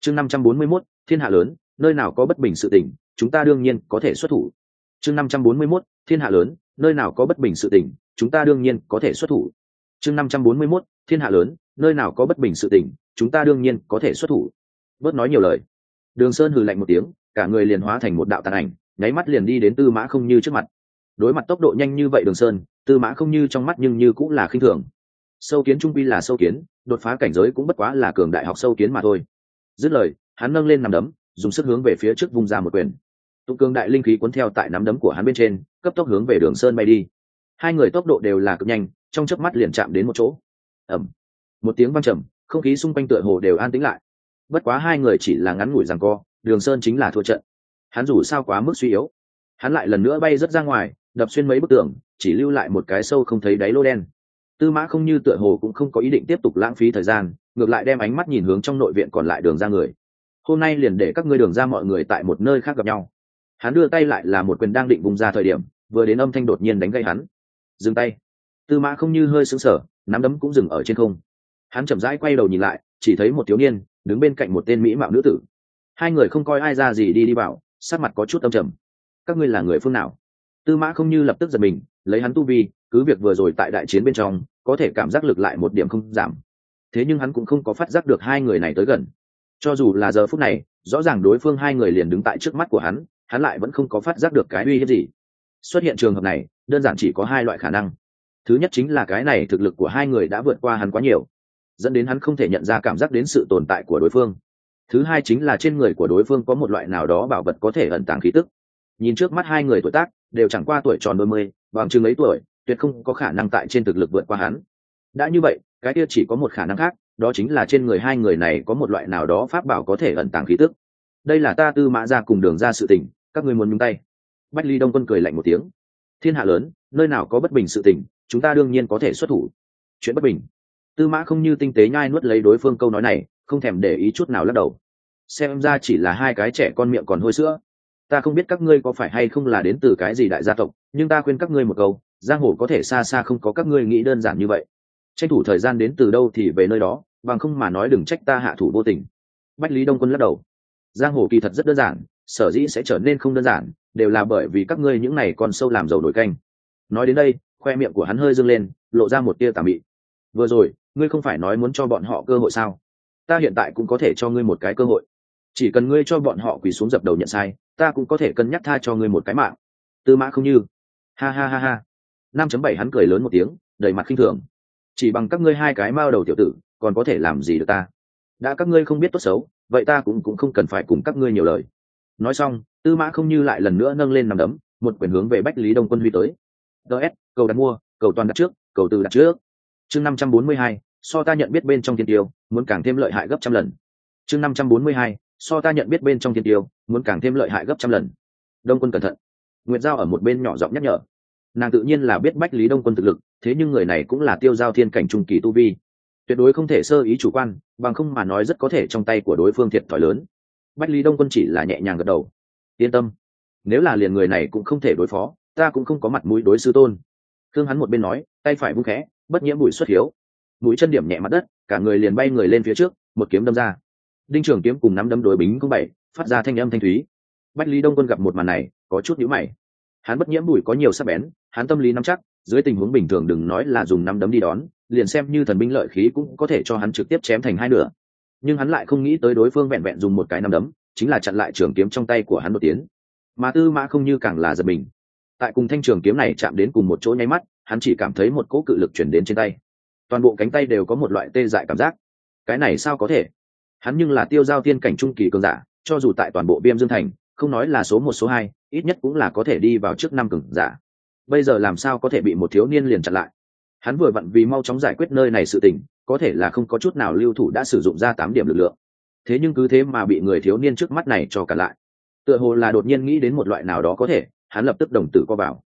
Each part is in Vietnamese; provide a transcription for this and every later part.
chương 541, thiên hạ lớn, nơi nào có bất bình sự tình, chúng ta đương nhiên có thể xuất thủ. chương 541, thiên hạ lớn, nơi nào có bất bình sự tình, chúng ta đương nhiên có thể xuất thủ. chương 541, thiên hạ lớn, nơi nào có bất bình sự tình, chúng ta đương nhiên có thể xuất thủ. Bớt nói nhiều lời. Đường Sơn hừ lạnh một tiếng, cả người liền hóa thành một đạo tàn ảnh, nháy mắt liền đi đến Tư Mã Không Như trước mặt. Đối mặt tốc độ nhanh như vậy Đường Sơn, Tư Mã Không Như trong mắt nhưng như cũng là khinh thường. Sâu kiến trung quy là sâu kiến, đột phá cảnh giới cũng bất quá là cường đại học sâu kiến mà thôi. Dứt lời, hắn nâng lên nắm đấm, dùng sức hướng về phía trước vung ra một quyền. Tụ cường đại linh khí cuốn theo tại nắm đấm của hắn bên trên, cấp tốc hướng về Đường Sơn bay đi. Hai người tốc độ đều là cực nhanh, trong chớp mắt liền chạm đến một chỗ. Ầm. Một tiếng vang trầm, không khí xung quanh tựa hồ đều an tĩnh lại. Bất quá hai người chỉ là ngắn ngủi giằng co, Đường Sơn chính là thua trận. Hắn dù sao quá mức suy yếu, hắn lại lần nữa bay rất ra ngoài, đập xuyên mấy bức tường, chỉ lưu lại một cái sâu không thấy đáy lỗ đen. Tư Mã Không Như tựa hồ cũng không có ý định tiếp tục lãng phí thời gian, ngược lại đem ánh mắt nhìn hướng trong nội viện còn lại Đường ra người. Hôm nay liền để các ngươi Đường ra mọi người tại một nơi khác gặp nhau. Hắn đưa tay lại là một quyền đang định vùng ra thời điểm, vừa đến âm thanh đột nhiên đánh gây hắn. Dừng tay. Tư Mã Không Như hơi sững sờ, nắm đấm cũng dừng ở trên không. Hắn chậm rãi quay đầu nhìn lại, chỉ thấy một thiếu niên đứng bên cạnh một tên mỹ mạo nữ tử. Hai người không coi ai ra gì đi vào, sắc mặt có chút âm trầm. Các ngươi là người phương nào? Tư Mã Không Như lập tức giật mình, lấy hắn tu vi, cứ việc vừa rồi tại đại chiến bên trong có thể cảm giác lực lại một điểm không giảm, thế nhưng hắn cũng không có phát giác được hai người này tới gần. Cho dù là giờ phút này rõ ràng đối phương hai người liền đứng tại trước mắt của hắn lại vẫn không có phát giác được cái uy hiếp gì. Xuất hiện trường hợp này đơn giản chỉ có hai loại khả năng. Thứ nhất chính là cái này thực lực của hai người đã vượt qua hắn quá nhiều, dẫn đến hắn không thể nhận ra cảm giác đến sự tồn tại của đối phương. Thứ hai chính là trên người của đối phương có một loại nào đó bảo vật có thể ẩn tàng khí tức. Nhìn trước mắt hai người tuổi tác đều chẳng qua tuổi tròn đôi mươi, bằng chừng ấy tuổi, tuyệt không có khả năng tại trên thực lực vượt qua hắn. Đã như vậy, cái kia chỉ có một khả năng khác, đó chính là trên người hai người này có một loại nào đó pháp bảo có thể ẩn tàng khí tức. Đây là ta Tư Mã ra cùng Đường ra sự tình, các ngươi muốn nhúng tay? Bách Ly Đông Quân cười lạnh một tiếng. Thiên hạ lớn, nơi nào có bất bình sự tình, chúng ta đương nhiên có thể xuất thủ. Chuyện bất bình? Tư Mã Không Như tinh tế nhai nuốt lấy đối phương câu nói này, không thèm để ý chút nào lắc đầu. Xem ra chỉ là hai cái trẻ con miệng còn hôi sữa. Ta không biết các ngươi có phải hay không là đến từ cái gì đại gia tộc, nhưng ta khuyên các ngươi một câu, giang hồ có thể xa xa không có các ngươi nghĩ đơn giản như vậy. Tranh thủ thời gian đến từ đâu thì về nơi đó, bằng không mà nói đừng trách ta hạ thủ vô tình. Bách Lý Đông Quân lắc đầu. Giang hồ kỳ thật rất đơn giản, sở dĩ sẽ trở nên không đơn giản đều là bởi vì các ngươi những này con sâu làm dầu nổi canh. Nói đến đây, khoe miệng của hắn hơi dâng lên, lộ ra một tia tà mị. Vừa rồi ngươi không phải nói muốn cho bọn họ cơ hội sao? Ta hiện tại cũng có thể cho ngươi một cái cơ hội. Chỉ cần ngươi cho bọn họ quỳ xuống dập đầu nhận sai, ta cũng có thể cân nhắc tha cho ngươi một cái mạng. Tư Mã Không Như. Ha ha ha ha. 5.7 hắn cười lớn một tiếng, đầy mặt khinh thường. Chỉ bằng các ngươi hai cái mao đầu tiểu tử, còn có thể làm gì được ta? Đã các ngươi không biết tốt xấu, vậy ta cũng không cần phải cùng các ngươi nhiều lời. Nói xong, Tư Mã Không Như lại lần nữa nâng lên nắm đấm, một quyền hướng về Bách Lý Đông Quân huy tới. DS, cầu đặt mua, cầu toàn đặt trước, cầu từ đặt trước. Chương 542, so ta nhận biết bên trong thiên tiêu, muốn càng thêm lợi hại gấp trăm lần. Chương 542, so ta nhận biết bên trong thiên tiêu, muốn càng thêm lợi hại gấp trăm lần. Đông Quân cẩn thận. Nguyệt Giao ở một bên nhỏ giọng nhắc nhở. Nàng tự nhiên là biết Bách Lý Đông Quân thực lực, thế nhưng người này cũng là tiêu giao thiên cảnh trung kỳ tu vi, tuyệt đối không thể sơ ý chủ quan, bằng không mà nói rất có thể trong tay của đối phương thiệt thòi lớn. Bách Lý Đông Quân chỉ là nhẹ nhàng gật đầu. Yên tâm, nếu là liền người này cũng không thể đối phó, ta cũng không có mặt mũi đối sư tôn. Thương hắn một bên nói, tay phải vung khẽ, bất nhiễm bụi xuất hiếu, mũi chân điểm nhẹ mặt đất, cả người liền bay người lên phía trước, một kiếm đâm ra. Đinh Trường kiếm cùng nắm đấm đối bính không bảy, phát ra thanh âm thanh thúy. Bách Lý Đông Quân gặp một màn này, có chút nhíu mày. Hắn bất nhiễm bụi có nhiều sắc bén, hắn tâm lý nắm chắc, dưới tình huống bình thường đừng nói là dùng nắm đấm đi đón, liền xem như thần binh lợi khí cũng có thể cho hắn trực tiếp chém thành hai nửa. Nhưng hắn lại không nghĩ tới đối phương vẹn vẹn dùng một cái nắm đấm, chính là chặn lại trường kiếm trong tay của hắn một tiếng. Mà Tư Mã Không Như càng là giật mình. Tại cùng thanh trường kiếm này chạm đến cùng một chỗ nháy mắt, hắn chỉ cảm thấy một cỗ cự lực chuyển đến trên tay. Toàn bộ cánh tay đều có một loại tê dại cảm giác. Cái này sao có thể? Hắn nhưng là tiêu giao tiên cảnh trung kỳ cường giả, cho dù tại toàn bộ Viêm Dương thành, không nói là số 1 số 2, ít nhất cũng là có thể đi vào trước 5 cường giả. Bây giờ làm sao có thể bị một thiếu niên liền chặn lại? Hắn vừa vặn vì mau chóng giải quyết nơi này sự tình, có thể là không có chút nào lưu thủ đã sử dụng ra 8 điểm lực lượng. Thế nhưng cứ thế mà bị người thiếu niên trước mắt này cho cản lại. Tựa hồ là đột nhiên nghĩ đến một loại nào đó có thể, hắn lập tức đồng tử co vào.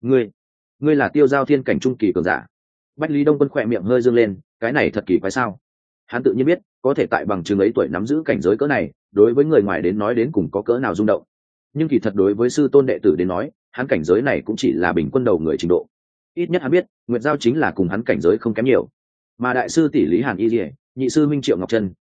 Ngươi là tiêu giao thiên cảnh trung kỳ cường giả? Bách Lý Đông Quân khỏe miệng hơi dương lên, cái này thật kỳ quái sao? Hắn tự nhiên biết, có thể tại bằng chứng ấy tuổi nắm giữ cảnh giới cỡ này, đối với người ngoài đến nói đến cùng có cỡ nào rung động. Nhưng kỳ thật đối với sư tôn đệ tử đến nói, hắn cảnh giới này cũng chỉ là bình quân đầu người trình độ. Ít nhất hắn biết, Nguyệt Giao chính là cùng hắn cảnh giới không kém nhiều. Mà đại sư tỷ Lý Hàn Y Liễu, nhị sư Minh Triệu Ngọc Trân,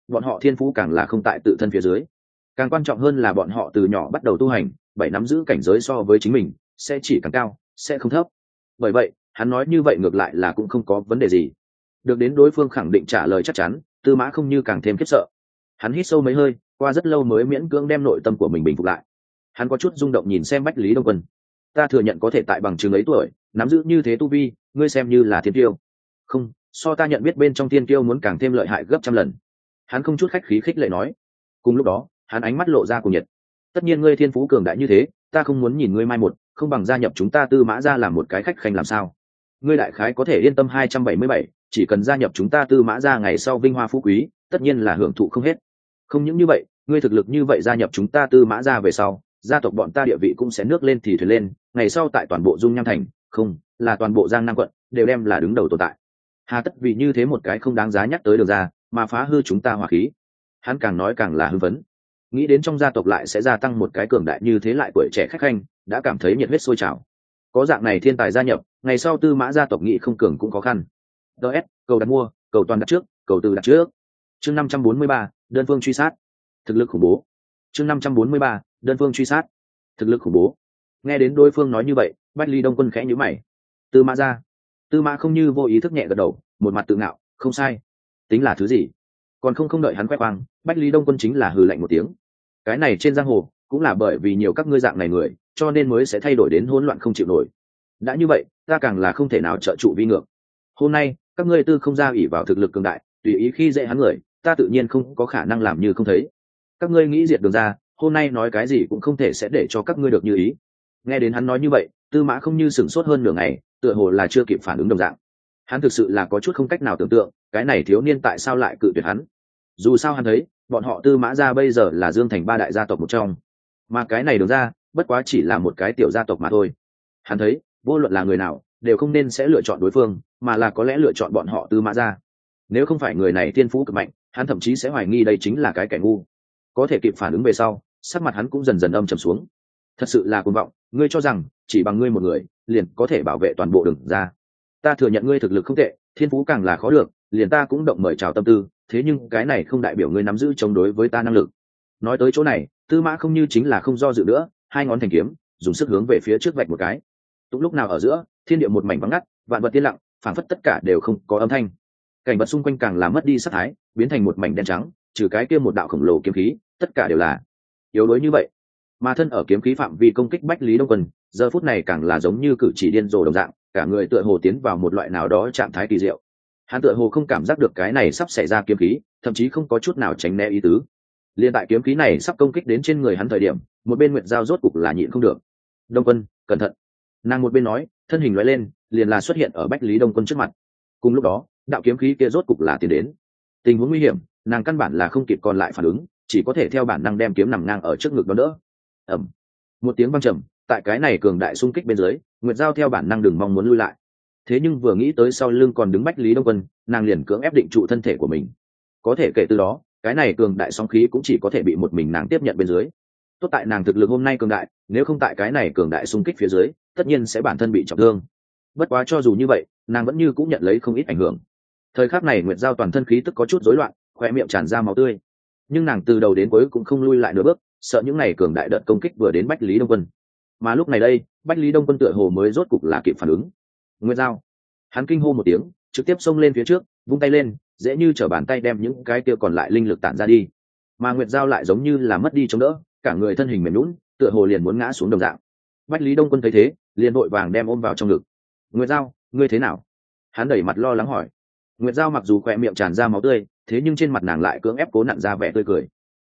bọn họ thiên phú càng là không tại tự thân phía dưới. Càng quan trọng hơn là bọn họ từ nhỏ bắt đầu tu hành, bảy nắm giữ cảnh giới so với chính mình sẽ chỉ càng cao, sẽ không thấp. Bởi vậy hắn nói như vậy ngược lại là cũng không có vấn đề gì. Được đến đối phương khẳng định trả lời chắc chắn, Tư Mã Không Như càng thêm khiếp sợ. Hắn hít sâu mấy hơi, qua rất lâu mới miễn cưỡng đem nội tâm của mình bình phục lại. Hắn có chút rung động nhìn xem Bách Lý Đông Quân. Ta thừa nhận có thể tại bằng chứng ấy tuổi nắm giữ như thế tu vi, ngươi xem như là thiên tiêu. Không, so ta nhận biết bên trong thiên tiêu muốn càng thêm lợi hại gấp trăm lần. Hắn không chút khách khí khích lệ nói. Cùng lúc đó hắn ánh mắt lộ ra cuồng nhiệt. Tất nhiên ngươi thiên phú cường đại như thế, ta không muốn nhìn ngươi mai một, không bằng gia nhập chúng ta Tư Mã gia làm một cái khách khanh làm sao? Ngươi đại khái có thể yên tâm 277, chỉ cần gia nhập chúng ta Tư Mã gia ngày sau vinh hoa phú quý, tất nhiên là hưởng thụ không hết. Không những như vậy, ngươi thực lực như vậy gia nhập chúng ta Tư Mã gia về sau, gia tộc bọn ta địa vị cũng sẽ nước lên thì thuyền lên, ngày sau tại toàn bộ Dung Nham thành, không, là toàn bộ Giang Nam quận, đều đem là đứng đầu tồn tại. Hà tất vì như thế một cái không đáng giá nhắc tới được ra, mà phá hư chúng ta hòa khí. Hắn càng nói càng là hưng phấn. Nghĩ đến trong gia tộc lại sẽ gia tăng một cái cường đại như thế lại tuổi trẻ khách khanh, đã cảm thấy nhiệt huyết sôi trào. Có dạng này thiên tài gia nhập, ngày sau Tư Mã gia tộc nghị không cường cũng khó khăn. DS, cầu đặt mua, cầu toàn đặt trước, cầu từ đặt trước. Chương 543, đơn phương truy sát. Thực lực khủng bố. Chương 543, đơn phương truy sát. Thực lực khủng bố. Nghe đến đối phương nói như vậy, Bách Ly Đông Quân khẽ nhíu mày. Tư Mã gia. Tư Mã Không Như vô ý thức nhẹ gật đầu, một mặt tự ngạo, không sai. Tính là thứ gì? Còn không đợi hắn khoe khoang, Bách Lý Đông Quân chính là hừ lạnh một tiếng. Cái này trên giang hồ cũng là bởi vì nhiều các ngươi dạng này người, cho nên mới sẽ thay đổi đến hỗn loạn không chịu nổi. Đã như vậy, ta càng là không thể nào trợ trụ vi ngược. Hôm nay các ngươi Tư không gia ỷ vào thực lực cường đại, tùy ý khi dễ hắn người, ta tự nhiên không có khả năng làm như không thấy. Các ngươi nghĩ diệt Đường ra, hôm nay nói cái gì cũng không thể sẽ để cho các ngươi được như ý. Nghe đến hắn nói như vậy, Tư Mã Không Như sửng sốt hơn nửa ngày, tựa hồ là chưa kịp phản ứng đồng dạng. Hắn thực sự là có chút không cách nào tưởng tượng, cái này thiếu niên tại sao lại cự tuyệt hắn. Dù sao hắn thấy bọn họ Tư Mã gia bây giờ là Dương Thành ba đại gia tộc một trong, mà cái này Đường ra bất quá chỉ là một cái tiểu gia tộc mà thôi. Hắn thấy vô luận là người nào đều không nên sẽ lựa chọn đối phương, mà là có lẽ lựa chọn bọn họ Tư Mã gia. Nếu không phải người này thiên phú cực mạnh, hắn thậm chí sẽ hoài nghi đây chính là cái kẻ ngu. Có thể kịp phản ứng về sau, sắc mặt hắn cũng dần dần âm trầm xuống. Thật sự là cuồng vọng, ngươi cho rằng chỉ bằng ngươi một người liền có thể bảo vệ toàn bộ Đường ra. Ta thừa nhận ngươi thực lực không tệ, thiên phú càng là khó được, liền ta cũng động mời chào tâm tư, thế nhưng cái này không đại biểu ngươi nắm giữ chống đối với ta năng lực. Nói tới chỗ này, Tư Mã Không Như chính là không do dự nữa, hai ngón thành kiếm dùng sức hướng về phía trước vạch một cái. Tụng lúc nào ở giữa thiên địa một mảnh vắng ngắt, vạn vật yên lặng, phảng phất tất cả đều không có âm thanh. Cảnh vật xung quanh càng làm mất đi sắc thái, biến thành một mảnh đen trắng, trừ cái kia một đạo khổng lồ kiếm khí, tất cả đều là yếu đuối như vậy. Mà thân ở kiếm khí phạm vi công kích Bách Lý Đông Quân, giờ phút này càng là giống như cử chỉ điên rồ đồng dạng, cả người tựa hồ tiến vào một loại nào đó trạng thái kỳ diệu. Hắn tựa hồ không cảm giác được cái này sắp xảy ra kiếm khí, thậm chí không có chút nào tránh né ý tứ. Liên tại kiếm khí này sắp công kích đến trên người hắn thời điểm, một bên Nguyệt Giao rốt cục là nhịn không được. Đông Quân, cẩn thận! Nàng một bên nói, thân hình lóe lên, liền là xuất hiện ở Bách Lý Đông Quân trước mặt. Cùng lúc đó, đạo kiếm khí kia rốt cục là tiến đến. Tình huống nguy hiểm, nàng căn bản là không kịp còn lại phản ứng, chỉ có thể theo bản năng đem kiếm nằm ngang ở trước ngực đó đỡ. Ầm! Một tiếng vang trầm, tại cái này cường đại xung kích bên dưới, Nguyệt Giao theo bản năng đừng mong muốn lui lại. Thế nhưng vừa nghĩ tới sau lưng còn đứng Bách Lý Đông Quân, nàng liền cưỡng ép định trụ thân thể của mình. Có thể kể từ đó, cái này cường đại sóng khí cũng chỉ có thể bị một mình nàng tiếp nhận bên dưới. Tốt tại nàng thực lực hôm nay cường đại, nếu không tại cái này cường đại xung kích phía dưới, tất nhiên sẽ bản thân bị trọng thương. Bất quá cho dù như vậy, nàng vẫn như cũng nhận lấy không ít ảnh hưởng. Thời khắc này Nguyệt Giao toàn thân khí tức có chút rối loạn, khóe miệng tràn ra máu tươi. Nhưng nàng từ đầu đến cuối cũng không lui lại nửa bước, sợ những này cường đại đợt công kích vừa đến Bách Lý Đông Quân. Mà lúc này đây, Bách Lý Đông Quân tựa hồ mới rốt cục là kịp phản ứng. Nguyệt Giao! Hắn kinh hô một tiếng, trực tiếp xông lên phía trước, vung tay lên, dễ như trở bàn tay đem những cái kia còn lại linh lực tản ra đi. Mà Nguyệt Giao lại giống như là mất đi chống đỡ, cả người thân hình mềm nhũn, tựa hồ liền muốn ngã xuống đồng dạng. Bách Lý Đông Quân thấy thế, liền vội vàng đem ôm vào trong ngực. Nguyệt Giao, ngươi thế nào? Hắn đẩy mặt lo lắng hỏi. Nguyệt Giao mặc dù khỏe miệng tràn ra máu tươi, thế nhưng trên mặt nàng lại cưỡng ép cố nặn ra vẻ tươi cười.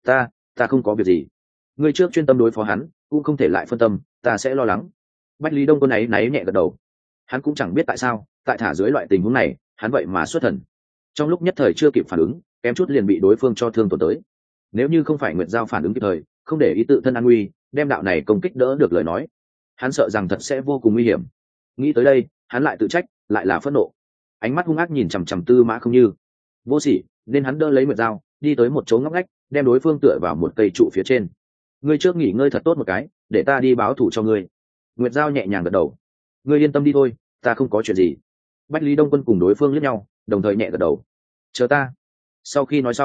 Ta không có việc gì. Ngươi trước chuyên tâm đối phó hắn, cũng không thể lại phân tâm, ta sẽ lo lắng. Bách Lý Đông Quân ấy náy nhẹ gật đầu. Hắn cũng chẳng biết tại sao, tại thả dưới loại tình huống này, hắn vậy mà xuất thần. Trong lúc nhất thời chưa kịp phản ứng, kém chút liền bị đối phương cho thương tổn tới. Nếu như không phải Nguyệt Giao phản ứng kịp thời, không để ý tự thân an nguy, đem đạo này công kích đỡ được lời nói, hắn sợ rằng thật sẽ vô cùng nguy hiểm. Nghĩ tới đây, hắn lại tự trách, lại là phẫn nộ. Ánh mắt hung ác nhìn chằm chằm Tư Mã Không Như. Vô sỉ, nên hắn đỡ lấy Nguyệt Giao, đi tới một chỗ ngóc ngách, đem đối phương tựa vào một cây trụ phía trên. Ngươi trước nghỉ ngơi thật tốt một cái, để ta đi báo thủ cho ngươi. Nguyệt Giao nhẹ nhàng gật đầu. Ngươi yên tâm đi thôi, ta không có chuyện gì. Bách Lý Đông Quân cùng đối phương liếc nhau, đồng thời nhẹ gật đầu. Chờ ta. Sau khi nói xong,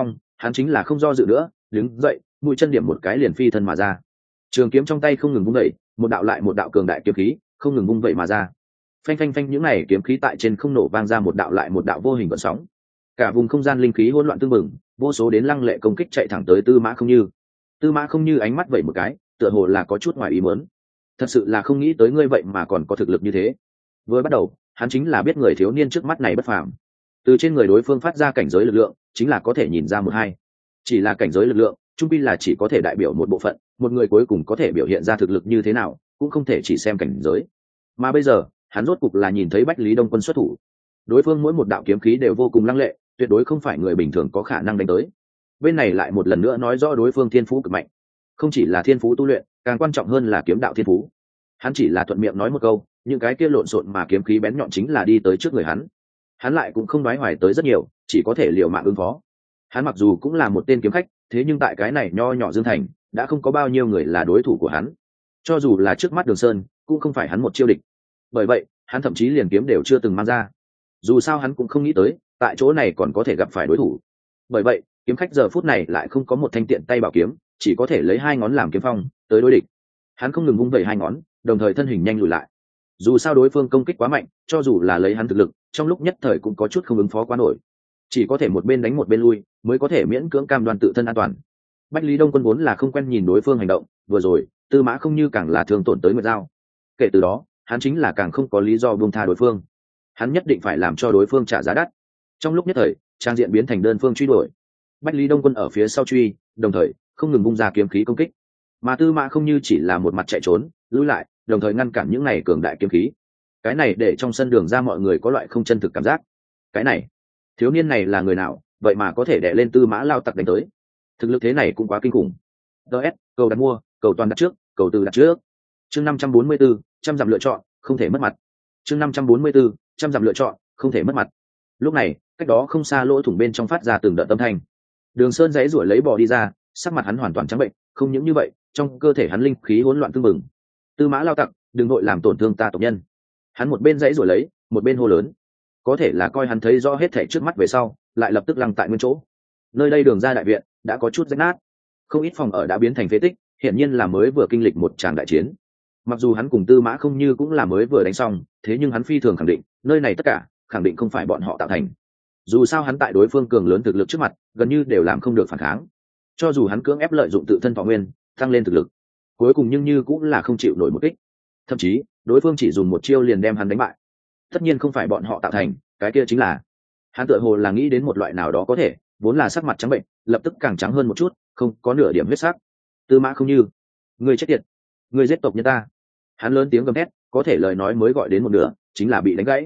hắn chính là không do dự nữa, đứng dậy, mũi chân điểm một cái liền phi thân mà ra. Trường kiếm trong tay không ngừng vung đẩy, một đạo lại một đạo cường đại kiếm khí không ngừng vung vậy mà ra. Phanh phanh phanh, những này kiếm khí tại trên không nổ vang ra một đạo lại một đạo vô hình gợn sóng. Cả vùng không gian linh khí hỗn loạn tương mừng, vô số đến lăng lệ công kích chạy thẳng tới Tư Mã Không Như. Tư Mã Không Như ánh mắt vẩy một cái, tựa hồ là có chút ngoài ý muốn. Thật sự là không nghĩ tới ngươi vậy mà còn có thực lực như thế. Vừa bắt đầu, hắn chính là biết người thiếu niên trước mắt này bất phàm. Từ trên người đối phương phát ra cảnh giới lực lượng, chính là có thể nhìn ra một hai. Chỉ là cảnh giới lực lượng, trung pi là chỉ có thể đại biểu một bộ phận, một người cuối cùng có thể biểu hiện ra thực lực như thế nào, cũng không thể chỉ xem cảnh giới. Mà bây giờ, hắn rốt cục là nhìn thấy Bách Lý Đông Quân xuất thủ. Đối phương mỗi một đạo kiếm khí đều vô cùng lăng lệ, tuyệt đối không phải người bình thường có khả năng đánh tới. Bên này lại một lần nữa nói rõ đối phương thiên phú cực mạnh, không chỉ là thiên phú tu luyện, càng quan trọng hơn là kiếm đạo thiên phú. Hắn chỉ là thuận miệng nói một câu, những cái kia lộn xộn mà kiếm khí bén nhọn chính là đi tới trước người hắn. Hắn lại cũng không nói hoài tới rất nhiều, chỉ có thể liều mạng ứng phó. Hắn mặc dù cũng là một tên kiếm khách, thế nhưng tại cái này nho nhỏ Dương Thành, đã không có bao nhiêu người là đối thủ của hắn. Cho dù là trước mắt Đường Sơn, cũng không phải hắn một chiêu địch. Bởi vậy, hắn thậm chí liền kiếm đều chưa từng mang ra. Dù sao hắn cũng không nghĩ tới, tại chỗ này còn có thể gặp phải đối thủ. Bởi vậy, kiếm khách giờ phút này lại không có một thanh tiện tay bảo kiếm, chỉ có thể lấy hai ngón làm kiếm phong, tới đối địch. Hắn không ngừng vung vẩy hai ngón, đồng thời thân hình nhanh lùi lại. Dù sao đối phương công kích quá mạnh, cho dù là lấy hắn thực lực, trong lúc nhất thời cũng có chút không ứng phó quá nổi. Chỉ có thể một bên đánh một bên lui, mới có thể miễn cưỡng cam đoan tự thân an toàn. Bách Lý Đông Quân vốn là không quen nhìn đối phương hành động, vừa rồi, Tư Mã Không Như càng là thương tổn tới Nguyệt Giao. Kể từ đó, hắn chính là càng không có lý do buông tha đối phương. Hắn nhất định phải làm cho đối phương trả giá đắt. Trong lúc nhất thời, trang diện biến thành đơn phương truy đuổi. Bách Lý Đông Quân ở phía sau truy, đồng thời không ngừng vung ra kiếm khí công kích. Mà Tư Mã Không Như chỉ là một mặt chạy trốn, lùi lại, đồng thời ngăn cản những này cường đại kiếm khí. Cái này để trong sân đường ra mọi người có loại không chân thực cảm giác. Cái này, thiếu niên này là người nào, vậy mà có thể đè lên Tư Mã Lao Tặc đánh tới. Thực lực thế này cũng quá kinh khủng. DS, cầu đặt mua, cầu toàn đặt trước, cầu từ đặt trước. Chương 544, trăm dặm lựa chọn, không thể mất mặt. Chương 544, trăm dặm lựa chọn, không thể mất mặt. Lúc này, cách đó không xa lỗ thủng bên trong phát ra từng đợt âm thanh. Đường Sơn giãy giụa lấy bò đi ra, sắc mặt hắn hoàn toàn trắng bệnh, không những như vậy, trong cơ thể hắn linh khí hỗn loạn tương mừng. Tư Mã Lao Tặc, đừng vội làm tổn thương ta tộc nhân. Hắn một bên giãy giụa lấy, một bên hô lớn. Có thể là coi hắn thấy rõ hết thảy trước mắt về sau, lại lập tức lăng tại nguyên chỗ. Nơi đây đường ra đại viện đã có chút rách nát, không ít phòng ở đã biến thành phế tích, hiển nhiên là mới vừa kinh lịch một tràng đại chiến. Mặc dù hắn cùng Tư Mã Không Như cũng là mới vừa đánh xong, thế nhưng hắn phi thường khẳng định, nơi này tất cả khẳng định không phải bọn họ tạo thành. Dù sao hắn tại đối phương cường lớn thực lực trước mặt, gần như đều làm không được phản kháng. Cho dù hắn cưỡng ép lợi dụng tự thân thọ nguyên, tăng lên thực lực, cuối cùng nhưng như cũng là không chịu nổi một kích. Thậm chí, đối phương chỉ dùng một chiêu liền đem hắn đánh bại. Tất nhiên không phải bọn họ tạo thành, cái kia chính là hắn tựa hồ là nghĩ đến một loại nào đó có thể, vốn là sắc mặt trắng bệnh, lập tức càng trắng hơn một chút, không có nửa điểm huyết sắc. Tư Mã Không Như, ngươi chết tiệt, ngươi giết tộc nhân ta. Hắn lớn tiếng gầm thét, có thể lời nói mới gọi đến một nửa, chính là bị đánh gãy.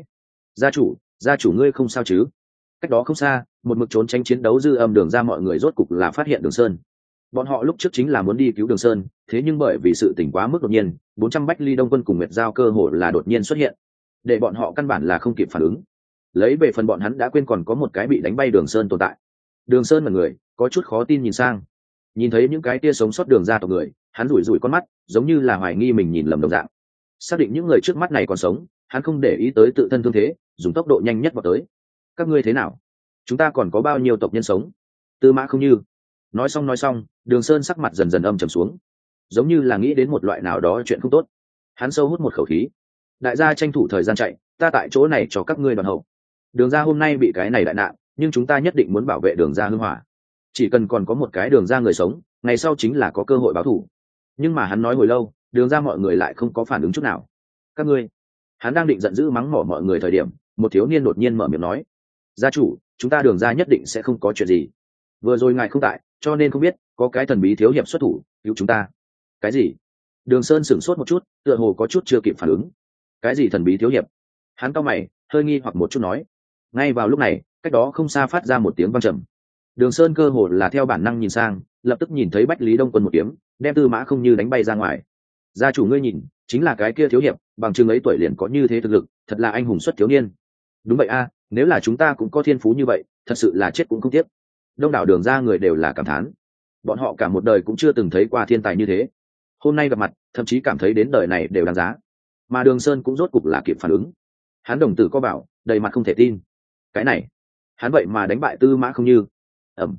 Gia chủ ngươi không sao chứ? Cách đó không xa, một mực trốn tránh chiến đấu dư âm đường ra mọi người rốt cục là phát hiện Đường Sơn. Bọn họ lúc trước chính là muốn đi cứu Đường Sơn, thế nhưng bởi vì sự tình quá mức đột nhiên, 400 Bách Ly Đông Quân cùng Nguyệt Giao cơ hồ là đột nhiên xuất hiện, để bọn họ căn bản là không kịp phản ứng. Lấy về phần bọn hắn đã quên còn có một cái bị đánh bay Đường Sơn tồn tại. Đường Sơn là người, có chút khó tin nhìn sang. Nhìn thấy những cái tia sống sót đường ra tộc người, hắn rủi rủi con mắt, giống như là hoài nghi mình nhìn lầm đồng dạng. Xác định những người trước mắt này còn sống, hắn không để ý tới tự thân thương thế, dùng tốc độ nhanh nhất vào tới. Các ngươi thế nào? Chúng ta còn có bao nhiêu tộc nhân sống? Tư Mã Không Như. Nói xong, Đường Sơn sắc mặt dần dần âm trầm xuống, giống như là nghĩ đến một loại nào đó chuyện không tốt. Hắn sâu hút một khẩu khí. Đại gia tranh thủ thời gian chạy, ta tại chỗ này cho các ngươi đoàn hậu. Đường ra hôm nay bị cái này đại nạn, nhưng chúng ta nhất định muốn bảo vệ đường ra hưng hỏa. Chỉ cần còn có một cái đường ra người sống, ngày sau chính là có cơ hội báo thù. Nhưng mà hắn nói hồi lâu, đường ra mọi người lại không có phản ứng chút nào. Các ngươi. Hắn đang định giận dữ mắng mỏ mọi người thời điểm, một thiếu niên đột nhiên mở miệng nói: gia chủ, chúng ta đường ra nhất định sẽ không có chuyện gì. Vừa rồi ngài không tại, cho nên không biết, có cái thần bí thiếu hiệp xuất thủ cứu chúng ta. Cái gì? Đường Sơn sửng sốt một chút, tựa hồ có chút chưa kịp phản ứng. Cái gì thần bí thiếu hiệp? Hắn cau mày, hơi nghi hoặc một chút nói. Ngay vào lúc này, cách đó không xa phát ra một tiếng vang trầm. Đường Sơn cơ hồ là theo bản năng nhìn sang, lập tức nhìn thấy Bách Lý Đông Quân một kiếm đem Tư Mã Không Như đánh bay ra ngoài. Gia chủ ngươi nhìn, chính là cái kia thiếu hiệp, bằng chừng ấy tuổi liền có như thế thực lực, thật là anh hùng xuất thiếu niên. Đúng vậy a, nếu là chúng ta cũng có thiên phú như vậy, thật sự là chết cũng không tiếc. Đông đảo đường ra người đều là cảm thán. Bọn họ cả một đời cũng chưa từng thấy qua thiên tài như thế. Hôm nay gặp mặt, thậm chí cảm thấy đến đời này đều đáng giá. Mà Đường Sơn cũng rốt cục là kịp phản ứng. Hắn đồng tử co bảo, đầy mặt không thể tin. Cái này, hắn vậy mà đánh bại Tư Mã Không Như. Ẩm.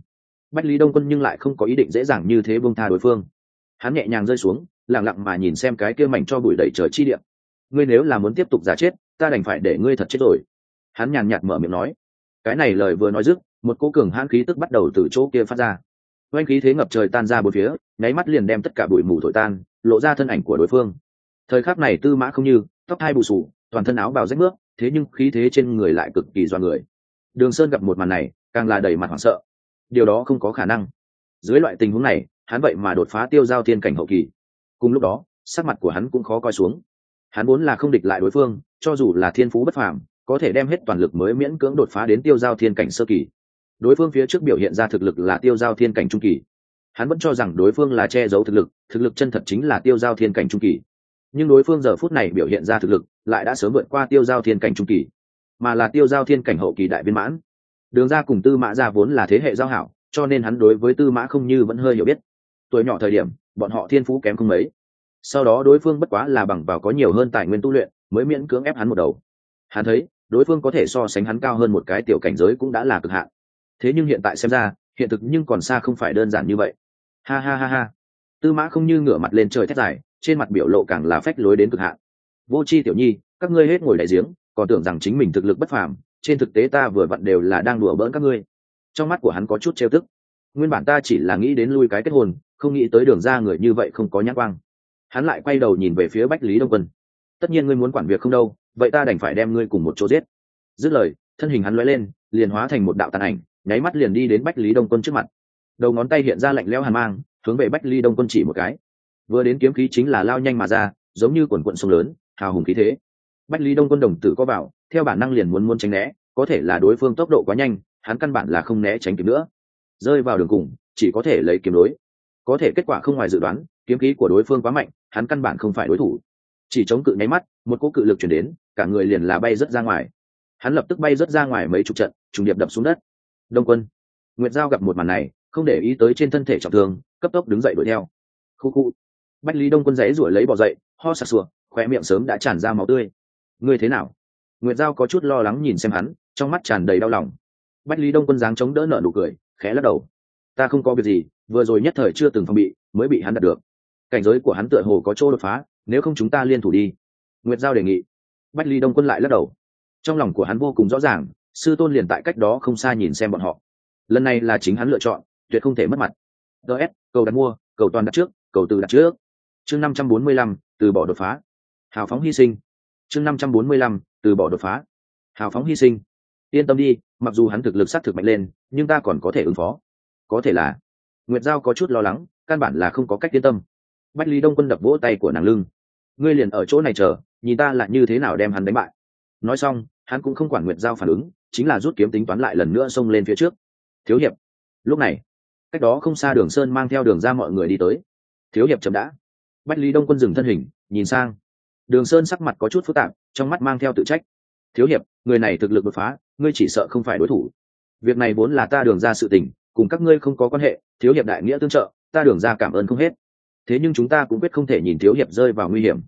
Bách Lý Đông Quân nhưng lại không có ý định dễ dàng như thế buông tha đối phương. Hắn nhẹ nhàng rơi xuống, lặng lặng mà nhìn xem cái kia mảnh cho bụi đầy trời chi địa. Ngươi nếu là muốn tiếp tục giả chết, ta đành phải để ngươi thật chết rồi. Hắn nhàn nhạt mở miệng nói. Cái này lời vừa nói dứt, một cỗ cường hãn khí tức bắt đầu từ chỗ kia phát ra. Oanh khí thế ngập trời tan ra bốn phía, nháy mắt liền đem tất cả bụi mù thổi tan, lộ ra thân ảnh của đối phương. Thời khắc này Tư Mã Không Như, tóc hai bù xù, toàn thân áo bào rách mướp, thế nhưng khí thế trên người lại cực kỳ doa người. Đường Sơn gặp một màn này, càng là đầy mặt hoảng sợ. Điều đó không có khả năng. Dưới loại tình huống này, hắn vậy mà đột phá tiêu giao thiên cảnh hậu kỳ. Cùng lúc đó, sắc mặt của hắn cũng khó coi xuống. Hắn vốn là không địch lại đối phương, cho dù là thiên phú bất phàm, có thể đem hết toàn lực mới miễn cưỡng đột phá đến tiêu giao thiên cảnh sơ kỳ. Đối phương phía trước biểu hiện ra thực lực là tiêu giao thiên cảnh trung kỳ. Hắn vẫn cho rằng đối phương là che giấu thực lực chân thật chính là tiêu giao thiên cảnh trung kỳ. Nhưng đối phương giờ phút này biểu hiện ra thực lực lại đã sớm vượt qua tiêu giao thiên cảnh trung kỳ, mà là tiêu giao thiên cảnh hậu kỳ đại viên mãn. Đường Ra cùng Tư Mã Gia vốn là thế hệ giao hảo, cho nên hắn đối với Tư Mã Không Như vẫn hơi hiểu biết. Tuổi nhỏ thời điểm, bọn họ thiên phú kém không mấy. Sau đó đối phương bất quá là bằng vào có nhiều hơn tài nguyên tu luyện, mới miễn cưỡng ép hắn một đầu. Hắn thấy, đối phương có thể so sánh hắn cao hơn một cái tiểu cảnh giới cũng đã là cực hạn. Thế nhưng hiện tại xem ra, hiện thực nhưng còn xa không phải đơn giản như vậy. Ha ha ha ha. Tư Mã Không Như ngửa mặt lên trời thét dài, trên mặt biểu lộ càng là phách lối đến cực hạn. Vô Chi tiểu nhi, các ngươi hết ngồi đại giếng, còn tưởng rằng chính mình thực lực bất phàm, trên thực tế ta vừa vặn đều là đang đùa bỡn các ngươi. Trong mắt của hắn có chút trêu tức. Nguyên bản ta chỉ là nghĩ đến lui cái kết hôn, không nghĩ tới Đường Ra người như vậy không có nhãn quang. Hắn lại quay đầu nhìn về phía Bách Lý Đông Quân. Tất nhiên ngươi muốn quản việc không đâu, vậy ta đành phải đem ngươi cùng một chỗ giết. Dứt lời, thân hình hắn lóe lên, liền hóa thành một đạo tàn ảnh, nháy mắt liền đi đến Bách Lý Đông Quân trước mặt. Đầu ngón tay hiện ra lạnh lẽo hàn mang, hướng về Bách Lý Đông Quân chỉ một cái. Vừa đến kiếm khí chính là lao nhanh mà ra, giống như quần quận sông lớn, hào hùng khí thế. Bách Lý Đông Quân đồng tử có vào, theo bản năng liền muốn tránh né, có thể là đối phương tốc độ quá nhanh, hắn căn bản là không né tránh kịp nữa. Rơi vào đường cùng, chỉ có thể lấy kiếm đối. Có thể kết quả không ngoài dự đoán, kiếm khí của đối phương quá mạnh, hắn căn bản không phải đối thủ. Chỉ chống cự nháy mắt, một cỗ cự lực truyền đến, cả người liền là bay rất ra ngoài. Hắn lập tức bay rất ra ngoài mấy chục trận, trùng điệp đập xuống đất. Đông Quân, Nguyệt Giao gặp một màn này, không để ý tới trên thân thể trọng thương, cấp tốc đứng dậy đuổi theo. Khu khu. Bách Lý Đông Quân giãy giụa lấy bò dậy, ho sặc sụa, khóe miệng sớm đã tràn ra máu tươi. Ngươi thế nào? Nguyệt Giao có chút lo lắng nhìn xem hắn, trong mắt tràn đầy đau lòng. Bách Lý Đông Quân dáng chống đỡ nở nụ cười, khẽ lắc đầu. Ta không có việc gì, vừa rồi nhất thời chưa từng phòng bị, mới bị hắn đạt được. Cảnh giới của hắn tựa hồ có chỗ đột phá, nếu không chúng ta liên thủ đi. Nguyệt Giao đề nghị. Bách Lý Đông Quân lại lắc đầu. Trong lòng của hắn vô cùng rõ ràng, sư tôn liền tại cách đó không xa nhìn xem bọn họ. Lần này là chính hắn lựa chọn, tuyệt không thể mất mặt. DS, cầu đặt mua, cầu toàn đặt trước, cầu từ đặt trước. Chương 545, từ bỏ đột phá. Hào phóng hy sinh. Chương 545, từ bỏ đột phá. Hào phóng hy sinh. Yên tâm đi, mặc dù hắn thực lực sát thực mạnh lên, nhưng ta còn có thể ứng phó. Có thể là. Nguyệt Giao có chút lo lắng, căn bản là không có cách yên tâm. Bách Lý Đông Quân đập vỗ tay của nàng lưng. Ngươi liền ở chỗ này chờ, nhìn ta là như thế nào đem hắn đánh bại. Nói xong, hắn cũng không quản Nguyệt Giao phản ứng, chính là rút kiếm tính toán lại lần nữa xông lên phía trước. Thiếu hiệp. Lúc này, cách đó không xa Đường Sơn mang theo Đường Ra mọi người đi tới. Thiếu hiệp chậm đã. Bách Lý Đông Quân dừng thân hình, nhìn sang. Đường Sơn sắc mặt có chút phức tạp, trong mắt mang theo tự trách. Thiếu hiệp, người này thực lực đột phá, ngươi chỉ sợ không phải đối thủ. Việc này vốn là ta Đường Ra sự tình, cùng các ngươi không có quan hệ, thiếu hiệp đại nghĩa tương trợ, ta Đường Ra cảm ơn không hết. Thế nhưng chúng ta cũng quyết không thể nhìn thiếu hiệp rơi vào nguy hiểm.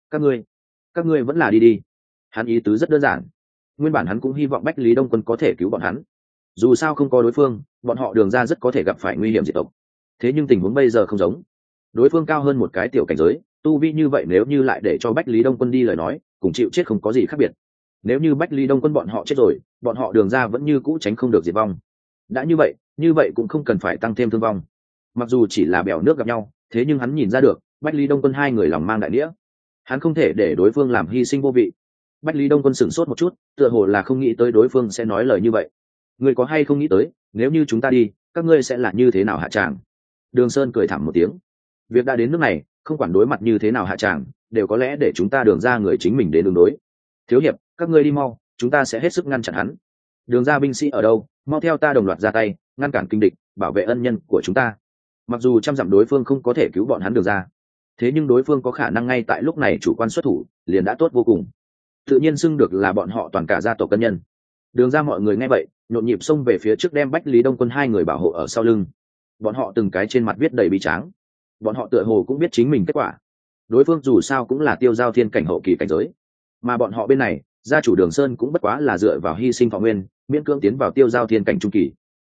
Các ngươi vẫn là đi đi. Hắn ý tứ rất đơn giản. Nguyên bản hắn cũng hy vọng Bách Lý Đông Quân có thể cứu bọn hắn. Dù sao không có đối phương, bọn họ Đường Ra rất có thể gặp phải nguy hiểm diệt tộc. Thế nhưng tình huống bây giờ không giống. Đối phương cao hơn một cái tiểu cảnh giới, tu vi như vậy nếu như lại để cho Bách Lý Đông Quân đi lời nói, cùng chịu chết không có gì khác biệt. Nếu như Bách Lý Đông Quân bọn họ chết rồi, bọn họ Đường Ra vẫn như cũ tránh không được diệt vong. Đã như vậy cũng không cần phải tăng thêm thương vong. Mặc dù chỉ là bèo nước gặp nhau, thế nhưng hắn nhìn ra được, Bách Lý Đông Quân hai người lòng mang đại nghĩa. Hắn không thể để đối phương làm hy sinh vô vị. Bách Lý Đông Quân sửng sốt một chút, tựa hồ là không nghĩ tới đối phương sẽ nói lời như vậy. Ngươi có hay không nghĩ tới, nếu như chúng ta đi, các ngươi sẽ là như thế nào hạ tràng? Đường Sơn cười thảm một tiếng. Việc đã đến nước này, không quản đối mặt như thế nào hạ tràng, đều có lẽ để chúng ta Đường Ra người chính mình đến đường đối. Thiếu hiệp, các ngươi đi mau, chúng ta sẽ hết sức ngăn chặn hắn. Đường Ra binh sĩ ở đâu, mau theo ta đồng loạt ra tay, ngăn cản kình địch, bảo vệ ân nhân của chúng ta. Mặc dù trăm dặm đối phương không có thể cứu bọn hắn Đường Ra, thế nhưng đối phương có khả năng ngay tại lúc này chủ quan xuất thủ, liền đã tốt vô cùng. Tự nhiên xưng được là bọn họ toàn cả gia tộc cân nhân. Đường Ra mọi người nghe vậy, nhộn nhịp xông về phía trước đem Bách Lý Đông Quân hai người bảo hộ ở sau lưng. Bọn họ từng cái trên mặt viết đầy bi tráng. Bọn họ tựa hồ cũng biết chính mình kết quả. Đối phương dù sao cũng là tiêu giao thiên cảnh hậu kỳ cảnh giới, mà bọn họ bên này, gia chủ Đường Sơn cũng bất quá là dựa vào hy sinh thọ nguyên, miễn cưỡng tiến vào tiêu giao thiên cảnh trung kỳ.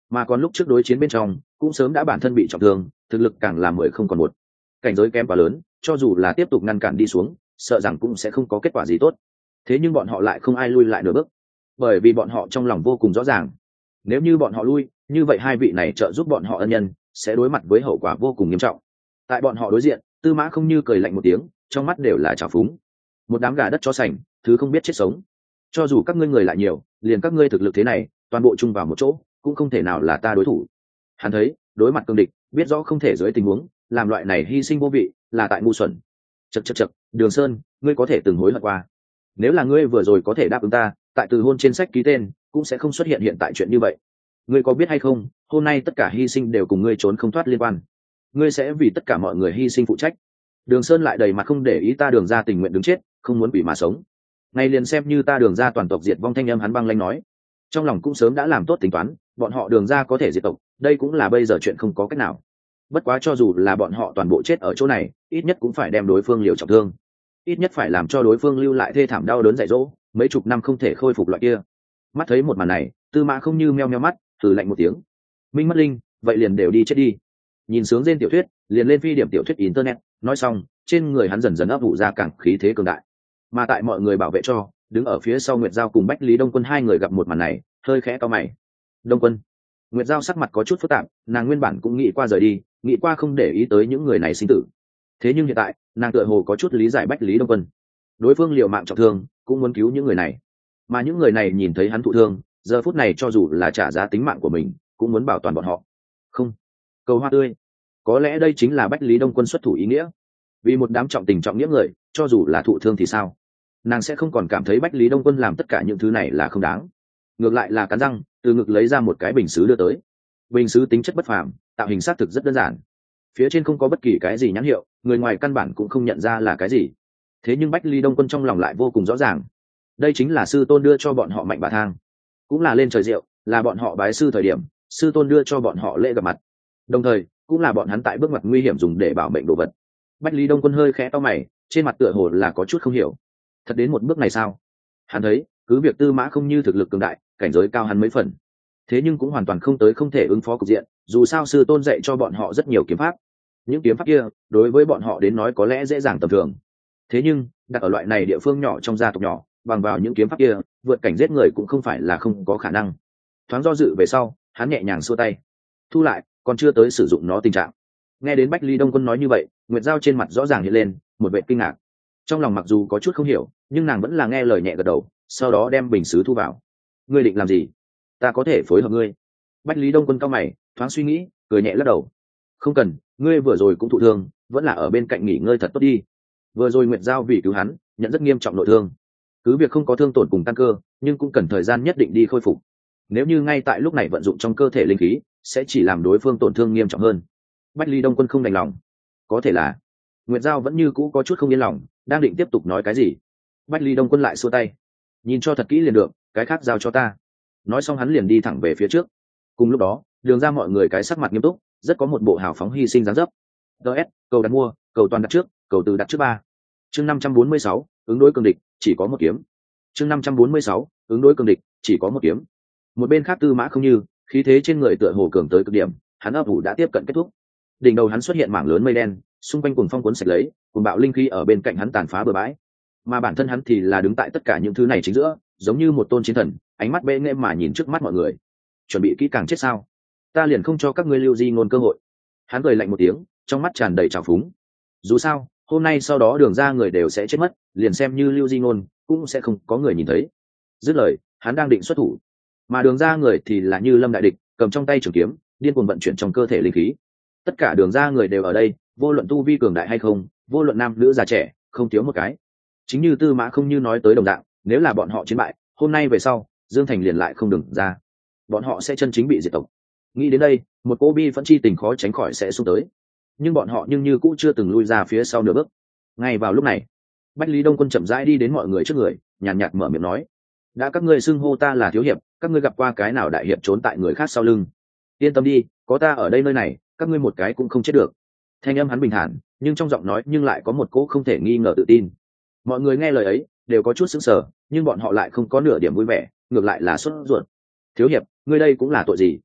mà còn lúc trước đối chiến bên trong cũng sớm đã bản thân bị trọng thương, thực lực càng là 10 không còn một, cảnh giới kém quá lớn, cho dù là tiếp tục ngăn cản đi xuống sợ rằng cũng sẽ không có kết quả gì tốt. Thế nhưng bọn họ lại không ai lui lại nửa bước, bởi vì bọn họ trong lòng vô cùng rõ ràng, nếu như bọn họ lui, như vậy hai vị này trợ giúp bọn họ ân nhân sẽ đối mặt với hậu quả vô cùng nghiêm trọng. Tại bọn họ đối diện, Tư Mã Không Như cười lạnh một tiếng, trong mắt đều là trào phúng. Một đám gà đất chó sành, thứ không biết chết sống. Cho dù các ngươi người lại nhiều, liền các ngươi thực lực thế này, toàn bộ chung vào một chỗ, cũng không thể nào là ta đối thủ. Hắn thấy, đối mặt cương địch, biết rõ không thể dưới tình huống, làm loại này hy sinh vô vị, là tại ngu xuẩn. Chậc chậc chậc, Đường Sơn, ngươi có thể từng hối hận qua. Nếu là ngươi vừa rồi có thể đáp ứng ta, tại từ hôn trên sách ký tên, cũng sẽ không xuất hiện hiện tại chuyện như vậy. Ngươi có biết hay không, hôm nay tất cả hy sinh đều cùng ngươi trốn không thoát liên quan. Ngươi sẽ vì tất cả mọi người hy sinh phụ trách. Đường Sơn lại đầy mặt không để ý, ta Đường gia tình nguyện đứng chết, không muốn bị mà sống. Ngay liền xem như ta Đường gia toàn tộc diệt vong, thanh âm hắn băng lãnh nói. Trong lòng cũng sớm đã làm tốt tính toán, bọn họ Đường gia có thể diệt tộc, đây cũng là bây giờ chuyện không có cách nào. Bất quá cho dù là bọn họ toàn bộ chết ở chỗ này, ít nhất cũng phải đem đối phương liều trọng thương, ít nhất phải làm cho đối phương lưu lại thê thảm đau đớn dạy dỗ, mấy chục năm không thể khôi phục loại kia. Mắt thấy một màn này, Tư Mã Không Như meo meo mắt, thử lạnh một tiếng. Minh mất linh, vậy liền đều đi chết đi. Nhìn sướng trên tiểu thuyết, liền lên phi điểm tiểu thuyết internet, nói xong, trên người hắn dần dần ấp ủ ra càng khí thế cường đại. Mà tại mọi người bảo vệ cho, đứng ở phía sau Nguyệt Giao cùng Bách Lý Đông Quân hai người gặp một màn này, hơi khẽ cau mày. Đông Quân. Nguyệt Giao sắc mặt có chút phức tạp, nàng nguyên bản cũng nghĩ qua rời đi, nghĩ qua không để ý tới những người này sinh tử. Thế nhưng hiện tại, nàng tựa hồ có chút lý giải Bách Lý Đông Quân. Đối phương liều mạng trọng thương, cũng muốn cứu những người này. Mà những người này nhìn thấy hắn thụ thương, giờ phút này cho dù là trả giá tính mạng của mình, cũng muốn bảo toàn bọn họ. Không. Cầu hoa tươi. Có lẽ đây chính là Bách Lý Đông Quân xuất thủ ý nghĩa. Vì một đám trọng tình trọng nghĩa người, cho dù là thụ thương thì sao? Nàng sẽ không còn cảm thấy Bách Lý Đông Quân làm tất cả những thứ này là không đáng. Ngược lại là cắn răng, từ ngực lấy ra một cái bình sứ đưa tới. Bình sứ tính chất bất phàm, tạo hình xác thực rất đơn giản. Phía trên không có bất kỳ cái gì nhãn hiệu, người ngoài căn bản cũng không nhận ra là cái gì. Thế nhưng Bách Lý Đông Quân trong lòng lại vô cùng rõ ràng. Đây chính là sư tôn đưa cho bọn họ Mạnh Bà Thang, cũng là lên trời rượu, là bọn họ bái sư thời điểm, sư tôn đưa cho bọn họ lễ gặp mặt. Đồng thời, cũng là bọn hắn tại bước ngoặt nguy hiểm dùng để bảo mệnh đồ vật. Bách Lý Đông Quân hơi khẽ cau mày, trên mặt tựa hồ là có chút không hiểu. Thật đến một bước này sao? Hắn thấy, cứ việc Tư Mã Không Như thực lực cường đại, cảnh giới cao hắn mấy phần, thế nhưng cũng hoàn toàn không tới không thể ứng phó cục diện, dù sao sư tôn dạy cho bọn họ rất nhiều kiếm pháp. Những kiếm pháp kia, đối với bọn họ đến nói có lẽ dễ dàng tầm thường. Thế nhưng, đặt ở loại này địa phương nhỏ trong gia tộc nhỏ, bằng vào những kiếm pháp kia, vượt cảnh giết người cũng không phải là không có khả năng. Thoáng do dự về sau, hắn nhẹ nhàng xua tay. Thu lại, còn chưa tới sử dụng nó tình trạng. Nghe đến Bách Lý Đông Quân nói như vậy, Nguyệt Giao trên mặt rõ ràng hiện lên một vẻ kinh ngạc. Trong lòng mặc dù có chút không hiểu, nhưng nàng vẫn là nghe lời nhẹ gật đầu, sau đó đem bình sứ thu vào. Ngươi định làm gì? Ta có thể phối hợp ngươi. Bách Lý Đông Quân cau mày, thoáng suy nghĩ, cười nhẹ lắc đầu. Không cần, ngươi vừa rồi cũng thụ thương, vẫn là ở bên cạnh nghỉ ngơi thật tốt đi. Vừa rồi Nguyệt Giao vì cứu hắn, nhận rất nghiêm trọng nội thương. Cứ việc không có thương tổn cùng căn cơ, nhưng cũng cần thời gian nhất định đi khôi phục. Nếu như ngay tại lúc này vận dụng trong cơ thể linh khí, sẽ chỉ làm đối phương tổn thương nghiêm trọng hơn. Bách Lý Đông Quân không đành lòng. Có thể là Nguyệt Giao vẫn như cũ có chút không yên lòng, đang định tiếp tục nói cái gì. Bách Lý Đông Quân lại xua tay. Nhìn cho thật kỹ liền được, cái khác giao cho ta. Nói xong hắn liền đi thẳng về phía trước. Cùng lúc đó, Đường ra mọi người cái sắc mặt nghiêm túc, rất có một bộ hào phóng hy sinh dáng dấp. DS, cầu đặt mua, cầu toàn đặt trước, cầu từ đặt trước 3. Chương 546, ứng đối cường địch, chỉ có một kiếm. Chương 546, ứng đối cường địch, chỉ có một kiếm. Một bên khác Tư Mã Không Như, khí thế trên người tựa hồ cường tới cực điểm, hắn ấp ủ đã tiếp cận kết thúc. Đỉnh đầu hắn xuất hiện mảng lớn mây đen, xung quanh cuồng phong cuốn sạch lấy, cuồng bạo linh khí ở bên cạnh hắn tàn phá bừa bãi. Mà bản thân hắn thì là đứng tại tất cả những thứ này chính giữa, giống như một tôn chiến thần, ánh mắt bệ nghệ mà nhìn trước mắt mọi người. Chuẩn bị kỹ càng chết sao? Ta liền không cho các ngươi lưu di ngôn cơ hội. Hắn cười lạnh một tiếng, trong mắt tràn đầy trào phúng. Dù sao, hôm nay sau đó Đường ra người đều sẽ chết mất, liền xem như lưu di ngôn cũng sẽ không có người nhìn thấy. Dứt lời, hắn đang định xuất thủ, mà Đường ra người thì là như lâm đại địch, cầm trong tay trường kiếm, điên cuồng vận chuyển trong cơ thể linh khí. Tất cả Đường ra người đều ở đây, vô luận tu vi cường đại hay không, vô luận nam nữ già trẻ, không thiếu một cái. Chính như Tư Mã Không Như nói tới đồng dạng, nếu là bọn họ chiến bại, hôm nay về sau, Dương Thành liền lại không đừng ra, bọn họ sẽ chân chính bị diệt tộc. Nghĩ đến đây, một cô bi phẫn chi tình khó tránh khỏi sẽ xung tới, nhưng bọn họ nhưng như cũ chưa từng lui ra phía sau nửa bước. Ngay vào lúc này, Bách Lý Đông Quân chậm rãi đi đến mọi người trước người, nhàn nhạt mở miệng nói: đã các ngươi xưng hô ta là thiếu hiệp, các ngươi gặp qua cái nào đại hiệp trốn tại người khác sau lưng? Yên tâm đi, có ta ở đây nơi này, các ngươi một cái cũng không chết được. Thanh âm hắn bình thản, nhưng trong giọng nói nhưng lại có một cỗ không thể nghi ngờ tự tin. Mọi người nghe lời ấy đều có chút sững sờ, nhưng bọn họ lại không có nửa điểm vui vẻ, ngược lại là sốt ruột. Thiếu hiệp, ngươi đây cũng là tội gì?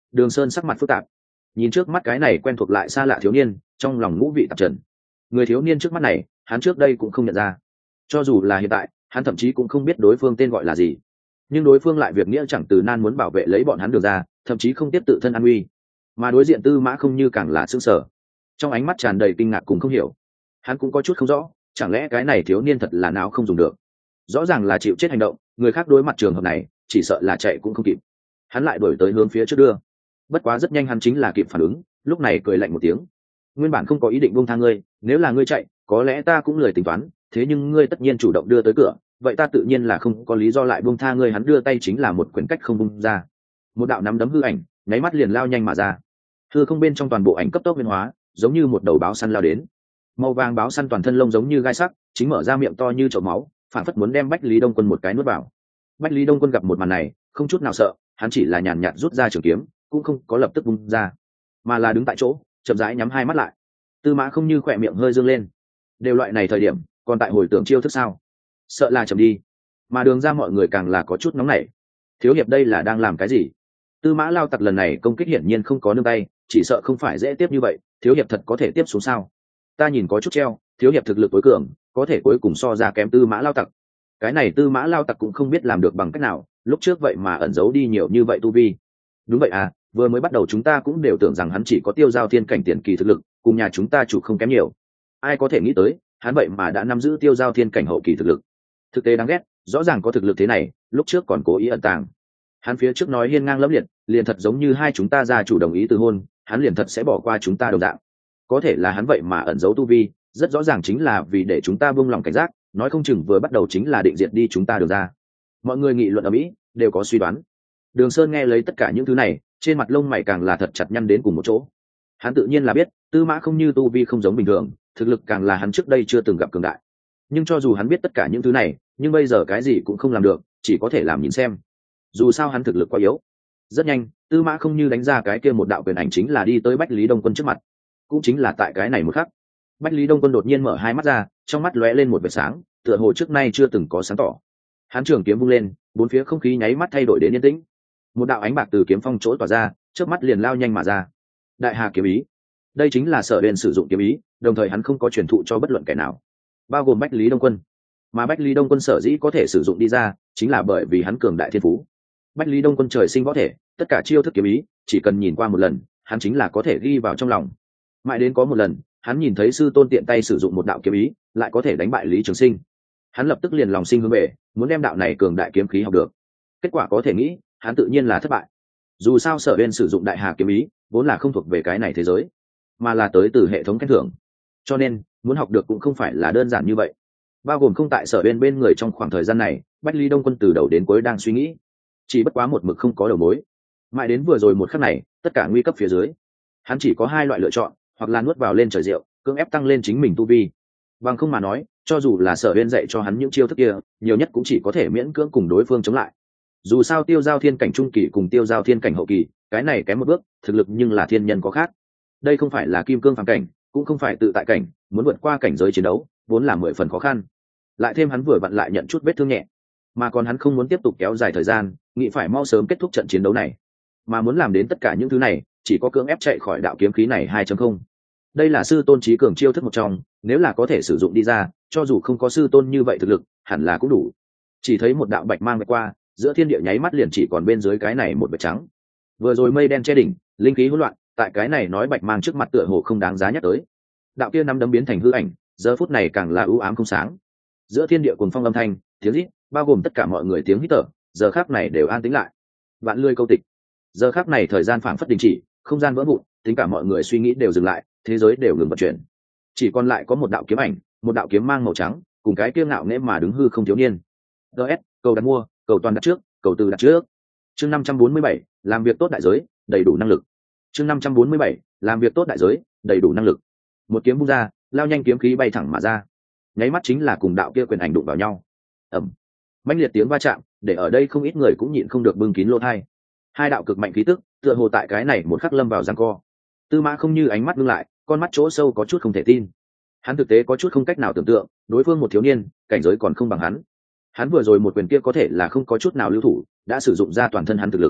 Đường Sơn sắc mặt phức tạp, nhìn trước mắt cái này quen thuộc lại xa lạ thiếu niên, trong lòng ngũ vị tạp trần. Người thiếu niên trước mắt này hắn trước đây cũng không nhận ra, cho dù là hiện tại hắn thậm chí cũng không biết đối phương tên gọi là gì, nhưng đối phương lại việc nghĩa chẳng từ nan muốn bảo vệ lấy bọn hắn Đường ra, thậm chí không tiếp tự thân an nguy. Mà đối diện Tư Mã Không Như càng là sững sờ, trong ánh mắt tràn đầy kinh ngạc cùng không hiểu. Hắn cũng có chút không rõ, chẳng lẽ cái này thiếu niên thật là não không dùng được, rõ ràng là chịu chết hành động, người khác đối mặt trường hợp này chỉ sợ là chạy cũng không kịp. Hắn lại đổi tới hướng phía trước đưa, bất quá rất nhanh hắn chính là kịp phản ứng, lúc này cười lạnh một tiếng. Nguyên bản không có ý định buông tha ngươi, nếu là ngươi chạy có lẽ ta cũng lười tính toán, thế nhưng ngươi tất nhiên chủ động đưa tới cửa, vậy ta tự nhiên là không có lý do lại buông tha ngươi. Hắn đưa tay chính là một quyển cách không bung ra, một đạo nắm đấm hư ảnh nháy mắt liền lao nhanh mà ra. Hư không bên trong toàn bộ ảnh cấp tốc biến hóa, giống như một đầu báo săn lao đến. Màu vàng báo săn toàn thân lông giống như gai sắc, chính mở ra miệng to như chậu máu, phản phất muốn đem Bách Lý Đông Quân một cái nuốt vào. Bách Lý Đông Quân gặp một màn này không chút nào sợ, hắn chỉ là nhàn nhạt rút ra trường kiếm, cũng không có lập tức bung ra, mà là đứng tại chỗ chậm rãi nhắm hai mắt lại. Tư Mã Không Như khỏe miệng hơi dương lên, đều loại này thời điểm còn tại hồi tưởng chiêu thức sao, sợ là chậm đi. Mà Đường ra mọi người càng là có chút nóng nảy, thiếu hiệp đây là đang làm cái gì? Tư Mã Lao Tặc lần này công kích hiển nhiên không có nương tay, chỉ sợ không phải dễ tiếp như vậy, thiếu hiệp thật có thể tiếp xuống sao? Ta nhìn có chút treo, thiếu hiệp thực lực tối cường, có thể cuối cùng so ra kém Tư Mã Lao Tặc. Cái này Tư Mã Lao Tặc cũng không biết làm được bằng cách nào, lúc trước vậy mà ẩn giấu đi nhiều như vậy tu vi. Đúng vậy à, vừa mới bắt đầu chúng ta cũng đều tưởng rằng hắn chỉ có tiêu giao thiên cảnh tiền kỳ thực lực, cùng nhà chúng ta chủ không kém nhiều. Ai có thể nghĩ tới, hắn vậy mà đã nắm giữ tiêu giao thiên cảnh hậu kỳ thực lực. Thực tế đáng ghét, rõ ràng có thực lực thế này, lúc trước còn cố ý ẩn tàng. Hắn phía trước nói hiên ngang lẫm liệt, liền thật giống như hai chúng ta gia chủ đồng ý từ hôn, hắn liền thật sẽ bỏ qua chúng ta đồng dạng. Có thể là hắn vậy mà ẩn giấu tu vi, rất rõ ràng chính là vì để chúng ta buông lòng cảnh giác, nói không chừng vừa bắt đầu chính là định diệt đi chúng ta Đường ra. Mọi người nghị luận ở mỹ đều có suy đoán. Đường Sơn nghe lấy tất cả những thứ này, trên mặt lông mày càng là thật chặt nhăn đến cùng một chỗ. Hắn tự nhiên là biết Tư Mã Không Như tu vi không giống bình thường, thực lực càng là hắn trước đây chưa từng gặp cường đại. Nhưng cho dù hắn biết tất cả những thứ này, nhưng bây giờ cái gì cũng không làm được, chỉ có thể làm nhìn xem. Dù sao hắn thực lực quá yếu. Rất nhanh, Tư Mã Không Như đánh ra cái kia một đạo quyền ảnh chính là đi tới Bách Lý Đông Quân trước mặt. Cũng chính là tại cái này một khắc, Bách Lý Đông Quân đột nhiên mở hai mắt ra, trong mắt lóe lên một vệt sáng, tựa hồ trước nay chưa từng có sáng tỏ. Hắn trường kiếm vung lên, bốn phía không khí nháy mắt thay đổi đến yên tĩnh. Một đạo ánh bạc từ kiếm phong chỗ tỏa ra, trước mắt liền lao nhanh mà ra. Đại Hà kiếm ý, đây chính là Sở Uyên sử dụng kiếm ý, đồng thời hắn không có truyền thụ cho bất luận kẻ nào, bao gồm Bách Lý Đông Quân. Mà Bách Lý Đông Quân sở dĩ có thể sử dụng đi ra, chính là bởi vì hắn cường đại thiên phú. Bách Lý Đông Quân trời sinh võ thể, tất cả chiêu thức kiếm ý, chỉ cần nhìn qua một lần, hắn chính là có thể ghi vào trong lòng. Mãi đến có một lần, hắn nhìn thấy sư tôn tiện tay sử dụng một đạo kiếm ý, lại có thể đánh bại Lý Trường Sinh. Hắn lập tức liền lòng sinh hướng về, muốn đem đạo này cường đại kiếm khí học được. Kết quả có thể nghĩ, hắn tự nhiên là thất bại. Dù sao Sở Uyên sử dụng Đại Hà kiếm ý, vốn là không thuộc về cái này thế giới, mà là tới từ hệ thống khen thưởng. Cho nên, muốn học được cũng không phải là đơn giản như vậy. Bao gồm không tại Sở Uyên bên người trong khoảng thời gian này, Bách Lý Đông Quân từ đầu đến cuối đang suy nghĩ, chỉ bất quá một mực không có đầu mối. Mãi đến vừa rồi một khắc này, tất cả nguy cấp phía dưới, hắn chỉ có hai loại lựa chọn, hoặc là nuốt vào lên trời rượu, cưỡng ép tăng lên chính mình tu vi. Bằng không mà nói, cho dù là Sở Uyên dạy cho hắn những chiêu thức kia, nhiều nhất cũng chỉ có thể miễn cưỡng cùng đối phương chống lại. Dù sao tiêu giao thiên cảnh trung kỳ cùng tiêu giao thiên cảnh hậu kỳ, cái này kém một bước, thực lực nhưng là thiên nhân có khác. Đây không phải là kim cương phàm cảnh, cũng không phải tự tại cảnh, muốn vượt qua cảnh giới chiến đấu, vốn là 10 phần khó khăn. Lại thêm hắn vừa vặn lại nhận chút vết thương nhẹ, mà còn hắn không muốn tiếp tục kéo dài thời gian, nghĩ phải mau sớm kết thúc trận chiến đấu này. Mà muốn làm đến tất cả những thứ này, chỉ có cưỡng ép chạy khỏi đạo kiếm khí này 2.0. Đây là sư tôn trí cường chiêu thức một trong, nếu là có thể sử dụng đi ra, cho dù không có sư tôn như vậy thực lực, hẳn là cũng đủ. Chỉ thấy một đạo bạch mang vạch qua, giữa thiên địa nháy mắt liền chỉ còn bên dưới cái này một vệt trắng. Vừa rồi mây đen che đỉnh, linh khí hỗn loạn, tại cái này nói bạch mang trước mặt tựa hồ không đáng giá nhắc tới. Đạo kia năm đấm biến thành hư ảnh, giờ phút này càng là u ám không sáng. Giữa thiên địa cuồng phong âm thanh, tiếng rít, bao gồm tất cả mọi người tiếng hít thở, giờ khắc này đều an tĩnh lại. Vạn lươi câu tịch. Giờ khắc này thời gian phảng phất đình chỉ, không gian vỡ vụn, tính cả mọi người suy nghĩ đều dừng lại, thế giới đều ngừng vận chuyển. Chỉ còn lại có một đạo kiếm ảnh, một đạo kiếm mang màu trắng, cùng cái kiêu ngạo nghễ mà đứng hư không thiếu niên. DS, cầu đặt mua, cầu toàn đặt trước, cầu từ đặt trước. Chương 547, làm việc tốt đại giới, đầy đủ năng lực. Chương 547, làm việc tốt đại giới, đầy đủ năng lực. Một kiếm vung ra, lao nhanh kiếm khí bay thẳng mà ra. Nháy mắt chính là cùng đạo kia quyền ảnh đụng vào nhau. Ầm. Mãnh liệt tiếng va chạm, để ở đây không ít người cũng nhịn không được bưng kín lỗ tai. Hai đạo cực mạnh khí tức, tựa hồ tại cái này một khắc lâm vào giằng co. Tư Mã Không Như ánh mắt ngưng lại, con mắt chỗ sâu có chút không thể tin. Hắn thực tế có chút không cách nào tưởng tượng, đối phương một thiếu niên, cảnh giới còn không bằng hắn. Hắn vừa rồi một quyền kia có thể là không có chút nào lưu thủ, đã sử dụng ra toàn thân hắn thực lực.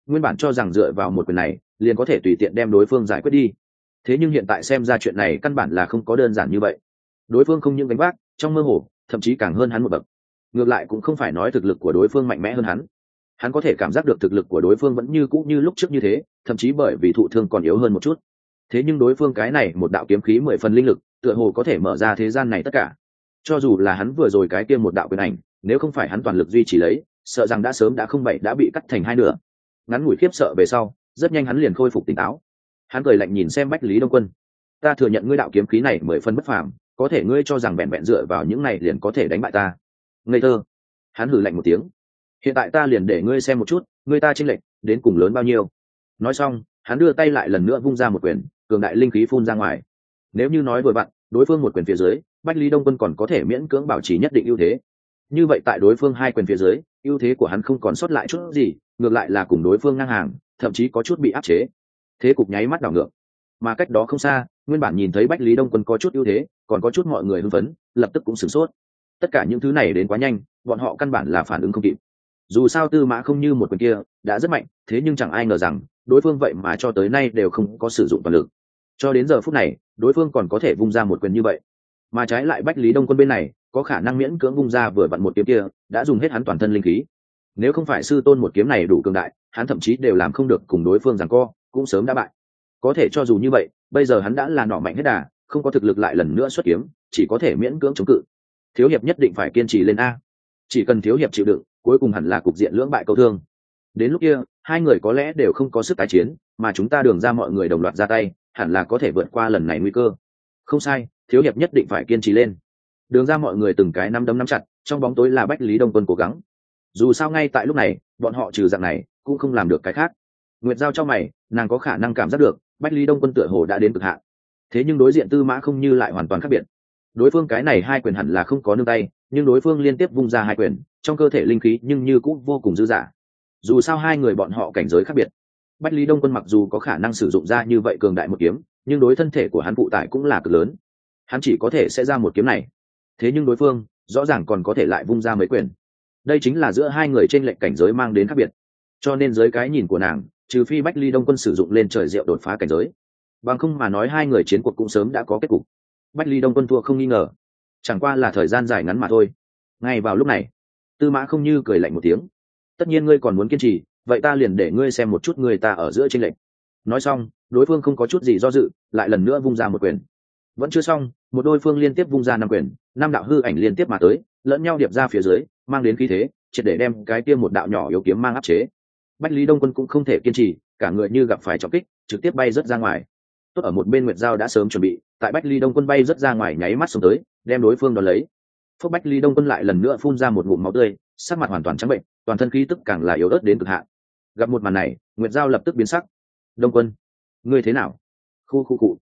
nguyên bản cho rằng dựa vào một quyền này liền có thể tùy tiện đem đối phương giải quyết đi, thế nhưng hiện tại xem ra chuyện này căn bản là không có đơn giản như vậy. Đối phương không những gánh vác, trong mơ hồ thậm chí càng hơn hắn một bậc. Ngược lại cũng không phải nói thực lực của đối phương mạnh mẽ hơn hắn có thể cảm giác được thực lực của đối phương vẫn như cũ như lúc trước như thế, thậm chí bởi vì thụ thương còn yếu hơn một chút. Thế nhưng đối phương cái này một đạo kiếm khí 10 phần linh lực, tựa hồ có thể mở ra thế gian này tất cả. Cho dù là hắn vừa rồi cái kia một đạo quyền ảnh, nếu không phải hắn toàn lực duy trì lấy, sợ rằng đã sớm đã bị cắt thành hai nửa. Ngắn ngủi khiếp sợ về sau, rất nhanh hắn liền khôi phục tỉnh táo. Hắn cười lạnh nhìn xem Bách Lý Đông Quân, ta thừa nhận ngươi đạo kiếm khí này 10 phần bất phàm, có thể ngươi cho rằng vẹn vẹn dựa vào những này liền có thể đánh bại ta? Ngây thơ. Hắn hừ lạnh một tiếng, hiện tại ta liền để ngươi xem một chút ngươi ta chênh lệch đến cùng lớn bao nhiêu. Nói xong hắn đưa tay lại lần nữa vung ra một quyền, cường đại linh khí phun ra ngoài. Nếu như nói vừa vặn đối phương một quyền phía dưới Bách Lý Đông Quân còn có thể miễn cưỡng bảo trì nhất định ưu thế, như vậy tại đối phương hai quyền phía dưới ưu thế của hắn không còn sót lại chút gì, ngược lại là cùng đối phương ngang hàng, thậm chí có chút bị áp chế. Thế cục nháy mắt đảo ngược. Mà cách đó không xa, nguyên bản nhìn thấy Bách Lý Đông Quân có chút ưu thế, còn có chút mọi người hưng phấn, lập tức cũng sửng sốt. Tất cả những thứ này đến quá nhanh, bọn họ căn bản là phản ứng không kịp. Dù sao Tư Mã Không Như một quyền kia đã rất mạnh, thế nhưng chẳng ai ngờ rằng đối phương vậy mà cho tới nay đều không có sử dụng toàn lực. Cho đến giờ phút này, đối phương còn có thể vung ra một quyền như vậy. Mà trái lại Bách Lý Đông Quân bên này, có khả năng miễn cưỡng vung ra vừa vặn một kiếm kia, đã dùng hết hắn toàn thân linh khí. Nếu không phải sư tôn một kiếm này đủ cường đại, hắn thậm chí đều làm không được cùng đối phương giằng co, cũng sớm đã bại. Có thể cho dù như vậy, bây giờ hắn đã là nỏ mạnh hết đà, không có thực lực lại lần nữa xuất kiếm, chỉ có thể miễn cưỡng chống cự. Thiếu hiệp nhất định phải kiên trì lên a. Chỉ cần thiếu hiệp chịu đựng, cuối cùng hẳn là cục diện lưỡng bại câu thương. Đến lúc kia, hai người có lẽ đều không có sức tái chiến, mà chúng ta Đường ra mọi người đồng loạt ra tay, hẳn là có thể vượt qua lần này nguy cơ. Không sai, thiếu hiệp nhất định phải kiên trì lên. Đường ra mọi người từng cái nắm đấm nắm chặt, trong bóng tối là Bách Lý Đông Quân cố gắng. Dù sao ngay tại lúc này, bọn họ trừ dạng này, cũng không làm được cái khác. Nguyệt Giao cho mày, nàng có khả năng cảm giác được, Bách Lý Đông Quân tựa hồ đã đến cực hạn. Thế nhưng đối diện Tư Mã Không Như lại hoàn toàn khác biệt. Đối phương cái này hai quyền hẳn là không có nương tay, nhưng đối phương liên tiếp vung ra hai quyền, trong cơ thể linh khí nhưng như cũng vô cùng dư dả. Dù sao hai người bọn họ cảnh giới khác biệt. Bách Lý Đông Quân mặc dù có khả năng sử dụng ra như vậy cường đại một kiếm, nhưng đối thân thể của hắn phụ tải cũng là cực lớn. Hắn chỉ có thể sẽ ra một kiếm này. Thế nhưng đối phương, rõ ràng còn có thể lại vung ra mấy quyền. Đây chính là giữa hai người trên lệnh cảnh giới mang đến khác biệt. Cho nên dưới cái nhìn của nàng, trừ phi Bách Lý Đông Quân sử dụng lên trời diệu đột phá cảnh giới, bằng không mà nói hai người chiến cuộc cũng sớm đã có kết cục. Bách Lý Đông Quân thua không nghi ngờ, chẳng qua là thời gian dài ngắn mà thôi. Ngay vào lúc này, Tư Mã Không Như cười lạnh một tiếng, tất nhiên ngươi còn muốn kiên trì, vậy ta liền để ngươi xem một chút người ta ở giữa chênh lệch. Nói xong, đối phương không có chút gì do dự, lại lần nữa vung ra một quyền. Vẫn chưa xong, một đôi phương liên tiếp vung ra năm quyền, năm đạo hư ảnh liên tiếp mà tới, lẫn nhau điệp ra phía dưới, mang đến khí thế, triệt để đem cái kia một đạo nhỏ yếu kiếm mang áp chế. Bách Lý Đông Quân cũng không thể kiên trì, cả người như gặp phải trọng kích, trực tiếp bay rất ra ngoài. Tốt ở một bên Nguyệt Giao đã sớm chuẩn bị, tại Bách Lý Đông Quân bay rất ra ngoài nháy mắt xuống tới, đem đối phương đón lấy. Phúc Bách Lý Đông Quân lại lần nữa phun ra một ngụm máu tươi, sắc mặt hoàn toàn trắng bệnh, toàn thân khí tức càng là yếu ớt đến cực hạn. Gặp một màn này, Nguyệt Giao lập tức biến sắc. Đông Quân, ngươi thế nào? Khu.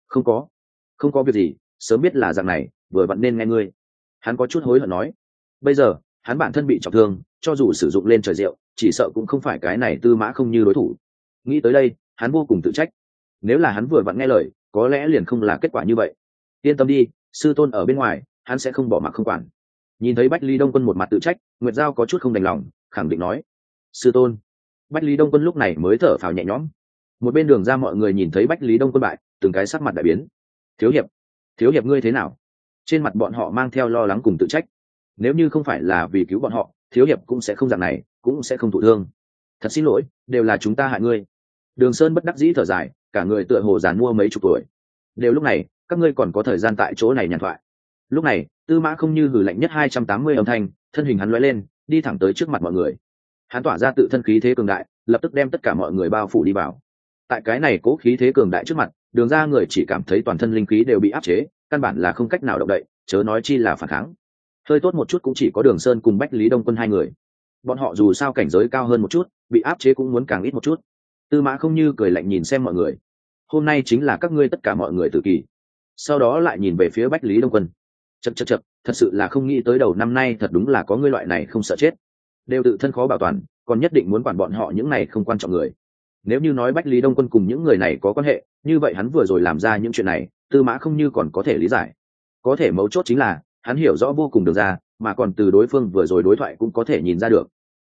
Không có việc gì, sớm biết là dạng này, vừa vặn nên nghe ngươi. Hắn có chút hối hận nói. Bây giờ, hắn bản thân bị trọng thương, cho dù sử dụng lên trời diệu, chỉ sợ cũng không phải cái này Tư Mã Không Như đối thủ. Nghĩ tới đây, hắn vô cùng tự trách. Nếu là hắn vừa vặn nghe lời, có lẽ liền không là kết quả như vậy. Yên tâm đi, sư tôn ở bên ngoài, hắn sẽ không bỏ mặc không quản. Nhìn thấy Bách Lý Đông Quân một mặt tự trách, Nguyệt Giao có chút không đành lòng, khẳng định nói: sư tôn. Bách Lý Đông Quân lúc này mới thở phào nhẹ nhõm. Một bên Đường ra mọi người nhìn thấy Bách Lý Đông Quân bại, từng cái sắc mặt đại biến. Thiếu hiệp ngươi thế nào? Trên mặt bọn họ mang theo lo lắng cùng tự trách. Nếu như không phải là vì cứu bọn họ, thiếu hiệp cũng sẽ không dạng này, cũng sẽ không thụ thương. Thật xin lỗi, đều là chúng ta hại ngươi. Đường Sơn bất đắc dĩ thở dài, cả người tựa hồ giàn mua mấy chục tuổi. Đều lúc này, các ngươi còn có thời gian tại chỗ này nhàn thoại. Lúc này, Tư Mã Không Như hừ lạnh nhất 280 âm thanh, thân hình hắn lóe lên, đi thẳng tới trước mặt mọi người. Hắn tỏa ra tự thân khí thế cường đại, lập tức đem tất cả mọi người bao phủ đi vào. Tại cái này cố khí thế cường đại trước mặt, Đường ra người chỉ cảm thấy toàn thân linh khí đều bị áp chế, căn bản là không cách nào động đậy, chớ nói chi là phản kháng. Hơi tốt một chút cũng chỉ có Đường Sơn cùng Bách Lý Đông Quân hai người. Bọn họ dù sao cảnh giới cao hơn một chút, bị áp chế cũng muốn càng ít một chút. Tư Mã Không Như cười lạnh nhìn xem mọi người. Hôm nay chính là các ngươi tất cả mọi người tử kỳ. Sau đó lại nhìn về phía Bách Lý Đông Quân. Chậc, thật sự là không nghĩ tới đầu năm nay thật đúng là có ngươi loại này không sợ chết. Đều tự thân khó bảo toàn, còn nhất định muốn quản bọn họ những này không quan trọng người. Nếu như nói Bách Lý Đông Quân cùng những người này có quan hệ, như vậy hắn vừa rồi làm ra những chuyện này, Tư Mã Không Như còn có thể lý giải. Có thể mấu chốt chính là, hắn hiểu rõ vô cùng Đường ra, mà còn từ đối phương vừa rồi đối thoại cũng có thể nhìn ra được.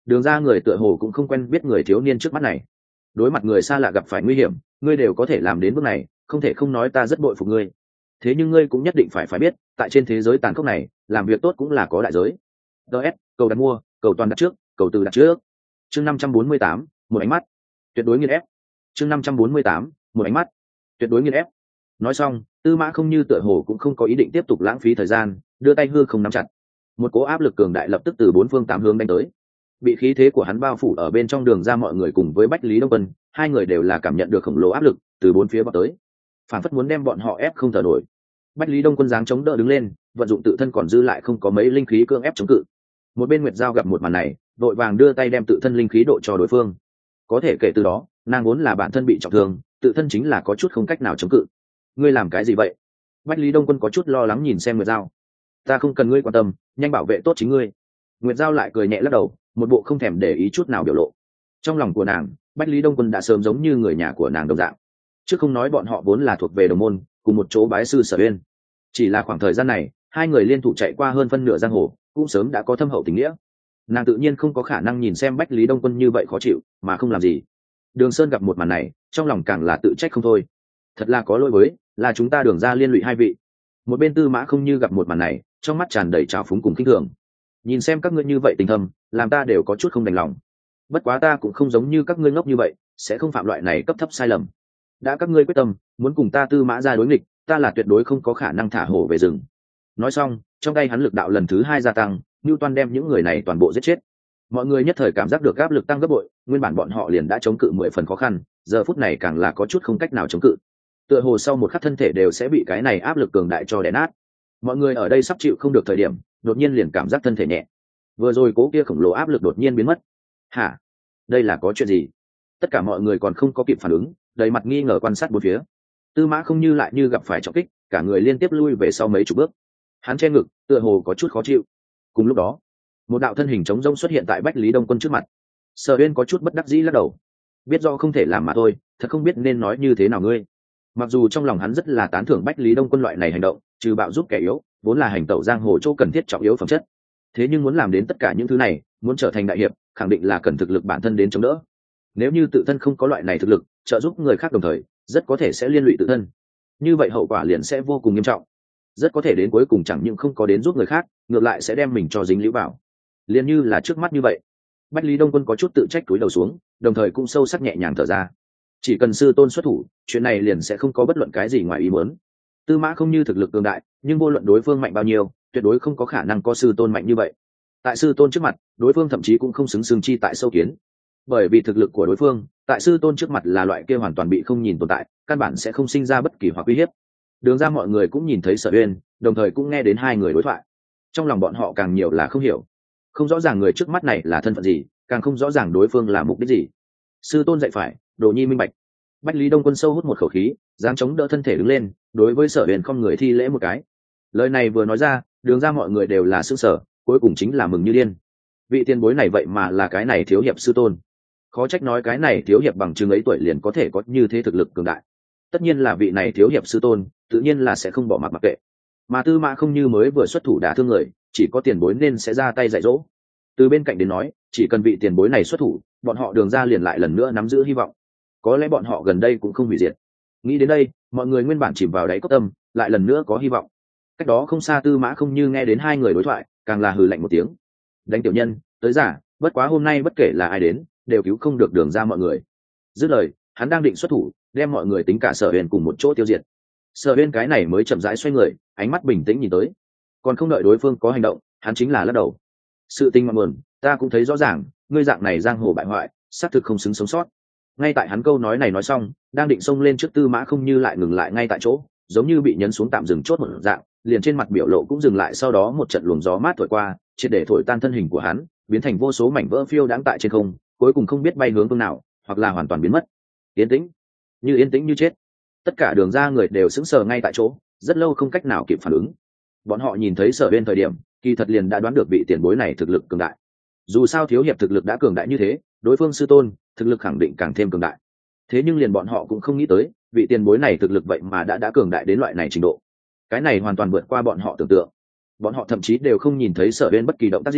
đường ra người tựa hồ cũng không quen biết người thiếu niên trước mắt này. Đối mặt người xa lạ gặp phải nguy hiểm, ngươi đều có thể làm đến bước này, không thể không nói ta rất bội phục ngươi. Thế nhưng ngươi cũng nhất định phải biết, tại trên thế giới tàn khốc này, làm việc tốt cũng là có đại giới. DS, cầu đặt mua, cầu toàn đặt trước, cầu từ đặt trước. Chương 548, một ánh mắt, tuyệt đối nghiền ép. Chương 548, một ánh mắt, tuyệt đối nghiền ép. Nói xong, Tư Mã Không Như tựa hồ cũng không có ý định tiếp tục lãng phí thời gian, đưa tay hư không nắm chặt. Một cỗ áp lực cường đại lập tức từ bốn phương tám hướng đánh tới. Bị khí thế của hắn bao phủ ở bên trong đường ra mọi người cùng với Bách Lý Đông Quân, hai người đều là cảm nhận được khổng lồ áp lực từ bốn phía bắc tới, phản phất muốn đem bọn họ ép không thở nổi. Bách Lý Đông Quân dáng chống đỡ đứng lên, vận dụng tự thân còn dư lại không có mấy linh khí cưỡng ép chống cự. Một bên Nguyệt Giao gặp một màn này, đội vàng đưa tay đem tự thân linh khí độ cho đối phương. Có thể kể từ đó, nàng vốn là bản thân bị trọng thương, tự thân chính là có chút không cách nào chống cự. Ngươi làm cái gì vậy? Bách Lý Đông Quân có chút lo lắng nhìn xem Nguyệt Giao. Ta không cần ngươi quan tâm, nhanh bảo vệ tốt chính ngươi. Nguyệt Giao lại cười nhẹ lắc đầu, một bộ không thèm để ý chút nào biểu lộ. Trong lòng của nàng, Bách Lý Đông Quân đã sớm giống như người nhà của nàng đồng dạng. Chứ không nói bọn họ vốn là thuộc về đồng môn, cùng một chỗ bái sư Sở Uyên. Chỉ là khoảng thời gian này, hai người liên thủ chạy qua hơn phân nửa giang hồ, cũng sớm đã có thâm hậu tình nghĩa. Nàng tự nhiên không có khả năng nhìn xem Bách Lý Đông Quân như vậy khó chịu, mà không làm gì. Đường Sơn gặp một màn này, trong lòng càng là tự trách không thôi. Thật là có lỗi với, là chúng ta Đường ra liên lụy hai vị. Một bên Tư Mã Không Như gặp một màn này, trong mắt tràn đầy trào phúng cùng khinh thường. Nhìn xem các ngươi như vậy tình thâm, làm ta đều có chút không đành lòng. Bất quá ta cũng không giống như các ngươi ngốc như vậy, sẽ không phạm loại này cấp thấp sai lầm. Đã các ngươi quyết tâm muốn cùng ta Tư Mã ra đối nghịch, ta là tuyệt đối không có khả năng thả hổ về rừng. Nói xong, trong tay hắn lực đạo lần thứ hai gia tăng, Newton đem những người này toàn bộ giết chết. Mọi người nhất thời cảm giác được áp lực tăng gấp bội, nguyên bản bọn họ liền đã chống cự 10 phần khó khăn, giờ phút này càng là có chút không cách nào chống cự. Tựa hồ sau một khắc thân thể đều sẽ bị cái này áp lực cường đại cho đè nát. Mọi người ở đây sắp chịu không được thời điểm, đột nhiên liền cảm giác thân thể nhẹ. Vừa rồi cố kia khổng lồ áp lực đột nhiên biến mất. Hả? Đây là có chuyện gì? Tất cả mọi người còn không có kịp phản ứng, đầy mặt nghi ngờ quan sát bốn phía. Tư Mã Không Như lại như gặp phải trọng kích, cả người liên tiếp lui về sau mấy chục bước. Hắn che ngực, tựa hồ có chút khó chịu. Cùng lúc đó, một đạo thân hình trống rỗng xuất hiện tại Bách Lý Đông Quân trước mặt. Sở Uyên có chút bất đắc dĩ lắc đầu, biết do không thể làm mà thôi, thật không biết nên nói như thế nào ngươi. Mặc dù trong lòng hắn rất là tán thưởng Bách Lý Đông Quân loại này hành động, trừ bạo giúp kẻ yếu, vốn là hành tẩu giang hồ chỗ cần thiết trọng yếu phẩm chất. Thế nhưng muốn làm đến tất cả những thứ này, muốn trở thành đại hiệp, khẳng định là cần thực lực bản thân đến chống đỡ. Nếu như tự thân không có loại này thực lực, trợ giúp người khác đồng thời, rất có thể sẽ liên lụy tự thân. Như vậy hậu quả liền sẽ vô cùng nghiêm trọng. Rất có thể đến cuối cùng chẳng những không có đến giúp người khác, ngược lại sẽ đem mình cho dính líu vào. Liền như là trước mắt như vậy. Bách Lý Đông Quân có chút tự trách cúi đầu xuống, đồng thời cũng sâu sắc nhẹ nhàng thở ra. Chỉ cần sư tôn xuất thủ, chuyện này liền sẽ không có bất luận cái gì ngoài ý muốn. Tư Mã Không Như thực lực cường đại, nhưng vô luận đối phương mạnh bao nhiêu, tuyệt đối không có khả năng có sư tôn mạnh như vậy. Tại sư tôn trước mặt, đối phương thậm chí cũng không xứng chi tại sâu kiến. Bởi vì thực lực của đối phương, tại sư tôn trước mặt là loại kia hoàn toàn bị không nhìn tồn tại, căn bản sẽ không sinh ra bất kỳ hoặc uy hiếp. Đường ra mọi người cũng nhìn thấy Sở Uyên, đồng thời cũng nghe đến hai người đối thoại. Trong lòng bọn họ càng nhiều là không hiểu, không rõ ràng người trước mắt này là thân phận gì, càng không rõ ràng đối phương là mục đích gì. Sư tôn dạy phải, đồ nhi minh bạch. Bách Lý Đông Quân sâu hút một khẩu khí, dáng chống đỡ thân thể đứng lên, đối với Sở Uyên không người thi lễ một cái. Lời này vừa nói ra, đường ra mọi người đều là sững sờ, cuối cùng chính là mừng như điên. Vị tiền bối này vậy mà là cái này thiếu hiệp sư tôn. Khó trách nói cái này thiếu hiệp bằng chừng ấy tuổi liền có thể có như thế thực lực cường đại. Tất nhiên là vị này thiếu hiệp sư tôn, tự nhiên là sẽ không bỏ mặc kệ. Mà Tư Mã Không Như mới vừa xuất thủ đả thương người, chỉ có tiền bối nên sẽ ra tay dạy dỗ. Từ bên cạnh đến nói, chỉ cần vị tiền bối này xuất thủ, bọn họ đường ra liền lại lần nữa nắm giữ hy vọng. Có lẽ bọn họ gần đây cũng không hủy diệt. Nghĩ đến đây, mọi người nguyên bản chìm vào đáy cốc tâm, lại lần nữa có hy vọng. Cách đó không xa Tư Mã Không Như nghe đến hai người đối thoại, càng là hừ lạnh một tiếng. Đánh tiểu nhân, tới giả, bất quá hôm nay bất kể là ai đến, đều cứu không được đường ra mọi người. Dứt lời, hắn đang định xuất thủ, đem mọi người tính cả Sở Uyên cùng một chỗ tiêu diệt. Sở Uyên cái này mới chậm rãi xoay người, ánh mắt bình tĩnh nhìn tới. Còn không đợi đối phương có hành động, hắn chính là lắc đầu. Sự tình ngọn nguồn, ta cũng thấy rõ ràng, ngươi dạng này giang hồ bại hoại, xác thực không xứng sống sót. Ngay tại hắn câu nói này nói xong, đang định xông lên trước Tư Mã Không Như lại ngừng lại ngay tại chỗ, giống như bị nhấn xuống tạm dừng chốt một dạng, liền trên mặt biểu lộ cũng dừng lại, sau đó một trận luồng gió mát thổi qua, triệt để thổi tan thân hình của hắn, biến thành vô số mảnh vỡ phiêu đãng tại trên không, cuối cùng không biết bay hướng phương nào, hoặc là hoàn toàn biến mất. Yên tĩnh, yên tĩnh như chết. Tất cả đường ra người đều sững sờ ngay tại chỗ, rất lâu không cách nào kịp phản ứng. Bọn họ nhìn thấy Sở Uyên thời điểm, kỳ thật liền đã đoán được vị tiền bối này thực lực cường đại. Dù sao thiếu hiệp thực lực đã cường đại như thế, đối phương sư tôn thực lực khẳng định càng thêm cường đại. Thế nhưng liền bọn họ cũng không nghĩ tới, vị tiền bối này thực lực vậy mà đã cường đại đến loại này trình độ. Cái này hoàn toàn vượt qua bọn họ tưởng tượng. Bọn họ thậm chí đều không nhìn thấy Sở Uyên bất kỳ động tác gì,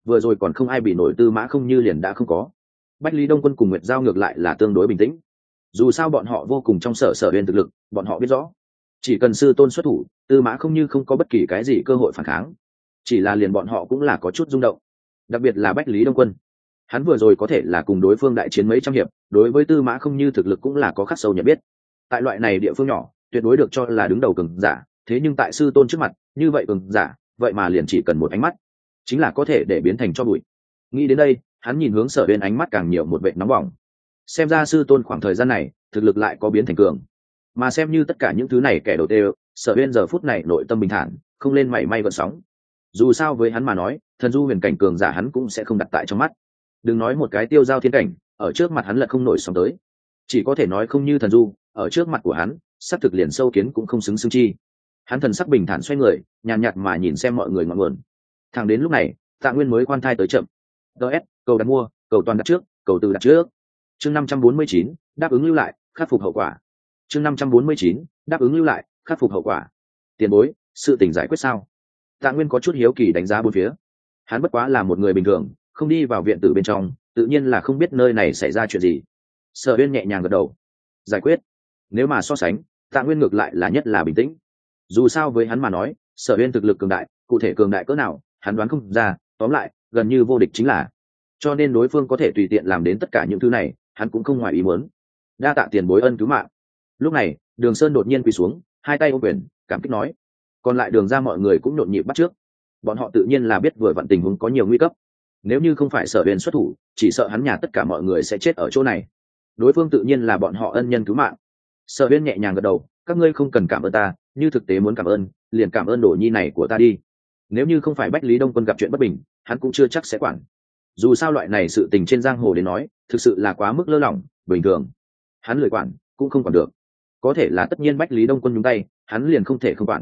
vừa rồi còn không ai bị nổi Tư Mã Không Như liền đã không có. Bách Lý Đông Quân cùng Nguyệt Giao ngược lại là tương đối bình tĩnh. Dù sao bọn họ vô cùng trong Sở Uyên thực lực, bọn họ biết rõ, chỉ cần sư tôn xuất thủ, Tư Mã Không Như không có bất kỳ cái gì cơ hội phản kháng. Chỉ là liền bọn họ cũng là có chút rung động, đặc biệt là Bách Lý Đông Quân. Hắn vừa rồi có thể là cùng đối phương đại chiến mấy trăm hiệp, đối với Tư Mã Không Như thực lực cũng là có khắc sâu nhận biết. Tại loại này địa phương nhỏ, tuyệt đối được cho là đứng đầu cường giả, thế nhưng tại sư tôn trước mặt, như vậy cường giả, vậy mà liền chỉ cần một ánh mắt, chính là có thể để biến thành cho bụi. Nghĩ đến đây, hắn nhìn hướng Sở Uyên, ánh mắt càng nhiều một vệt nóng bỏng. Xem ra sư tôn khoảng thời gian này, thực lực lại có biến thành cường. Mà xem như tất cả những thứ này kẻ đầu tiên, Sở Uyên giờ phút này nội tâm bình thản, không lên mảy may gợn sóng. Dù sao với hắn mà nói, thần du huyền cảnh cường giả hắn cũng sẽ không đặt tại trong mắt. Đừng nói một cái tiêu giao thiên cảnh, ở trước mặt hắn lật không nổi sóng tới. Chỉ có thể nói không như thần du, ở trước mặt của hắn, sắc thực liền sâu kiến cũng không xứng xứng chi. Hắn thần sắc bình thản xoay người, nhàn nhạt mà nhìn xem mọi người ngọn nguồn. Thẳng đến lúc này, Tạ Nguyên mới khoan thai tới chậm. DS, cầu đặt mua, cầu toàn đặt trước, cầu từ đặt trước. Chương 549, đáp ứng lưu lại, khắc phục hậu quả. Chương 549, đáp ứng lưu lại, khắc phục hậu quả. Tiền bối, sự tình giải quyết sao? Tạ Nguyên có chút hiếu kỳ đánh giá bốn phía. Hắn bất quá là một người bình thường, không đi vào viện tử bên trong, tự nhiên là không biết nơi này xảy ra chuyện gì. Sở Uyên nhẹ nhàng gật đầu. Giải quyết. Nếu mà so sánh, Tạ Nguyên ngược lại là nhất là bình tĩnh. Dù sao với hắn mà nói, Sở Uyên thực lực cường đại, cụ thể cường đại cỡ nào, hắn đoán không ra, tóm lại, gần như vô địch chính là. Cho nên đối phương có thể tùy tiện làm đến tất cả những thứ này, hắn cũng không ngoài ý muốn. Đa tạ tiền bối ân cứu mạng. Lúc này, Đường Sơn đột nhiên quỳ xuống, hai tay ôm quyền, cảm kích nói. Còn lại Đường ra mọi người cũng nhộn nhịp bắt trước. Bọn họ tự nhiên là biết vừa vặn tình huống có nhiều nguy cấp. Nếu như không phải Sở Uyên xuất thủ, chỉ sợ hắn nhà tất cả mọi người sẽ chết ở chỗ này. Đối phương tự nhiên là bọn họ ân nhân cứu mạng. Sở Uyên nhẹ nhàng gật đầu, các ngươi không cần cảm ơn ta, như thực tế muốn cảm ơn, liền cảm ơn Đồ Nhi này của ta đi. Nếu như không phải Bách Lý Đông Quân gặp chuyện bất bình, hắn cũng chưa chắc sẽ quản. Dù sao loại này sự tình trên giang hồ đến nói, thực sự là quá mức lơ lỏng, bình thường. Hắn lười quản, cũng không quản được. Có thể là tất nhiên Bách Lý Đông Quân nhúng tay, hắn liền không thể không quản.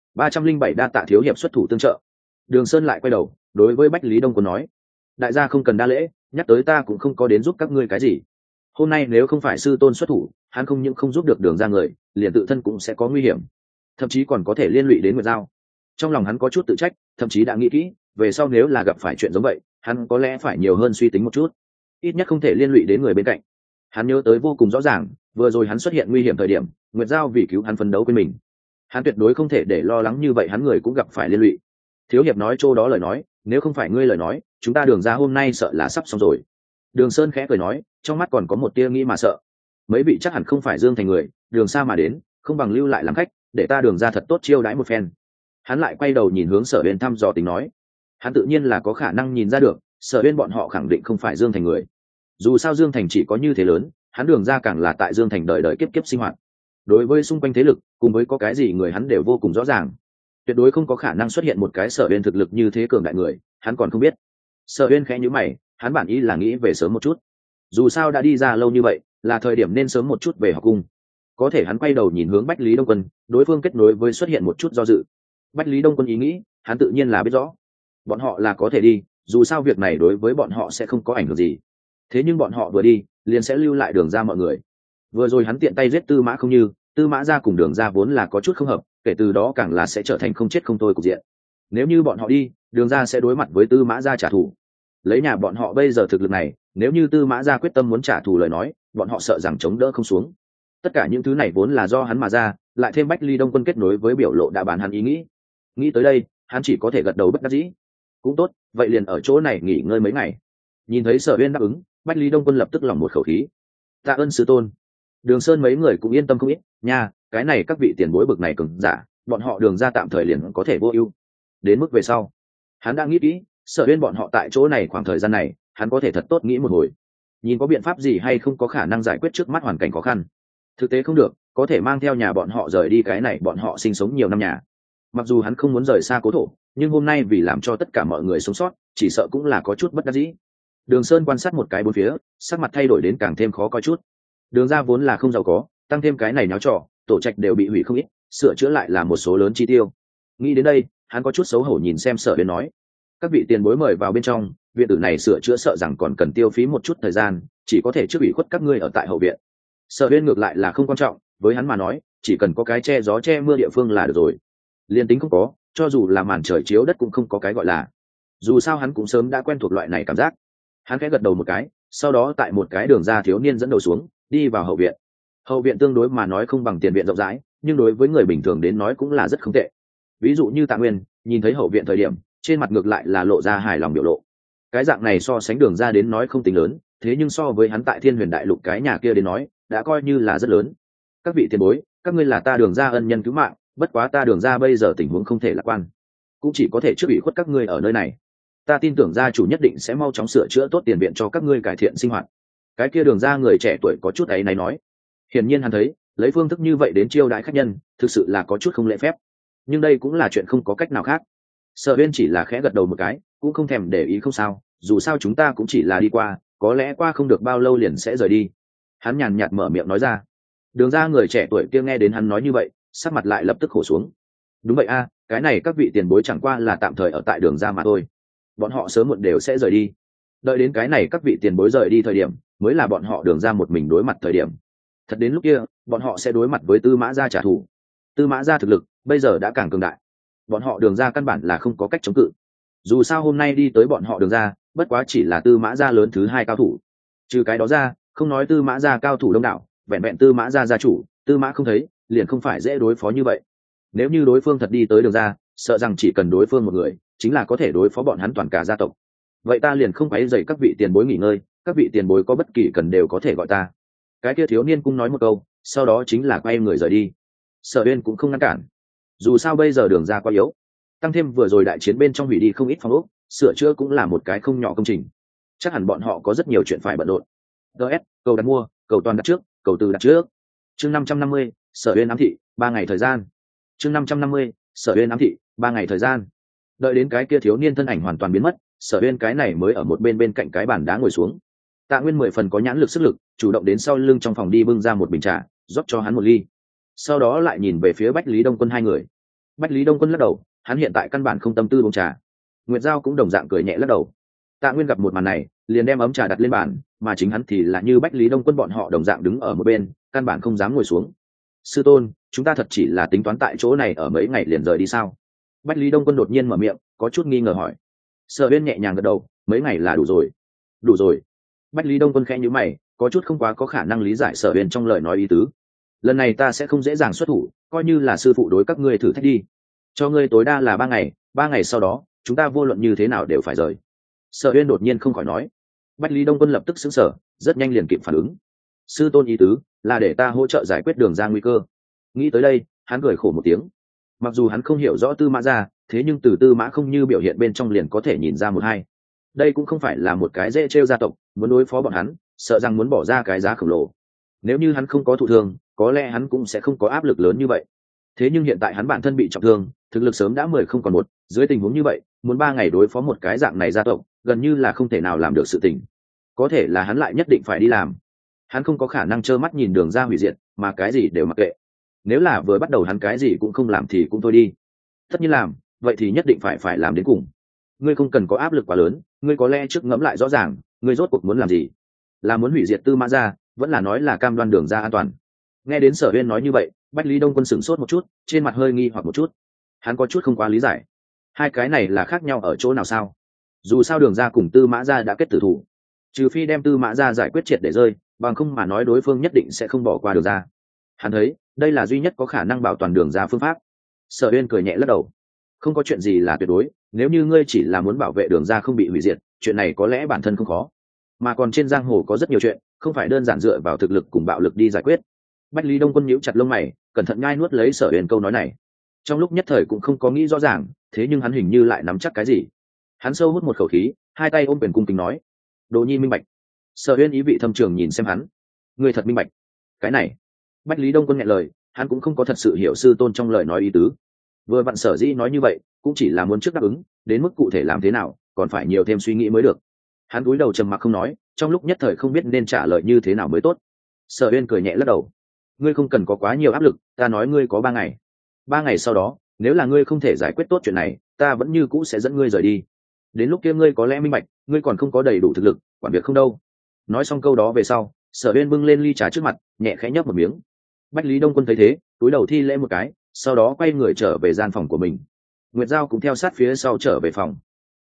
307 đa tạ thiếu hiệp xuất thủ tương trợ. Đường Sơn lại quay đầu, đối với Bách Lý Đông Quân nói: đại gia không cần đa lễ, nhắc tới ta cũng không có đến giúp các ngươi cái gì. Hôm nay nếu không phải sư tôn xuất thủ, hắn không những không giúp được Đường ra người, liền tự thân cũng sẽ có nguy hiểm, thậm chí còn có thể liên lụy đến Nguyệt Giao. Trong lòng hắn có chút tự trách, thậm chí đã nghĩ kỹ, về sau nếu là gặp phải chuyện giống vậy, hắn có lẽ phải nhiều hơn suy tính một chút, ít nhất không thể liên lụy đến người bên cạnh. Hắn nhớ tới vô cùng rõ ràng, vừa rồi hắn xuất hiện nguy hiểm thời điểm, Nguyệt Giao vì cứu hắn phấn đấu quên mình. Hắn tuyệt đối không thể để lo lắng như vậy hắn người cũng gặp phải liên lụy. Thiếu hiệp nói chỗ đó lời nói, nếu không phải ngươi lời nói, chúng ta Đường ra hôm nay sợ là sắp xong rồi. Đường Sơn khẽ cười nói, trong mắt còn có một tia nghĩ mà sợ. Mấy vị chắc hẳn không phải Dương Thành người, đường xa mà đến, không bằng lưu lại làm khách, để ta Đường ra thật tốt chiêu đãi một phen. Hắn lại quay đầu nhìn hướng Sở Uyên thăm dò tính nói, hắn tự nhiên là có khả năng nhìn ra được, Sở Uyên bọn họ khẳng định không phải Dương Thành người. Dù sao Dương Thành chỉ có như thế lớn, hắn Đường ra càng là tại Dương Thành đời đời kiếp kiếp sinh hoạt. Đối với xung quanh thế lực, cùng với có cái gì người hắn đều vô cùng rõ ràng. Tuyệt đối không có khả năng xuất hiện một cái Sở Uyên thực lực như thế cường đại người, hắn còn không biết. Sở Uyên khẽ nhíu mày, hắn bản ý là nghĩ về sớm một chút. Dù sao đã đi ra lâu như vậy, là thời điểm nên sớm một chút về học cung. Có thể hắn quay đầu nhìn hướng Bách Lý Đông Quân, đối phương kết nối với xuất hiện một chút do dự. Bách Lý Đông Quân ý nghĩ, hắn tự nhiên là biết rõ. Bọn họ là có thể đi, dù sao việc này đối với bọn họ sẽ không có ảnh hưởng gì. Thế nhưng bọn họ vừa đi, liền sẽ lưu lại Đường ra mọi người. Vừa rồi hắn tiện tay giết Tư Mã Không Như, Tư Mã ra cùng Đường ra vốn là có chút không hợp, kể từ đó càng là sẽ trở thành không chết không thôi cục diện. Nếu như bọn họ đi, Đường ra sẽ đối mặt với Tư Mã ra trả thù. Lấy nhà bọn họ bây giờ thực lực này, nếu như Tư Mã ra quyết tâm muốn trả thù lời nói, bọn họ sợ rằng chống đỡ không xuống. Tất cả những thứ này vốn là do hắn mà ra, lại thêm Bách Ly Đông Quân kết nối với biểu lộ đã bán hắn ý nghĩ. Nghĩ tới đây, hắn chỉ có thể gật đầu bất đắc dĩ. Cũng tốt, vậy liền ở chỗ này nghỉ ngơi mấy ngày. Nhìn thấy Sở Uyên đáp ứng, Bách Ly Đông Quân lập tức lòng một khẩu khí. Tạ ơn sư tôn. Đường Sơn mấy người cũng yên tâm không ít, nha, cái này các vị tiền bối bực này cường giả, bọn họ Đường ra tạm thời liền có thể vô ưu. Đến mức về sau, hắn đã nghĩ kỹ, Sở Uyên bọn họ tại chỗ này khoảng thời gian này, hắn có thể thật tốt nghĩ một hồi, nhìn có biện pháp gì hay không có khả năng giải quyết trước mắt hoàn cảnh khó khăn. Thực tế không được, có thể mang theo nhà bọn họ rời đi cái này bọn họ sinh sống nhiều năm nhà. Mặc dù hắn không muốn rời xa cố thổ, nhưng hôm nay vì làm cho tất cả mọi người sống sót, chỉ sợ cũng là có chút bất đắc dĩ. Đường Sơn quan sát một cái bốn phía, sắc mặt thay đổi đến càng thêm khó coi chút. Đường ra vốn là không giàu có, tăng thêm cái này náo trò, tổ trạch đều bị hủy không ít, sửa chữa lại là một số lớn chi tiêu. Nghĩ đến đây, hắn có chút xấu hổ nhìn xem Sở Uyên nói, các vị tiền bối mời vào bên trong, viện tử này sửa chữa sợ rằng còn cần tiêu phí một chút thời gian, chỉ có thể trước ủy khuất các ngươi ở tại hậu viện. Sở Uyên ngược lại là không quan trọng, với hắn mà nói, chỉ cần có cái che gió che mưa địa phương là được rồi. Liên tính không có, cho dù là màn trời chiếu đất cũng không có cái gọi là. dù sao hắn cũng sớm đã quen thuộc loại này cảm giác. Hắn khẽ gật đầu một cái, sau đó tại một cái đường ra thiếu niên dẫn đầu xuống, đi vào hậu viện. Hậu viện tương đối mà nói không bằng tiền viện rộng rãi, nhưng đối với người bình thường đến nói cũng là rất không tệ. Ví dụ như Tạ Nguyên, nhìn thấy hậu viện thời điểm, trên mặt ngược lại là lộ ra hài lòng biểu lộ. Cái dạng này so sánh đường ra đến nói không tính lớn, thế nhưng so với hắn tại Thiên Huyền Đại Lục cái nhà kia đến nói, đã coi như là rất lớn. Các vị tiền bối, các ngươi là ta đường ra ân nhân cứu mạng, bất quá ta đường ra bây giờ tình huống không thể lạc quan, cũng chỉ có thể trước ủy khuất các ngươi ở nơi này. Ta tin tưởng gia chủ nhất định sẽ mau chóng sửa chữa tốt tiền viện cho các ngươi cải thiện sinh hoạt. Cái kia đường ra người trẻ tuổi có chút ấy này nói. Hiển nhiên hắn thấy, lấy phương thức như vậy đến chiêu đãi khách nhân, thực sự là có chút không lễ phép. Nhưng đây cũng là chuyện không có cách nào khác. Sở Uyên chỉ là khẽ gật đầu một cái, cũng không thèm để ý không sao, dù sao chúng ta cũng chỉ là đi qua, có lẽ qua không được bao lâu liền sẽ rời đi. Hắn nhàn nhạt mở miệng nói ra. Đường ra người trẻ tuổi kia nghe đến hắn nói như vậy, sắc mặt lại lập tức khổ xuống. Đúng vậy a, cái này các vị tiền bối chẳng qua là tạm thời ở tại đường ra mà thôi. Bọn họ sớm muộn đều sẽ rời đi. Đợi đến cái này các vị tiền bối rời đi thời điểm, mới là bọn họ đường ra một mình đối mặt thời điểm. Thật đến lúc kia, bọn họ sẽ đối mặt với Tư Mã gia trả thù. Tư Mã gia thực lực bây giờ đã càng cường đại, bọn họ đường ra căn bản là không có cách chống cự. Dù sao hôm nay đi tới bọn họ đường ra, bất quá chỉ là Tư Mã gia lớn thứ hai cao thủ. Trừ cái đó ra, không nói Tư Mã gia cao thủ đông đảo, vẹn vẹn Tư Mã gia gia chủ, Tư Mã không thấy, liền không phải dễ đối phó như vậy. Nếu như đối phương thật đi tới đường ra, sợ rằng chỉ cần đối phương một người, chính là có thể đối phó bọn hắn toàn cả gia tộc. Vậy ta liền không quấy rầy các vị tiền bối nghỉ ngơi, các vị tiền bối có bất kỳ cần đều có thể gọi ta. Cái kia thiếu niên cũng nói một câu, sau đó chính là quay người rời đi. Sở Uyên cũng không ngăn cản, dù sao bây giờ đường ra quá yếu, tăng thêm vừa rồi đại chiến bên trong hủy đi không ít phòng ốc, sửa chữa cũng là một cái không nhỏ công trình, chắc hẳn bọn họ có rất nhiều chuyện phải bận rộn. DS, cầu đặt mua, cầu toàn đặt trước, cầu từ đặt trước. Chương 550, Sở Uyên ám thị, 3 ngày thời gian. Chương 550, Sở Uyên ám thị, 3 ngày thời gian. Đợi đến cái kia thiếu niên thân ảnh hoàn toàn biến mất, Sở Uyên cái này mới ở một bên cạnh cái bàn đá ngồi xuống. Tạ Nguyên 10 phần có nhãn lực sức lực, chủ động đến sau lưng trong phòng đi bưng ra một bình trà, rót cho hắn một ly. Sau đó lại nhìn về phía Bách Lý Đông Quân hai người. Bách Lý Đông Quân lắc đầu, hắn hiện tại căn bản không tâm tư uống trà. Nguyệt Giao cũng đồng dạng cười nhẹ lắc đầu. Tạ Nguyên gặp một màn này, liền đem ấm trà đặt lên bàn, mà chính hắn thì là như Bách Lý Đông Quân bọn họ đồng dạng đứng ở một bên, căn bản không dám ngồi xuống. Sư tôn, chúng ta thật chỉ là tính toán tại chỗ này ở mấy ngày liền rời đi sao? Bách Lý Đông Quân đột nhiên mở miệng, có chút nghi ngờ hỏi. Sở Uyên nhẹ nhàng gật đầu, mấy ngày là đủ rồi. Đủ rồi. Bách Lý Đông Quân khẽ nhíu mày, có chút không quá có khả năng lý giải Sở Uyên trong lời nói ý tứ. Lần này ta sẽ không dễ dàng xuất thủ, coi như là sư phụ đối các ngươi thử thách đi. Cho ngươi tối đa là 3 ngày sau đó, chúng ta vô luận như thế nào đều phải rời. Sở Uyên đột nhiên không khỏi nói. Bách Lý Đông Quân lập tức sững sờ, rất nhanh liền kịp phản ứng. Sư tôn ý tứ là để ta hỗ trợ giải quyết đường ra nguy cơ. Nghĩ tới đây, hắn cười khổ một tiếng. Mặc dù hắn không hiểu rõ Tư Mã gia, thế nhưng từ Tư Mã không như biểu hiện bên trong liền có thể nhìn ra một hai. Đây cũng không phải là một cái dễ trêu gia tộc, muốn đối phó bọn hắn, sợ rằng muốn bỏ ra cái giá khổng lồ. Nếu như hắn không có thụ thương, có lẽ hắn cũng sẽ không có áp lực lớn như vậy. Thế nhưng hiện tại hắn bản thân bị trọng thương, thực lực sớm đã 10 không còn một, dưới tình huống như vậy, muốn 3 ngày đối phó một cái dạng này gia tộc, gần như là không thể nào làm được sự tình. Có thể là hắn lại nhất định phải đi làm. Hắn không có khả năng trơ mắt nhìn đường ra hủy diệt, mà cái gì đều mặc kệ. Nếu là vừa bắt đầu hắn cái gì cũng không làm thì cũng thôi đi. Tất nhiên làm, vậy thì nhất định phải làm đến cùng. Ngươi không cần có áp lực quá lớn, ngươi có lẽ trước ngẫm lại rõ ràng, ngươi rốt cuộc muốn làm gì? Là muốn hủy diệt Tư Mã gia, vẫn là nói là cam đoan đường ra an toàn? Nghe đến Sở Uyên nói như vậy, Bách Lý Đông Quân sửng sốt một chút, trên mặt hơi nghi hoặc một chút. Hắn có chút không quá lý giải, hai cái này là khác nhau ở chỗ nào sao? Dù sao đường ra cùng Tư Mã gia đã kết tử thủ, trừ phi đem Tư Mã gia giải quyết triệt để rơi, bằng không mà nói đối phương nhất định sẽ không bỏ qua đường ra. Hắn thấy đây là duy nhất có khả năng bảo toàn đường ra phương pháp. Sở Uyên cười nhẹ lắc đầu, không có chuyện gì là tuyệt đối, nếu như ngươi chỉ là muốn bảo vệ đường ra không bị hủy diệt, chuyện này có lẽ bản thân không khó, mà còn trên giang hồ có rất nhiều chuyện không phải đơn giản dựa vào thực lực cùng bạo lực đi giải quyết. Bách Lý Đông Quân nhíu chặt lông mày, cẩn thận nhai nuốt lấy Sở Uyên câu nói này. Trong lúc nhất thời cũng không có nghĩ rõ ràng, thế nhưng hắn hình như lại nắm chắc cái gì. Hắn sâu hút một khẩu khí, hai tay ôm quyền cung kính nói: "Đồ nhi minh bạch." Sở Uyên ý vị thâm trường nhìn xem hắn: "Ngươi thật minh bạch?" Cái này, Bách Lý Đông Quân nghẹn lời, hắn cũng không có thật sự hiểu sư tôn trong lời nói ý tứ. Vừa vặn Sở Dĩ nói như vậy, cũng chỉ là muốn trước đáp ứng, đến mức cụ thể làm thế nào, còn phải nhiều thêm suy nghĩ mới được. Hắn cúi đầu trầm mặc không nói, trong lúc nhất thời không biết nên trả lời như thế nào mới tốt. Sở Uyên cười nhẹ lắc đầu: "Ngươi không cần có quá nhiều áp lực, ta nói ngươi có 3 ngày. 3 ngày sau đó, nếu là ngươi không thể giải quyết tốt chuyện này, ta vẫn như cũ sẽ dẫn ngươi rời đi. Đến lúc kia ngươi có lẽ minh bạch, ngươi còn không có đầy đủ thực lực, quản việc không đâu." Nói xong câu đó về sau, Sở Uyên bưng lên ly trà trước mặt, nhẹ khẽ nhấp một miếng. Bách Lý Đông Quân thấy thế, cúi đầu thi lễ một cái, sau đó quay người trở về gian phòng của mình. Nguyệt Giao cũng theo sát phía sau trở về phòng.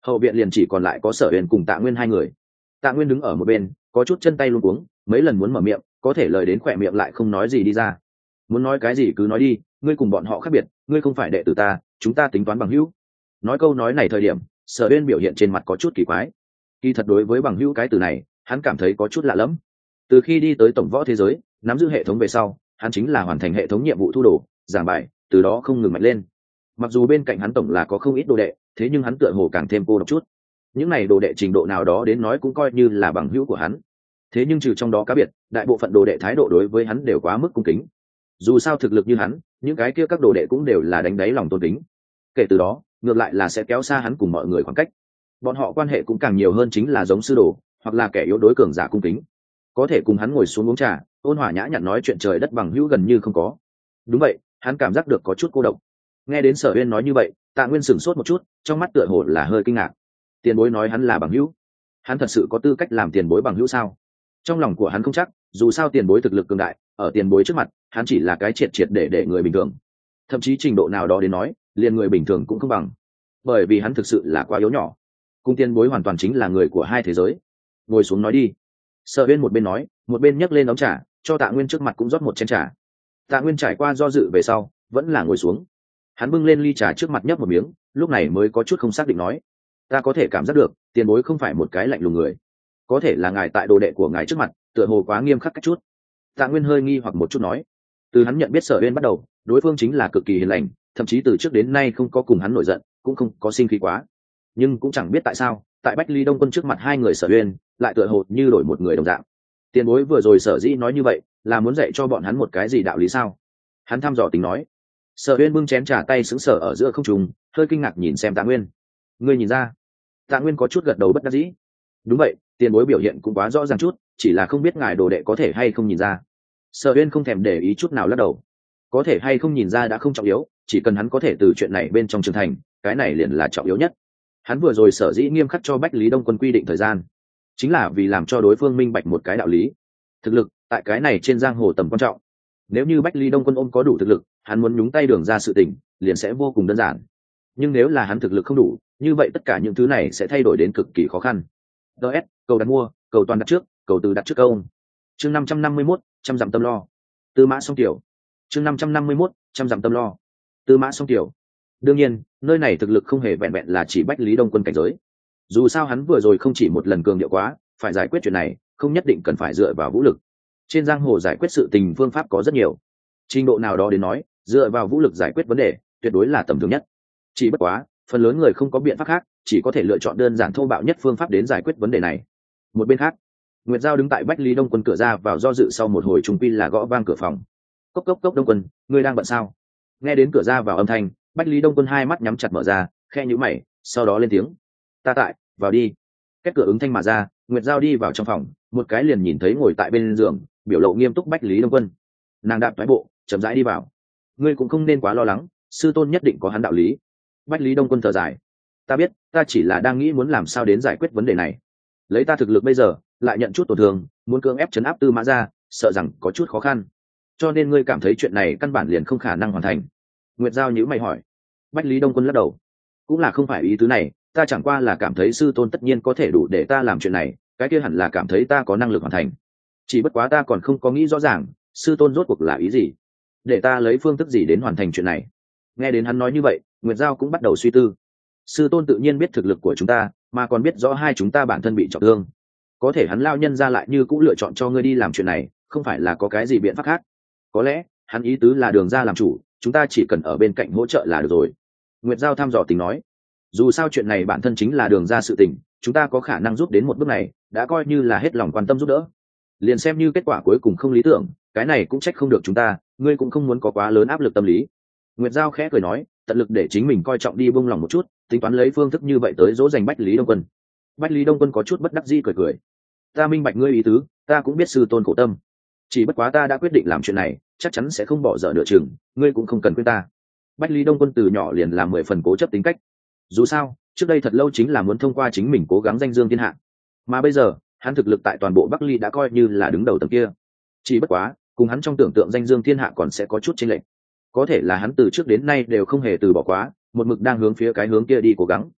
hậu viện liền chỉ còn lại có Sở Uyên cùng Tạ Nguyên hai người. Tạ Nguyên đứng ở một bên, có chút chân tay luống cuống, mấy lần muốn mở miệng, có thể lời đến khỏe miệng lại không nói gì đi ra. Muốn nói cái gì cứ nói đi, ngươi cùng bọn họ khác biệt, ngươi không phải đệ tử ta, chúng ta tính toán bằng hữu. Nói câu nói này thời điểm, Sở Uyên biểu hiện trên mặt có chút kỳ quái. Kỳ thật đối với bằng hữu cái từ này, hắn cảm thấy có chút lạ lẫm. Từ khi đi tới tổng võ thế giới, nắm giữ hệ thống về sau, hắn chính là hoàn thành hệ thống nhiệm vụ thu đồ, giảng bài, từ đó không ngừng mạnh lên. Mặc dù bên cạnh hắn tổng là có không ít đồ đệ, thế nhưng hắn tựa hồ càng thêm cô độc chút. Những này đồ đệ trình độ nào đó đến nói cũng coi như là bằng hữu của hắn. Thế nhưng trừ trong đó cá biệt, đại bộ phận đồ đệ thái độ đối với hắn đều quá mức cung kính. Dù sao thực lực như hắn, những cái kia các đồ đệ cũng đều là đánh đáy lòng tôn kính. Kể từ đó, ngược lại là sẽ kéo xa hắn cùng mọi người khoảng cách. Bọn họ quan hệ cũng càng nhiều hơn chính là giống sư đồ, hoặc là kẻ yếu đối cường giả cung kính. Có thể cùng hắn ngồi xuống uống trà, ôn hòa nhã nhặn nói chuyện trời đất bằng hữu gần như không có. Đúng vậy, hắn cảm giác được có chút cô độc. Nghe đến Sở Uyên nói như vậy, Tạ Nguyên sửng sốt một chút, trong mắt tựa hồ là hơi kinh ngạc. Tiền bối nói hắn là bằng hữu, hắn thật sự có tư cách làm tiền bối bằng hữu sao? Trong lòng của hắn không chắc, dù sao tiền bối thực lực cường đại, ở tiền bối trước mặt, hắn chỉ là cái triệt triệt để người bình thường. Thậm chí trình độ nào đó đến nói, liền người bình thường cũng không bằng, bởi vì hắn thực sự là quá yếu nhỏ. Cùng tiền bối hoàn toàn chính là người của hai thế giới. Ngồi xuống nói đi. Sở Uyên một bên nói, một bên nhấc lên ấm trà, cho Tạ Nguyên trước mặt cũng rót một chén trà. Tạ Nguyên trải qua do dự về sau, vẫn là ngồi xuống. Hắn bưng lên ly trà trước mặt nhấp một miếng, lúc này mới có chút không xác định nói: "Ta có thể cảm giác được, tiền bối không phải một cái lạnh lùng người. Có thể là ngài tại đồ đệ của ngài trước mặt, tựa hồ quá nghiêm khắc cách chút." Tạ Nguyên hơi nghi hoặc một chút nói. Từ hắn nhận biết Sở Uyên bắt đầu, đối phương chính là cực kỳ hiền lành, thậm chí từ trước đến nay không có cùng hắn nổi giận, cũng không có sinh khí quá. Nhưng cũng chẳng biết tại sao, tại Bách Ly Đông Quân trước mặt hai người Sở Uyên, lại tựa hồ như đổi một người đồng dạng. Tiền bối vừa rồi sở dĩ nói như vậy, là muốn dạy cho bọn hắn một cái gì đạo lý sao? Hắn thăm dò tính nói. Sở Uyên bưng chén trà tay sững sờ ở giữa không trung, hơi kinh ngạc nhìn xem Tạ Nguyên. Ngươi nhìn ra? Tạ Nguyên có chút gật đầu bất đắc dĩ. Đúng vậy, tiền bối biểu hiện cũng quá rõ ràng chút, chỉ là không biết ngài đồ đệ có thể hay không nhìn ra. Sở Uyên không thèm để ý chút nào lắc đầu. Có thể hay không nhìn ra đã không trọng yếu, chỉ cần hắn có thể từ chuyện này bên trong trưởng thành, cái này liền là trọng yếu nhất. Hắn vừa rồi sở dĩ nghiêm khắc cho Bách Lý Đông Quân quy định thời gian, chính là vì làm cho đối phương minh bạch một cái đạo lý. Thực lực tại cái này trên giang hồ tầm quan trọng. Nếu như Bách Ly Đông Quân ôm có đủ thực lực, hắn muốn nhúng tay đường ra sự tình, liền sẽ vô cùng đơn giản. Nhưng nếu là hắn thực lực không đủ, như vậy tất cả những thứ này sẽ thay đổi đến cực kỳ khó khăn. DS, cầu đặt mua, cầu toàn đặt trước, cầu từ đặt trước câu. Chương 551, trăm dặm tâm lo. Tư Mã Song Tiểu. Chương 551, trăm dặm tâm lo. Tư Mã Song Tiểu. Đương nhiên, nơi này thực lực không hề vẹn vẹn là chỉ Bách Lý Đông Quân cảnh giới. Dù sao hắn vừa rồi không chỉ một lần cường điệu quá, phải giải quyết chuyện này, không nhất định cần phải dựa vào vũ lực. Trên giang hồ giải quyết sự tình phương pháp có rất nhiều. Trình độ nào đó đến nói, dựa vào vũ lực giải quyết vấn đề, tuyệt đối là tầm thường nhất. Chỉ bất quá, phần lớn người không có biện pháp khác, chỉ có thể lựa chọn đơn giản thô bạo nhất phương pháp đến giải quyết vấn đề này. Một bên khác, Nguyệt Giao đứng tại Bách Lý Đông Quân cửa ra vào do dự sau một hồi trung quy là gõ vang cửa phòng. Cốc cốc cốc Đông Quân, ngươi đang bận sao? Nghe đến cửa ra vào âm thanh, Bách Lý Đông Quân hai mắt nhắm chặt mở ra, khe nhíu mày, sau đó lên tiếng: "Ta tại, vào đi." Két cửa ứng thanh mà ra, Nguyệt Giao đi vào trong phòng, một cái liền nhìn thấy ngồi tại bên giường, biểu lộ nghiêm túc Bách Lý Đông Quân. Nàng đạp thoái bộ, chậm rãi đi vào. "Ngươi cũng không nên quá lo lắng, sư tôn nhất định có hắn đạo lý." Bách Lý Đông Quân thở dài. "Ta biết, ta chỉ là đang nghĩ muốn làm sao đến giải quyết vấn đề này. Lấy ta thực lực bây giờ, lại nhận chút tổn thương, muốn cưỡng ép trấn áp Tư Mã gia, sợ rằng có chút khó khăn. Cho nên ngươi cảm thấy chuyện này căn bản liền không khả năng hoàn thành." Nguyệt Giao nhíu mày hỏi. Bách Lý Đông Quân lắc đầu. "Cũng là không phải ý tứ này, ta chẳng qua là cảm thấy sư tôn tất nhiên có thể đủ để ta làm chuyện này, cái kia hẳn là cảm thấy ta có năng lực hoàn thành. Chỉ bất quá ta còn không có nghĩ rõ ràng, sư tôn rốt cuộc là ý gì, để ta lấy phương thức gì đến hoàn thành chuyện này." Nghe đến hắn nói như vậy, Nguyệt Giao cũng bắt đầu suy tư. Sư tôn tự nhiên biết thực lực của chúng ta, mà còn biết rõ hai chúng ta bản thân bị trọng thương. Có thể hắn lao nhân ra lại như cũng lựa chọn cho ngươi đi làm chuyện này, không phải là có cái gì biện pháp khác. Có lẽ, hắn ý tứ là đường ra làm chủ, chúng ta chỉ cần ở bên cạnh hỗ trợ là được rồi. Nguyệt Giao thăm dò tình nói. Dù sao chuyện này bản thân chính là đường ra sự tình, chúng ta có khả năng giúp đến một bước này, đã coi như là hết lòng quan tâm giúp đỡ. Liền xem như kết quả cuối cùng không lý tưởng, cái này cũng trách không được chúng ta, ngươi cũng không muốn có quá lớn áp lực tâm lý. Nguyệt Giao khẽ cười nói, tận lực để chính mình coi trọng đi buông lòng một chút, tính toán lấy phương thức như vậy tới dỗ dành Bách Lý Đông Quân. Bách Lý Đông Quân có chút bất đắc dĩ cười cười. Ta minh bạch ngươi ý tứ, ta cũng biết sư tôn khổ tâm. Chỉ bất quá ta đã quyết định làm chuyện này, chắc chắn sẽ không bỏ dở nửa chừng, ngươi cũng không cần khuyên ta. Bách Lý Đông Quân từ nhỏ liền làm 10 phần cố chấp tính cách. Dù sao, trước đây thật lâu chính là muốn thông qua chính mình cố gắng danh dương thiên hạ. Mà bây giờ, hắn thực lực tại toàn bộ Bắc Ly đã coi như là đứng đầu tầng kia. Chỉ bất quá, cùng hắn trong tưởng tượng danh dương thiên hạ còn sẽ có chút chênh lệch. Có thể là hắn từ trước đến nay đều không hề từ bỏ quá, một mực đang hướng phía cái hướng kia đi cố gắng.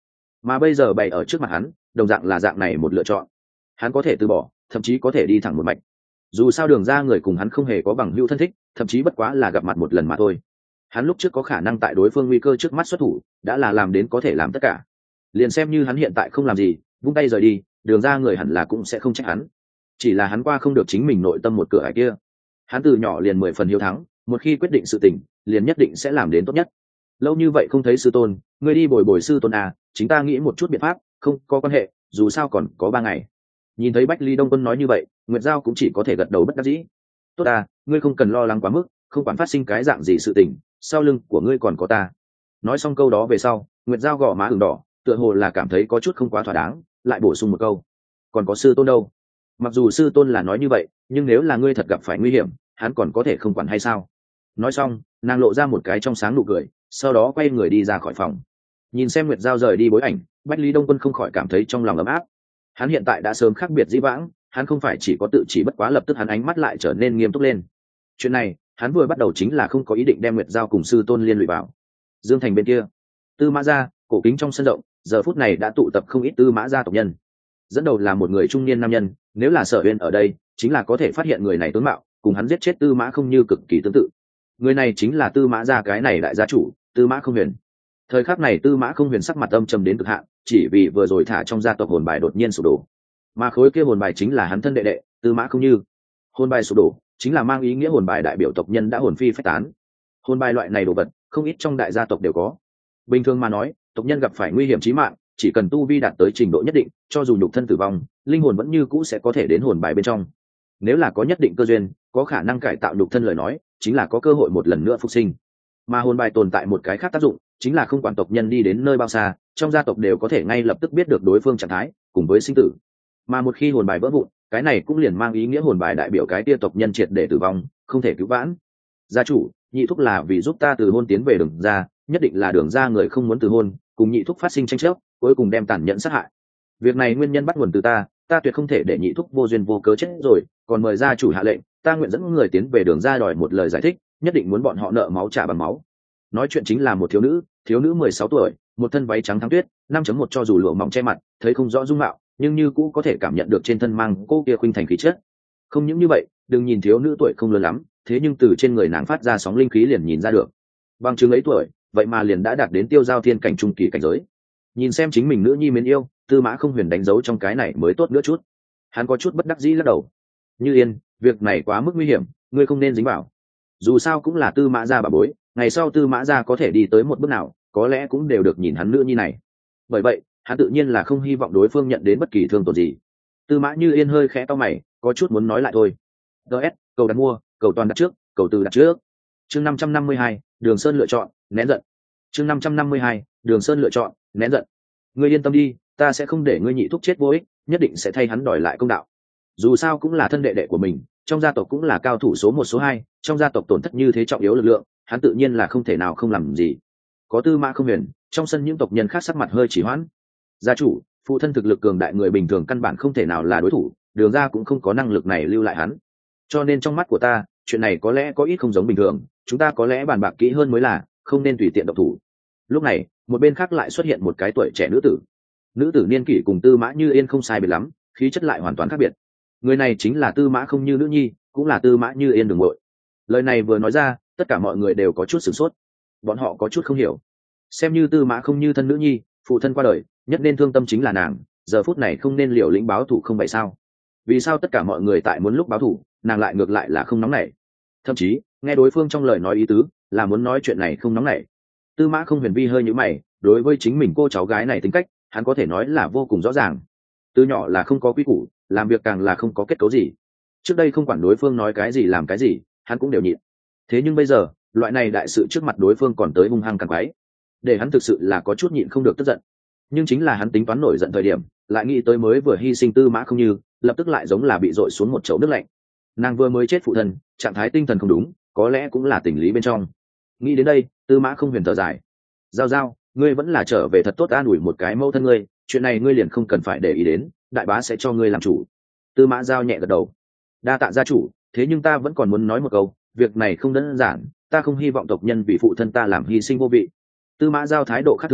mà bây giờ bày ở trước mặt hắn đồng dạng là dạng này một lựa chọn. Hắn có thể từ bỏ, thậm chí có thể đi thẳng một mạch. Dù sao Đường ra người cùng hắn không hề có bằng hữu thân thích, thậm chí bất quá là gặp mặt một lần mà thôi. Hắn lúc trước có khả năng tại đối phương nguy cơ trước mắt xuất thủ, đã là làm đến có thể làm tất cả. Liền xem như hắn hiện tại không làm gì, vung tay rời đi, Đường ra người hẳn là cũng sẽ không trách hắn. Chỉ là hắn qua không được chính mình nội tâm một cửa ải kia. Hắn từ nhỏ liền 10 phần hiếu thắng, một khi quyết định sự tình, liền nhất định sẽ làm đến tốt nhất. Lâu như vậy không thấy sư tôn, ngươi đi bồi bồi sư tôn à, chính ta nghĩ một chút biện pháp, không có quan hệ, dù sao còn có 3 ngày. Nhìn thấy Bách Ly Đông Quân nói như vậy, Nguyệt Giao cũng chỉ có thể gật đầu bất đắc dĩ. Tốt à, ngươi không cần lo lắng quá mức, không quản phát sinh cái dạng gì sự tình, sau lưng của ngươi còn có ta. Nói xong câu đó về sau, Nguyệt Giao gò má ửng đỏ, tựa hồ là cảm thấy có chút không quá thỏa đáng, lại bổ sung một câu: còn có sư tôn đâu? Mặc dù sư tôn là nói như vậy, nhưng nếu là ngươi thật gặp phải nguy hiểm, hắn còn có thể không quản hay sao? Nói xong, nàng lộ ra một cái trong sáng nụ cười, sau đó quay người đi ra khỏi phòng. Nhìn xem Nguyệt Giao rời đi bối ảnh, Bách Lý Đông Quân không khỏi cảm thấy trong lòng ấm áp. Hắn hiện tại đã sớm khác biệt dĩ vãng, hắn không phải chỉ có tự chỉ, bất quá lập tức hắn ánh mắt lại trở nên nghiêm túc lên. Chuyện này, hắn vừa bắt đầu chính là không có ý định đem Nguyệt Giao cùng sư tôn liên lụy vào. Dương Thành bên kia, Tư Mã gia, cổ kính trong sân rộng, giờ phút này đã tụ tập không ít Tư Mã gia tộc nhân. Dẫn đầu là một người trung niên nam nhân, nếu là Sở Uyên ở đây, chính là có thể phát hiện người này tướng mạo cùng hắn giết chết Tư Mã Không Như cực kỳ tương tự. Người này chính là Tư Mã gia cái này đại gia chủ, Tư Mã Không Huyền. Thời khắc này Tư Mã Không Huyền sắc mặt âm trầm đến cực hạn, chỉ vì vừa rồi thả trong gia tộc hồn bài đột nhiên sụp đổ, mà khối kia hồn bài chính là hắn thân đệ đệ Tư Mã Không Như. Hồn bài sụp đổ chính là mang ý nghĩa hồn bài đại biểu tộc nhân đã hồn phi phách tán. Hồn bài loại này đồ vật không ít trong đại gia tộc đều có. Bình thường mà nói, tộc nhân gặp phải nguy hiểm chí mạng, chỉ cần tu vi đạt tới trình độ nhất định, cho dù nhục thân tử vong, linh hồn vẫn như cũ sẽ có thể đến hồn bài bên trong. Nếu là có nhất định cơ duyên, có khả năng cải tạo nhục thân lời nói, chính là có cơ hội một lần nữa phục sinh. Mà hồn bài tồn tại một cái khác tác dụng, chính là không quản tộc nhân đi đến nơi bao xa, trong gia tộc đều có thể ngay lập tức biết được đối phương trạng thái cùng với sinh tử. Mà một khi hồn bài vỡ vụn, cái này cũng liền mang ý nghĩa hồn bài đại biểu cái tia tộc nhân triệt để tử vong, không thể cứu vãn. Gia chủ, nhị thúc là vì giúp ta từ hôn tiến về Đường ra, nhất định là Đường ra người không muốn từ hôn, cùng nhị thúc phát sinh tranh chấp, cuối cùng đem tàn nhẫn sát hại. Việc này nguyên nhân bắt nguồn từ ta tuyệt không thể để nhị thúc vô duyên vô cớ chết rồi, còn mời gia chủ hạ lệnh, ta nguyện dẫn người tiến về Đường ra đòi một lời giải thích, nhất định muốn bọn họ nợ máu trả bằng máu. Nói chuyện chính là một thiếu nữ 16 tuổi, một thân váy trắng thắng tuyết, 5.1 cho dù lụa mỏng che mặt, thấy không rõ dung mạo, nhưng như cũ có thể cảm nhận được trên thân mang cô kia khuynh thành khí chất. Không những như vậy, đừng nhìn thiếu nữ tuổi không lớn lắm, thế nhưng từ trên người nàng phát ra sóng linh khí liền nhìn ra được. Bằng chứng ấy tuổi, vậy mà liền đã đạt đến tiêu giao thiên cảnh trung kỳ cảnh giới. Nhìn xem chính mình nữ nhi mến yêu, Tư Mã Không Huyền đánh dấu trong cái này mới tốt nữa chút. Hắn có chút bất đắc dĩ lắc đầu. Như Yên, việc này quá mức nguy hiểm, ngươi không nên dính vào. Dù sao cũng là Tư Mã gia bà bối, ngày sau Tư Mã gia có thể đi tới một bước nào, có lẽ cũng đều được nhìn hắn nữ nhi này. Bởi vậy, hắn tự nhiên là không hy vọng đối phương nhận đến bất kỳ thương tổn gì. Tư Mã Như Yên hơi khẽ cau mày, có chút muốn nói lại thôi. DS, cầu đặt mua, cầu toàn đặt trước, cầu từ đặt trước. Chương 552, Đường Sơn lựa chọn, nén giận. Chương 552, Đường Sơn lựa chọn, nén giận. Ngươi yên tâm đi, ta sẽ không để ngươi nhị thúc chết vô ích, nhất định sẽ thay hắn đòi lại công đạo. Dù sao cũng là thân đệ đệ của mình, trong gia tộc cũng là cao thủ số 1 số 2, trong gia tộc tổn thất như thế trọng yếu lực lượng, hắn tự nhiên là không thể nào không làm gì. Có Tư Mã Không Huyền, trong sân những tộc nhân khác sắc mặt hơi chỉ hoãn. Gia chủ, phụ thân thực lực cường đại, người bình thường căn bản không thể nào là đối thủ, Đường ra cũng không có năng lực này lưu lại hắn. Cho nên trong mắt của ta, chuyện này có lẽ có ít không giống bình thường, chúng ta có lẽ bàn bạc kỹ hơn mới là, không nên tùy tiện động thủ. Lúc này, một bên khác lại xuất hiện một cái tuổi trẻ nữ tử. Nữ tử niên kỷ cùng Tư Mã Như Yên không sai biệt lắm, khí chất lại hoàn toàn khác biệt. Người này chính là Tư Mã Không Như nữ nhi, cũng là Tư Mã Như Yên đường muội. Lời này vừa nói ra, tất cả mọi người đều có chút sửng sốt. Bọn họ có chút không hiểu. Xem như Tư Mã Không Như thân nữ nhi, phụ thân qua đời, nhất nên thương tâm chính là nàng, giờ phút này không nên liều lĩnh báo thù không vậy sao? Vì sao tất cả mọi người tại muốn lúc báo thù, nàng lại ngược lại là không nóng nảy? Thậm chí, nghe đối phương trong lời nói ý tứ, là muốn nói chuyện này không nóng nảy. Tư Mã Không Huyền vi hơi nhíu mày, đối với chính mình cô cháu gái này tính cách, hắn có thể nói là vô cùng rõ ràng. Từ nhỏ là không có quy củ, làm việc càng là không có kết cấu gì. Trước đây không quản đối phương nói cái gì làm cái gì, hắn cũng đều nhịn. Thế nhưng bây giờ, loại này đại sự trước mặt đối phương còn tới hung hăng càng quái, để hắn thực sự là có chút nhịn không được tức giận. Nhưng chính là hắn tính toán nổi giận thời điểm, lại nghĩ tới mới vừa hy sinh Tư Mã Không Như, lập tức lại giống là bị dội xuống một chậu nước lạnh. Nàng vừa mới chết phụ thân, trạng thái tinh thần không đúng, có lẽ cũng là tình lý bên trong. Nghĩ đến đây, Tư Mã Không Huyền thở dài. Giao giao, ngươi vẫn là trở về thật tốt, an ủi một cái mẫu thân ngươi, chuyện này ngươi liền không cần phải để ý đến, đại bá sẽ cho ngươi làm chủ. Tư Mã Giao nhẹ gật đầu. Đa tạ gia chủ, thế nhưng ta vẫn còn muốn nói một câu, việc này không đơn giản, ta không hy vọng tộc nhân vì phụ thân ta làm hy sinh vô vị. Tư Mã Giao thái độ khác thường,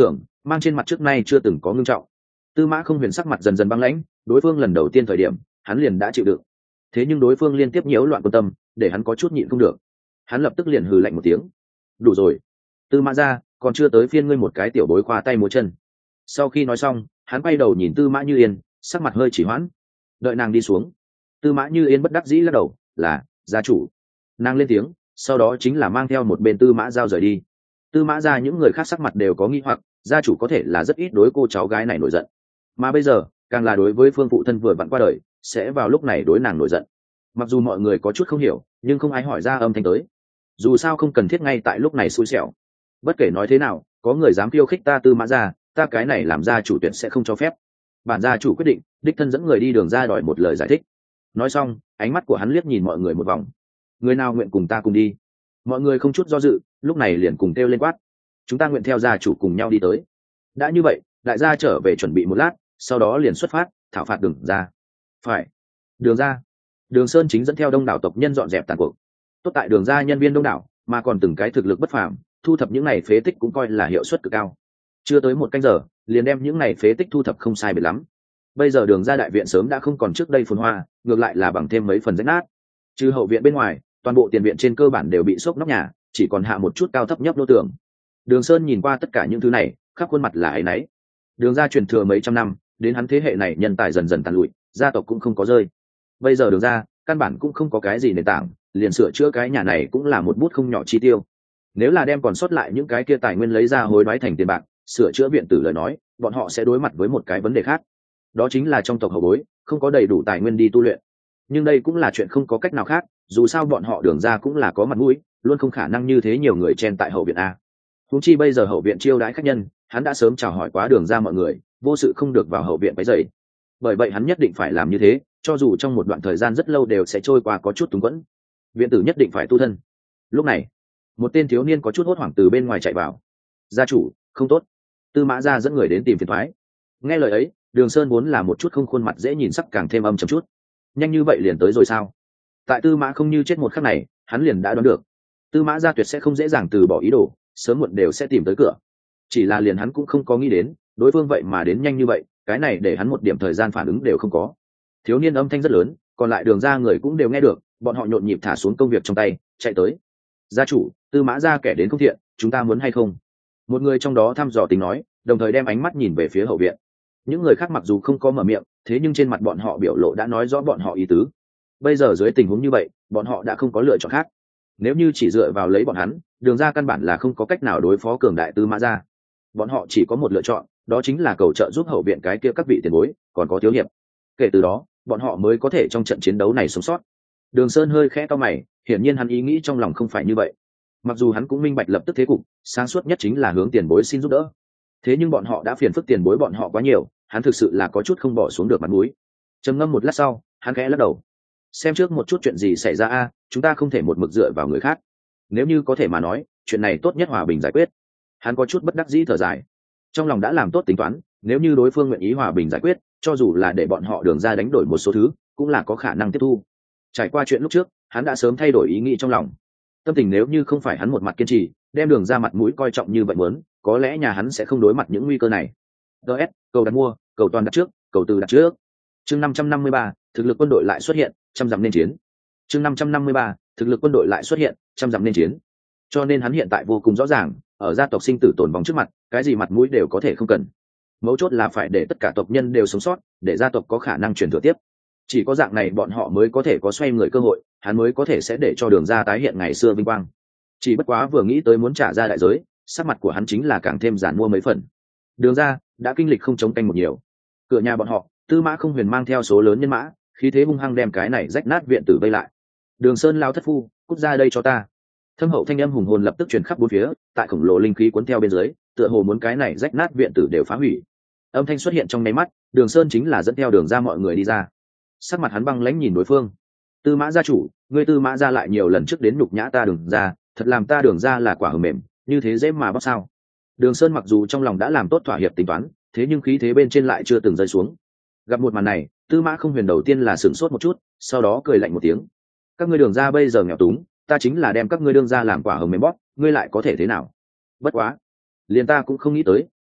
mang trên mặt trước nay chưa từng có ngưng trọng. Tư Mã Không Huyền sắc mặt dần dần băng lãnh, đối phương lần đầu tiên thời điểm hắn liền đã chịu đựng, thế nhưng đối phương liên tiếp nhiễu loạn quan tâm để hắn có chút nhịn không được. Hắn lập tức liền hừ lạnh một tiếng: đủ rồi, Tư Mã gia, còn chưa tới phiên ngươi một cái tiểu bối khoa tay múa chân. Sau khi nói xong hắn quay đầu nhìn Tư Mã Như Yên, sắc mặt hơi chỉ hoãn. Đợi nàng đi xuống, Tư Mã Như Yên bất đắc dĩ lắc đầu: là gia chủ. Nàng lên tiếng, sau đó chính là mang theo một bên Tư Mã Giao rời đi. Tư Mã gia những người khác sắc mặt đều có nghi hoặc, gia chủ có thể là rất ít đối cô cháu gái này nổi giận, mà bây giờ càng là đối với phương phụ thân vừa vặn qua đời sẽ vào lúc này đối nàng nổi giận. Mặc dù mọi người có chút không hiểu nhưng không ai hỏi ra âm thanh tới, dù sao không cần thiết ngay tại lúc này xui xẻo. Bất kể nói thế nào, có người dám khiêu khích ta Tư Mã gia, ta cái này làm gia chủ tuyệt sẽ không cho phép. Bản gia chủ quyết định đích thân dẫn người đi đường ra đòi một lời giải thích. Nói xong ánh mắt của hắn liếc nhìn mọi người một vòng: người nào nguyện cùng ta cùng đi? Mọi người không chút do dự lúc này liền cùng kêu lên quát: chúng ta nguyện theo gia chủ cùng nhau đi tới. Đã như vậy đại gia trở về chuẩn bị một lát, sau đó liền xuất phát thảo phạt đường ra. Phải. Đường ra. Đường Sơn chính dẫn theo đông đảo tộc nhân dọn dẹp tàn cuộc. Tốt tại đường ra nhân viên đông đảo mà còn từng cái thực lực bất phàm, thu thập những này phế tích cũng coi là hiệu suất cực cao. Chưa tới một canh giờ liền đem những này phế tích thu thập không sai biệt lắm. Bây giờ đường ra đại viện sớm đã không còn trước đây phồn hoa, ngược lại là bằng thêm mấy phần rách nát. Trừ hậu viện bên ngoài, toàn bộ tiền viện trên cơ bản đều bị xốc nóc nhà, chỉ còn hạ một chút cao thấp nhấp nô tường. Đường Sơn nhìn qua tất cả những thứ này, khắp khuôn mặt là áy náy. Đường ra truyền thừa mấy trăm năm, đến hắn thế hệ này nhân tài dần dần tàn lụi, gia tộc cũng không có rơi. Bây giờ đường ra căn bản cũng không có cái gì nền tảng, liền sửa chữa cái nhà này cũng là một bút không nhỏ chi tiêu. Nếu là đem còn sót lại những cái kia tài nguyên lấy ra hối đoái thành tiền bạc, sửa chữa viện tử lời nói, bọn họ sẽ đối mặt với một cái vấn đề khác, đó chính là trong tộc hậu bối không có đầy đủ tài nguyên đi tu luyện. Nhưng đây cũng là chuyện không có cách nào khác, dù sao bọn họ đường ra cũng là có mặt mũi, luôn không khả năng như thế nhiều người chen tại hậu viện a. Huống chi bây giờ hậu viện chiêu đãi khách nhân, hắn đã sớm chào hỏi quá đường ra mọi người, vô sự không được vào hậu viện quấy rầy. Bởi vậy hắn nhất định phải làm như thế, cho dù trong một đoạn thời gian rất lâu đều sẽ trôi qua có chút túng quẫn. Viện tử nhất định phải tu thân. Lúc này một tên thiếu niên có chút hốt hoảng từ bên ngoài chạy vào: gia chủ, không tốt. Tư Mã gia dẫn người đến tìm phiền toái. Nghe lời ấy, Đường Sơn vốn là một chút không khuôn mặt dễ nhìn sắc càng thêm âm trầm chút. Nhanh như vậy liền tới rồi sao? Tại Tư Mã không như chết một khắc này hắn liền đã đoán được Tư Mã gia tuyệt sẽ không dễ dàng từ bỏ ý đồ, sớm muộn đều sẽ tìm tới cửa. Chỉ là liền hắn cũng không có nghĩ đến đối phương vậy mà đến nhanh như vậy, cái này để hắn một điểm thời gian phản ứng đều không có. Thiếu niên âm thanh rất lớn, còn lại đường ra người cũng đều nghe được, bọn họ nhộn nhịp thả xuống công việc trong tay chạy tới. Gia chủ, Tư Mã gia kẻ đến không thiện, chúng ta muốn hay không? Một người trong đó thăm dò tính nói, đồng thời đem ánh mắt nhìn về phía hậu viện. Những người khác mặc dù không có mở miệng, thế nhưng trên mặt bọn họ biểu lộ đã nói rõ bọn họ ý tứ. Bây giờ dưới tình huống như vậy, bọn họ đã không có lựa chọn khác. Nếu như chỉ dựa vào lấy bọn hắn, đường ra căn bản là không có cách nào đối phó cường đại Tư Mã gia. Bọn họ chỉ có một lựa chọn, đó chính là cầu trợ giúp hậu viện cái kia các vị tiền bối, còn có thiếu hiệp. Kể từ đó, bọn họ mới có thể trong trận chiến đấu này sống sót. Đường Sơn hơi khẽ cau mày, hiển nhiên hắn ý nghĩ trong lòng không phải như vậy. Mặc dù hắn cũng minh bạch lập tức thế cục, sáng suốt nhất chính là hướng tiền bối xin giúp đỡ. Thế nhưng bọn họ đã phiền phức tiền bối bọn họ quá nhiều, hắn thực sự là có chút không bỏ xuống được mặt mũi. Trầm ngâm một lát sau, hắn khẽ lắc đầu. Xem trước một chút chuyện gì xảy ra a, chúng ta không thể một mực dựa vào người khác. Nếu như có thể mà nói, chuyện này tốt nhất hòa bình giải quyết. Hắn có chút bất đắc dĩ thở dài. Trong lòng đã làm tốt tính toán, nếu như đối phương nguyện ý hòa bình giải quyết, cho dù là để bọn họ đường ra đánh đổi một số thứ, cũng là có khả năng tiếp thu. Trải qua chuyện lúc trước, hắn đã sớm thay đổi ý nghĩ trong lòng. Tâm tình nếu như không phải hắn một mặt kiên trì, đem đường ra mặt mũi coi trọng như vậy muốn, có lẽ nhà hắn sẽ không đối mặt những nguy cơ này. DS, cầu đặt mua, cầu toàn đặt trước, cầu từ đặt trước. Chương 553, thực lực quân đội lại xuất hiện, trăm dặm nên chiến. Chương 553, thực lực quân đội lại xuất hiện, trăm dặm nên chiến. Cho nên hắn hiện tại vô cùng rõ ràng, ở gia tộc sinh tử tồn vong trước mặt, cái gì mặt mũi đều có thể không cần. Mấu chốt là phải để tất cả tộc nhân đều sống sót, để gia tộc có khả năng truyền thừa tiếp. Chỉ có dạng này bọn họ mới có thể có xoay người cơ hội, hắn mới có thể sẽ để cho đường ra tái hiện ngày xưa vinh quang. Chỉ bất quá vừa nghĩ tới muốn trả ra đại giới, sắc mặt của hắn chính là càng thêm giản mua mấy phần. Đường ra đã kinh lịch không chống canh một nhiều. Cửa nhà bọn họ, Tư Mã Không Huyền mang theo số lớn nhân mã, khí thế hung hăng đem cái này rách nát viện tử vây lại. Đường Sơn lao thất phu, cút ra đây cho ta. Thâm hậu thanh âm hùng hồn lập tức truyền khắp bốn phía, tại khổng lồ linh khí cuốn theo bên dưới, tựa hồ muốn cái này rách nát viện tử đều phá hủy. Âm thanh xuất hiện trong nháy mắt, Đường Sơn chính là dẫn theo đường ra mọi người đi ra. Sắc mặt hắn băng lãnh nhìn đối phương. Tư Mã gia chủ, ngươi Tư Mã gia lại nhiều lần trước đến nhục nhã ta đường ra, thật làm ta đường ra là quả hờ mềm, như thế dễ mà bóc sao? Đường Sơn mặc dù trong lòng đã làm tốt thỏa hiệp tính toán, thế nhưng khí thế bên trên lại chưa từng rơi xuống. Gặp một màn này, Tư Mã Không Huyền đầu tiên là sửng sốt một chút, sau đó cười lạnh một tiếng. Các ngươi đường ra bây giờ nghèo túng, ta chính là đem các ngươi đương ra làm quả hờ mềm bóp, ngươi lại có thể thế nào? Bất quá, liền ta cũng không nghĩ tới,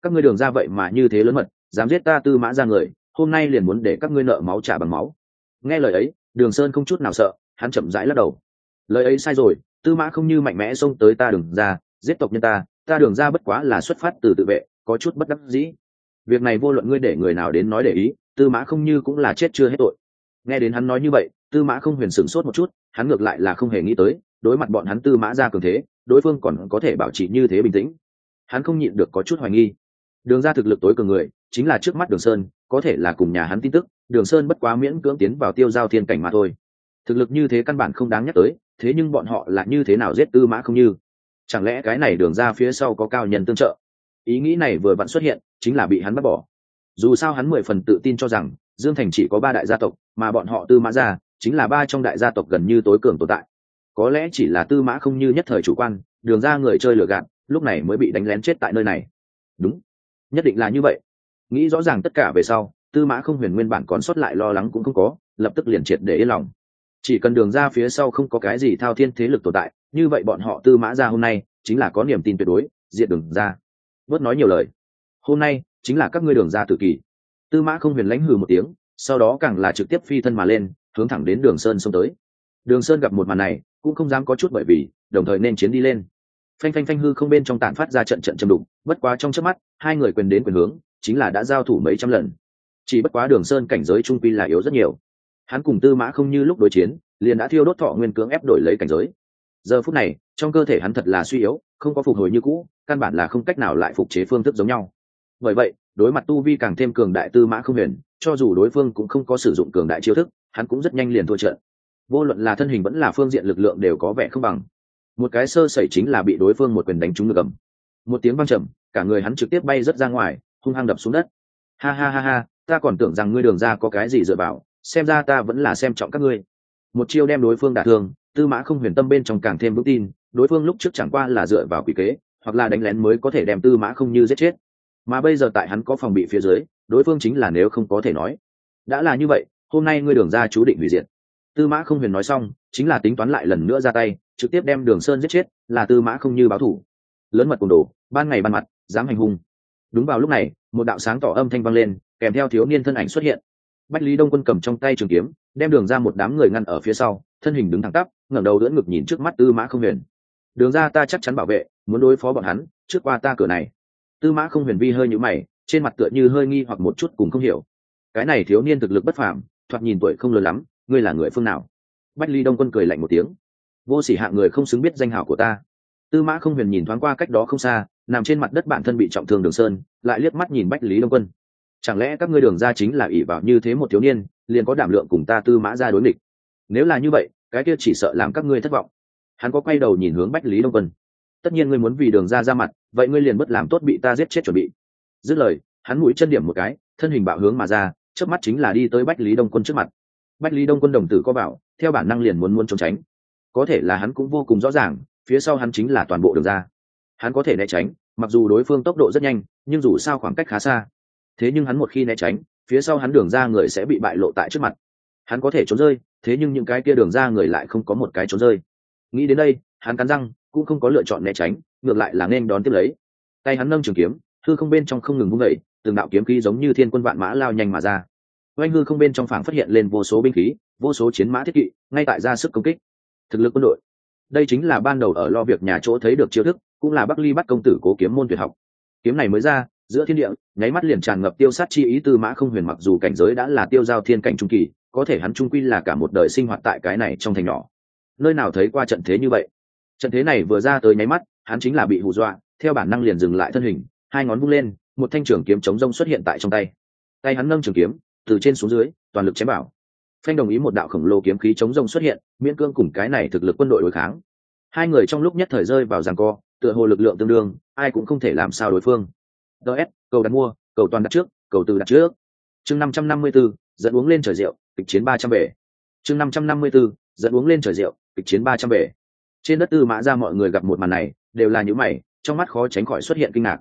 các ngươi đường ra vậy mà như thế lớn mật, dám giết ta Tư Mã ra người, hôm nay liền muốn để các ngươi nợ máu trả bằng máu. Nghe lời ấy, Đường Sơn không chút nào sợ, hắn chậm rãi lắc đầu. Lời ấy sai rồi, Tư Mã không như mạnh mẽ xông tới ta Đường ra, giết tộc nhân ta Đường ra bất quá là xuất phát từ tự vệ, có chút bất đắc dĩ. Việc này vô luận ngươi để người nào đến nói để ý, Tư Mã không như cũng là chết chưa hết tội. Nghe đến hắn nói như vậy, Tư Mã không huyền sửng sốt một chút, hắn ngược lại là không hề nghĩ tới, đối mặt bọn hắn Tư Mã ra cường thế, đối phương còn có thể bảo trì như thế bình tĩnh. Hắn không nhịn được có chút hoài nghi. Đường ra thực lực tối cường người, chính là trước mắt Đường Sơn, có thể là cùng nhà hắn tin tức, Đường Sơn bất quá miễn cưỡng tiến vào tiêu giao thiên cảnh mà thôi. Thực lực như thế căn bản không đáng nhắc tới, thế nhưng bọn họ là như thế nào giết Tư Mã không như? Chẳng lẽ cái này Đường ra phía sau có cao nhân tương trợ? Ý nghĩ này vừa vặn xuất hiện, chính là bị hắn bắt bỏ. Dù sao hắn 10 phần tự tin cho rằng Dương Thành chỉ có 3 đại gia tộc, mà bọn họ Tư Mã gia chính là 3 trong đại gia tộc gần như tối cường tồn tại. Có lẽ chỉ là Tư Mã không như nhất thời chủ quan, Đường ra người chơi lừa gạt, lúc này mới bị đánh lén chết tại nơi này. Đúng, nhất định là như vậy. Nghĩ rõ ràng tất cả về sau, Tư Mã không huyền nguyên bản còn sót lại lo lắng cũng không có, lập tức liền triệt để yên lòng. Chỉ cần Đường ra phía sau không có cái gì thao thiên thế lực tồn tại, như vậy bọn họ Tư Mã gia hôm nay chính là có niềm tin tuyệt đối, diệt Đường ra. Bớt nói nhiều lời, hôm nay chính là các ngươi Đường ra tử kỳ. Tư Mã không huyền lãnh hừ một tiếng, sau đó càng là trực tiếp phi thân mà lên, hướng thẳng đến Đường Sơn xông tới. Đường Sơn gặp một màn này, cũng không dám có chút bởi vì, đồng thời nên chiến đi lên. Phanh phanh phanh hư không bên trong tản phát ra trận trận châm đụng, bất quá trong chớp mắt, hai người quyền đến quyền hướng, chính là đã giao thủ mấy trăm lần. Chỉ bất quá Đường Sơn cảnh giới trung quy là yếu rất nhiều. Hắn cùng Tư Mã không như lúc đối chiến, liền đã thiêu đốt thọ nguyên cưỡng ép đổi lấy cảnh giới. Giờ phút này, trong cơ thể hắn thật là suy yếu, không có phục hồi như cũ, căn bản là không cách nào lại phục chế phương thức giống nhau. Bởi vậy, đối mặt tu vi càng thêm cường đại Tư Mã không huyền, cho dù đối phương cũng không có sử dụng cường đại chiêu thức, hắn cũng rất nhanh liền thua trận. Vô luận là thân hình vẫn là phương diện lực lượng đều có vẻ không bằng. Một cái sơ sẩy chính là bị đối phương một quyền đánh trúng ngực ầm. Một tiếng vang trầm, cả người hắn trực tiếp bay rất ra ngoài, hung hăng đập xuống đất. Ha ha ha ha, ta còn tưởng rằng ngươi Đường ra có cái gì dựa vào, xem ra ta vẫn là xem trọng các ngươi. Một chiêu đem đối phương đả thương, Tư Mã không huyền tâm bên trong càng thêm vững tin, đối phương lúc trước chẳng qua là dựa vào quỷ kế, hoặc là đánh lén mới có thể đem Tư Mã không như giết chết. Mà bây giờ tại hắn có phòng bị phía dưới, đối phương chính là nếu không có thể nói. Đã là như vậy, hôm nay ngươi Đường ra chú định hủy diệt. Tư Mã không huyền nói xong, chính là tính toán lại lần nữa ra tay, trực tiếp đem Đường Sơn giết chết, là Tư Mã không như báo thủ. Lớn mật cùng đồ, ban ngày ban mặt, dám hành hung. Đúng vào lúc này, một đạo sáng tỏ âm thanh vang lên, kèm theo thiếu niên thân ảnh xuất hiện. Bách Lý Đông Quân cầm trong tay trường kiếm, đem Đường ra một đám người ngăn ở phía sau, thân hình đứng thẳng tắp, ngẩng đầu đỡ ngực nhìn trước mắt Tư Mã không huyền. Đường ra ta chắc chắn bảo vệ, muốn đối phó bọn hắn, trước qua ta cửa này. Tư Mã không huyền vi hơi nhíu mày, trên mặt tựa như hơi nghi hoặc một chút cùng không hiểu. Cái này thiếu niên thực lực bất phàm, thoạt nhìn tuổi không lớn lắm, ngươi là người phương nào? Bách Ly Đông Quân cười lạnh một tiếng, vô sỉ hạng người không xứng biết danh hào của ta. Tư Mã không huyền nhìn thoáng qua cách đó không xa, nằm trên mặt đất bản thân bị trọng thương Đường Sơn, lại liếc mắt nhìn Bách Lý Đông Quân. Chẳng lẽ các ngươi Đường ra chính là ỷ vào như thế một thiếu niên, liền có đảm lượng cùng ta Tư Mã ra đối nghịch? Nếu là như vậy, cái kia chỉ sợ làm các ngươi thất vọng. Hắn có quay đầu nhìn hướng Bách Lý Đông Quân. Tất nhiên ngươi muốn vì Đường ra mặt, vậy ngươi liền bất làm tốt bị ta giết chết chuẩn bị. Dứt lời, hắn mũi chân điểm một cái, thân hình bạo hướng mà ra, chớp mắt chính là đi tới Bách Lý Đông Quân trước mặt. Bách Lý Đông Quân đồng tử có bảo, theo bản năng liền muốn trốn tránh. Có thể là hắn cũng vô cùng rõ ràng, phía sau hắn chính là toàn bộ Đường ra. Hắn có thể né tránh, mặc dù đối phương tốc độ rất nhanh, nhưng dù sao khoảng cách khá xa. Thế nhưng hắn một khi né tránh, phía sau hắn Đường ra người sẽ bị bại lộ tại trước mặt. Hắn có thể trốn rơi, thế nhưng những cái kia Đường ra người lại không có một cái trốn rơi. Nghĩ đến đây, hắn cắn răng, cũng không có lựa chọn né tránh, ngược lại là nên đón tiếp lấy. Tay hắn nâng trường kiếm, hư không bên trong không ngừng vung dậy, từng đạo kiếm khí giống như thiên quân vạn mã lao nhanh mà ra. Oanh hư không bên trong phảng phát hiện lên vô số binh khí, vô số chiến mã thiết kỵ, ngay tại ra sức công kích. Thực lực quân đội. Đây chính là ban đầu ở lo việc nhà chỗ thấy được chiêu thức, cũng là Bắc Ly bắt công tử cố kiếm môn tuyệt học. Kiếm này mới ra, giữa thiên địa, nháy mắt liền tràn ngập tiêu sát chi ý. Tư Mã không huyền mặc dù cảnh giới đã là tiêu giao thiên cảnh trung kỳ, có thể hắn trung quy là cả một đời sinh hoạt tại cái này trong thành nhỏ. Nơi nào thấy qua trận thế như vậy? Trận thế này vừa ra tới nháy mắt, hắn chính là bị hù dọa, theo bản năng liền dừng lại thân hình, hai ngón vung lên, một thanh trường kiếm chống rông xuất hiện tại trong tay. Tay hắn nâng trường kiếm, từ trên xuống dưới, toàn lực chém bảo. Phanh đồng ý một đạo khổng lồ kiếm khí chống rông xuất hiện, miễn cương cùng cái này thực lực quân đội đối kháng. Hai người trong lúc nhất thời rơi vào giằng co, tựa hồ lực lượng tương đương, ai cũng không thể làm sao đối phương. DS, cầu đặt mua, cầu toàn đặt trước, cầu từ đặt trước. Chương 554, dẫn uống lên trời rượu, kịch chiến 300 bể. Chương 554, dẫn uống lên trời rượu, kịch chiến 300 bể. Trên đất Tư Mã ra mọi người gặp một màn này, đều là những mày, trong mắt khó tránh khỏi xuất hiện kinh ngạc.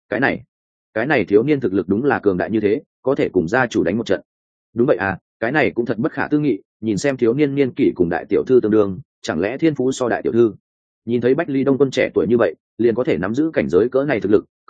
Cái này thiếu niên thực lực đúng là cường đại như thế, có thể cùng gia chủ đánh một trận. Đúng vậy à, cái này cũng thật bất khả tư nghị, nhìn xem thiếu niên niên kỷ cùng đại tiểu thư tương đương, chẳng lẽ thiên phú so đại tiểu thư? Nhìn thấy Bách Ly Đông Quân trẻ tuổi như vậy, liền có thể nắm giữ cảnh giới cỡ này thực lực,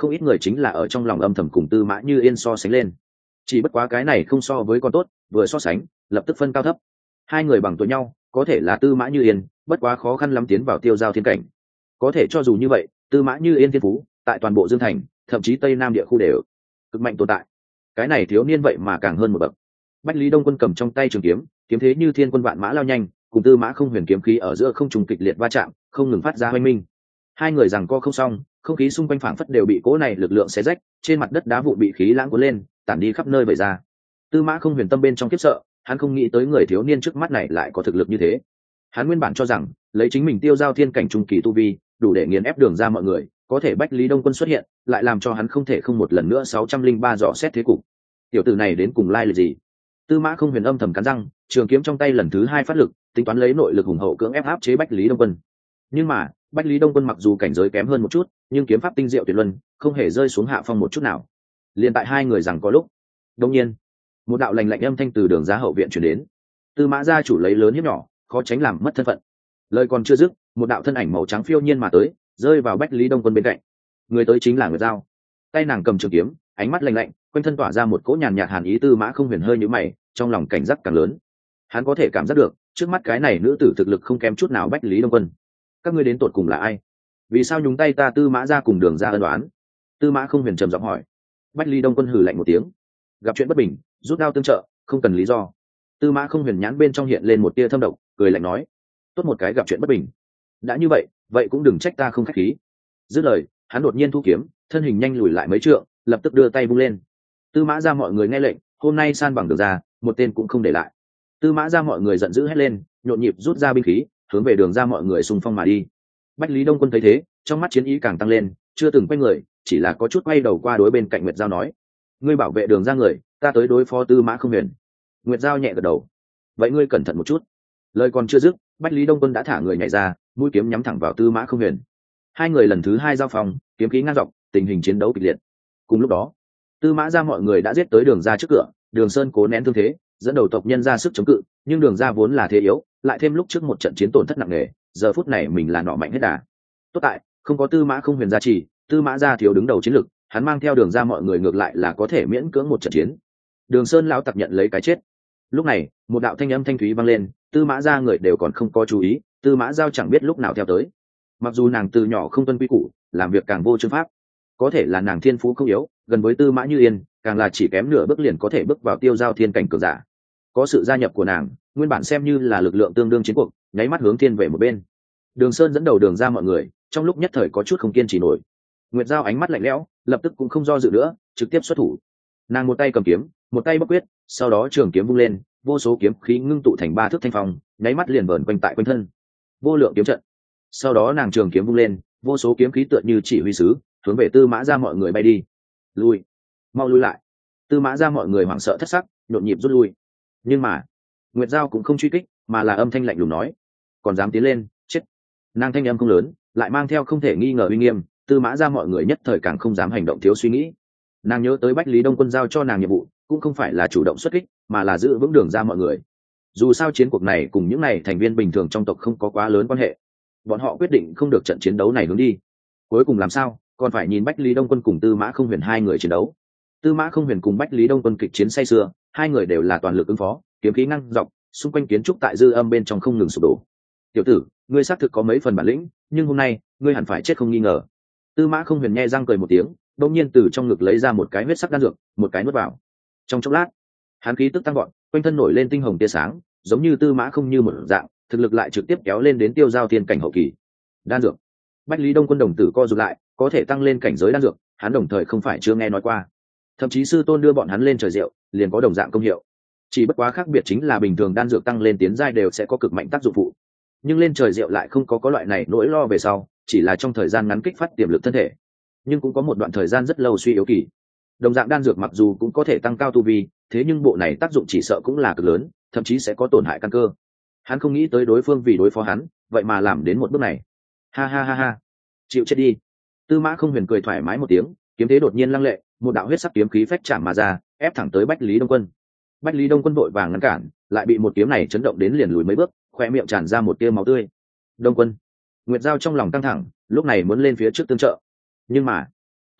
không ít người chính là ở trong lòng âm thầm cùng Tư Mã Như Yên so sánh lên. Chỉ bất quá cái này không so với con tốt, vừa so sánh lập tức phân cao thấp. Hai người bằng tuổi nhau, có thể là Tư Mã Như Yên, bất quá khó khăn lắm tiến vào tiêu giao thiên cảnh. Có thể cho dù như vậy, Tư Mã Như Yên thiên phú tại toàn bộ Dương Thành, thậm chí Tây Nam địa khu đều cực mạnh tồn tại. Cái này thiếu niên vậy mà càng hơn một bậc. Bách Lý Đông Quân cầm trong tay trường kiếm, kiếm thế như thiên quân vạn mã lao nhanh, cùng Tư Mã Không Huyền kiếm khí ở giữa không trùng kịch liệt va chạm, không ngừng phát ra hoanh minh. Hai người giằng co không xong, không khí xung quanh phảng phất đều bị cỗ này lực lượng xé rách, trên mặt đất đá vụn bị khí lãng cuốn lên, tản đi khắp nơi vẩy ra. Tư Mã Không Huyền tâm bên trong khiếp sợ, hắn không nghĩ tới người thiếu niên trước mắt này lại có thực lực như thế. Hắn nguyên bản cho rằng, lấy chính mình tiêu giao thiên cảnh trung kỳ tu vi, đủ để nghiền ép Đường ra mọi người, có thể Bách Lý Đông Quân xuất hiện, lại làm cho hắn không thể không một lần nữa 603 dò xét thế cục. Tiểu tử này đến cùng lai lịch gì? Tư Mã Không Huyền âm thầm cắn răng, trường kiếm trong tay lần thứ hai phát lực, tính toán lấy nội lực hùng hậu cưỡng ép áp chế Bách Lý Đông Quân. Nhưng mà, Bách Lý Đông Quân mặc dù cảnh giới kém hơn một chút, nhưng kiếm pháp tinh diệu tuyệt luân, không hề rơi xuống hạ phong một chút nào. Liên tại hai người rằng có lúc, đột nhiên, một đạo lạnh lạnh âm thanh từ Đường ra hậu viện truyền đến. Tư Mã gia chủ lấy lớn hiếp nhỏ, khó tránh làm mất thân phận. Lời còn chưa dứt, một đạo thân ảnh màu trắng phiêu nhiên mà tới, rơi vào Bách Lý Đông Quân bên cạnh. Người tới chính là Nguyệt Giao. Tay nàng cầm trường kiếm, ánh mắt lạnh lạnh, quanh thân tỏa ra một cỗ nhàn nhạt hàn ý. Tư Mã Không Huyền hơi nhíu mày, trong lòng cảnh giác càng lớn. Hắn có thể cảm giác được, trước mắt cái này nữ tử thực lực không kém chút nào Bách Lý Đông Quân. Các ngươi đến tụt cùng là ai? Vì sao nhúng tay ta Tư Mã gia cùng Đường ra ân oán? Tư Mã Không Huyền trầm giọng hỏi. Bách Lý Đông Quân hừ lạnh một tiếng. Gặp chuyện bất bình, rút đao tương trợ, không cần lý do. Tư Mã Không Huyền nhãn bên trong hiện lên một tia thâm độc, cười lạnh nói: tốt một cái gặp chuyện bất bình. Đã như vậy, vậy cũng đừng trách ta không khách khí. Dứt lời, hắn đột nhiên thu kiếm, thân hình nhanh lùi lại mấy trượng, lập tức đưa tay vung lên. Tư Mã gia mọi người nghe lệnh, hôm nay san bằng Đường ra, một tên cũng không để lại. Tư Mã gia mọi người giận dữ hét lên, nhộn nhịp rút ra binh khí, hướng về Đường ra mọi người xung phong mà đi. Bách Lý Đông Quân thấy thế, trong mắt chiến ý càng tăng lên, chưa từng quay người, chỉ là có chút quay đầu qua đối bên cạnh Nguyệt Giao nói: ngươi bảo vệ Đường ra người, ta tới đối phó Tư Mã Không Huyền. Nguyệt Giao nhẹ gật đầu. Vậy ngươi cẩn thận một chút. Lời còn chưa dứt, Bách Lý Đông Quân đã thả người nhảy ra, mũi kiếm nhắm thẳng vào Tư Mã Không Huyền. Hai người lần thứ hai giao phòng, kiếm khí ngang dọc, tình hình chiến đấu kịch liệt. Cùng lúc đó, Tư Mã gia mọi người đã giết tới Đường ra trước cửa, Đường Sơn cố nén thương thế, dẫn đầu tộc nhân ra sức chống cự, nhưng Đường ra vốn là thế yếu, lại thêm lúc trước một trận chiến tổn thất nặng nề, giờ phút này mình là nọ mạnh hết đà. Tốt tại, không có Tư Mã Không Huyền gia trì, Tư Mã gia thiếu đứng đầu chiến lực, hắn mang theo Đường ra mọi người ngược lại là có thể miễn cưỡng một trận chiến. Đường Sơn lão tặc nhận lấy cái chết. Lúc này, một đạo thanh âm thanh thúy vang lên, Tư Mã gia người đều còn không có chú ý, Tư Mã Giao chẳng biết lúc nào theo tới. Mặc dù nàng từ nhỏ không tuân quy củ, làm việc càng vô chương pháp, có thể là nàng thiên phú không yếu, gần với Tư Mã Như Yên, càng là chỉ kém nửa bước liền có thể bước vào tiêu giao thiên cảnh cường giả. Có sự gia nhập của nàng, nguyên bản xem như là lực lượng tương đương chiến cuộc, nháy mắt hướng thiên về một bên. Đường Sơn dẫn đầu Đường ra mọi người, trong lúc nhất thời có chút không kiên trì nổi. Nguyệt Giao ánh mắt lạnh lẽo, lập tức cũng không do dự nữa, trực tiếp xuất thủ. Nàng một tay cầm kiếm, một tay bóc quyết, sau đó trường kiếm vung lên, vô số kiếm khí ngưng tụ thành ba thước thanh phong, nháy mắt liền vờn quanh tại quanh thân. Vô lượng kiếm trận. Sau đó nàng trường kiếm vung lên, vô số kiếm khí tựa như chỉ huy sứ, hướng về Tư Mã gia mọi người bay đi. Lui, mau lui lại. Tư Mã gia mọi người hoảng sợ thất sắc, nhộn nhịp rút lui. Nhưng mà, Nguyệt Giao cũng không truy kích, mà là âm thanh lạnh lùng nói: còn dám tiến lên, chết. Nàng thanh âm không lớn, lại mang theo không thể nghi ngờ uy nghiêm, Tư Mã gia mọi người nhất thời càng không dám hành động thiếu suy nghĩ. Nàng nhớ tới Bách Lý Đông Quân giao cho nàng nhiệm vụ, cũng không phải là chủ động xuất kích, mà là giữ vững Đường ra mọi người. Dù sao chiến cuộc này cùng những này thành viên bình thường trong tộc không có quá lớn quan hệ, bọn họ quyết định không được trận chiến đấu này hướng đi. Cuối cùng làm sao, còn phải nhìn Bách Lý Đông Quân cùng Tư Mã Không Huyền hai người chiến đấu. Tư Mã Không Huyền cùng Bách Lý Đông Quân kịch chiến say sưa, hai người đều là toàn lực ứng phó, kiếm khí ngang dọc, xung quanh kiến trúc tại dư âm bên trong không ngừng sụp đổ. Tiểu tử, ngươi xác thực có mấy phần bản lĩnh, nhưng hôm nay ngươi hẳn phải chết không nghi ngờ. Tư Mã Không Huyền nhe răng cười một tiếng, đột nhiên từ trong ngực lấy ra một cái huyết sắc đan dược, một cái nuốt vào. Trong chốc lát, hắn khí tức tăng vọt, quanh thân nổi lên tinh hồng tia sáng, giống như Tư Mã Không như một dạng, thực lực lại trực tiếp kéo lên đến tiêu giao thiên cảnh hậu kỳ. Đan dược. Bách Lý Đông Quân đồng tử co rụt lại, có thể tăng lên cảnh giới đan dược, hắn đồng thời không phải chưa nghe nói qua. Thậm chí sư tôn đưa bọn hắn lên trời rượu, liền có đồng dạng công hiệu. Chỉ bất quá khác biệt chính là bình thường đan dược tăng lên tiến giai đều sẽ có cực mạnh tác dụng phụ, nhưng lên trời rượu lại không có loại này nỗi lo về sau, chỉ là trong thời gian ngắn kích phát tiềm lực thân thể, nhưng cũng có một đoạn thời gian rất lâu suy yếu kỳ. Đồng dạng đan dược mặc dù cũng có thể tăng cao tu vi, thế nhưng bộ này tác dụng chỉ sợ cũng là cực lớn, thậm chí sẽ có tổn hại căn cơ. Hắn không nghĩ tới đối phương vì đối phó hắn, vậy mà làm đến một bước này. Ha ha ha ha, chịu chết đi. Tư Mã Không Huyền cười thoải mái một tiếng, kiếm thế đột nhiên lăng lệ, một đạo huyết sắc kiếm khí phách chạm mà ra, ép thẳng tới Bách Lý Đông Quân. Bách Lý Đông Quân vội vàng ngăn cản, lại bị một kiếm này chấn động đến liền lùi mấy bước, khoe miệng tràn ra một tia máu tươi. Đông Quân. Nguyệt Giao trong lòng căng thẳng, lúc này muốn lên phía trước tương trợ. Nhưng mà,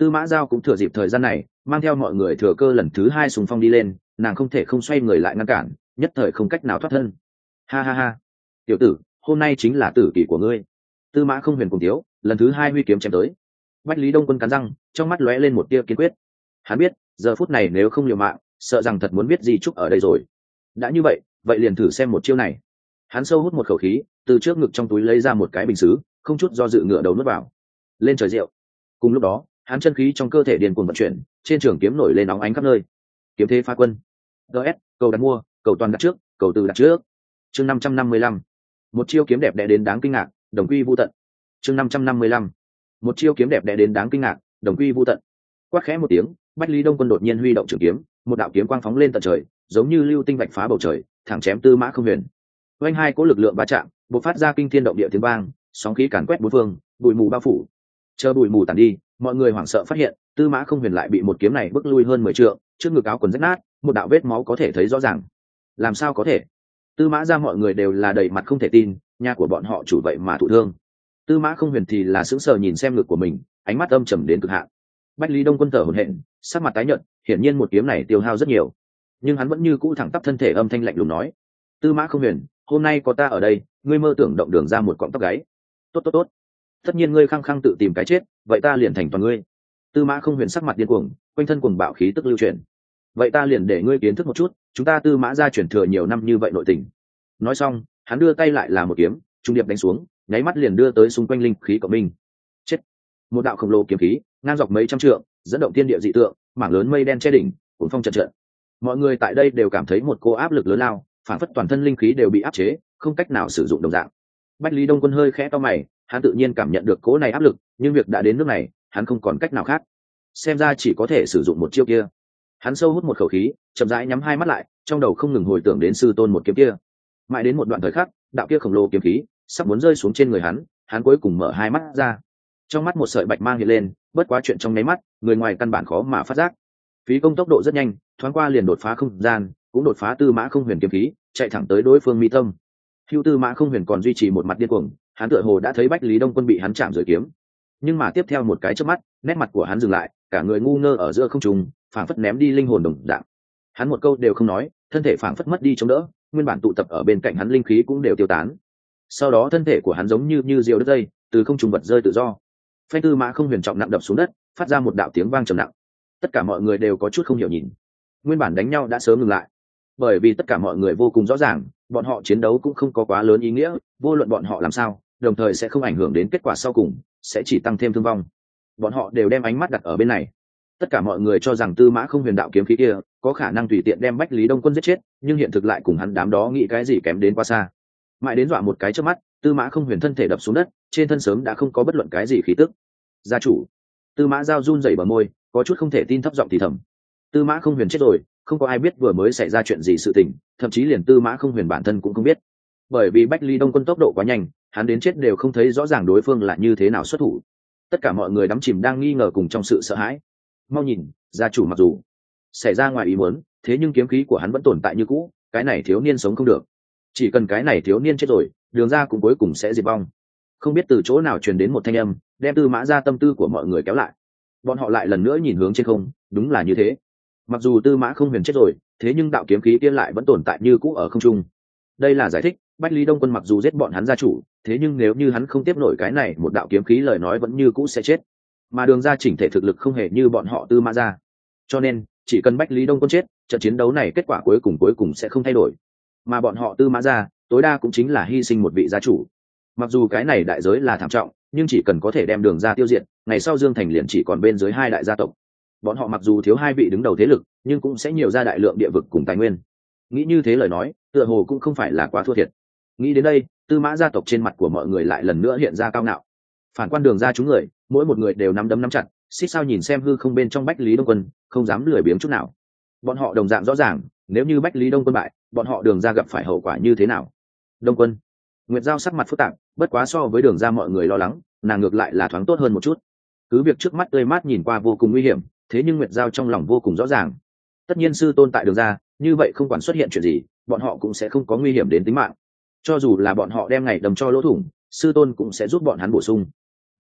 Tư Mã Giao cũng thừa dịp thời gian này mang theo mọi người thừa cơ lần thứ hai xung phong đi lên, nàng không thể không xoay người lại ngăn cản, nhất thời không cách nào thoát thân. Ha ha ha, tiểu tử, hôm nay chính là tử kỷ của ngươi. Tư Mã Không Huyền cùng tiếu, lần thứ hai huy kiếm chém tới. Bách Lý Đông Quân cắn răng, trong mắt lóe lên một tia kiên quyết. Hắn biết giờ phút này nếu không liều mạng, sợ rằng thật muốn biết di trúc ở đây rồi. Đã như vậy, vậy liền thử xem một chiêu này. Hắn sâu hút một khẩu khí, từ trước ngực trong túi lấy ra một cái bình sứ, không chút do dự ngửa đầu nuốt vào. Lên trời rượu. Cùng lúc đó, hắn chân khí trong cơ thể điên cuồng vận chuyển, trên trường kiếm nổi lên óng ánh khắp nơi. Kiếm thế phá quân. DS, cầu đặt mua, cầu toàn đặt trước, cầu từ đặt trước. Chương 555. Một chiêu kiếm đẹp đẽ đến đáng kinh ngạc, đồng quy vu tận. Chương 555. Một chiêu kiếm đẹp đẽ đến đáng kinh ngạc, đồng quy vu tận. Quát khẽ một tiếng, Bách Lý Đông Quân đột nhiên huy động trường kiếm, một đạo kiếm quang phóng lên tận trời, giống như lưu tinh vạch phá bầu trời, thẳng chém Tư Mã Không Huyền. Oanh hai cỗ lực lượng va chạm, bộc phát ra kinh thiên động địa tiếng vang, sóng khí càn quét bốn phương, bụi mù bao phủ. Chờ bụi mù tàn đi, mọi người hoảng sợ phát hiện, Tư Mã Không Huyền lại bị một kiếm này bức lui hơn 10 trượng, trước ngực áo quần rách nát, một đạo vết máu có thể thấy rõ ràng. Làm sao có thể? Tư Mã ra mọi người đều là đầy mặt không thể tin, nhà của bọn họ chủ vậy mà thụ thương. Tư Mã Không Huyền thì là sững sờ nhìn xem ngực của mình, ánh mắt âm trầm đến cực hạn. Bách Lý Đông Quân thở hổn hển, sắc mặt tái nhợt, hiển nhiên một kiếm này tiêu hao rất nhiều, nhưng hắn vẫn như cũ thẳng tắp thân thể, âm thanh lạnh lùng nói: Tư Mã Không Huyền, hôm nay có ta ở đây, ngươi mơ tưởng động đường ra một cọng tóc gáy. Tốt tốt tốt, tất nhiên ngươi khăng khăng tự tìm cái chết, vậy ta liền thành toàn ngươi. Tư Mã Không Huyền sắc mặt điên cuồng, quanh thân cuồng bạo khí tức lưu chuyển. Vậy ta liền để ngươi kiến thức một chút, chúng ta Tư Mã gia truyền thừa nhiều năm như vậy nội tình. Nói xong, hắn đưa tay lại là một kiếm, trung điệp đánh xuống, nháy mắt liền đưa tới xung quanh linh khí cộng minh. Chết! Một đạo khổng lồ kiếm khí, ngang dọc mấy trăm trượng, dẫn động thiên địa dị tượng, mảng lớn mây đen che đỉnh, cuốn phong trận trận. Mọi người tại đây đều cảm thấy một cô áp lực lớn lao, phản phất toàn thân linh khí đều bị áp chế, không cách nào sử dụng đồng dạng. Bách Lý Đông Quân hơi khẽ cau mày, hắn tự nhiên cảm nhận được cỗ này áp lực, nhưng việc đã đến nước này, hắn không còn cách nào khác. Xem ra chỉ có thể sử dụng một chiêu kia. Hắn sâu hút một khẩu khí, chậm rãi nhắm hai mắt lại, trong đầu không ngừng hồi tưởng đến sư tôn một kiếm kia. Mãi đến một đoạn thời khắc, đạo kia khổng lồ kiếm khí sắp muốn rơi xuống trên người hắn cuối cùng mở hai mắt ra. Trong mắt một sợi bạch mang hiện lên, bất quá chuyện trong nháy mắt, người ngoài căn bản khó mà phát giác. Phí công tốc độ rất nhanh, thoáng qua liền đột phá không gian, cũng đột phá Tư Mã Không Huyền kiếm khí, chạy thẳng tới đối phương mi tâm. Hưu Tư Mã Không Huyền còn duy trì một mặt điên cuồng, hắn tựa hồ đã thấy Bách Lý Đông Quân bị hắn chạm rồi kiếm, nhưng mà tiếp theo một cái chớp mắt, nét mặt của hắn dừng lại, cả người ngu ngơ ở giữa không trung, phảng phất ném đi linh hồn đồng dạng. Hắn một câu đều không nói, thân thể phảng phất mất đi chống đỡ, nguyên bản tụ tập ở bên cạnh hắn linh khí cũng đều tiêu tán. Sau đó thân thể của hắn giống như diều đứt dây, từ không trung vật rơi tự do. Phanh Tư Mã Không Huyền trọng nặng đập xuống đất, phát ra một đạo tiếng vang trầm nặng. Tất cả mọi người đều có chút không hiểu nhìn. Nguyên bản đánh nhau đã sớm ngừng lại, bởi vì tất cả mọi người vô cùng rõ ràng, bọn họ chiến đấu cũng không có quá lớn ý nghĩa, vô luận bọn họ làm sao, đồng thời sẽ không ảnh hưởng đến kết quả sau cùng, sẽ chỉ tăng thêm thương vong. Bọn họ đều đem ánh mắt đặt ở bên này. Tất cả mọi người cho rằng Tư Mã Không Huyền đạo kiếm khí kia có khả năng tùy tiện đem Bách Lý Đông Quân giết chết, nhưng hiện thực lại cùng hắn đám đó nghĩ cái gì kém đến quá xa. Mãi đến dọa một cái trước mắt, Tư Mã Không Huyền thân thể đập xuống đất, trên thân sớm đã không có bất luận cái gì khí tức. Gia chủ. Tư Mã Giao run rẩy bờ môi, có chút không thể tin, thấp giọng thì thầm. Tư Mã Không Huyền chết rồi, không có ai biết vừa mới xảy ra chuyện gì sự tình, thậm chí liền Tư Mã Không Huyền bản thân cũng không biết. Bởi vì Bách Lý Đông Quân tốc độ quá nhanh, hắn đến chết đều không thấy rõ ràng đối phương là như thế nào xuất thủ. Tất cả mọi người đắm chìm đang nghi ngờ cùng trong sự sợ hãi. Mau nhìn, gia chủ mặc dù xảy ra ngoài ý muốn, thế nhưng kiếm khí của hắn vẫn tồn tại như cũ, cái này thiếu niên sống không được. Chỉ cần cái này thiếu niên chết rồi, đường ra cũng cuối cùng sẽ diệt vong. Không biết từ chỗ nào truyền đến một thanh âm, đem Tư Mã ra tâm tư của mọi người kéo lại. Bọn họ lại lần nữa nhìn hướng trên không, đúng là như thế. Mặc dù Tư Mã Không Huyền chết rồi, thế nhưng đạo kiếm khí kia lại vẫn tồn tại như cũ ở không trung. Đây là giải thích, Bách Lý Đông Quân mặc dù giết bọn hắn gia chủ, thế nhưng nếu như hắn không tiếp nổi cái này một đạo kiếm khí, lời nói vẫn như cũ sẽ chết. Mà đường ra chỉnh thể thực lực không hề như bọn họ Tư Mã ra, cho nên chỉ cần Bách Lý Đông Quân chết, trận chiến đấu này kết quả cuối cùng sẽ không thay đổi. Mà bọn họ Tư Mã ra tối đa cũng chính là hy sinh một vị gia chủ. Mặc dù cái này đại giới là thảm trọng, nhưng chỉ cần có thể đem đường ra tiêu diệt, ngày sau Dương Thành liền chỉ còn bên dưới hai đại gia tộc. Bọn họ mặc dù thiếu hai vị đứng đầu thế lực, nhưng cũng sẽ nhiều ra đại lượng địa vực cùng tài nguyên. Nghĩ như thế lời nói, tựa hồ cũng không phải là quá thua thiệt. Nghĩ đến đây, Tư Mã gia tộc trên mặt của mọi người lại lần nữa hiện ra cao ngạo. Phản quan đường ra chúng người, mỗi một người đều nắm đấm nắm chặt, xích sao nhìn xem hư không bên trong Bách Lý Đông Quân, không dám lười biếng chút nào. Bọn họ đồng dạng rõ ràng, nếu như Bách Lý Đông Quân bại, bọn họ đường ra gặp phải hậu quả như thế nào. Đông Quân, Nguyệt Giao sắc mặt phức tạp, bất quá so với đường ra mọi người lo lắng, nàng ngược lại là thoáng tốt hơn một chút. Cứ việc trước mắt tươi mát nhìn qua vô cùng nguy hiểm, thế nhưng Nguyệt Giao trong lòng vô cùng rõ ràng. Tất nhiên sư tôn tại đường ra, như vậy không quản xuất hiện chuyện gì, bọn họ cũng sẽ không có nguy hiểm đến tính mạng. Cho dù là bọn họ đem ngày đầm cho lỗ thủng, sư tôn cũng sẽ giúp bọn hắn bổ sung.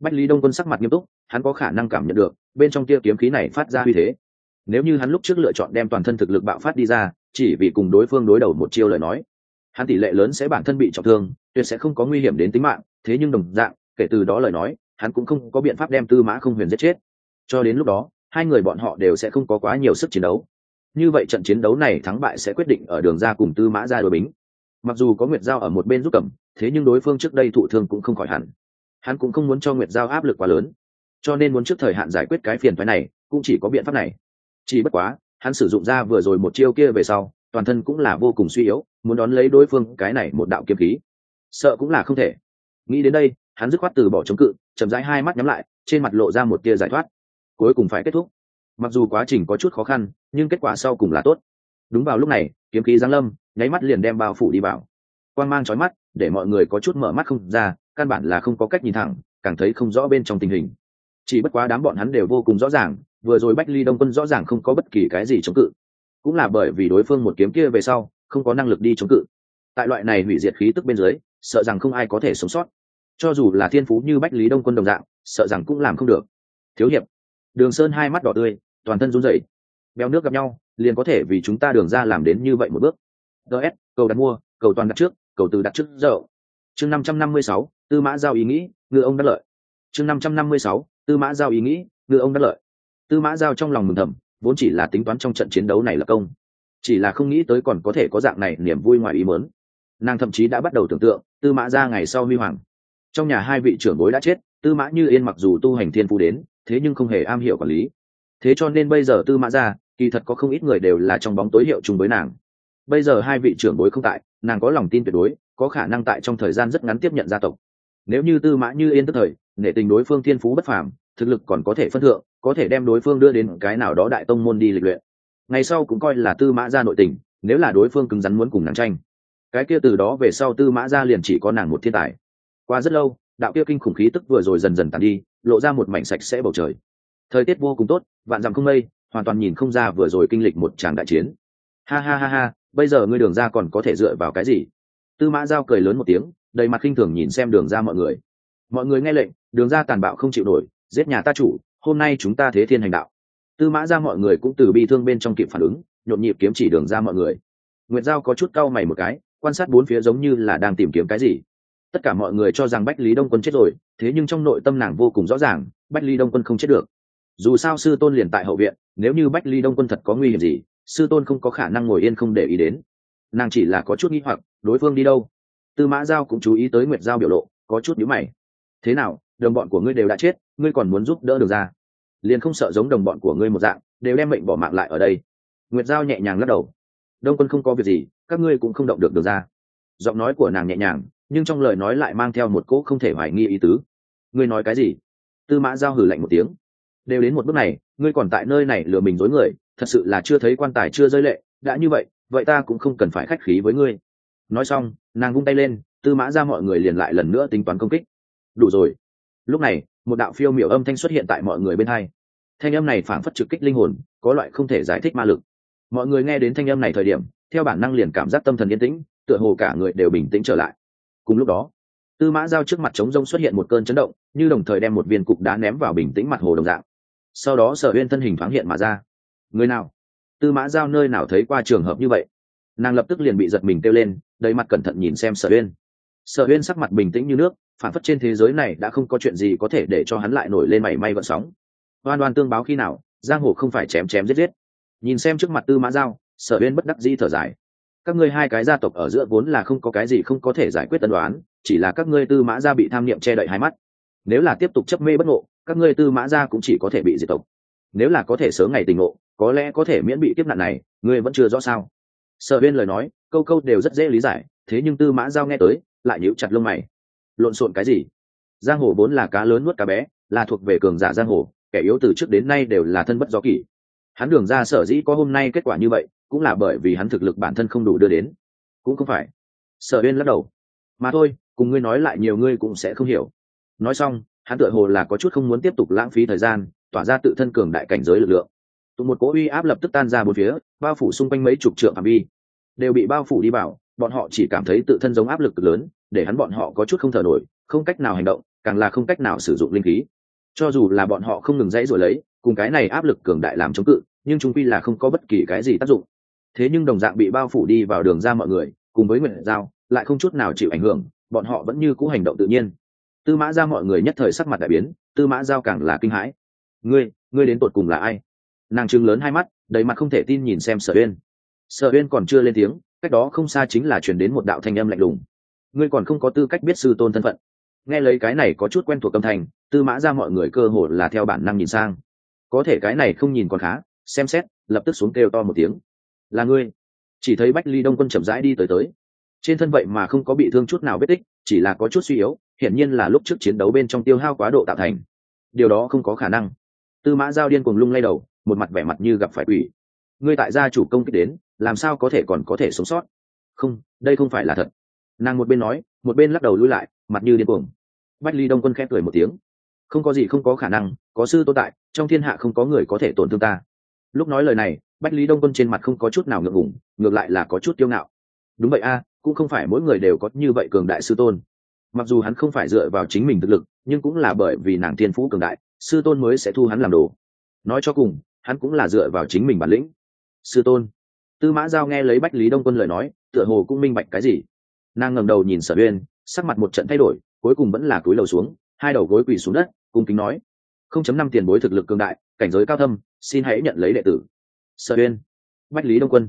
Bách Lý Đông Quân sắc mặt nghiêm túc, hắn có khả năng cảm nhận được bên trong tia kiếm khí này phát ra uy thế. Nếu như hắn lúc trước lựa chọn đem toàn thân thực lực bạo phát đi ra, chỉ vì cùng đối phương đối đầu một chiêu lời nói, hắn tỷ lệ lớn sẽ bản thân bị trọng thương, tuyệt sẽ không có nguy hiểm đến tính mạng. Thế nhưng đồng dạng, kể từ đó lời nói, hắn cũng không có biện pháp đem Tư Mã Không Huyền giết chết. Cho đến lúc đó, hai người bọn họ đều sẽ không có quá nhiều sức chiến đấu. Như vậy trận chiến đấu này thắng bại sẽ quyết định ở Đường Gia cùng Tư Mã Gia đối bính. Mặc dù có Nguyệt Giao ở một bên giúp cầm, thế nhưng đối phương trước đây thụ thương cũng không khỏi hẳn. Hắn cũng không muốn cho Nguyệt Giao áp lực quá lớn, cho nên muốn trước thời hạn giải quyết cái phiền phức này, cũng chỉ có biện pháp này. Chỉ bất quá, hắn sử dụng ra vừa rồi một chiêu kia về sau, toàn thân cũng là vô cùng suy yếu, muốn đón lấy đối phương cái này một đạo kiếm khí, sợ cũng là không thể. Nghĩ đến đây, hắn dứt khoát từ bỏ chống cự, chậm rãi hai mắt nhắm lại, trên mặt lộ ra một tia giải thoát. Cuối cùng phải kết thúc. Mặc dù quá trình có chút khó khăn, nhưng kết quả sau cùng là tốt. Đúng vào lúc này, kiếm khí giáng lâm, nháy mắt liền đem bao phủ đi vào. Quang mang chói mắt, để mọi người có chút mở mắt không ra, căn bản là không có cách nhìn thẳng, càng thấy không rõ bên trong tình hình. Chỉ bất quá đám bọn hắn đều vô cùng rõ ràng, vừa rồi Bách Ly Đông Quân rõ ràng không có bất kỳ cái gì chống cự, cũng là bởi vì đối phương một kiếm kia về sau không có năng lực đi chống cự. Tại loại này hủy diệt khí tức bên dưới, sợ rằng không ai có thể sống sót. Cho dù là thiên phú như Bách Lý Đông Quân đồng dạng, sợ rằng cũng làm không được. Thiếu hiệp, Đường Sơn hai mắt đỏ tươi, toàn thân run rẩy. Bèo nước gặp nhau, liền có thể vì chúng ta Đường Ra làm đến như vậy một bước. DS, cầu đặt mua, cầu toàn đặt trước, cầu từ đặt trước dậu. Chương 556, Tư Mã Giao ý nghĩ, ngư ông đắc lợi. Chương 556, Tư Mã Giao ý nghĩ, ngư ông đắc lợi. Tư Mã Giao trong lòng mừng thầm, vốn chỉ là tính toán trong trận chiến đấu này là công, chỉ là không nghĩ tới còn có thể có dạng này niềm vui ngoài ý muốn. Nàng thậm chí đã bắt đầu tưởng tượng Tư Mã Gia ngày sau huy hoàng. Trong nhà hai vị trưởng bối đã chết, Tư Mã Như Yên mặc dù tu hành thiên phú đến, thế nhưng không hề am hiểu quản lý. Thế cho nên bây giờ Tư Mã Gia kỳ thật có không ít người đều là trong bóng tối hiệu chung với nàng. Bây giờ hai vị trưởng bối không tại, nàng có lòng tin tuyệt đối, có khả năng tại trong thời gian rất ngắn tiếp nhận gia tộc. Nếu như Tư Mã Như Yên tức thời, nể tình đối phương thiên phú bất phàm, thực lực còn có thể phân thượng, có thể đem đối phương đưa đến cái nào đó đại tông môn đi lịch luyện. Ngày sau cũng coi là Tư Mã Gia nội tình, nếu là đối phương cứng rắn muốn cùng nàng tranh, cái kia từ đó về sau Tư Mã Gia liền chỉ có nàng một thiên tài. Qua rất lâu, đạo kia kinh khủng khí tức vừa rồi dần dần tàn đi, lộ ra một mảnh sạch sẽ bầu trời. Thời tiết vô cùng tốt, vạn dặm không mây, hoàn toàn nhìn không ra vừa rồi kinh lịch một tràng đại chiến. Ha ha ha ha, bây giờ ngươi Đường Gia còn có thể dựa vào cái gì? Tư Mã Giao cười lớn một tiếng, đầy mặt khinh thường nhìn xem Đường Gia mọi người. Mọi người nghe lệnh, Đường Gia tàn bạo không chịu nổi, giết nhà ta chủ, hôm nay chúng ta thế thiên hành đạo. Tư Mã Gia mọi người cũng từ bi thương bên trong kịp phản ứng, nhộn nhịp kiếm chỉ Đường Gia mọi người. Nguyệt Giao có chút cau mày một cái, quan sát bốn phía giống như là đang tìm kiếm cái gì. Tất cả mọi người cho rằng Bách Lý Đông Quân chết rồi, thế nhưng trong nội tâm nàng vô cùng rõ ràng, Bách Lý Đông Quân không chết được. Dù sao sư tôn liền tại hậu viện, nếu như Bách Lý Đông Quân thật có nguy hiểm gì, sư tôn không có khả năng ngồi yên không để ý đến. Nàng chỉ là có chút nghi hoặc, đối phương đi đâu. Tư Mã Giao cũng chú ý tới Nguyệt Giao biểu lộ, có chút nhíu mày. Thế nào, đồng bọn của ngươi đều đã chết, ngươi còn muốn giúp đỡ Đường Gia? Liền không sợ giống đồng bọn của ngươi một dạng, đều đem mệnh bỏ mạng lại ở đây? Nguyệt Giao nhẹ nhàng lắc đầu. Đông Quân không có việc gì, các ngươi cũng không động được Đường Gia. Giọng nói của nàng nhẹ nhàng, nhưng trong lời nói lại mang theo một cỗ không thể hoài nghi ý tứ. Ngươi nói cái gì? Tư Mã Giao hừ lạnh một tiếng. Đều đến một bước này, ngươi còn tại nơi này lừa mình dối người, thật sự là chưa thấy quan tài chưa rơi lệ. Đã như vậy, vậy ta cũng không cần phải khách khí với ngươi. Nói xong, nàng vung tay lên, Tư Mã Gia mọi người liền lại lần nữa tính toán công kích. Đủ rồi. Lúc này, một đạo phiêu miểu âm thanh xuất hiện tại mọi người bên hai. Thanh âm này phảng phất trực kích linh hồn, có loại không thể giải thích ma lực. Mọi người nghe đến thanh âm này thời điểm, theo bản năng liền cảm giác tâm thần yên tĩnh, tựa hồ cả người đều bình tĩnh trở lại. Cùng lúc đó, Tư Mã Giao trước mặt trống rông xuất hiện một cơn chấn động, như đồng thời đem một viên cục đá ném vào bình tĩnh mặt hồ đồng dạng. Sau đó Sở Uyên thân hình thoáng hiện mà ra. Người nào? Tư Mã Giao nơi nào thấy qua trường hợp như vậy? Nàng lập tức liền bị giật mình kêu lên, đầy mặt cẩn thận nhìn xem Sở Uyên. Sở Uyên sắc mặt bình tĩnh như nước, phản phất trên thế giới này đã không có chuyện gì có thể để cho hắn lại nổi lên mảy may gợn sóng. Oan oan tương báo khi nào, giang hồ không phải chém chém giết giết. Nhìn xem trước mặt Tư Mã Giao, Sở Uyên bất đắc dĩ thở dài. Các ngươi hai cái gia tộc ở giữa vốn là không có cái gì không có thể giải quyết ân đoán, chỉ là các ngươi Tư Mã Gia bị tham niệm che đậy hai mắt. Nếu là tiếp tục chấp mê bất ngộ, các ngươi Tư Mã Gia cũng chỉ có thể bị diệt tộc. Nếu là có thể sớm ngày tỉnh ngộ, có lẽ có thể miễn bị kiếp nạn này, ngươi vẫn chưa rõ sao? Sở Uyên lời nói, câu câu đều rất dễ lý giải, thế nhưng Tư Mã Giao nghe tới, lại nhíu chặt lông mày. Lộn xộn cái gì? Giang hồ vốn là cá lớn nuốt cá bé, là thuộc về cường giả giang hồ, kẻ yếu từ trước đến nay đều là thân bất do kỷ. Hắn Đường Ra sở dĩ có hôm nay kết quả như vậy, cũng là bởi vì hắn thực lực bản thân không đủ đưa đến. Cũng không phải. Sở Uyên lắc đầu. Mà thôi, cùng ngươi nói lại nhiều ngươi cũng sẽ không hiểu. Nói xong, hắn tựa hồ là có chút không muốn tiếp tục lãng phí thời gian, tỏa ra tự thân cường đại cảnh giới lực lượng. Tụ một cỗ uy áp lập tức tan ra bốn phía, bao phủ xung quanh mấy chục trượng phạm vi, đều bị bao phủ đi vào. Bọn họ chỉ cảm thấy tự thân giống áp lực cực lớn, để hắn bọn họ có chút không thở nổi, không cách nào hành động, càng là không cách nào sử dụng linh khí. Cho dù là bọn họ không ngừng dãy rồi lấy cùng cái này áp lực cường đại làm chống cự, nhưng chúng quy là không có bất kỳ cái gì tác dụng. Thế nhưng đồng dạng bị bao phủ đi vào đường ra mọi người cùng với Nguyệt Giao lại không chút nào chịu ảnh hưởng, bọn họ vẫn như cũ hành động tự nhiên. Tư Mã Giao mọi người nhất thời sắc mặt đại biến, Tư Mã Giao càng là kinh hãi. Ngươi đến tột cùng là ai? Nàng trừng lớn hai mắt, đầy mặt không thể tin nhìn xem Sở Uyên. Sở Uyên còn chưa lên tiếng, cách đó không xa chính là truyền đến một đạo thanh âm lạnh lùng. Ngươi còn không có tư cách biết sư tôn thân phận. Nghe lấy cái này có chút quen thuộc âm thanh, Tư Mã Giao mọi người cơ hồ là theo bản năng nhìn sang. Có thể cái này không nhìn còn khá, xem xét, lập tức xuống kêu to một tiếng. Là ngươi? Chỉ thấy Bách Ly Đông Quân chậm rãi đi tới. Trên thân vậy mà không có bị thương chút nào vết tích, chỉ là có chút suy yếu, hiển nhiên là lúc trước chiến đấu bên trong tiêu hao quá độ tạo thành. Điều đó không có khả năng. Tư Mã Giao điên cuồng lung lay đầu, một mặt vẻ mặt như gặp phải quỷ. Ngươi tại gia chủ công kích đến, làm sao có thể còn có thể sống sót? Không, đây không phải là thật. Nàng một bên nói, một bên lắc đầu lùi lại, mặt như điên cuồng. Bách Ly Đông Quân khẽ cười một tiếng. Không có gì không có khả năng, có sư tồn tại, trong thiên hạ không có người có thể tổn thương ta. Lúc nói lời này, Bách Lý Đông Quân trên mặt không có chút nào ngượng ngùng, ngược lại là có chút kiêu ngạo. Đúng vậy a, cũng không phải mỗi người đều có như vậy cường đại sư tôn. Mặc dù hắn không phải dựa vào chính mình thực lực, nhưng cũng là bởi vì nàng thiên phú cường đại, sư tôn mới sẽ thu hắn làm đồ. Nói cho cùng, hắn cũng là dựa vào chính mình bản lĩnh. Sư tôn. Tư Mã Giao nghe lấy Bách Lý Đông Quân lời nói, tựa hồ cũng minh bạch cái gì. Nàng ngẩng đầu nhìn Sở Uyên, sắc mặt một trận thay đổi, cuối cùng vẫn là cúi đầu xuống, hai đầu gối quỳ xuống đất, cung kính nói: 0.5 tiền bối thực lực cường đại, cảnh giới cao thâm, xin hãy nhận lấy đệ tử. Sở Uyên. Bách Lý Đông Quân.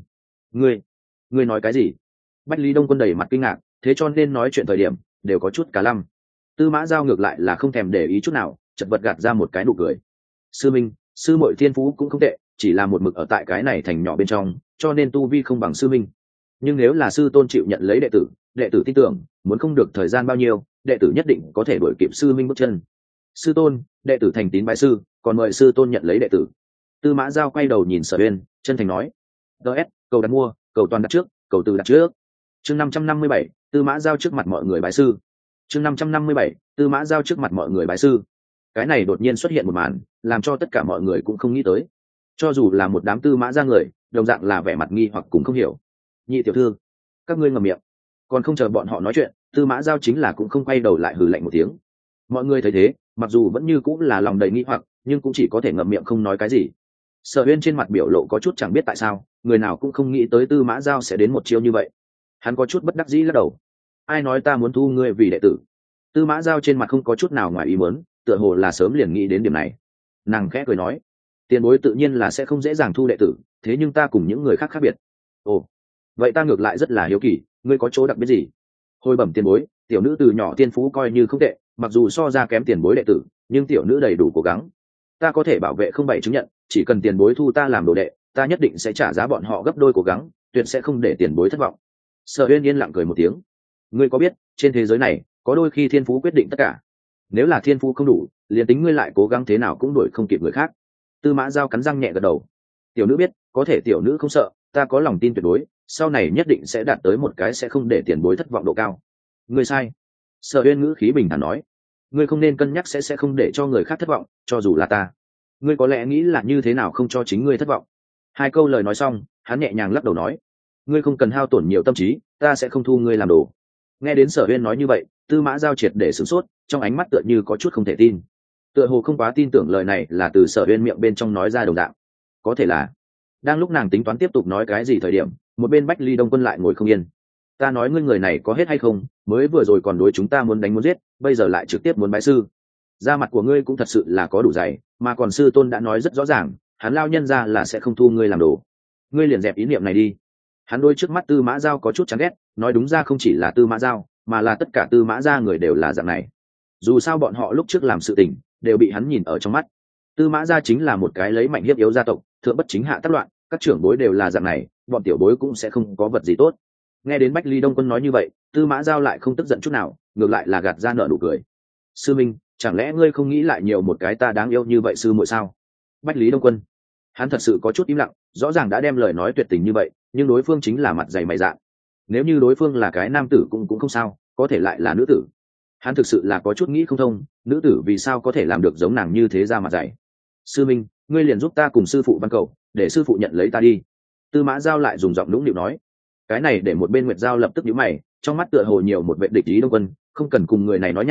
Ngươi nói cái gì? Bách Lý Đông Quân đầy mặt kinh ngạc, thế cho nên nói chuyện thời điểm đều có chút cả lăm. Tư Mã Giao ngược lại là không thèm để ý chút nào, chợt bật gạt ra một cái nụ cười. Sư minh, sư muội thiên phú cũng không tệ, chỉ là một mực ở tại cái này thành nhỏ bên trong, cho nên tu vi không bằng sư minh. Nhưng nếu là sư tôn chịu nhận lấy đệ tử tin tưởng, muốn không được thời gian bao nhiêu, đệ tử nhất định có thể đuổi kịp sư minh bước chân. Sư tôn, đệ tử thành tín bái sư, còn mời sư tôn nhận lấy đệ tử. Tư Mã Giao quay đầu nhìn Sở Uyên, chân thành nói: "DS, cầu đặt mua, cầu toàn đặt trước, cầu từ đặt trước." Chương 557, Tư Mã Giao trước mặt mọi người bái sư. Chương 557, Tư Mã Giao trước mặt mọi người bái sư. Cái này đột nhiên xuất hiện một màn, làm cho tất cả mọi người cũng không nghĩ tới. Cho dù là một đám Tư Mã gia người, đồng dạng là vẻ mặt nghi hoặc cũng không hiểu. Nhị tiểu thư, các ngươi ngậm miệng. Còn không chờ bọn họ nói chuyện, Tư Mã Giao chính là cũng không quay đầu lại hừ lạnh một tiếng. Mọi người thấy thế, mặc dù vẫn như cũng là lòng đầy nghi hoặc, nhưng cũng chỉ có thể ngậm miệng không nói cái gì. Sở Uyên trên mặt biểu lộ có chút chẳng biết tại sao, người nào cũng không nghĩ tới Tư Mã Giao sẽ đến một chiêu như vậy. Hắn có chút bất đắc dĩ lắc đầu. Ai nói ta muốn thu ngươi vì đệ tử? Tư Mã Giao trên mặt không có chút nào ngoài ý muốn, tựa hồ là sớm liền nghĩ đến điểm này. Nàng khẽ cười nói: tiền bối tự nhiên là sẽ không dễ dàng thu đệ tử, thế nhưng ta cùng những người khác khác biệt. Ồ, vậy ta ngược lại rất là hiếu kỳ, ngươi có chỗ đặc biệt gì? Hồi bẩm tiền bối, tiểu nữ từ nhỏ tiên phú coi như không tệ, mặc dù so ra kém tiền bối đệ tử, nhưng tiểu nữ đầy đủ cố gắng. Ta có thể bảo vệ không bảy chứng nhận, chỉ cần tiền bối thu ta làm đồ đệ, ta nhất định sẽ trả giá bọn họ gấp đôi cố gắng, tuyệt sẽ không để tiền bối thất vọng. Sở Uyên yên lặng cười một tiếng. Ngươi có biết, trên thế giới này, có đôi khi thiên phú quyết định tất cả. Nếu là thiên phú không đủ, liền tính ngươi lại cố gắng thế nào cũng đuổi không kịp người khác. Tư Mã Giao cắn răng nhẹ gật đầu. Tiểu nữ biết, có thể tiểu nữ không sợ, ta có lòng tin tuyệt đối, sau này nhất định sẽ đạt tới một cái sẽ không để tiền bối thất vọng độ cao. Ngươi sai. Sở Uyên ngữ khí bình thản nói. Ngươi không nên cân nhắc sẽ không để cho người khác thất vọng, cho dù là ta. Ngươi có lẽ nghĩ là như thế nào không cho chính ngươi thất vọng. Hai câu lời nói xong, hắn nhẹ nhàng lắc đầu nói: ngươi không cần hao tổn nhiều tâm trí, ta sẽ không thu ngươi làm đồ. Nghe đến Sở Uyên nói như vậy, Tư Mã Giao triệt để sửng sốt, trong ánh mắt tựa như có chút không thể tin. Tựa hồ không quá tin tưởng lời này là từ Sở Uyên miệng bên trong nói ra đồng dạng. Có thể là, đang lúc nàng tính toán tiếp tục nói cái gì thời điểm, một bên Bách Ly Đông Quân lại ngồi không yên. Ta nói ngươi người này có hết hay không, mới vừa rồi còn đối chúng ta muốn đánh muốn giết, bây giờ lại trực tiếp muốn bái sư. Da mặt của ngươi cũng thật sự là có đủ dày, mà còn sư tôn đã nói rất rõ ràng, hắn lao nhân ra là sẽ không thu ngươi làm đồ. Ngươi liền dẹp ý niệm này đi. Hắn đôi trước mắt Tư Mã Giao có chút chán ghét, nói đúng ra không chỉ là Tư Mã Giao, mà là tất cả Tư Mã gia người đều là dạng này. Dù sao bọn họ lúc trước làm sự tình đều bị hắn nhìn ở trong mắt. Tư Mã gia chính là một cái lấy mạnh hiếp yếu gia tộc, thượng bất chính hạ tác loạn, các trưởng bối đều là dạng này, bọn tiểu bối cũng sẽ không có vật gì tốt. Nghe đến Bách Ly Đông Quân nói như vậy, Tư Mã Giao lại không tức giận chút nào, ngược lại là gạt ra nở nụ cười. Sư minh, chẳng lẽ ngươi không nghĩ lại nhiều một cái ta đáng yêu như vậy sư muội sao? Bách Lý Đông Quân, hắn thật sự có chút im lặng, rõ ràng đã đem lời nói tuyệt tình như vậy, nhưng đối phương chính là mặt dày mày dạn. Nếu như đối phương là cái nam tử cũng không sao, có thể lại là nữ tử. Hắn thực sự là có chút nghĩ không thông, nữ tử vì sao có thể làm được giống nàng như thế ra mặt dày. Sư minh, ngươi liền giúp ta cùng sư phụ văn cầu, để sư phụ nhận lấy ta đi. Tư Mã Giao lại dùng giọng nũng nịu nói. Cái này để một bên Nguyệt Giao lập tức nhíu mày, trong mắt tựa hồ nhiều một vệ địch ý. Đông Quân, không cần cùng người này nói nhảm,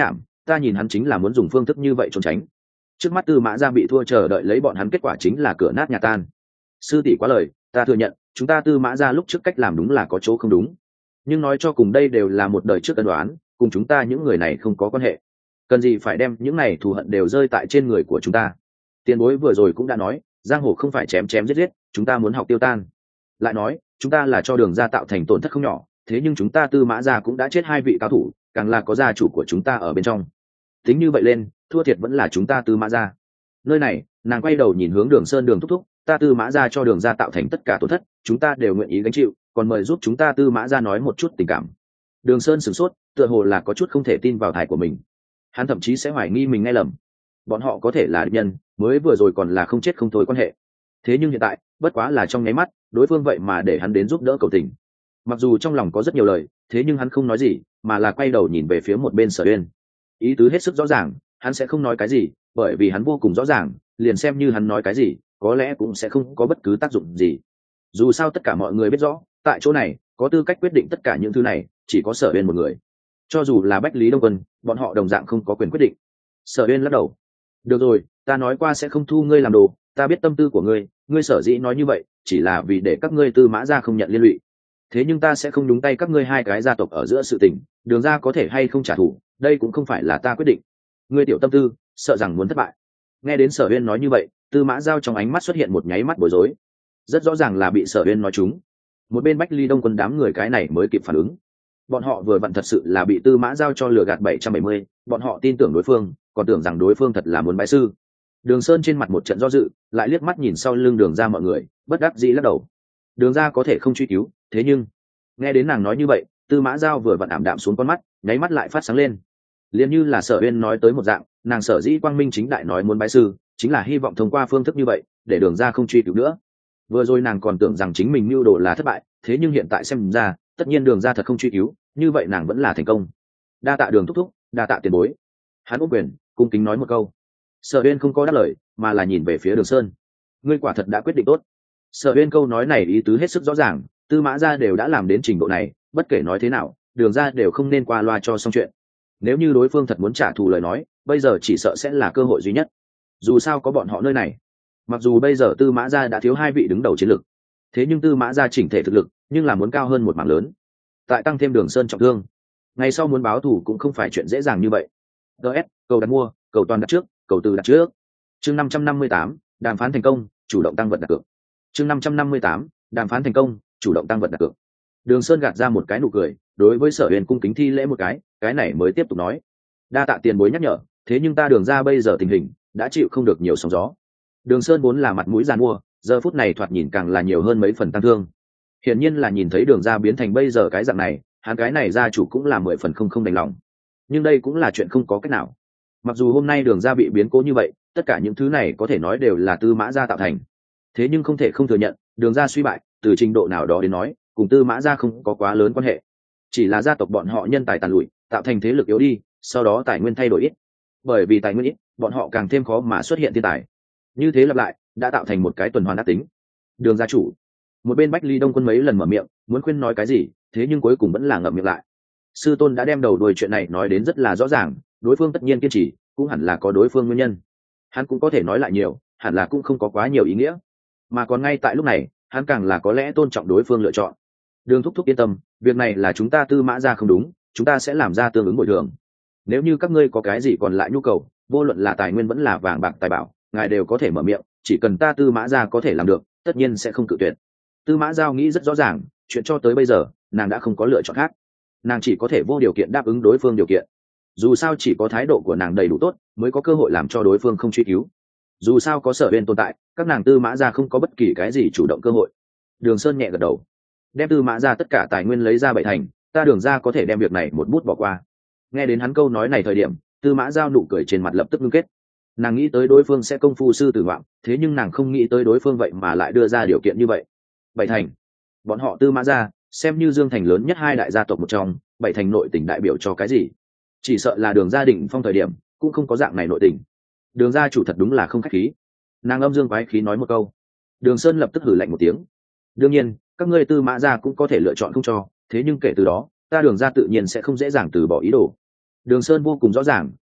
ta nhìn hắn chính là muốn dùng phương thức như vậy trốn tránh. Trước mắt Tư Mã Gia bị thua, chờ đợi lấy bọn hắn kết quả chính là cửa nát nhà tan. Sư tỷ quá lời, ta thừa nhận chúng ta Tư Mã Gia lúc trước cách làm đúng là có chỗ không đúng, nhưng nói cho cùng đây đều là một đời trước ân đoán, cùng chúng ta những người này không có quan hệ, cần gì phải đem những này thù hận đều rơi tại trên người của chúng ta. Tiền bối vừa rồi cũng đã nói, giang hồ không phải chém chém giết giết, chúng ta muốn học tiêu tan. Lại nói chúng ta là cho Đường Gia tạo thành tổn thất không nhỏ, thế nhưng chúng ta Tư Mã Gia cũng đã chết 2 vị cao thủ, càng là có gia chủ của chúng ta ở bên trong. Tính như vậy lên, thua thiệt vẫn là chúng ta Tư Mã Gia. Nơi này nàng quay đầu nhìn hướng Đường Sơn, Đường thúc thúc, ta Tư Mã Gia cho Đường Gia tạo thành tất cả tổn thất, chúng ta đều nguyện ý gánh chịu, còn mời giúp chúng ta Tư Mã Gia nói một chút tình cảm. Đường Sơn sửng sốt, tựa hồ là có chút không thể tin vào thải của mình. Hắn thậm chí sẽ hoài nghi mình nghe lầm. Bọn họ có thể là địch nhân, mới vừa rồi còn là không chết không thôi quan hệ, thế nhưng hiện tại bất quá là trong nháy mắt, đối phương vậy mà để hắn đến giúp đỡ cầu tình. Mặc dù trong lòng có rất nhiều lời, thế nhưng hắn không nói gì, mà là quay đầu nhìn về phía một bên Sở Uyên. Ý tứ hết sức rõ ràng, hắn sẽ không nói cái gì, bởi vì hắn vô cùng rõ ràng, liền xem như hắn nói cái gì, có lẽ cũng sẽ không có bất cứ tác dụng gì. Dù sao tất cả mọi người biết rõ, tại chỗ này có tư cách quyết định tất cả những thứ này chỉ có Sở Uyên một người. Cho dù là Bách Lý Đông Quân, bọn họ đồng dạng không có quyền quyết định. Sở Uyên lắc đầu. Được rồi, ta nói qua sẽ không thu ngươi làm đồ, ta biết tâm tư của ngươi, ngươi sở dĩ nói như vậy chỉ là vì để các ngươi Tư Mã Gia không nhận liên lụy. Thế nhưng ta sẽ không nhúng tay các ngươi 2 cái gia tộc ở giữa sự tình, Đường Gia có thể hay không trả thù, đây cũng không phải là ta quyết định. Ngươi tiểu tâm tư, sợ rằng muốn thất bại. Nghe đến Sở Uyên nói như vậy, Tư Mã Giao trong ánh mắt xuất hiện một nháy mắt bối rối. Rất rõ ràng là bị Sở Uyên nói trúng. Một bên Bách Ly Đông Quân đám người cái này mới kịp phản ứng. Bọn họ vừa vặn thật sự là bị Tư Mã Giao cho lừa gạt 770, bọn họ tin tưởng đối phương, còn tưởng rằng đối phương thật là muốn bái sư. Đường Sơn trên mặt một trận do dự, lại liếc mắt nhìn sau lưng Đường Gia mọi người, bất đắc dĩ lắc đầu. Đường Gia có thể không truy cứu, thế nhưng nghe đến nàng nói như vậy, Tư Mã Giao vừa vặn ảm đạm xuống con mắt, nháy mắt lại phát sáng lên. Liền như là Sở Uyên nói tới một dạng, nàng sở dĩ quang minh chính đại nói muốn bái sư, chính là hy vọng thông qua phương thức như vậy để Đường Gia không truy cứu nữa. Vừa rồi nàng còn tưởng rằng chính mình mưu đồ là thất bại, thế nhưng hiện tại xem ra, tất nhiên Đường Gia thật không truy cứu, như vậy nàng vẫn là thành công. Đa tạ Đường thúc thúc, đa tạ tiền bối. Hắn ôm quyền cung kính nói một câu. Sở Uyên không có đáp lời, mà là nhìn về phía Đường Sơn. Ngươi quả thật đã quyết định tốt. Sở Uyên câu nói này ý tứ hết sức rõ ràng, Tư Mã Gia đều đã làm đến trình độ này, bất kể nói thế nào, Đường Gia đều không nên qua loa cho xong chuyện. Nếu như đối phương thật muốn trả thù lời nói, bây giờ chỉ sợ sẽ là cơ hội duy nhất. Dù sao có bọn họ nơi này. Mặc dù bây giờ Tư Mã Gia đã thiếu 2 vị đứng đầu chiến lực, thế nhưng Tư Mã Gia chỉnh thể thực lực nhưng là muốn cao hơn một mảng lớn. Tại tăng thêm Đường Sơn trọng thương, ngày sau muốn báo thù cũng không phải chuyện dễ dàng như vậy. DS, cầu đặt mua, cầu toàn đặt trước, cầu từ đặt trước. Chương 558, đàm phán thành công, chủ động tăng vật đặt cược. Chương 558, đàm phán thành công, chủ động tăng vật đặt cược. Đường Sơn gạt ra một cái nụ cười, đối với Sở Uyên cung kính thi lễ một cái này mới tiếp tục nói: đa tạ tiền bối nhắc nhở, thế nhưng ta Đường Gia bây giờ tình hình đã chịu không được nhiều sóng gió. Đường Sơn vốn là mặt mũi giàn mua, giờ phút này thoạt nhìn càng là nhiều hơn mấy phần tăng thương. Hiển nhiên là nhìn thấy Đường Gia biến thành bây giờ cái dạng này, hắn cái này gia chủ cũng là 10 phần không đành lòng. Nhưng đây cũng là chuyện không có cách nào. Mặc dù hôm nay Đường Gia bị biến cố như vậy, tất cả những thứ này có thể nói đều là Tư Mã Gia tạo thành. Thế nhưng không thể không thừa nhận, Đường Gia suy bại, từ trình độ nào đó đến nói, cùng Tư Mã Gia không có quá lớn quan hệ. Chỉ là gia tộc bọn họ nhân tài tàn lụi, tạo thành thế lực yếu đi, sau đó tài nguyên thay đổi ít. Bởi vì tài nguyên ít, bọn họ càng thêm khó mà xuất hiện thiên tài. Như thế lặp lại, đã tạo thành một cái tuần hoàn ác tính. Đường gia chủ, một bên Bách Ly Đông Quân mấy lần mở miệng, muốn khuyên nói cái gì, thế nhưng cuối cùng vẫn là ngậm miệng lại. Sư tôn đã đem đầu đuôi chuyện này nói đến rất là rõ ràng, đối phương tất nhiên kiên trì, cũng hẳn là có đối phương nguyên nhân. Hắn cũng có thể nói lại nhiều, hẳn là cũng không có quá nhiều ý nghĩa. Mà còn ngay tại lúc này, hắn càng là có lẽ tôn trọng đối phương lựa chọn. Đường thúc thúc yên tâm, việc này là chúng ta Tư Mã Gia không đúng, chúng ta sẽ làm ra tương ứng bồi thường. Nếu như các ngươi có cái gì còn lại nhu cầu, vô luận là tài nguyên vẫn là vàng bạc tài bảo, ngài đều có thể mở miệng, chỉ cần ta Tư Mã Gia có thể làm được, tất nhiên sẽ không cự tuyệt. Tư Mã Giao nghĩ rất rõ ràng, chuyện cho tới bây giờ, nàng đã không có lựa chọn khác. Nàng chỉ có thể vô điều kiện đáp ứng đối phương điều kiện. Dù sao chỉ có thái độ của nàng đầy đủ tốt, mới có cơ hội làm cho đối phương không truy cứu. Dù sao có Sở Uyên tồn tại, các nàng Tư Mã Gia không có bất kỳ cái gì chủ động cơ hội. Đường Sơn nhẹ gật đầu, đem Tư Mã Gia tất cả tài nguyên lấy ra 7 thành, ta Đường Gia có thể đem việc này một bút bỏ qua. Nghe đến hắn câu nói này thời điểm, Tư Mã Giao nụ cười trên mặt lập tức ngưng kết. Nàng nghĩ tới đối phương sẽ công phu sư tử ngoạm, thế nhưng nàng không nghĩ tới đối phương vậy mà lại đưa ra điều kiện như vậy. 7 thành, bọn họ Tư Mã Gia xem như Dương Thành lớn nhất 2 đại gia tộc một trong, 7 thành nội tình đại biểu cho cái gì? Chỉ sợ là Đường gia đình phong thời điểm cũng không có dạng này nội tình. Đường gia chủ thật đúng là không khách khí. Nàng âm dương quái khí nói một câu. Đường Sơn lập tức hử lạnh một tiếng. Đương nhiên, các ngươi Tư Mã Gia cũng có thể lựa chọn không cho, thế nhưng kể từ đó, ta Đường gia tự nhiên sẽ không dễ dàng từ bỏ ý đồ. Đường Sơn vô cùng rõ ràng,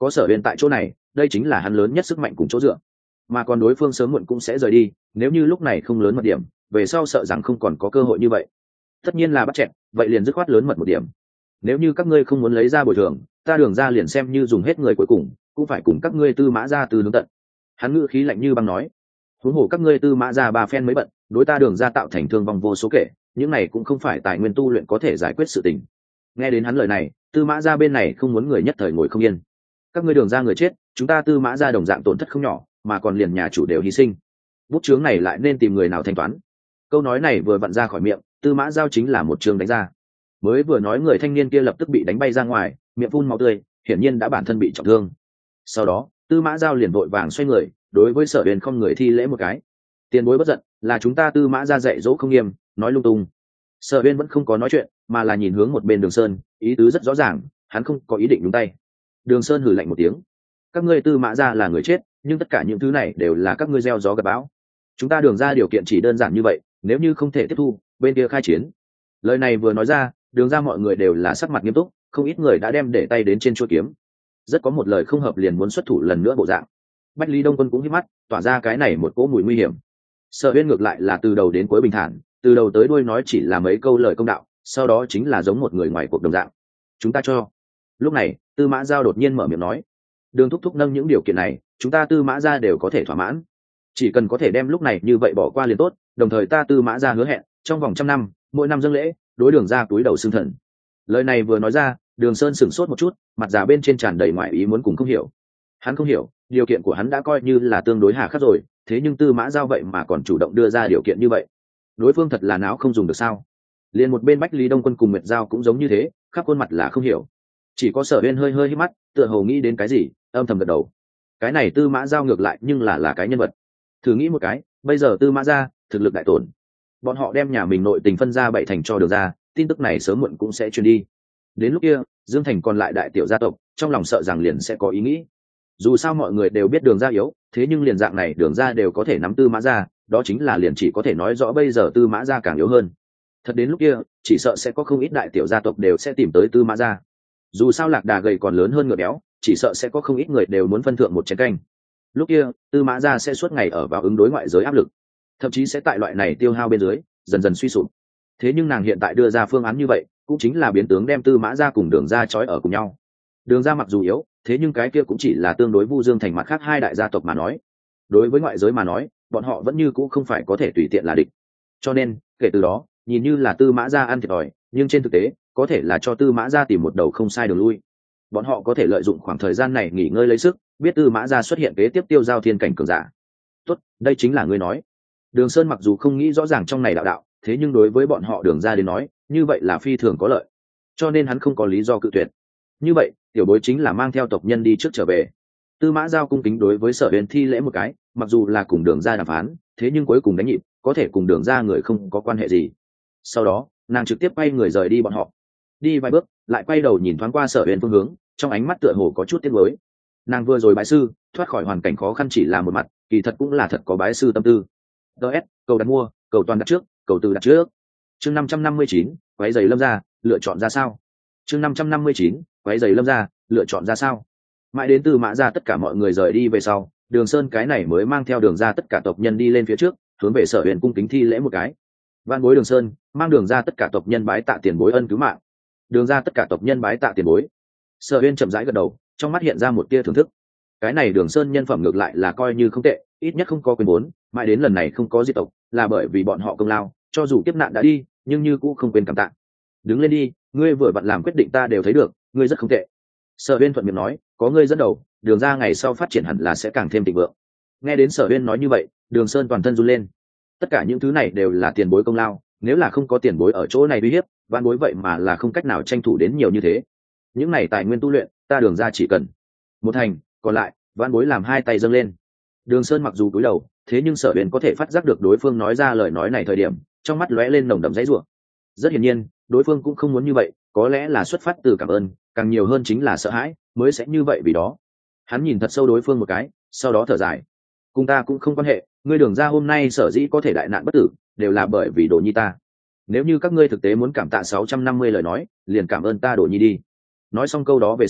có Sở Uyên tại chỗ này, đây chính là hắn lớn nhất sức mạnh cùng chỗ dựa. Mà còn đối phương sớm muộn cũng sẽ rời đi, nếu như lúc này không lớn mật điểm, về sau sợ rằng không còn có cơ hội như vậy. Tất nhiên là bắt chẹn, vậy liền dứt khoát lớn mật một điểm. Nếu như các ngươi không muốn lấy ra bồi thường, ta Đường ra liền xem như dùng hết người cuối cùng, cũng phải cùng các ngươi Tư Mã gia từ hướng tận. Hắn ngữ khí lạnh như băng nói, huống hồ các ngươi Tư Mã gia ba phen mới bận, đối ta Đường ra tạo thành thương vong vô số kể, những này cũng không phải tài nguyên tu luyện có thể giải quyết sự tình. Nghe đến hắn lời này, Tư Mã gia bên này không muốn người nhất thời ngồi không yên. Các ngươi Đường ra người chết, chúng ta Tư Mã gia đồng dạng tổn thất không nhỏ, mà còn liền nhà chủ đều hy sinh. Bút chướng này lại nên tìm người nào thanh toán. Câu nói này vừa vặn ra khỏi miệng, Tư Mã Giao chính là một trường đánh ra. Mới vừa nói người thanh niên kia lập tức bị đánh bay ra ngoài, miệng phun máu tươi, hiển nhiên đã bản thân bị trọng thương. Sau đó, Tư Mã Giao liền vội vàng xoay người, đối với Sở Uyên không người thi lễ một cái. Tiền bối bất giận, là chúng ta Tư Mã gia dạy dỗ không nghiêm, nói lung tung. Sở Uyên vẫn không có nói chuyện, mà là nhìn hướng một bên Đường Sơn, ý tứ rất rõ ràng, hắn không có ý định nhúng tay. Đường Sơn hừ lạnh một tiếng, các ngươi Tư Mã gia là người chết, nhưng tất cả những thứ này đều là các ngươi gieo gió gặt bão. Chúng ta Đường ra điều kiện chỉ đơn giản như vậy, nếu như không thể tiếp thu, bên kia khai chiến. Lời này vừa nói ra, Đường ra mọi người đều là sắc mặt nghiêm túc, không ít người đã đem để tay đến trên chuôi kiếm. Rất có một lời không hợp liền muốn xuất thủ lần nữa bộ dạng. Bách Lý Đông Quân cũng hít mắt, tỏa ra cái này một cỗ mùi nguy hiểm. Sở Uyên ngược lại là từ đầu đến cuối bình thản, từ đầu tới đuôi nói chỉ là mấy câu lời công đạo, sau đó chính là giống một người ngoài cuộc đồng dạng. Chúng ta cho. Lúc này, Tư Mã Giao đột nhiên mở miệng nói, Đường thúc thúc nâng những điều kiện này, chúng ta Tư Mã gia đều có thể thỏa mãn. Chỉ cần có thể đem lúc này như vậy bỏ qua liền tốt, đồng thời ta Tư Mã gia hứa hẹn, trong vòng 100 năm, mỗi năm dâng lễ, đối Đường ra túi đầu xương thần. Lời này vừa nói ra, Đường Sơn sửng sốt một chút, mặt già bên trên tràn đầy ngoại ý muốn cùng không hiểu. Hắn không hiểu, điều kiện của hắn đã coi như là tương đối hà khắc rồi, thế nhưng Tư Mã Giao vậy mà còn chủ động đưa ra điều kiện như vậy. Đối phương thật là não không dùng được sao? Liền một bên Bách Lý Đông Quân cùng Nguyệt Giao cũng giống như thế, khắp khuôn mặt là không hiểu. Chỉ có Sở Uyên hơi hơi hít mắt, tựa hồ nghĩ đến cái gì, âm thầm gật đầu. Cái này Tư Mã Giao ngược lại nhưng là cái nhân vật. Thử nghĩ một cái, bây giờ Tư Mã gia thực lực đại tổn, bọn họ đem nhà mình nội tình phân ra 7 thành cho Đường ra, tin tức này sớm muộn cũng sẽ truyền đi. Đến lúc kia, Dương Thành còn lại đại tiểu gia tộc, trong lòng sợ rằng liền sẽ có ý nghĩ. Dù sao mọi người đều biết Đường ra yếu, thế nhưng liền dạng này Đường ra đều có thể nắm Tư Mã gia, đó chính là liền chỉ có thể nói rõ bây giờ Tư Mã gia càng yếu hơn. Thật đến lúc kia, chỉ sợ sẽ có không ít đại tiểu gia tộc đều sẽ tìm tới Tư Mã gia. Dù sao lạc đà gầy còn lớn hơn ngựa béo, chỉ sợ sẽ có không ít người đều muốn phân thượng một chén canh. Lúc kia, Tư Mã gia sẽ suốt ngày ở vào ứng đối ngoại giới áp lực, thậm chí sẽ tại loại này tiêu hao bên dưới dần dần suy sụp. Thế nhưng nàng hiện tại đưa ra phương án như vậy, cũng chính là biến tướng đem Tư Mã gia cùng Đường gia trói ở cùng nhau. Đường gia mặc dù yếu, thế nhưng cái kia cũng chỉ là tương đối Vu Dương Thành mặt khác hai đại gia tộc mà nói. Đối với ngoại giới mà nói, bọn họ vẫn như cũ không phải có thể tùy tiện là địch. Cho nên, kể từ đó, nhìn như là Tư Mã gia ăn thiệt thòi, nhưng trên thực tế, có thể là cho Tư Mã gia tìm một đầu không sai đường lui. Bọn họ có thể lợi dụng khoảng thời gian này nghỉ ngơi lấy sức, biết Tư Mã gia xuất hiện kế tiếp tiêu giao thiên cảnh cường giả. Tốt, đây chính là ngươi nói. Đường Sơn mặc dù không nghĩ rõ ràng trong này đạo đạo, thế nhưng đối với bọn họ Đường gia đến nói, như vậy là phi thường có lợi. Cho nên hắn không có lý do cự tuyệt. Như vậy, tiểu bối chính là mang theo tộc nhân đi trước trở về. Tư Mã Giao cung kính đối với Sở Uyên thi lễ một cái, mặc dù là cùng Đường gia đàm phán, thế nhưng cuối cùng đánh nhịp, có thể cùng Đường gia người không có quan hệ gì. Sau đó, nàng trực tiếp quay người rời đi bọn họ. Đi vài bước, lại quay đầu nhìn thoáng qua Sở Uyên phương hướng, trong ánh mắt tựa hồ có chút tiếc nuối. Nàng vừa rồi bái sư, thoát khỏi hoàn cảnh khó khăn chỉ là một mặt, kỳ thật cũng là thật có bái sư tâm tư. DS, cầu đặt mua, cầu toàn đặt trước, cầu từ đặt trước. Chương 559, quấy giày Lâm gia, lựa chọn ra sao? Chương 559, quấy giày Lâm gia, lựa chọn ra sao? Mãi đến Tư Mã gia tất cả mọi người rời đi về sau, Đường Sơn cái này mới mang theo Đường gia tất cả tộc nhân đi lên phía trước, hướng về Sở Uyên cung kính thi lễ một cái. Van bối Đường Sơn, mang Đường gia tất cả tộc nhân bái tạ tiền bối ân cứu mạng. Đường gia tất cả tộc nhân bái tạ tiền bối. Sở Uyên chậm rãi gật đầu, trong mắt hiện ra một tia thưởng thức. Cái này Đường Sơn nhân phẩm ngược lại là coi như không tệ, ít nhất không có quyền vốn, mãi đến lần này không có diệt tộc, là bởi vì bọn họ công lao, cho dù kiếp nạn đã đi, nhưng như cũ không quên cảm tạ. Đứng lên đi, ngươi vừa vặn làm quyết định ta đều thấy được, ngươi rất không tệ. Sở Uyên thuận miệng nói, có ngươi dẫn đầu, Đường gia ngày sau phát triển hẳn là sẽ càng thêm thịnh vượng. Nghe đến Sở Uyên nói như vậy, Đường Sơn toàn thân run lên. Tất cả những thứ này đều là tiền bối công lao, nếu là không có tiền bối ở chỗ này uy hiếp, vạn bối vậy mà là không cách nào tranh thủ đến nhiều như thế. Những này tài nguyên tu luyện, ta Đường gia chỉ cần một thành, còn lại, vạn bối làm hai tay dâng lên. Đường Sơn mặc dù cúi đầu, thế nhưng Sở Uyên có thể phát giác được đối phương nói ra lời nói này thời điểm, trong mắt lóe lên nồng đậm dãy rủa. Rất hiển nhiên, đối phương cũng không muốn như vậy, có lẽ là xuất phát từ cảm ơn, càng nhiều hơn chính là sợ hãi, mới sẽ như vậy vì đó. Hắn nhìn thật sâu đối phương một cái, sau đó thở dài. Cùng ta cũng không quan hệ, ngươi Đường gia hôm nay sở dĩ có thể đại nạn bất tử, đều là bởi vì Đồ Nhi ta. Nếu như các ngươi thực tế muốn cảm tạ 650 lời nói, liền cảm ơn ta Đồ Nhi đi. Nói xong câu đó về sau,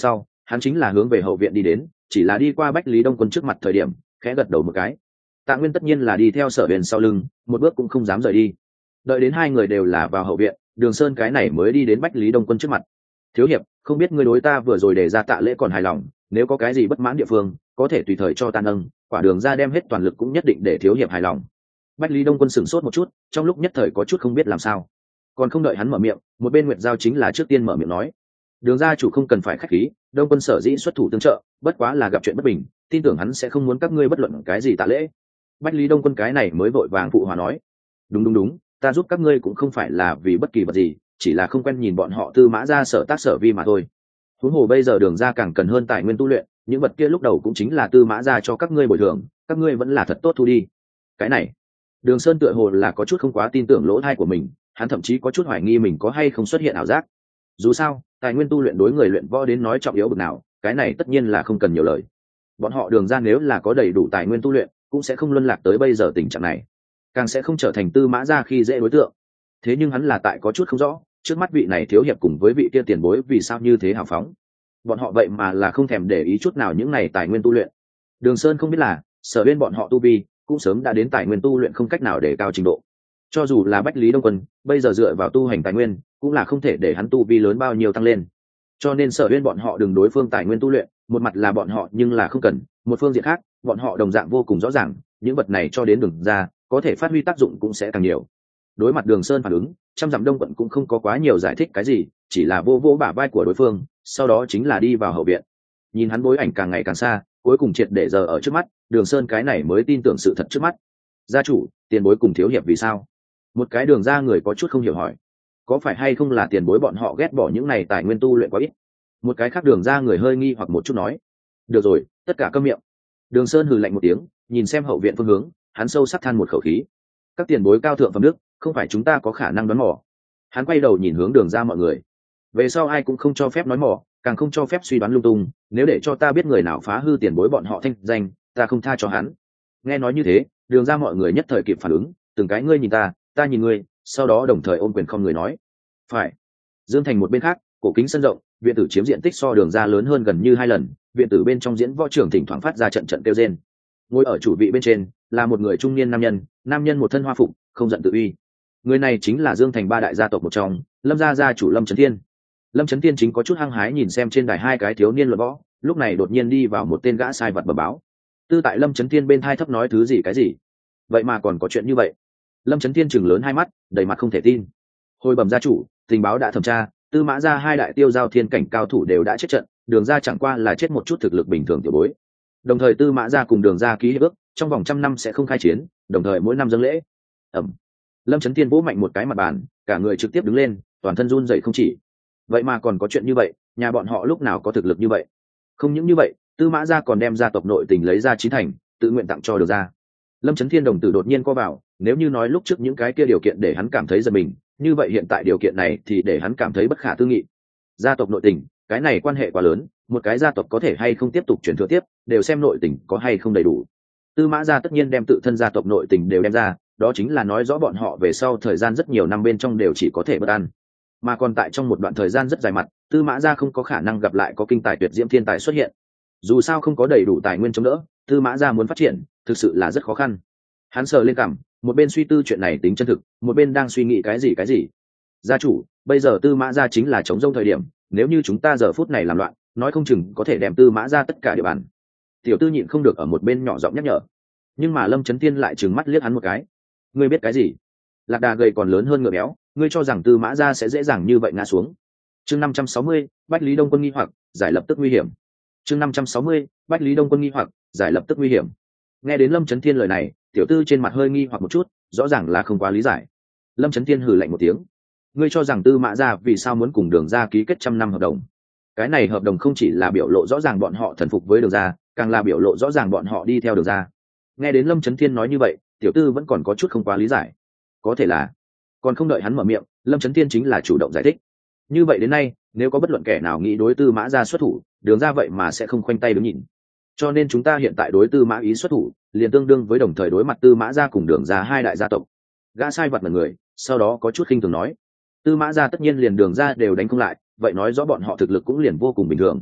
hắn chính là hướng về hậu viện đi đến, chỉ là đi qua Bách Lý Đông Quân trước mặt thời điểm khẽ gật đầu một cái. Tạ Nguyên tất nhiên là đi theo Sở Huyền sau lưng, một bước cũng không dám rời đi. Đợi đến hai người đều là vào hậu viện, Đường Sơn cái này mới đi đến Bách Lý Đông Quân trước mặt. Thiếu hiệp, không biết ngươi đối ta vừa rồi đề ra tạ lễ còn hài lòng, nếu có cái gì bất mãn địa phương có thể tùy thời cho ta nâng, quả đường ra đem hết toàn lực cũng nhất định để thiếu hiệp hài lòng. Bách Lý Đông Quân sửng sốt một chút, trong lúc nhất thời có chút không biết làm sao. Còn không đợi hắn mở miệng, một bên Nguyệt Giao chính là trước tiên mở miệng nói: Đường gia chủ không cần phải khách khí, Đông Quân sở dĩ xuất thủ tương trợ, bất quá là gặp chuyện bất bình, tin tưởng hắn sẽ không muốn các ngươi bất luận cái gì tạ lễ. Bách Lý Đông Quân cái này mới vội vàng phụ hòa nói: Đúng, ta giúp các ngươi cũng không phải là vì bất kỳ vật gì, chỉ là không quen nhìn bọn họ Tư Mã gia sở tác sở vi mà thôi. Huống hồ bây giờ Đường gia càng cần hơn tài nguyên tu luyện, những vật kia lúc đầu cũng chính là Tư Mã gia cho các ngươi bồi thường, các ngươi vẫn là thật tốt thu đi. Cái này, Đường Sơn tựa hồ là có chút không quá tin tưởng lỗ tai của mình, hắn thậm chí có chút hoài nghi mình có hay không xuất hiện ảo giác. Dù sao, tài nguyên tu luyện đối người luyện võ đến nói trọng yếu bực nào, cái này tất nhiên là không cần nhiều lời. Bọn họ Đường gia nếu là có đầy đủ tài nguyên tu luyện, cũng sẽ không luân lạc tới bây giờ tình trạng này, càng sẽ không trở thành Tư Mã gia khi dễ đối tượng. Thế nhưng hắn là tại có chút không rõ, trước mắt vị này thiếu hiệp cùng với vị kia tiền bối vì sao như thế hào phóng. Bọn họ vậy mà là không thèm để ý chút nào những này tài nguyên tu luyện. Đường Sơn không biết là, Sở Bên bọn họ tu vi cũng sớm đã đến tài nguyên tu luyện không cách nào để cao trình độ. Cho dù là Bách Lý Đông Quân, bây giờ dựa vào tu hành tài nguyên, cũng là không thể để hắn tu vi lớn bao nhiêu tăng lên. Cho nên Sở Bên bọn họ đừng đối phương tài nguyên tu luyện, một mặt là bọn họ nhưng là không cần, một phương diện khác, bọn họ đồng dạng vô cùng rõ ràng, những vật này cho đến Đường ra, có thể phát huy tác dụng cũng sẽ càng nhiều. Đối mặt Đường Sơn phản ứng, trăm dặm Đông Quận cũng không có quá nhiều giải thích cái gì, chỉ là vô vô bả vai của đối phương, sau đó chính là đi vào hậu viện. Nhìn hắn bối ảnh càng ngày càng xa, cuối cùng triệt để giờ ở trước mắt, Đường Sơn cái này mới tin tưởng sự thật trước mắt. Gia chủ, tiền bối cùng thiếu hiệp vì sao? Một cái Đường ra người có chút không hiểu hỏi. Có phải hay không là tiền bối bọn họ ghét bỏ những này tài nguyên tu luyện quá ít? Một cái khác Đường ra người hơi nghi hoặc một chút nói. Được rồi, tất cả câm miệng. Đường Sơn hừ lạnh một tiếng, nhìn xem hậu viện phương hướng, hắn sâu sắc than một khẩu khí. Các tiền bối cao thượng phẩm đức, không phải chúng ta có khả năng đoán mò. Hắn quay đầu nhìn hướng Đường ra mọi người. Về sau ai cũng không cho phép nói mò, càng không cho phép suy đoán lung tung, nếu để cho ta biết người nào phá hư tiền bối bọn họ thanh danh, ta không tha cho hắn. Nghe nói như thế, Đường ra mọi người nhất thời kịp phản ứng, từng cái ngươi nhìn ta nhìn ngươi, sau đó đồng thời ôm quyền không người nói. Phải. Dương Thành một bên khác, cổ kính sân rộng, viện tử chiếm diện tích so Đường ra lớn hơn gần như 2 lần, viện tử bên trong diễn võ trưởng thỉnh thoảng phát ra trận trận kêu rên. Ngồi ở chủ vị bên trên là một người trung niên nam nhân một thân hoa phục, không giận tự uy. Người này chính là Dương Thành 3 đại gia tộc một trong, Lâm gia gia chủ Lâm Chấn Thiên. Lâm Chấn Thiên chính có chút hăng hái nhìn xem trên đài hai cái thiếu niên luận võ, lúc này đột nhiên đi vào một tên gã sai vật bẩm báo. Tư tại Lâm Chấn Thiên bên thai thấp nói thứ gì cái gì? Vậy mà còn có chuyện như vậy? Lâm Chấn Thiên chừng lớn hai mắt, đầy mặt không thể tin. Hồi bẩm gia chủ, tình báo đã thẩm tra, Tư Mã gia 2 đại tiêu giao thiên cảnh cao thủ đều đã chết trận, Đường gia chẳng qua là chết một chút thực lực bình thường tiểu bối. Đồng thời Tư Mã gia cùng Đường gia ký hiệp ước, trong vòng 100 năm sẽ không khai chiến, đồng thời mỗi năm dâng lễ. Lâm Chấn Thiên vỗ mạnh một cái mặt bàn, cả người trực tiếp đứng lên, toàn thân run rẩy không chỉ. Vậy mà còn có chuyện như vậy, nhà bọn họ lúc nào có thực lực như vậy? Không những như vậy, Tư Mã gia còn đem gia tộc nội tình lấy ra 9 thành, tự nguyện tặng cho Đường gia. Lâm Chấn Thiên đồng tử đột nhiên co vào, nếu như nói lúc trước những cái kia điều kiện để hắn cảm thấy giật mình, như vậy hiện tại điều kiện này thì để hắn cảm thấy bất khả tư nghị. Gia tộc nội tình, cái này quan hệ quá lớn, một cái gia tộc có thể hay không tiếp tục truyền thừa tiếp, đều xem nội tình có hay không đầy đủ. Tư Mã gia tất nhiên đem tự thân gia tộc nội tình đều đem ra, đó chính là nói rõ bọn họ về sau thời gian rất nhiều năm bên trong đều chỉ có thể bất an. Mà còn tại trong một đoạn thời gian rất dài mặt, Tư Mã gia không có khả năng gặp lại có kinh tài tuyệt diễm thiên tài xuất hiện. Dù sao không có đầy đủ tài nguyên chống đỡ, Tư Mã gia muốn phát triển, thực sự là rất khó khăn. Hắn sờ lên cằm, một bên suy tư chuyện này tính chân thực, một bên đang suy nghĩ cái gì. Gia chủ, bây giờ Tư Mã gia chính là chống rông thời điểm, nếu như chúng ta giờ phút này làm loạn, nói không chừng có thể đem Tư Mã gia tất cả địa bàn. Tiểu Tư nhịn không được ở một bên nhỏ giọng nhắc nhở. Nhưng mà Lâm Chấn Thiên lại trừng mắt liếc hắn một cái. Ngươi biết cái gì? Lạc đà gầy còn lớn hơn ngựa béo, ngươi cho rằng Tư Mã gia sẽ dễ dàng như vậy ngã xuống? Chương 560, Bách Lý Đông Quân nghi hoặc, giải lập tức nguy hiểm. Chương 560, Bách Lý Đông Quân nghi hoặc, giải lập tức nguy hiểm. Nghe đến Lâm Chấn Thiên lời này, Tiểu Tư trên mặt hơi nghi hoặc một chút, rõ ràng là không quá lý giải. Lâm Chấn Thiên hừ lạnh một tiếng. Ngươi cho rằng Tư Mã gia vì sao muốn cùng Đường gia ký kết 100 năm hợp đồng? Cái này hợp đồng không chỉ là biểu lộ rõ ràng bọn họ thần phục với Đường gia, càng là biểu lộ rõ ràng bọn họ đi theo Đường gia. Nghe đến Lâm Chấn Thiên nói như vậy, Tiểu Tư vẫn còn có chút không quá lý giải. Có thể là, còn không đợi hắn mở miệng, Lâm Chấn Thiên chính là chủ động giải thích. Như vậy đến nay, nếu có bất luận kẻ nào nghĩ đối Tư Mã gia xuất thủ, Đường gia vậy mà sẽ không khoanh tay đứng nhìn. Cho nên chúng ta hiện tại đối Tư Mã ý xuất thủ, liền tương đương với đồng thời đối mặt Tư Mã gia cùng Đường gia 2 đại gia tộc. Gã sai vật người, sau đó có chút khinh thường nói, Tư Mã gia tất nhiên liền Đường gia đều đánh không lại, vậy nói rõ bọn họ thực lực cũng liền vô cùng bình thường.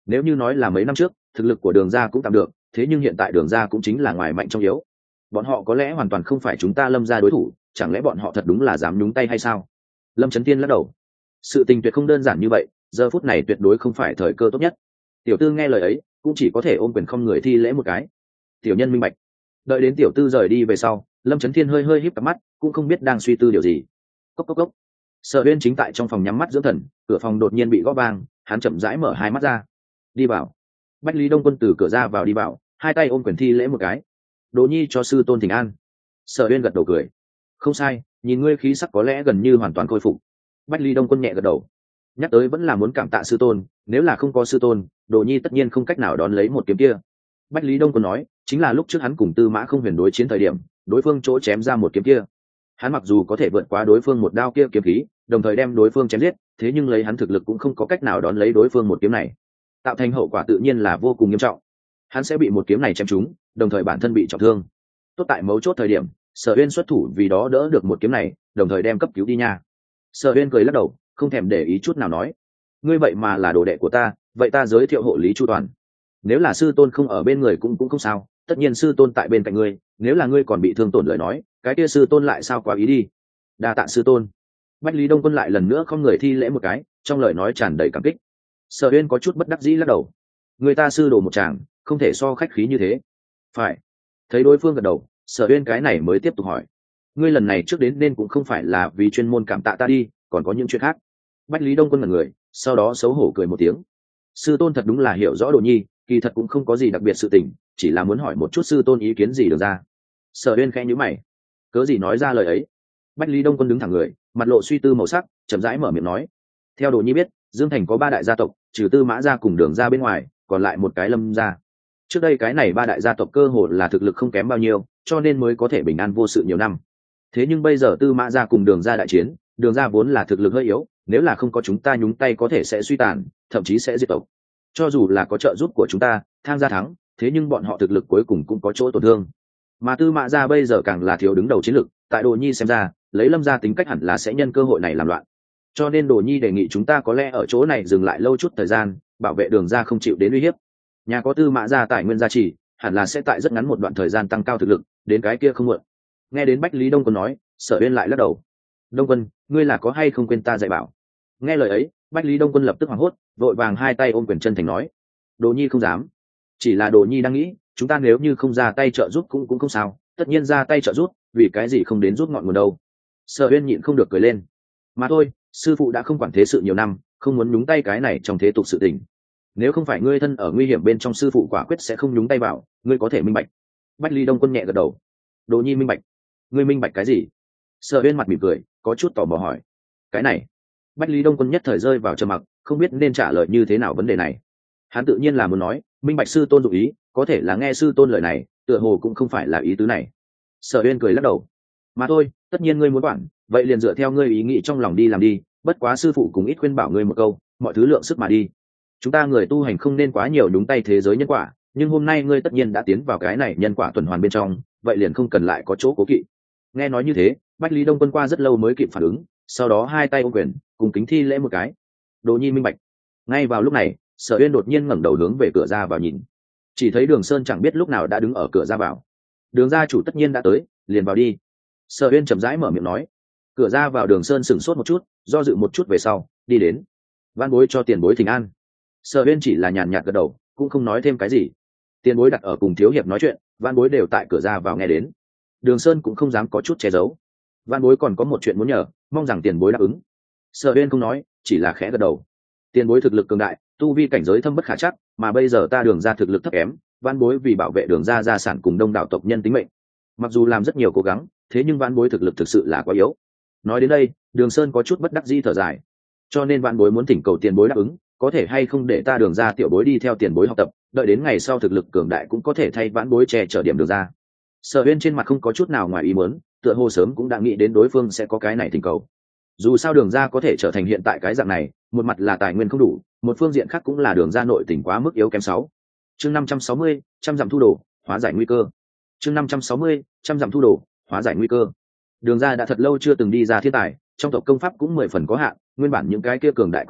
Nếu như nói là mấy năm trước thực lực của đường gia cũng tạm được, thế nhưng hiện tại đường gia cũng chính là ngoài mạnh trong yếu. Bọn họ có lẽ hoàn toàn không phải chúng ta Lâm gia đối thủ, chẳng lẽ bọn họ thật đúng là dám nhúng tay hay sao? Lâm Chấn Tiên lắc đầu. Sự tình tuyệt không đơn giản như vậy, giờ phút này tuyệt đối không phải thời cơ tốt nhất. Tiểu tư nghe lời ấy cũng chỉ có thể ôm quyền không người thi lễ một cái. Tiểu nhân minh bạch. Đợi đến tiểu tư rời đi về sau, Lâm Chấn Thiên hơi hơi híp cặp mắt, cũng không biết đang suy tư điều gì. Cốc cốc cốc. Sở Uyên chính tại trong phòng nhắm mắt dưỡng thần, cửa phòng đột nhiên bị gõ vang, hắn chậm rãi mở hai mắt ra. Đi vào. Bách Lý Đông Quân từ cửa ra vào đi vào, hai tay ôm quyền thi lễ một cái. Đỗ Nhi cho sư tôn thỉnh an. Sở Uyên gật đầu cười. Không sai, nhìn ngươi khí sắc có lẽ gần như hoàn toàn khôi phục. Bách Lý Đông Quân nhẹ gật đầu. Nhắc tới vẫn là muốn cảm tạ sư tôn, nếu là không có sư tôn, Đỗ Nhi tất nhiên không cách nào đón lấy một kiếm kia. Bách Lý Đông Quân nói, chính là lúc trước hắn cùng Tư Mã Không Huyền đối chiến thời điểm, đối phương chỗ chém ra một kiếm kia. Hắn mặc dù có thể vượt qua đối phương một đao kia kiếm khí, đồng thời đem đối phương chém giết, thế nhưng lấy hắn thực lực cũng không có cách nào đón lấy đối phương một kiếm này, tạo thành hậu quả tự nhiên là vô cùng nghiêm trọng. Hắn sẽ bị một kiếm này chém trúng, đồng thời bản thân bị trọng thương. Tốt tại mấu chốt thời điểm, Sở Uyên xuất thủ vì đó đỡ được một kiếm này, đồng thời đem cấp cứu đi nha. Sở Uyên cười lắc đầu, không thèm để ý chút nào nói, ngươi vậy mà là đồ đệ của ta, vậy ta giới thiệu hộ lý chu toàn. Nếu là sư tôn không ở bên người cũng không sao, tất nhiên sư tôn tại bên cạnh ngươi, nếu là ngươi còn bị thương tổn lời nói, cái kia sư tôn lại sao quá ý đi. Đa tạ sư tôn. Bách Lý Đông Quân lại lần nữa không người thi lễ một cái, trong lời nói tràn đầy cảm kích. Sở Uyên có chút bất đắc dĩ lắc đầu, người ta sư đồ một chàng, không thể so khách khí như thế. Phải. Thấy đối phương gật đầu, Sở Uyên cái này mới tiếp tục hỏi, ngươi lần này trước đến nên cũng không phải là vì chuyên môn cảm tạ ta đi, còn có những chuyện khác. Bách Lý Đông Quân ngẩn người, sau đó xấu hổ cười một tiếng. Sư tôn thật đúng là hiểu rõ Đồ Nhi, kỳ thật cũng không có gì đặc biệt sự tình, chỉ là muốn hỏi một chút sư tôn ý kiến gì được ra. Sở Uyên khẽ nhíu mày, cớ gì nói ra lời ấy. Bách Lý Đông Quân đứng thẳng người, mặt lộ suy tư màu sắc, chậm rãi mở miệng nói, theo Đồ Nhi biết, Dương Thành có 3 đại gia tộc, trừ Tư Mã gia cùng Đường gia bên ngoài, còn lại một cái Lâm gia. Trước đây cái này 3 đại gia tộc cơ hồ là thực lực không kém bao nhiêu, cho nên mới có thể bình an vô sự nhiều năm. Thế nhưng bây giờ Tư Mã gia cùng Đường gia đại chiến, Đường gia vốn là thực lực hơi yếu, nếu là không có chúng ta nhúng tay có thể sẽ suy tàn, thậm chí sẽ diệt tộc. Cho dù là có trợ giúp của chúng ta, tham gia thắng, thế nhưng bọn họ thực lực cuối cùng cũng có chỗ tổn thương. Mà Tư Mã gia bây giờ càng là thiếu đứng đầu chiến lực, tại Đồ Nhi xem ra, lấy Lâm gia tính cách hẳn là sẽ nhân cơ hội này làm loạn. Cho nên Đồ Nhi đề nghị chúng ta có lẽ ở chỗ này dừng lại lâu chút thời gian, bảo vệ Đường gia không chịu đến uy hiếp. Nhà có Tư Mã gia tài nguyên gia trì, hẳn là sẽ tại rất ngắn một đoạn thời gian tăng cao thực lực, đến cái kia không muộn. Nghe đến Bách Lý Đông Quân nói, Sở Uyên lại lắc đầu. Đông Quân, ngươi là có hay không quên ta dạy bảo? Nghe lời ấy, Bách Lý Đông Quân lập tức hoảng hốt, vội vàng hai tay ôm quyền chân thành nói, Đồ Nhi không dám. Chỉ là Đồ Nhi đang nghĩ, chúng ta nếu như không ra tay trợ giúp cũng không sao, tất nhiên ra tay trợ giúp, vì cái gì không đến rút ngọn nguồn đâu. Sở Uyên nhịn không được cười lên. Mà thôi, sư phụ đã không quản thế sự nhiều năm, không muốn nhúng tay cái này trong thế tục sự tình. Nếu không phải ngươi thân ở nguy hiểm bên trong, sư phụ quả quyết sẽ không nhúng tay vào, ngươi có thể minh bạch. Bách Lý Đông Quân nhẹ gật đầu. Đồ Nhi minh bạch. Ngươi minh bạch cái gì? Sở Uyên mặt mỉm cười, có chút tò mò hỏi. Cái này. Bách Lý Đông Quân nhất thời rơi vào trầm mặc, không biết nên trả lời như thế nào vấn đề này. Hắn tự nhiên là muốn nói, minh bạch sư tôn dụng ý, có thể là nghe sư tôn lời này, tựa hồ cũng không phải là ý tứ này. Sở Uyên cười lắc đầu. Mà thôi, tất nhiên ngươi muốn quản, vậy liền dựa theo ngươi ý nghĩ trong lòng đi làm đi, bất quá sư phụ cũng ít khuyên bảo ngươi một câu, mọi thứ lượng sức mà đi. Chúng ta người tu hành không nên quá nhiều đúng tay thế giới nhân quả, nhưng hôm nay ngươi tất nhiên đã tiến vào cái này nhân quả tuần hoàn bên trong, vậy liền không cần lại có chỗ cố kỵ. Nghe nói như thế, Bách Lý Đông Quân qua rất lâu mới kịp phản ứng, sau đó hai tay ôm quyền, cùng kính thi lễ một cái. Đồ Nhi minh bạch. Ngay vào lúc này, Sở Uyên đột nhiên ngẩng đầu hướng về cửa ra vào nhìn, chỉ thấy Đường Sơn chẳng biết lúc nào đã đứng ở cửa ra vào. Đường gia chủ tất nhiên đã tới, liền vào đi. Sở Uyên chậm rãi mở miệng nói. Cửa ra vào Đường Sơn sững sốt một chút, do dự một chút về sau, đi đến. Van bối cho tiền bối thỉnh an. Sở Uyên chỉ là nhàn nhạt gật đầu, cũng không nói thêm cái gì. Tiền bối đặt ở cùng thiếu hiệp nói chuyện, van bối đều tại cửa ra vào nghe đến. Đường Sơn cũng không dám có chút che giấu. Van bối còn có một chuyện muốn nhờ, mong rằng tiền bối đáp ứng. Sở Uyên không nói, chỉ là khẽ gật đầu. Tiền bối thực lực cường đại, tu vi cảnh giới thâm bất khả trắc, mà bây giờ ta Đường gia thực lực thấp kém, van bối vì bảo vệ Đường gia gia sản cùng đông đảo tộc nhân tính mệnh, mặc dù làm rất nhiều cố gắng, thế nhưng van bối thực lực thực sự là quá yếu. Nói đến đây, Đường Sơn có chút bất đắc dĩ thở dài. Cho nên van bối muốn thỉnh cầu tiền bối đáp ứng, có thể hay không để ta Đường gia tiểu bối đi theo tiền bối học tập, đợi đến ngày sau thực lực cường đại cũng có thể thay vãn bối che chở điểm Đường gia. Sở Uyên trên mặt không có chút nào ngoài ý muốn, tựa hồ sớm cũng đã nghĩ đến đối phương sẽ có cái này thỉnh cầu. Dù sao Đường gia có thể trở thành hiện tại cái dạng này, một mặt là tài nguyên không đủ, một phương diện khác cũng là Đường gia nội tình quá mức yếu kém. 6. Chương 560, trăm dặm thu đồ, hóa giải nguy cơ. Chương 560, trăm dặm thu đồ, hóa giải nguy cơ. Đường gia đã thật lâu chưa từng đi ra thiên tài, trong tộc công pháp cũng 10 phần có hạn, nguyên bản những cái kia cường đại công pháp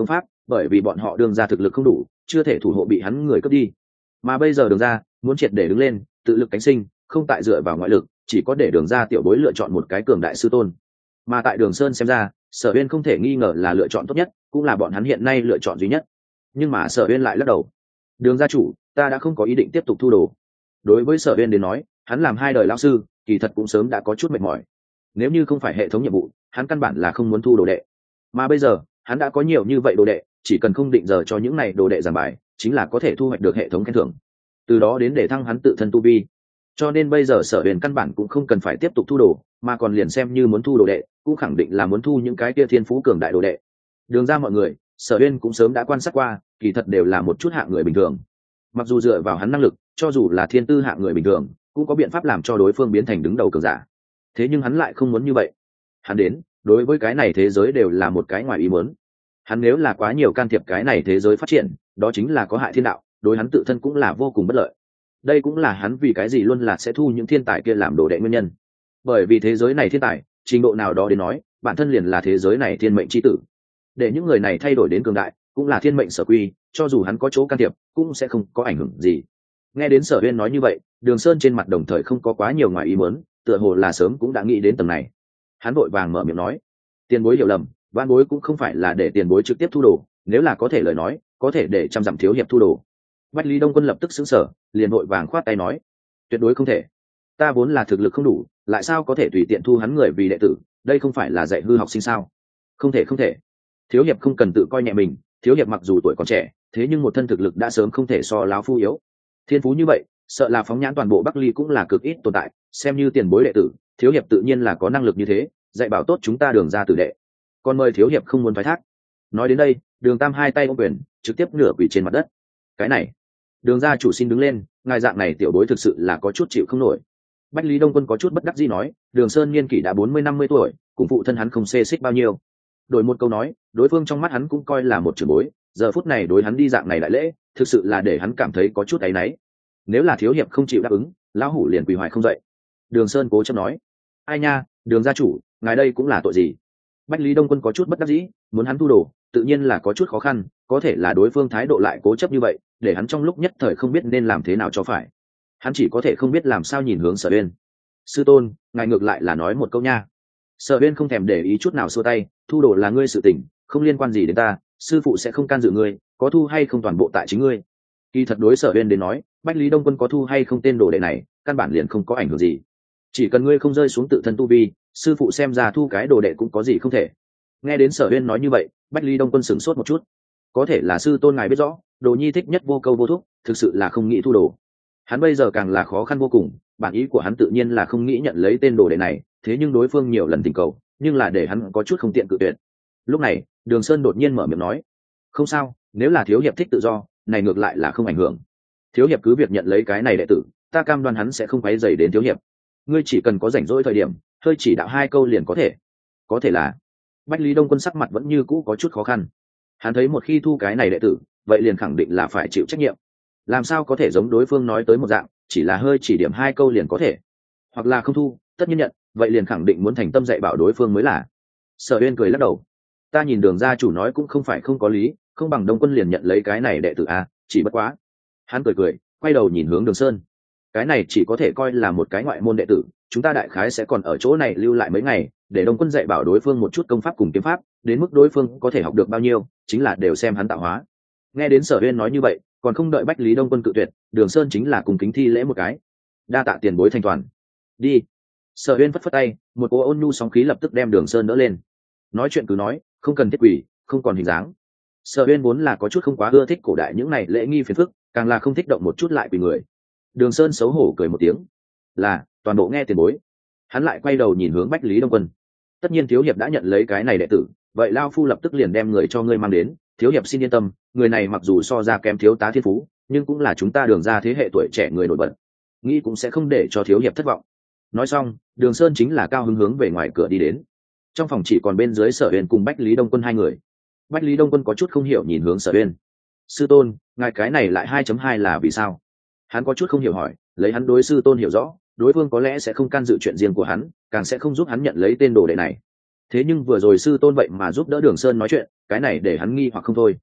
bởi vì bọn họ đường ra thực lực không đủ, chưa thể thủ hộ bị hắn người cướp đi. Mà bây giờ đường ra muốn triệt để đứng lên, tự lực cánh sinh, không tại dựa vào ngoại lực, chỉ có để đường ra tiểu bối lựa chọn một cái cường đại sư tôn. Mà tại Đường Sơn xem ra, Sở Uyên không thể nghi ngờ là lựa chọn tốt nhất, cũng là bọn hắn hiện nay lựa chọn duy nhất. Nhưng mà Sở Uyên lại lắc đầu. Đường gia chủ, ta đã không có ý định tiếp tục thu đồ. Đối với Sở Uyên đến nói, hắn làm 2 đời lão sư, kỳ thật cũng sớm đã có chút mệt mỏi. Nếu như không phải hệ thống nhiệm vụ, hắn căn bản là không muốn thu đồ đệ. Mà bây giờ, hắn đã có nhiều như vậy đồ đệ, chỉ cần không định giờ cho những này đồ đệ giảng bài, chính là có thể thu hoạch được hệ thống khen thưởng. Từ đó đến để thăng hắn tự thân tu vi. Cho nên bây giờ Sở Uyên căn bản cũng không cần phải tiếp tục thu đồ, mà còn liền xem như muốn thu đồ đệ, cũng khẳng định là muốn thu những cái kia thiên phú cường đại đồ đệ. Đường ra mọi người, Sở Uyên cũng sớm đã quan sát qua, kỳ thật đều là một chút hạng người bình thường. Mặc dù dựa vào hắn năng lực, cho dù là thiên tư hạng người bình thường, cũng có biện pháp làm cho đối phương biến thành đứng đầu cường giả. Thế nhưng hắn lại không muốn như vậy. Hắn đến, đối với cái này thế giới đều là một cái ngoài ý muốn. Hắn nếu là quá nhiều can thiệp cái này thế giới phát triển, đó chính là có hại thiên đạo, đối hắn tự thân cũng là vô cùng bất lợi. Đây cũng là hắn vì cái gì luôn là sẽ thu những thiên tài kia làm đồ đệ nguyên nhân. Bởi vì thế giới này thiên tài, trình độ nào đó đến nói, bản thân liền là thế giới này thiên mệnh chi tử. Để những người này thay đổi đến cường đại, cũng là thiên mệnh sở quy, cho dù hắn có chỗ can thiệp, cũng sẽ không có ảnh hưởng gì. Nghe đến Sở Uyên nói như vậy, Đường Sơn trên mặt đồng thời không có quá nhiều ngoài ý muốn, tựa hồ là sớm cũng đã nghĩ đến tầng này. Hắn vội vàng mở miệng nói: "Tiền bối hiểu lầm, vãn bối cũng không phải là để tiền bối trực tiếp thu đồ, nếu là có thể lời nói, có thể để trăm dặm thiếu hiệp thu đồ." Bách Lý Đông Quân lập tức sững sờ, liền vội vàng khoát tay nói: "Tuyệt đối không thể. Ta vốn là thực lực không đủ, lại sao có thể tùy tiện thu hắn người vì đệ tử, đây không phải là dạy hư học sinh sao? Không thể, không thể. Thiếu hiệp không cần tự coi nhẹ mình, thiếu hiệp mặc dù tuổi còn trẻ, thế nhưng một thân thực lực đã sớm không thể so láo phu yếu. Thiên phú như vậy, sợ là phóng nhãn toàn bộ Bắc Ly cũng là cực ít tồn tại, xem như tiền bối đệ tử, thiếu hiệp tự nhiên là có năng lực như thế, dạy bảo tốt chúng ta Đường ra tử đệ. Còn mời thiếu hiệp không muốn phái thác." Nói đến đây, Đường Tam hai tay ôm quyền, trực tiếp nửa quỳ trên mặt đất. "Cái này, Đường gia chủ xin đứng lên, ngài dạng này tiểu bối thực sự là có chút chịu không nổi." Bách Lý Đông Quân có chút bất đắc dĩ nói, Đường Sơn niên kỷ đã 40-50 tuổi, cùng phụ thân hắn không xê xích bao nhiêu. Đổi một câu nói, đối phương trong mắt hắn cũng coi là một trưởng bối, giờ phút này đối hắn đi dạng này đại lễ, thực sự là để hắn cảm thấy có chút áy náy. Nếu là thiếu hiệp không chịu đáp ứng, lão hủ liền quỳ hoài không dậy. Đường Sơn cố chấp nói. "Ai nha, Đường gia chủ, ngài đây cũng là tội gì?" Bách Lý Đông Quân có chút bất đắc dĩ, muốn hắn thu đồ, tự nhiên là có chút khó khăn, có thể là đối phương thái độ lại cố chấp như vậy, để hắn trong lúc nhất thời không biết nên làm thế nào cho phải. Hắn chỉ có thể không biết làm sao nhìn hướng Sở Uyên. "Sư tôn, ngài ngược lại là nói một câu nha." Sở Uyên không thèm để ý chút nào xua tay, "Thu đồ là ngươi sự tình, không liên quan gì đến ta, sư phụ sẽ không can dự ngươi, có thu hay không toàn bộ tại chính ngươi." Kỳ thật đối Sở Uyên đến nói, Bách Lý Đông Quân có thu hay không tên đồ đệ này, căn bản liền không có ảnh hưởng gì. Chỉ cần ngươi không rơi xuống tự thân tu vi, sư phụ xem ra thu cái đồ đệ cũng có gì không thể. Nghe đến Sở Uyên nói như vậy, Bách Lý Đông Quân sửng sốt một chút. Có thể là sư tôn ngài biết rõ, đồ nhi thích nhất vô câu vô thúc, thực sự là không nghĩ thu đồ. Hắn bây giờ càng là khó khăn vô cùng, bản ý của hắn tự nhiên là không nghĩ nhận lấy tên đồ đệ này, thế nhưng đối phương nhiều lần tình cầu, nhưng là để hắn có chút không tiện cự tuyệt. Lúc này, Đường Sơn đột nhiên mở miệng nói: "Không sao, nếu là thiếu hiệp thích tự do, này ngược lại là không ảnh hưởng. Thiếu hiệp cứ việc nhận lấy cái này đệ tử, ta cam đoan hắn sẽ không quấy rầy đến thiếu hiệp. Ngươi chỉ cần có rảnh rỗi thời điểm, hơi chỉ đạo 2 câu liền có thể." Có thể là Bách Lý Đông Quân sắc mặt vẫn như cũ có chút khó khăn. Hắn thấy một khi thu cái này đệ tử, vậy liền khẳng định là phải chịu trách nhiệm. Làm sao có thể giống đối phương nói tới một dạng, chỉ là hơi chỉ điểm 2 câu liền có thể, hoặc là không thu, tất nhiên nhận, vậy liền khẳng định muốn thành tâm dạy bảo đối phương mới là. Sở Uyên cười lắc đầu: "Ta nhìn Đường gia chủ nói cũng không phải không có lý, không bằng Đông Quân liền nhận lấy cái này đệ tử a, chỉ bất quá." Hắn cười cười, quay đầu nhìn hướng Đường Sơn: "Cái này chỉ có thể coi là một cái ngoại môn đệ tử, chúng ta đại khái sẽ còn ở chỗ này lưu lại mấy ngày, để Đông Quân dạy bảo đối phương một chút công pháp cùng kiếm pháp, đến mức đối phương có thể học được bao nhiêu, chính là đều xem hắn tạo hóa." Nghe đến Sở Uyên nói như vậy, còn không đợi Bách Lý Đông Quân cự tuyệt, Đường Sơn chính là cùng kính thi lễ một cái: "Đa tạ tiền bối thành toàn." "Đi." Sở Uyên phất phất tay, một cỗ ôn nhu sóng khí lập tức đem Đường Sơn đỡ lên. Nói chuyện cứ nói, không cần thiết quỷ, không còn hình dáng. Sở Uyên vốn là có chút không quá ưa thích cổ đại những này lễ nghi phiền phức, càng là không thích động một chút lại quỳ người. Đường Sơn xấu hổ cười một tiếng: "Là, toàn bộ nghe tiền bối." Hắn lại quay đầu nhìn hướng Bách Lý Đông Quân: "Tất nhiên thiếu hiệp đã nhận lấy cái này đệ tử, vậy lao phu lập tức liền đem người cho ngươi mang đến, thiếu hiệp xin yên tâm, người này mặc dù so ra kém thiếu tá thiên phú, nhưng cũng là chúng ta Đường ra thế hệ tuổi trẻ người nổi bật, nghĩ cũng sẽ không để cho thiếu hiệp thất vọng." Nói xong, Đường Sơn chính là cao hứng hướng về ngoài cửa đi đến. Trong phòng chỉ còn bên dưới Sở Uyên cùng Bách Lý Đông Quân 2 người. Bách Lý Đông Quân có chút không hiểu nhìn hướng Sở Uyên: "Sư tôn, ngài cái này lại 2.2 là vì sao?" Hắn có chút không hiểu hỏi, lấy hắn đối sư tôn hiểu rõ, đối phương có lẽ sẽ không can dự chuyện riêng của hắn, càng sẽ không giúp hắn nhận lấy tên đồ đệ này. Thế nhưng vừa rồi sư tôn vậy mà giúp đỡ Đường Sơn nói chuyện, cái này để hắn nghi hoặc không thôi.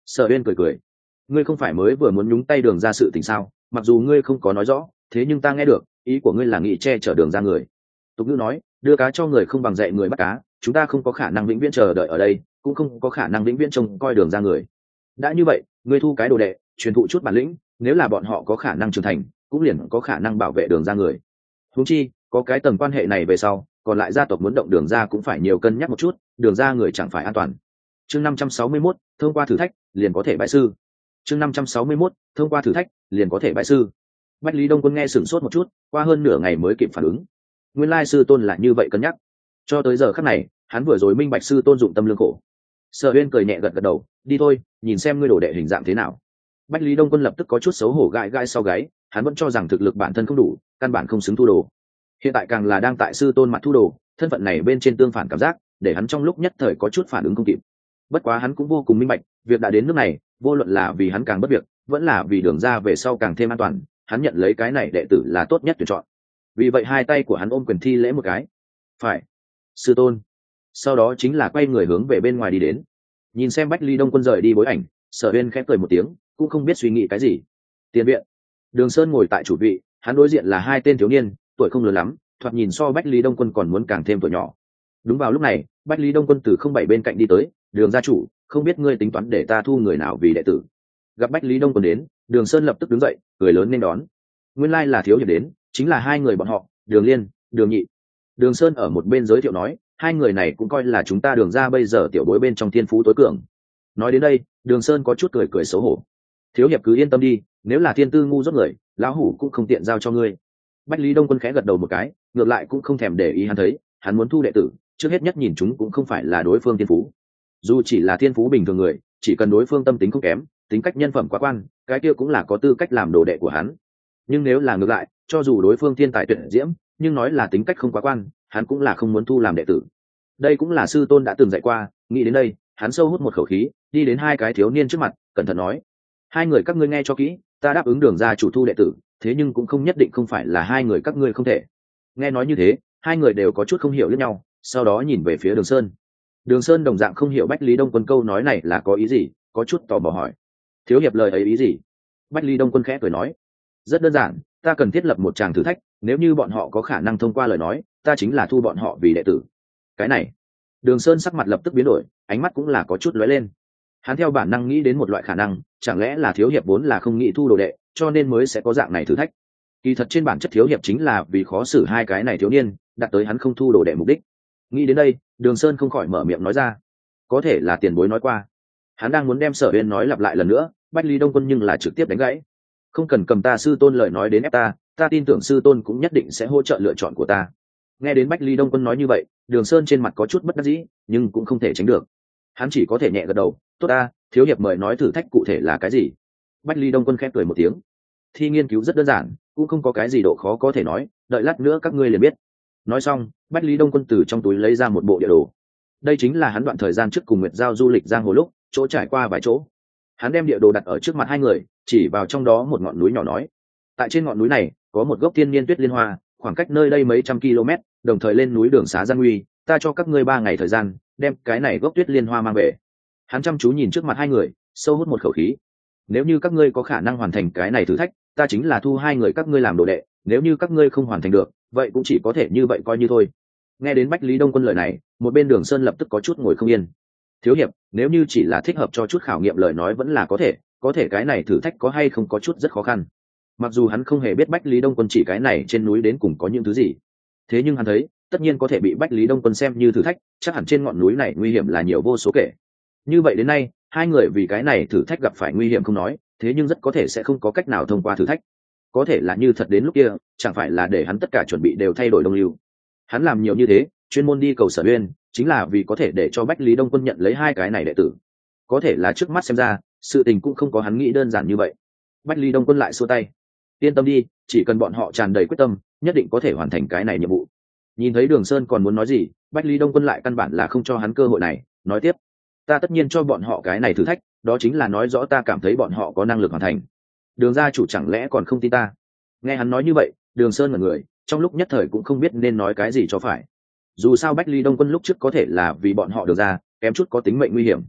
Sở Uyên cười cười, ngươi không phải mới vừa muốn nhúng tay đường ra sự tình sao? Mặc dù ngươi không có nói rõ, thế nhưng ta nghe được ý của ngươi là nghĩ che chở đường ra người. Tục ngữ nói, đưa cá cho người không bằng dạy người bắt cá, chúng ta không có khả năng vĩnh viễn chờ đợi ở đây, cũng không có khả năng vĩnh viễn trông coi đường ra người. Đã như vậy, ngươi thu cái đồ đệ, truyền thụ chút bản lĩnh, nếu là bọn họ có khả năng trưởng thành, cũng liền có khả năng bảo vệ đường ra người. Huống chi, có cái tầng quan hệ này về sau, còn lại gia tộc muốn động đường ra cũng phải nhiều cân nhắc một chút, đường ra người chẳng phải an toàn. Chương 561, thông qua thử thách, liền có thể bái sư. Chương 561, thông qua thử thách, liền có thể bái sư. Bách Lý Đông Quân nghe sửng sốt một chút, qua hơn nửa ngày mới kịp phản ứng. Nguyên lai sư tôn là như vậy cân nhắc. Cho tới giờ khắc này, hắn vừa rồi minh bạch sư tôn dụng tâm lương khổ. Sở Uyên cười nhẹ gật gật đầu, đi thôi, nhìn xem ngươi đồ đệ hình dạng thế nào. Bách Lý Đông Quân lập tức có chút xấu hổ gãi gãi sau gáy, hắn vẫn cho rằng thực lực bản thân không đủ, căn bản không xứng thu đồ. Hiện tại càng là đang tại sư tôn mặt thu đồ, thân phận này bên trên tương phản cảm giác, để hắn trong lúc nhất thời có chút phản ứng không kịp. Bất quá hắn cũng vô cùng minh bạch, việc đã đến nước này, vô luận là vì hắn càng bất việc, vẫn là vì đường ra về sau càng thêm an toàn, hắn nhận lấy cái này đệ tử là tốt nhất tuyển chọn. Vì vậy hai tay của hắn ôm quyền thi lễ một cái. Phải, sư tôn. Sau đó chính là quay người hướng về bên ngoài đi đến. Nhìn xem Bách Lý Đông Quân rời đi bối ảnh, Sở Uyên khẽ cười một tiếng, cũng không biết suy nghĩ cái gì. Tiền viện, Đường Sơn ngồi tại chủ vị, hắn đối diện là hai tên thiếu niên, tuổi không lớn lắm, thoạt nhìn so Bách Lý Đông Quân còn muốn càng thêm tuổi nhỏ. Đúng vào lúc này, Bách Lý Đông Quân từ không bảy bên cạnh đi tới, Đường gia chủ, không biết ngươi tính toán để ta thu người nào vì đệ tử. Gặp Bách Lý Đông Quân đến, Đường Sơn lập tức đứng dậy, cười lớn nên đón. Nguyên lai là thiếu hiệp đến, chính là hai người bọn họ, Đường Liên, Đường Nhị. Đường Sơn ở một bên giới thiệu nói, hai người này cũng coi là chúng ta Đường gia bây giờ tiểu bối bên trong thiên phú tối cường. Nói đến đây, Đường Sơn có chút cười cười xấu hổ. Thiếu hiệp cứ yên tâm đi, nếu là thiên tư ngu dốt người, lão hủ cũng không tiện giao cho ngươi. Bách Lý Đông Quân khẽ gật đầu một cái, ngược lại cũng không thèm để ý hắn thấy, hắn muốn thu đệ tử, trước hết nhất nhìn chúng cũng không phải là đối phương thiên phú. Dù chỉ là thiên phú bình thường người, chỉ cần đối phương tâm tính không kém, tính cách nhân phẩm quá quan, cái kia cũng là có tư cách làm đồ đệ của hắn. Nhưng nếu là ngược lại, cho dù đối phương thiên tài tuyệt diễm, nhưng nói là tính cách không quá quan, hắn cũng là không muốn thu làm đệ tử. Đây cũng là sư tôn đã từng dạy qua, nghĩ đến đây, hắn sâu hút một khẩu khí, đi đến hai cái thiếu niên trước mặt, cẩn thận nói: hai người các ngươi nghe cho kỹ, ta đáp ứng Đường gia chủ thu đệ tử, thế nhưng cũng không nhất định không phải là hai người các ngươi không thể. Nghe nói như thế, hai người đều có chút không hiểu lẫn nhau, sau đó nhìn về phía Đường Sơn. Đường Sơn đồng dạng không hiểu Bách Lý Đông Quân câu nói này là có ý gì, có chút tò mò hỏi: thiếu hiệp lời ấy ý gì? Bách Lý Đông Quân khẽ cười nói: rất đơn giản, ta cần thiết lập một tràng thử thách, nếu như bọn họ có khả năng thông qua lời nói, ta chính là thu bọn họ vì đệ tử. Cái này, Đường Sơn sắc mặt lập tức biến đổi, ánh mắt cũng là có chút lóe lên. Hắn theo bản năng nghĩ đến một loại khả năng, chẳng lẽ là thiếu hiệp vốn là không nghĩ thu đồ đệ, cho nên mới sẽ có dạng này thử thách. Kỳ thật trên bản chất thiếu hiệp chính là vì khó xử hai cái này thiếu niên, đặt tới hắn không thu đồ đệ mục đích. Nghĩ đến đây, Đường Sơn không khỏi mở miệng nói ra: có thể là tiền bối nói qua. Hắn đang muốn đem Sở Uyên nói lặp lại lần nữa, Bách Lý Đông Quân nhưng là trực tiếp đánh gãy: không cần cầm ta sư tôn lời nói đến ép ta, ta tin tưởng sư tôn cũng nhất định sẽ hỗ trợ lựa chọn của ta. Nghe đến Bách Lý Đông Quân nói như vậy, Đường Sơn trên mặt có chút bất đắc dĩ, nhưng cũng không thể tránh được. Hắn chỉ có thể nhẹ gật đầu: tốt ta, thiếu hiệp mời nói thử thách cụ thể là cái gì? Bách Lý Đông Quân khẽ cười một tiếng: thi nghiên cứu rất đơn giản, cũng không có cái gì độ khó có thể nói, đợi lát nữa các ngươi liền biết. Nói xong, Bách Lý Đông Quân từ trong túi lấy ra một bộ địa đồ. Đây chính là hắn đoạn thời gian trước cùng Nguyệt Giao du lịch giang hồ lúc chỗ trải qua vài chỗ. Hắn đem địa đồ đặt ở trước mặt hai người, chỉ vào trong đó một ngọn núi nhỏ nói: tại trên ngọn núi này có một gốc thiên niên tuyết liên hoa, khoảng cách nơi đây mấy trăm km, đồng thời lên núi đường xá gian nguy, ta cho các ngươi 3 ngày thời gian đem cái này gốc tuyết liên hoa mang về. Hắn chăm chú nhìn trước mặt hai người, sâu hút một khẩu khí: nếu như các ngươi có khả năng hoàn thành cái này thử thách, ta chính là thu hai người các ngươi làm đồ đệ, nếu như các ngươi không hoàn thành được, vậy cũng chỉ có thể như vậy coi như thôi. Nghe đến Bách Lý Đông Quân lời này, một bên Đường Sơn lập tức có chút ngồi không yên. Thiếu hiệp, nếu như chỉ là thích hợp cho chút khảo nghiệm lời nói vẫn là có thể cái này thử thách có hay không có chút rất khó khăn. Mặc dù hắn không hề biết Bách Lý Đông Quân chỉ cái này trên núi đến cùng có những thứ gì, thế nhưng hắn thấy tất nhiên có thể bị Bách Lý Đông Quân xem như thử thách, chắc hẳn trên ngọn núi này nguy hiểm là nhiều vô số kể. Như vậy đến nay, hai người vì cái này thử thách gặp phải nguy hiểm không nói, thế nhưng rất có thể sẽ không có cách nào thông qua thử thách. Có thể là như thật đến lúc kia, chẳng phải là để hắn tất cả chuẩn bị đều thay đổi đông lưu. Hắn làm nhiều như thế, chuyên môn đi cầu Sở Uyên, chính là vì có thể để cho Bách Lý Đông Quân nhận lấy hai cái này đệ tử. Có thể là trước mắt xem ra, sự tình cũng không có hắn nghĩ đơn giản như vậy. Bách Lý Đông Quân lại xua tay: yên tâm đi, chỉ cần bọn họ tràn đầy quyết tâm, nhất định có thể hoàn thành cái này nhiệm vụ. Nhìn thấy Đường Sơn còn muốn nói gì, Bách Lý Đông Quân lại căn bản là không cho hắn cơ hội này, nói tiếp: ta tất nhiên cho bọn họ cái này thử thách, đó chính là nói rõ ta cảm thấy bọn họ có năng lực hoàn thành. Đường gia chủ chẳng lẽ còn không tin ta? Nghe hắn nói như vậy, Đường Sơn ngẩn người, trong lúc nhất thời cũng không biết nên nói cái gì cho phải. Dù sao Bách Lý Đông Quân lúc trước có thể là vì bọn họ Đường ra kém chút có tính mệnh nguy hiểm,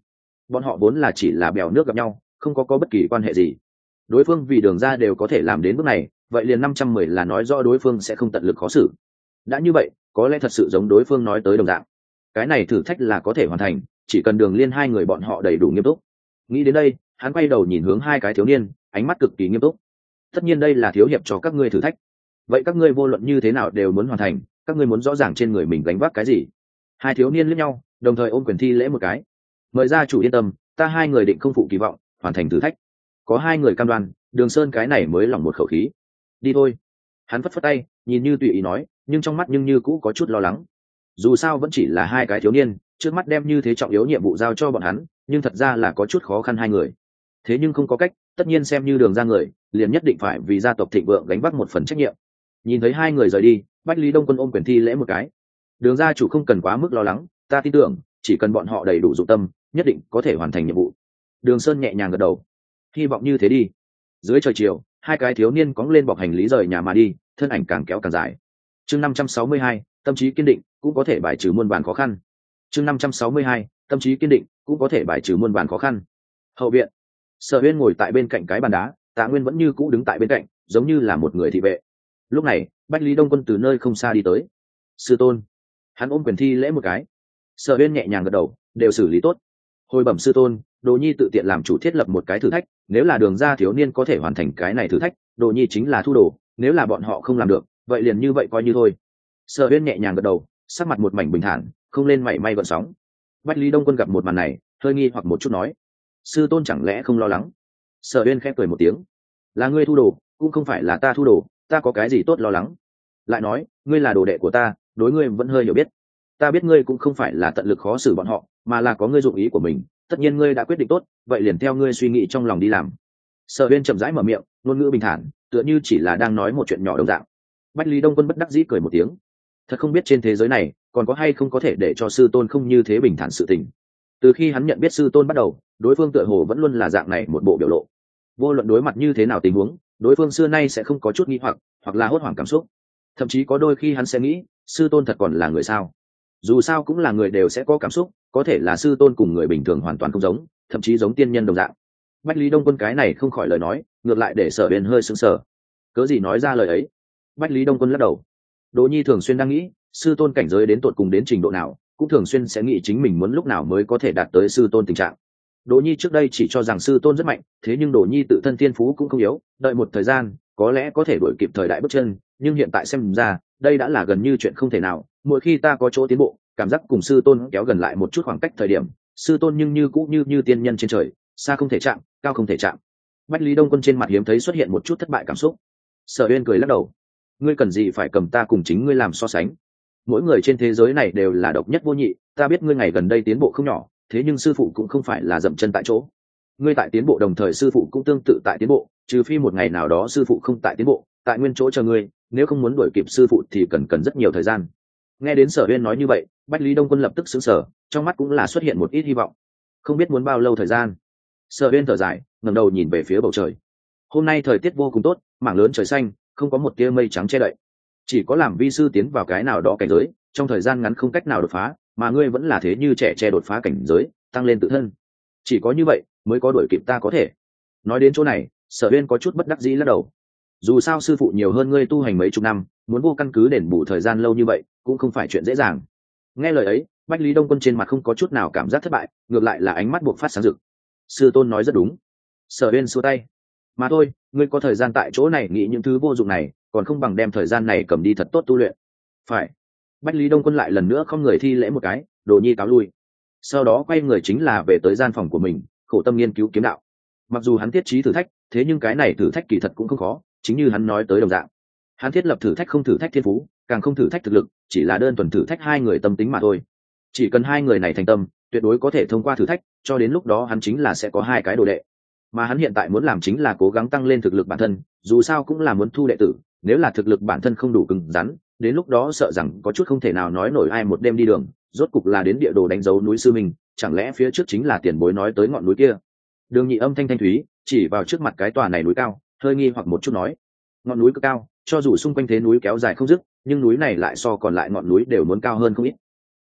bọn họ vốn là chỉ là bèo nước gặp nhau, không có bất kỳ quan hệ gì. Đối phương vì Đường ra đều có thể làm đến bước này, vậy liền 510 là nói rõ đối phương sẽ không tận lực khó xử. Đã như vậy, có lẽ thật sự giống đối phương nói tới đồng dạng, cái này thử thách là có thể hoàn thành, chỉ cần Đường Liên hai người bọn họ đầy đủ nghiêm túc. Nghĩ đến đây, hắn quay đầu nhìn hướng hai cái thiếu niên, ánh mắt cực kỳ nghiêm túc. Tất nhiên đây là thiếu hiệp cho các ngươi thử thách, vậy các ngươi vô luận như thế nào đều muốn hoàn thành, các ngươi muốn rõ ràng trên người mình gánh vác cái gì. Hai thiếu niên liếc nhau, đồng thời ôm quyền thi lễ một cái. Mời gia chủ yên tâm, ta hai người định không phụ kỳ vọng, hoàn thành thử thách. Có hai người cam đoan, Đường Sơn cái này mới lỏng một khẩu khí. Đi thôi. Hắn phất phất tay, nhìn như tùy ý nói, nhưng trong mắt nhưng như cũ có chút lo lắng. Dù sao vẫn chỉ là hai cái thiếu niên, trước mắt đem như thế trọng yếu nhiệm vụ giao cho bọn hắn, nhưng thật ra là có chút khó khăn hai người. Thế nhưng không có cách, tất nhiên xem như Đường ra người, liền nhất định phải vì gia tộc thịnh vượng gánh vác một phần trách nhiệm. Nhìn thấy hai người rời đi, Bách Lý Đông Quân ôm quyền thi lễ một cái. Đường gia chủ không cần quá mức lo lắng, ta tin tưởng chỉ cần bọn họ đầy đủ dụng tâm, nhất định có thể hoàn thành nhiệm vụ. Đường Sơn nhẹ nhàng gật đầu, hy vọng như thế đi. Dưới trời chiều, hai cái thiếu niên cõng lên bọc hành lý rời nhà mà đi, thân ảnh càng kéo càng dài. Chương 562, tâm trí kiên định cũng có thể bài trừ muôn vàn khó khăn. Chương 562, tâm trí kiên định cũng có thể bài trừ muôn vàn khó khăn. Hậu viện, Sở Uyên ngồi tại bên cạnh cái bàn đá, Tạ Nguyên vẫn như cũ đứng tại bên cạnh, giống như là một người thị vệ. Lúc này, Bách Lý Đông Quân từ nơi không xa đi tới. Sư tôn. Hắn ôm quyền thi lễ một cái. Sở Uyên nhẹ nhàng gật đầu, đều xử lý tốt. Hồi bẩm sư tôn, Đồ Nhi tự tiện làm chủ thiết lập một cái thử thách, nếu là Đường ra thiếu niên có thể hoàn thành cái này thử thách, Đồ Nhi chính là thu đồ, nếu là bọn họ không làm được, vậy liền như vậy coi như thôi. Sở Uyên nhẹ nhàng gật đầu, sắc mặt một mảnh bình thản, không lên mảy may gợn sóng. Bách Lý Đông Quân gặp một màn này, hơi nghi hoặc một chút nói: sư tôn chẳng lẽ không lo lắng? Sở Uyên khẽ cười một tiếng: là ngươi thu đồ, cũng không phải là ta thu đồ, ta có cái gì tốt lo lắng? Lại nói, ngươi là đồ đệ của ta, đối ngươi vẫn hơi hiểu biết. Ta biết ngươi cũng không phải là tận lực khó xử bọn họ, mà là có ngươi dụng ý của mình. Tất nhiên ngươi đã quyết định tốt, vậy liền theo ngươi suy nghĩ trong lòng đi làm. Sở Uyên chậm rãi mở miệng, ngôn ngữ bình thản, tựa như chỉ là đang nói một chuyện nhỏ đồng dạng. Bách Lý Đông Quân bất đắc dĩ cười một tiếng. Thật không biết trên thế giới này còn có hay không có thể để cho sư tôn không như thế bình thản sự tình. Từ khi hắn nhận biết sư tôn bắt đầu, đối phương tựa hồ vẫn luôn là dạng này một bộ biểu lộ. Vô luận đối mặt như thế nào tình huống, đối phương xưa nay sẽ không có chút nghi hoặc là hốt hoảng cảm xúc. Thậm chí có đôi khi hắn sẽ nghĩ, sư tôn thật còn là người sao? Dù sao cũng là người đều sẽ có cảm xúc, có thể là sư tôn cùng người bình thường hoàn toàn không giống, thậm chí giống tiên nhân đồng dạng. Bách Lý Đông Quân cái này không khỏi lời nói, ngược lại để Sở Uyên hơi sững sờ. Cớ gì nói ra lời ấy? Bách Lý Đông Quân lắc đầu. Đỗ Nhi thường xuyên đang nghĩ, sư tôn cảnh giới đến tột cùng đến trình độ nào, cũng thường xuyên sẽ nghĩ chính mình muốn lúc nào mới có thể đạt tới sư tôn tình trạng. Đỗ Nhi trước đây chỉ cho rằng sư tôn rất mạnh, thế nhưng Đỗ Nhi tự thân thiên phú cũng không yếu, đợi một thời gian, có lẽ có thể đuổi kịp thời đại bước chân, nhưng hiện tại xem ra, đây đã là gần như chuyện không thể nào. Mỗi khi ta có chỗ tiến bộ, cảm giác cùng sư tôn kéo gần lại một chút khoảng cách thời điểm, sư tôn nhưng như cũng như tiên nhân trên trời, xa không thể chạm, cao không thể chạm. Bách Lý Đông Quân trên mặt hiếm thấy xuất hiện một chút thất bại cảm xúc. Sở Uyên cười lắc đầu. Ngươi cần gì phải cầm ta cùng chính ngươi làm so sánh? Mỗi người trên thế giới này đều là độc nhất vô nhị, ta biết ngươi ngày gần đây tiến bộ không nhỏ, thế nhưng sư phụ cũng không phải là dậm chân tại chỗ. Ngươi tại tiến bộ đồng thời sư phụ cũng tương tự tại tiến bộ, trừ phi một ngày nào đó sư phụ không tại tiến bộ, tại nguyên chỗ chờ ngươi, nếu không muốn đuổi kịp sư phụ thì cần rất nhiều thời gian. Nghe đến Sở Uyên nói như vậy, Bách Lý Đông Quân lập tức sững sờ, trong mắt cũng là xuất hiện một ít hy vọng. Không biết muốn bao lâu thời gian. Sở Uyên thở dài, ngẩng đầu nhìn về phía bầu trời. Hôm nay thời tiết vô cùng tốt, mảng lớn trời xanh, không có một tia mây trắng che đậy. Chỉ có làm vi sư tiến vào cái nào đó cảnh giới, trong thời gian ngắn không cách nào đột phá, mà ngươi vẫn là thế như trẻ che đột phá cảnh giới, tăng lên tự thân. Chỉ có như vậy mới có đuổi kịp ta có thể. Nói đến chỗ này, Sở Uyên có chút bất đắc dĩ lắc đầu. Dù sao sư phụ nhiều hơn ngươi tu hành mấy chục năm, muốn vô căn cứ đền bù thời gian lâu như vậy, cũng không phải chuyện dễ dàng. Nghe lời ấy, Bách Lý Đông Quân trên mặt không có chút nào cảm giác thất bại, ngược lại là ánh mắt buộc phát sáng rực. Sư tôn nói rất đúng. Sở Uyên xua tay. Mà thôi, ngươi có thời gian tại chỗ này nghĩ những thứ vô dụng này, còn không bằng đem thời gian này cầm đi thật tốt tu luyện. Phải. Bách Lý Đông Quân lại lần nữa không người thi lễ một cái, Đồ Nhi cáo lui. Sau đó quay người chính là về tới gian phòng của mình, khổ tâm nghiên cứu kiếm đạo. Mặc dù hắn thiết trí thử thách, thế nhưng cái này thử thách kỳ thật cũng không khó, chính như hắn nói tới đồng dạng. Hắn thiết lập thử thách không thử thách thiên phú, càng không thử thách thực lực, chỉ là đơn thuần thử thách hai người tâm tính mà thôi. Chỉ cần hai người này thành tâm, tuyệt đối có thể thông qua thử thách, cho đến lúc đó hắn chính là sẽ có hai cái đồ đệ. Mà hắn hiện tại muốn làm chính là cố gắng tăng lên thực lực bản thân, dù sao cũng là muốn thu đệ tử, nếu là thực lực bản thân không đủ cứng rắn, đến lúc đó sợ rằng có chút không thể nào nói nổi ai một đêm đi đường, rốt cục là đến địa đồ đánh dấu núi sư mình, chẳng lẽ phía trước chính là tiền bối nói tới ngọn núi kia. Đường Nhị âm thanh thanh thúy, chỉ vào trước mặt cái tòa này núi cao, hơi nghi hoặc một chút nói, ngọn núi cực cao, cho dù xung quanh thế núi kéo dài không dứt, nhưng núi này lại so còn lại ngọn núi đều muốn cao hơn không ít.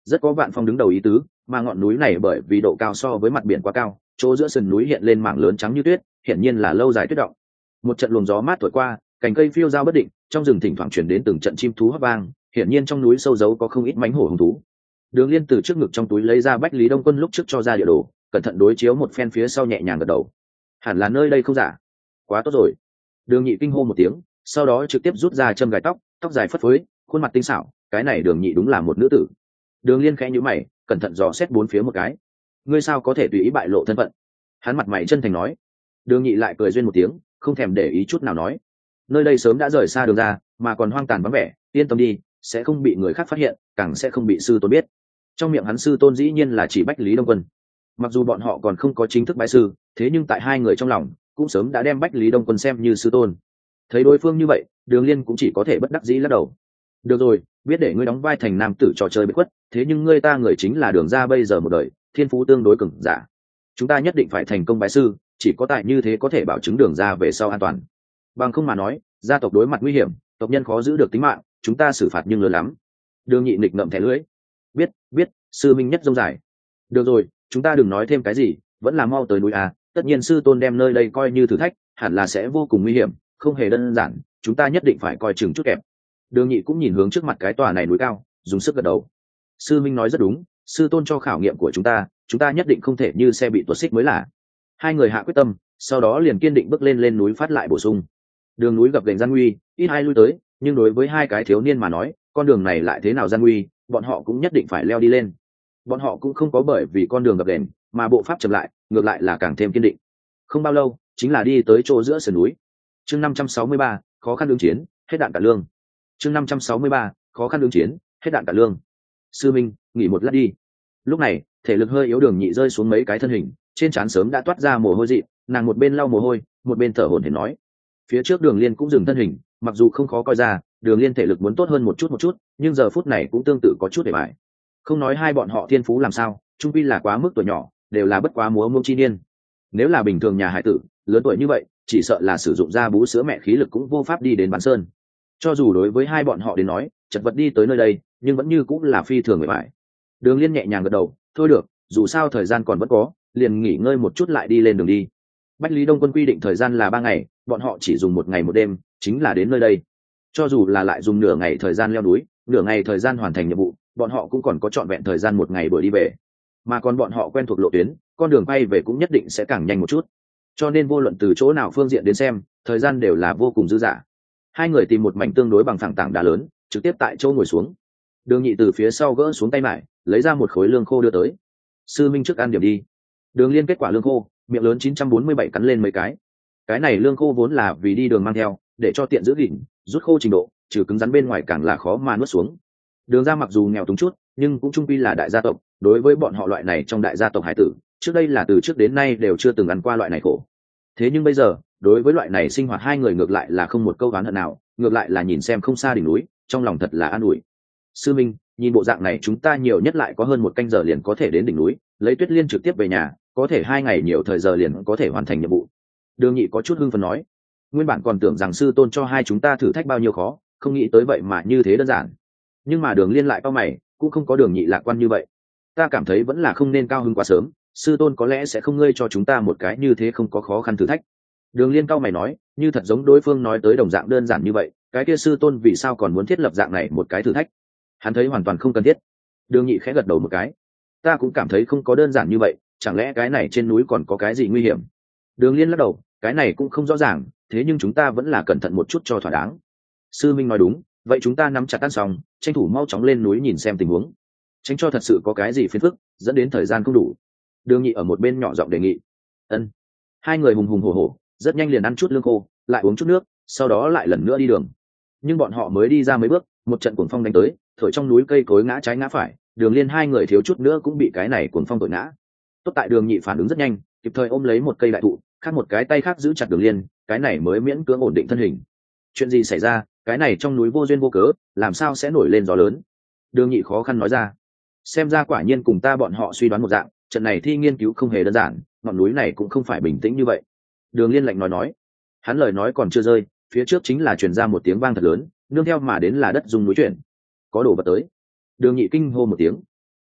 rất có vạn phong đứng đầu ý tứ, mà ngọn núi này bởi vì độ cao so với mặt biển quá cao, chỗ giữa sườn núi hiện lên mảng lớn trắng như tuyết, hiển nhiên là lâu dài tuyết động. Một trận luồng gió mát thổi qua, cành cây phiêu dao bất định, trong rừng thỉnh thoảng truyền đến từng trận chim thú hót vang, hiển nhiên trong núi sâu giấu có không ít mãnh hổ hung thú. Đường Liên từ trước ngực trong túi lấy ra Bách Lý Đông Quân lúc trước cho ra địa đồ, cẩn thận đối chiếu một phen phía sau nhẹ nhàng gật đầu. Hẳn là nơi đây không giả. Quá tốt rồi. Đường Nhị kinh hô một tiếng, sau đó trực tiếp rút ra châm gài tóc, tóc dài phất phới, khuôn mặt tinh xảo, cái này Đường Nhị đúng là một nữ tử. Đường Liên khẽ nhíu mày, cẩn thận dò xét bốn phía một cái. Ngươi sao có thể tùy ý bại lộ thân phận? Hắn mặt mày chân thành nói. Đường Nhị lại cười duyên một tiếng, không thèm để ý chút nào nói. Nơi đây sớm đã rời xa đường ra, mà còn hoang tàn vắng vẻ, yên tâm đi, sẽ không bị người khác phát hiện, càng sẽ không bị sư tôn biết. Trong miệng hắn sư tôn dĩ nhiên là chỉ Bách Lý Đông Quân. Mặc dù bọn họ còn không có chính thức bái sư, thế nhưng tại hai người trong lòng cũng sớm đã đem Bách Lý Đông Quân xem như sư tôn. Thấy đối phương như vậy, Đường Liên cũng chỉ có thể bất đắc dĩ lắc đầu. Được rồi, biết để ngươi đóng vai thành nam tử trò chơi bị khuất, thế nhưng ngươi ta người chính là Đường gia bây giờ một đời, thiên phú tương đối cường giả. Chúng ta nhất định phải thành công bái sư, chỉ có tại như thế có thể bảo chứng Đường gia về sau an toàn. Bằng không mà nói, gia tộc đối mặt nguy hiểm, tộc nhân khó giữ được tính mạng, chúng ta xử phạt nhưng lớn lắm. Đường Nhị nghịch ngậm thẻ lưỡi. Biết, sư minh nhất rông dài. Được rồi, chúng ta đừng nói thêm cái gì, vẫn là mau tới núi à, tất nhiên sư tôn đem nơi đây coi như thử thách, hẳn là sẽ vô cùng nguy hiểm, không hề đơn giản, chúng ta nhất định phải coi chừng chút kẹp. Đường Nhị cũng nhìn hướng trước mặt cái tòa này núi cao, dùng sức gật đầu. Sư minh nói rất đúng, sư tôn cho khảo nghiệm của chúng ta nhất định không thể như xe bị tuột xích mới là. Hai người hạ quyết tâm, sau đó liền kiên định bước lên núi phát lại bổ sung. Đường núi gập ghềnh gian nguy, ít ai lui tới, nhưng đối với hai cái thiếu niên mà nói, con đường này lại thế nào gian nguy, bọn họ cũng nhất định phải leo đi lên. Bọn họ cũng không có bởi vì con đường gập ghềnh mà bộ pháp chậm lại, ngược lại là càng thêm kiên định. Không bao lâu, chính là đi tới chỗ giữa sườn núi. Chương 563, khó khăn ứng chiến, hết đạn cả lương. Chương 563, khó khăn ứng chiến, hết đạn cả lương. Sư minh, nghỉ một lát đi. Lúc này, thể lực hơi yếu Đường Nhị rơi xuống mấy cái thân hình, trên trán sớm đã toát ra mồ hôi dị, nàng một bên lau mồ hôi, một bên thở hổn hển nói. Phía trước Đường Liên cũng dừng thân hình, mặc dù không khó coi ra, Đường Liên thể lực muốn tốt hơn một chút, nhưng giờ phút này cũng tương tự có chút để bại. Không nói hai bọn họ thiên phú làm sao, trung quy là quá mức tuổi nhỏ, đều là bất quá múa mông chi niên. Nếu là bình thường nhà hải tử, lớn tuổi như vậy, chỉ sợ là sử dụng ra bú sữa mẹ khí lực cũng vô pháp đi đến bán sơn. Cho dù đối với hai bọn họ đến nói, chật vật đi tới nơi đây, nhưng vẫn như cũng là phi thường người bại. Đường Liên nhẹ nhàng gật đầu, thôi được, dù sao thời gian còn vẫn có, liền nghỉ ngơi một chút lại đi lên đường đi. Bách Lý Đông Quân quy định thời gian là 3 ngày, bọn họ chỉ dùng 1 ngày 1 đêm, chính là đến nơi đây. Cho dù là lại dùng nửa ngày thời gian leo núi, nửa ngày thời gian hoàn thành nhiệm vụ, bọn họ cũng còn có trọn vẹn thời gian 1 ngày đuổi đi về. Mà còn bọn họ quen thuộc lộ tuyến, con đường bay về cũng nhất định sẽ càng nhanh một chút. Cho nên vô luận từ chỗ nào phương diện đến xem, thời gian đều là vô cùng dư dả. Hai người tìm một mảnh tương đối bằng phẳng tảng đá lớn, trực tiếp tại chỗ ngồi xuống. Đường Nhị từ phía sau gỡ xuống tay mải, lấy ra một khối lương khô đưa tới. Sư minh trước ăn điểm đi. Đường Liên kết quả lương khô, miệng lớn 947 cắn lên mấy cái. Cái này lương khô vốn là vì đi đường mang theo, để cho tiện giữ gìn, rút khô trình độ, trừ cứng rắn bên ngoài càng là khó mà nuốt xuống. Đường ra mặc dù nghèo túng chút, nhưng cũng trung quy là đại gia tộc, đối với bọn họ loại này trong đại gia tộc hải tử, trước đây là từ trước đến nay đều chưa từng ăn qua loại này khổ. Thế nhưng bây giờ, đối với loại này sinh hoạt hai người ngược lại là không một câu oán hận nào, ngược lại là nhìn xem không xa đỉnh núi, trong lòng thật là an ủi. Sư minh, nhìn bộ dạng này chúng ta nhiều nhất lại có hơn 1 canh giờ liền có thể đến đỉnh núi, lấy Tuyết Liên trực tiếp về nhà, có thể 2 ngày nhiều thời giờ liền có thể hoàn thành nhiệm vụ. Đường Nhị có chút hưng phấn nói, nguyên bản còn tưởng rằng sư tôn cho hai chúng ta thử thách bao nhiêu khó, không nghĩ tới vậy mà như thế đơn giản. Nhưng mà Đường Liên lại cao mày, cũng không có Đường Nhị lạc quan như vậy. Ta cảm thấy vẫn là không nên cao hứng quá sớm, sư tôn có lẽ sẽ không ngơi cho chúng ta một cái như thế không có khó khăn thử thách. Đường Liên cao mày nói, như thật giống đối phương nói tới đồng dạng đơn giản như vậy, cái kia sư tôn vì sao còn muốn thiết lập dạng này một cái thử thách? Hắn thấy hoàn toàn không cần thiết. Đường Nhị khẽ gật đầu một cái, ta cũng cảm thấy không có đơn giản như vậy, chẳng lẽ cái này trên núi còn có cái gì nguy hiểm? Đường Liên lắc đầu, cái này cũng không rõ ràng, thế nhưng chúng ta vẫn là cẩn thận một chút cho thỏa đáng. Sư minh nói đúng, vậy chúng ta nắm chặt tan xong, tranh thủ mau chóng lên núi nhìn xem tình huống, tránh cho thật sự có cái gì phiền phức dẫn đến thời gian không đủ. Đường Nhị ở một bên nhỏ giọng đề nghị. Ân. Hai người hùng hùng hổ hổ, rất nhanh liền ăn chút lương khô, lại uống chút nước, sau đó lại lần nữa đi đường. Nhưng bọn họ mới đi ra mấy bước, một trận cuồng phong đánh tới, thổi trong núi cây cối ngã trái ngã phải, Đường Liên hai người thiếu chút nữa cũng bị cái này cuồng phong thổi ngã. Tốt tại Đường Nhị phản ứng rất nhanh, kịp thời ôm lấy một cây đại thụ, khác một cái tay khác giữ chặt Đường Liên, cái này mới miễn cưỡng ổn định thân hình. Chuyện gì xảy ra, cái này trong núi vô duyên vô cớ, làm sao sẽ nổi lên gió lớn? Đường Nhị khó khăn nói ra. Xem ra quả nhiên cùng ta bọn họ suy đoán một dạng, trận này thi nghiên cứu không hề đơn giản, ngọn núi này cũng không phải bình tĩnh như vậy. Đường Liên lạnh nói. Hắn lời nói còn chưa rơi, phía trước chính là truyền ra một tiếng vang thật lớn, nương theo mà đến là đất rung núi chuyển. Có đồ vật tới. Đường Nhị kinh hô một tiếng.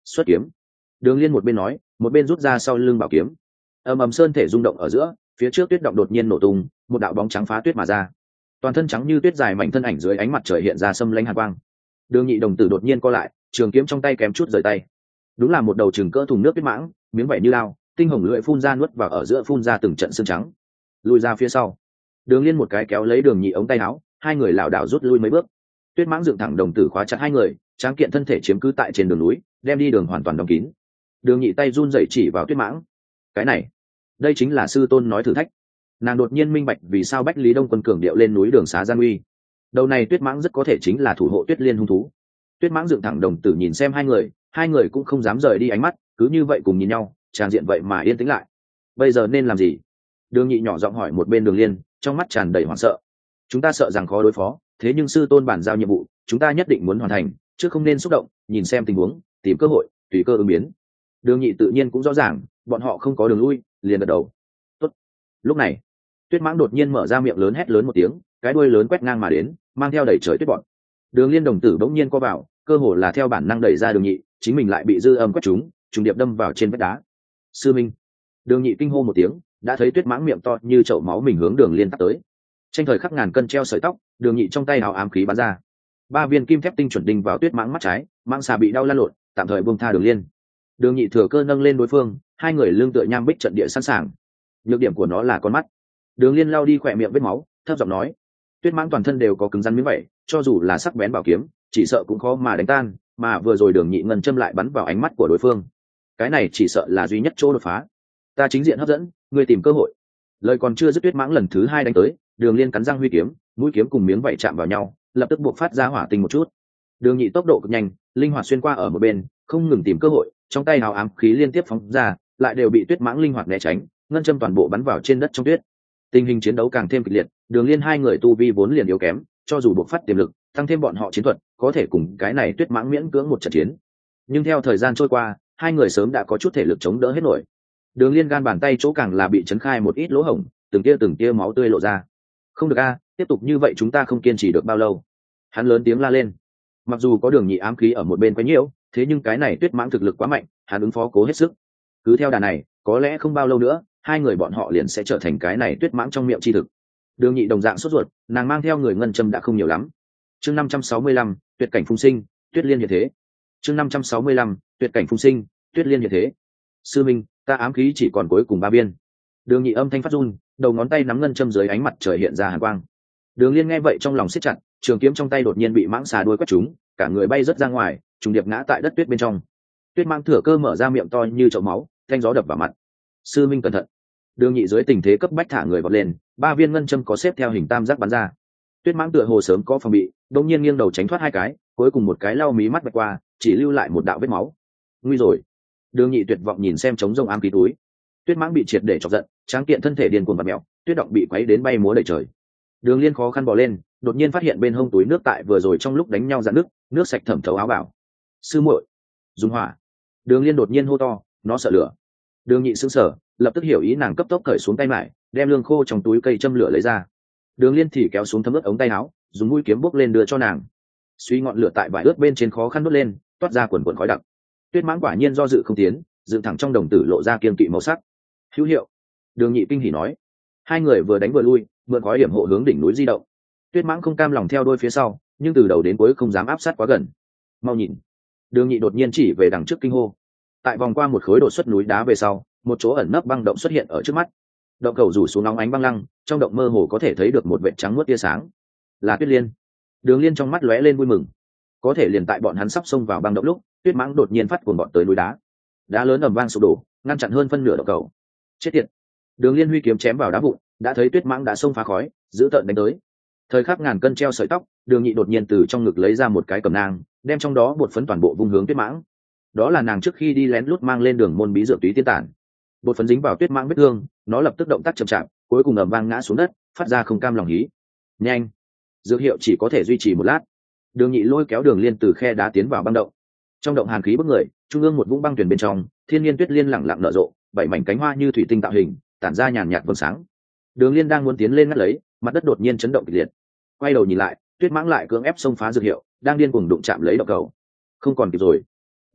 xuất kiếm. Đường Liên một bên nói một bên rút ra sau lưng bảo kiếm. Ầm ầm sơn thể rung động ở giữa, phía trước tuyết động đột nhiên nổ tung, một đạo bóng trắng phá tuyết mà ra. Toàn thân trắng như tuyết dài mảnh thân ảnh dưới ánh mặt trời hiện ra xâm lãnh hàn quang. Đường Nhị đồng tử đột nhiên co lại, trường kiếm trong tay kém chút rời tay. Đúng là một đầu chừng cỡ thùng nước tuyết mãng, miếng vảy như lao, tinh hồng lưỡi phun ra nuốt vào ở giữa phun ra từng trận xương trắng. Lùi ra phía sau. Đường Liên một cái kéo lấy Đường Nhị ống tay áo, hai người lảo đảo rút lui mấy bước. Tuyết mãng dựng thẳng đồng tử khóa chặt hai người, tráng kiện thân thể chiếm cứ tại trên đường núi, đem đi đường hoàn toàn đóng kín. Đường Nhị tay run rẩy chỉ vào tuyết mãng. Cái này, đây chính là sư tôn nói thử thách. Nàng đột nhiên minh bạch vì sao Bách Lý Đông Quân cường điệu lên núi Đường Xá gian uy. Đầu này tuyết mãng rất có thể chính là thủ hộ Tuyết Liên hung thú. Tuyết mãng dựng thẳng đồng tử nhìn xem hai người cũng không dám rời đi ánh mắt, cứ như vậy cùng nhìn nhau, tràng diện vậy mà yên tĩnh lại. Bây giờ nên làm gì? Đường Nhị nhỏ giọng hỏi một bên Đường Liên, trong mắt tràn đầy hoảng sợ. Chúng ta sợ rằng khó đối phó, thế nhưng sư tôn bản giao nhiệm vụ, chúng ta nhất định muốn hoàn thành, chứ không nên xúc động, nhìn xem tình huống, tìm cơ hội, tùy cơ ứng biến. Đường Nhị tự nhiên cũng rõ ràng, bọn họ không có đường lui, liền gật đầu. Tốt. Lúc này, tuyết mãng đột nhiên mở ra miệng lớn hét lớn một tiếng, cái đuôi lớn quét ngang mà đến, mang theo đẩy trời tuyết bọn. Đường Liên đồng tử bỗng nhiên co vào, cơ hồ là theo bản năng đẩy ra Đường Nhị, chính mình lại bị dư âm quét trúng, trùng điệp đâm vào trên vách đá. Sư minh. Đường Nhị kinh hô một tiếng, đã thấy tuyết mãng miệng to như chậu máu mình hướng Đường Liên tắt tới. Tranh thời khắc ngàn cân treo sợi tóc, Đường Nhị trong tay hào ám khí bắn ra, 3 viên kim thép tinh chuẩn đinh vào tuyết mãng mắt trái, mãng xà bị đau lăn lộn, tạm thời buông tha Đường Liên. Đường Nhị thừa cơ nâng lên đối phương, hai người lưng tựa nham bích trận địa sẵn sàng. Nhược điểm của nó là con mắt. Đường Liên lau đi khỏe miệng vết máu, thấp giọng nói: tuyết mãng toàn thân đều có cứng rắn miếng vậy, cho dù là sắc bén bảo kiếm, chỉ sợ cũng khó mà đánh tan, mà vừa rồi Đường Nhị ngân châm lại bắn vào ánh mắt của đối phương. Cái này chỉ sợ là duy nhất chỗ đột phá. Ta chính diện hấp dẫn, ngươi tìm cơ hội. Lời còn chưa dứt, tuyết mãng lần thứ hai đánh tới, Đường Liên cắn răng huy kiếm, mũi kiếm cùng miếng vảy chạm vào nhau, lập tức buộc phát ra hỏa tinh một chút. Đường Nhị tốc độ cực nhanh, linh hoạt xuyên qua ở một bên, không ngừng tìm cơ hội, trong tay hào ám khí liên tiếp phóng ra, lại đều bị tuyết mãng linh hoạt né tránh, ngân châm toàn bộ bắn vào trên đất trong tuyết. Tình hình chiến đấu càng thêm kịch liệt, Đường Liên hai người tu vi vốn liền yếu kém, cho dù buộc phát tiềm lực, tăng thêm bọn họ chiến thuật, có thể cùng cái này tuyết mãng miễn cưỡng một trận chiến. Nhưng theo thời gian trôi qua, hai người sớm đã có chút thể lực chống đỡ hết nổi. Đường Liên gan bàn tay chỗ càng là bị chấn khai một ít lỗ hổng, từng tia máu tươi lộ ra. Không được a, tiếp tục như vậy chúng ta không kiên trì được bao lâu. Hắn lớn tiếng la lên. Mặc dù có Đường Nhị ám khí ở một bên quấy nhiễu, thế nhưng cái này tuyết mãng thực lực quá mạnh, hắn ứng phó cố hết sức. Cứ theo đà này, có lẽ không bao lâu nữa, hai người bọn họ liền sẽ trở thành cái này tuyết mãng trong miệng chi thực. Đường Nhị đồng dạng sốt ruột, nàng mang theo người ngân châm đã không nhiều lắm. Chương 565, tuyệt cảnh phung sinh, Tuyết Liên như thế. Chương 565, tuyệt cảnh phung sinh, Tuyết Liên như thế. Sư minh, ta ám khí chỉ còn cuối cùng 3 viên. Đường Nhị âm thanh phát run, đầu ngón tay nắm ngân châm dưới ánh mặt trời hiện ra hàn quang. Đường Liên nghe vậy trong lòng siết chặt, trường kiếm trong tay đột nhiên bị mãng xà đuôi quét trúng, cả người bay rớt ra ngoài, trùng điệp ngã tại đất tuyết bên trong. Tuyết mãng thừa cơ mở ra miệng to như chậu máu, thanh gió đập vào mặt. Sư minh cẩn thận. Đường Nhị dưới tình thế cấp bách thả người vọt lên, 3 viên ngân châm có xếp theo hình tam giác bắn ra. Tuyết mãng tựa hồ sớm có phòng bị, đột nhiên nghiêng đầu tránh thoát 2 cái, cuối cùng một cái lau mí mắt vạch qua, chỉ lưu lại một đạo vết máu. Nguy rồi. Đường Nhị tuyệt vọng nhìn xem trống rông ám khí túi. Tuyết mãng bị triệt để chọc giận, tráng kiện thân thể điên cuồng vặn mèo, tuyết động bị quấy đến bay múa đầy trời. Đường Liên khó khăn bò lên, đột nhiên phát hiện bên hông túi nước tại vừa rồi trong lúc đánh nhau dạn nước sạch thẩm thấu áo bảo. Sư muội, dùng hỏa. Đường Liên đột nhiên hô to, nó sợ lửa. Đường Nhị sững sờ, lập tức hiểu ý, nàng cấp tốc cởi xuống tay mải, đem lương khô trong túi cây châm lửa lấy ra. Đường Liên thì kéo xuống thấm ướt ống tay áo, dùng mũi kiếm bốc lên đưa cho nàng. Suy ngọn lửa tại vải ướt bên trên khó khăn đốt lên, toát ra quần khói đặc. Tuyết mãng quả nhiên do dự không tiến, dựng thẳng trong đồng tử lộ ra kiên kỵ màu sắc. Hữu hiệu. Đường Nhị kinh hỉ nói. Hai người vừa đánh vừa lui, mượn khói điểm hộ hướng đỉnh núi di động. Tuyết mãng không cam lòng theo đuôi phía sau, nhưng từ đầu đến cuối không dám áp sát quá gần. Mau nhìn. Đường Nhị đột nhiên chỉ về đằng trước kinh hô. Tại vòng qua một khối đột xuất núi đá về sau, một chỗ ẩn nấp băng động xuất hiện ở trước mắt. Động cầu rủ xuống nóng ánh băng lăng, trong động mơ hồ có thể thấy được một vệt trắng muốt tia sáng. Là Tuyết Liên. Đường Liên trong mắt lóe lên vui mừng. Có thể liền tại bọn hắn sắp xông vào băng động lúc, Tuyết mãng đột nhiên phát cuồng bọn tới núi đá. Đá lớn ầm vang sụp đổ, ngăn chặn hơn phân nửa động cầu. Chết tiệt. Đường Liên huy kiếm chém vào đá vụn, đã thấy Tuyết mãng đã xông phá khói, giữ tợn đánh tới. Thời khắc ngàn cân treo sợi tóc, Đường Nhị đột nhiên từ trong ngực lấy ra một cái cẩm nang, đem trong đó bột phấn toàn bộ vung hướng Tuyết mãng. Đó là nàng trước khi đi lén lút mang lên đường môn bí dược túy tiên tản. Bột phấn dính vào Tuyết mãng vết thương, nó lập tức động tác chậm chạp, cuối cùng ầm vang ngã xuống đất, phát ra không cam lòng hí. Nhanh. Dược hiệu chỉ có thể duy trì 1 lát. Đường Nhị lôi kéo Đường Liên từ khe đá tiến vào băng động. Trong động hàn khí bức người, trung ương một vũng băng tuyển bên trong, thiên nhiên tuyết liên lẳng lặng nở rộ, 7 mảnh cánh hoa như thủy tinh tạo hình, tản ra nhàn nhạt vầng sáng. Đường Liên đang muốn tiến lên ngắt lấy, mặt đất đột nhiên chấn động kịch liệt. Quay đầu nhìn lại, Tuyết mãng lại cưỡng ép xông phá dược hiệu, đang điên cuồng đụng chạm lấy động cầu. Không còn kịp rồi.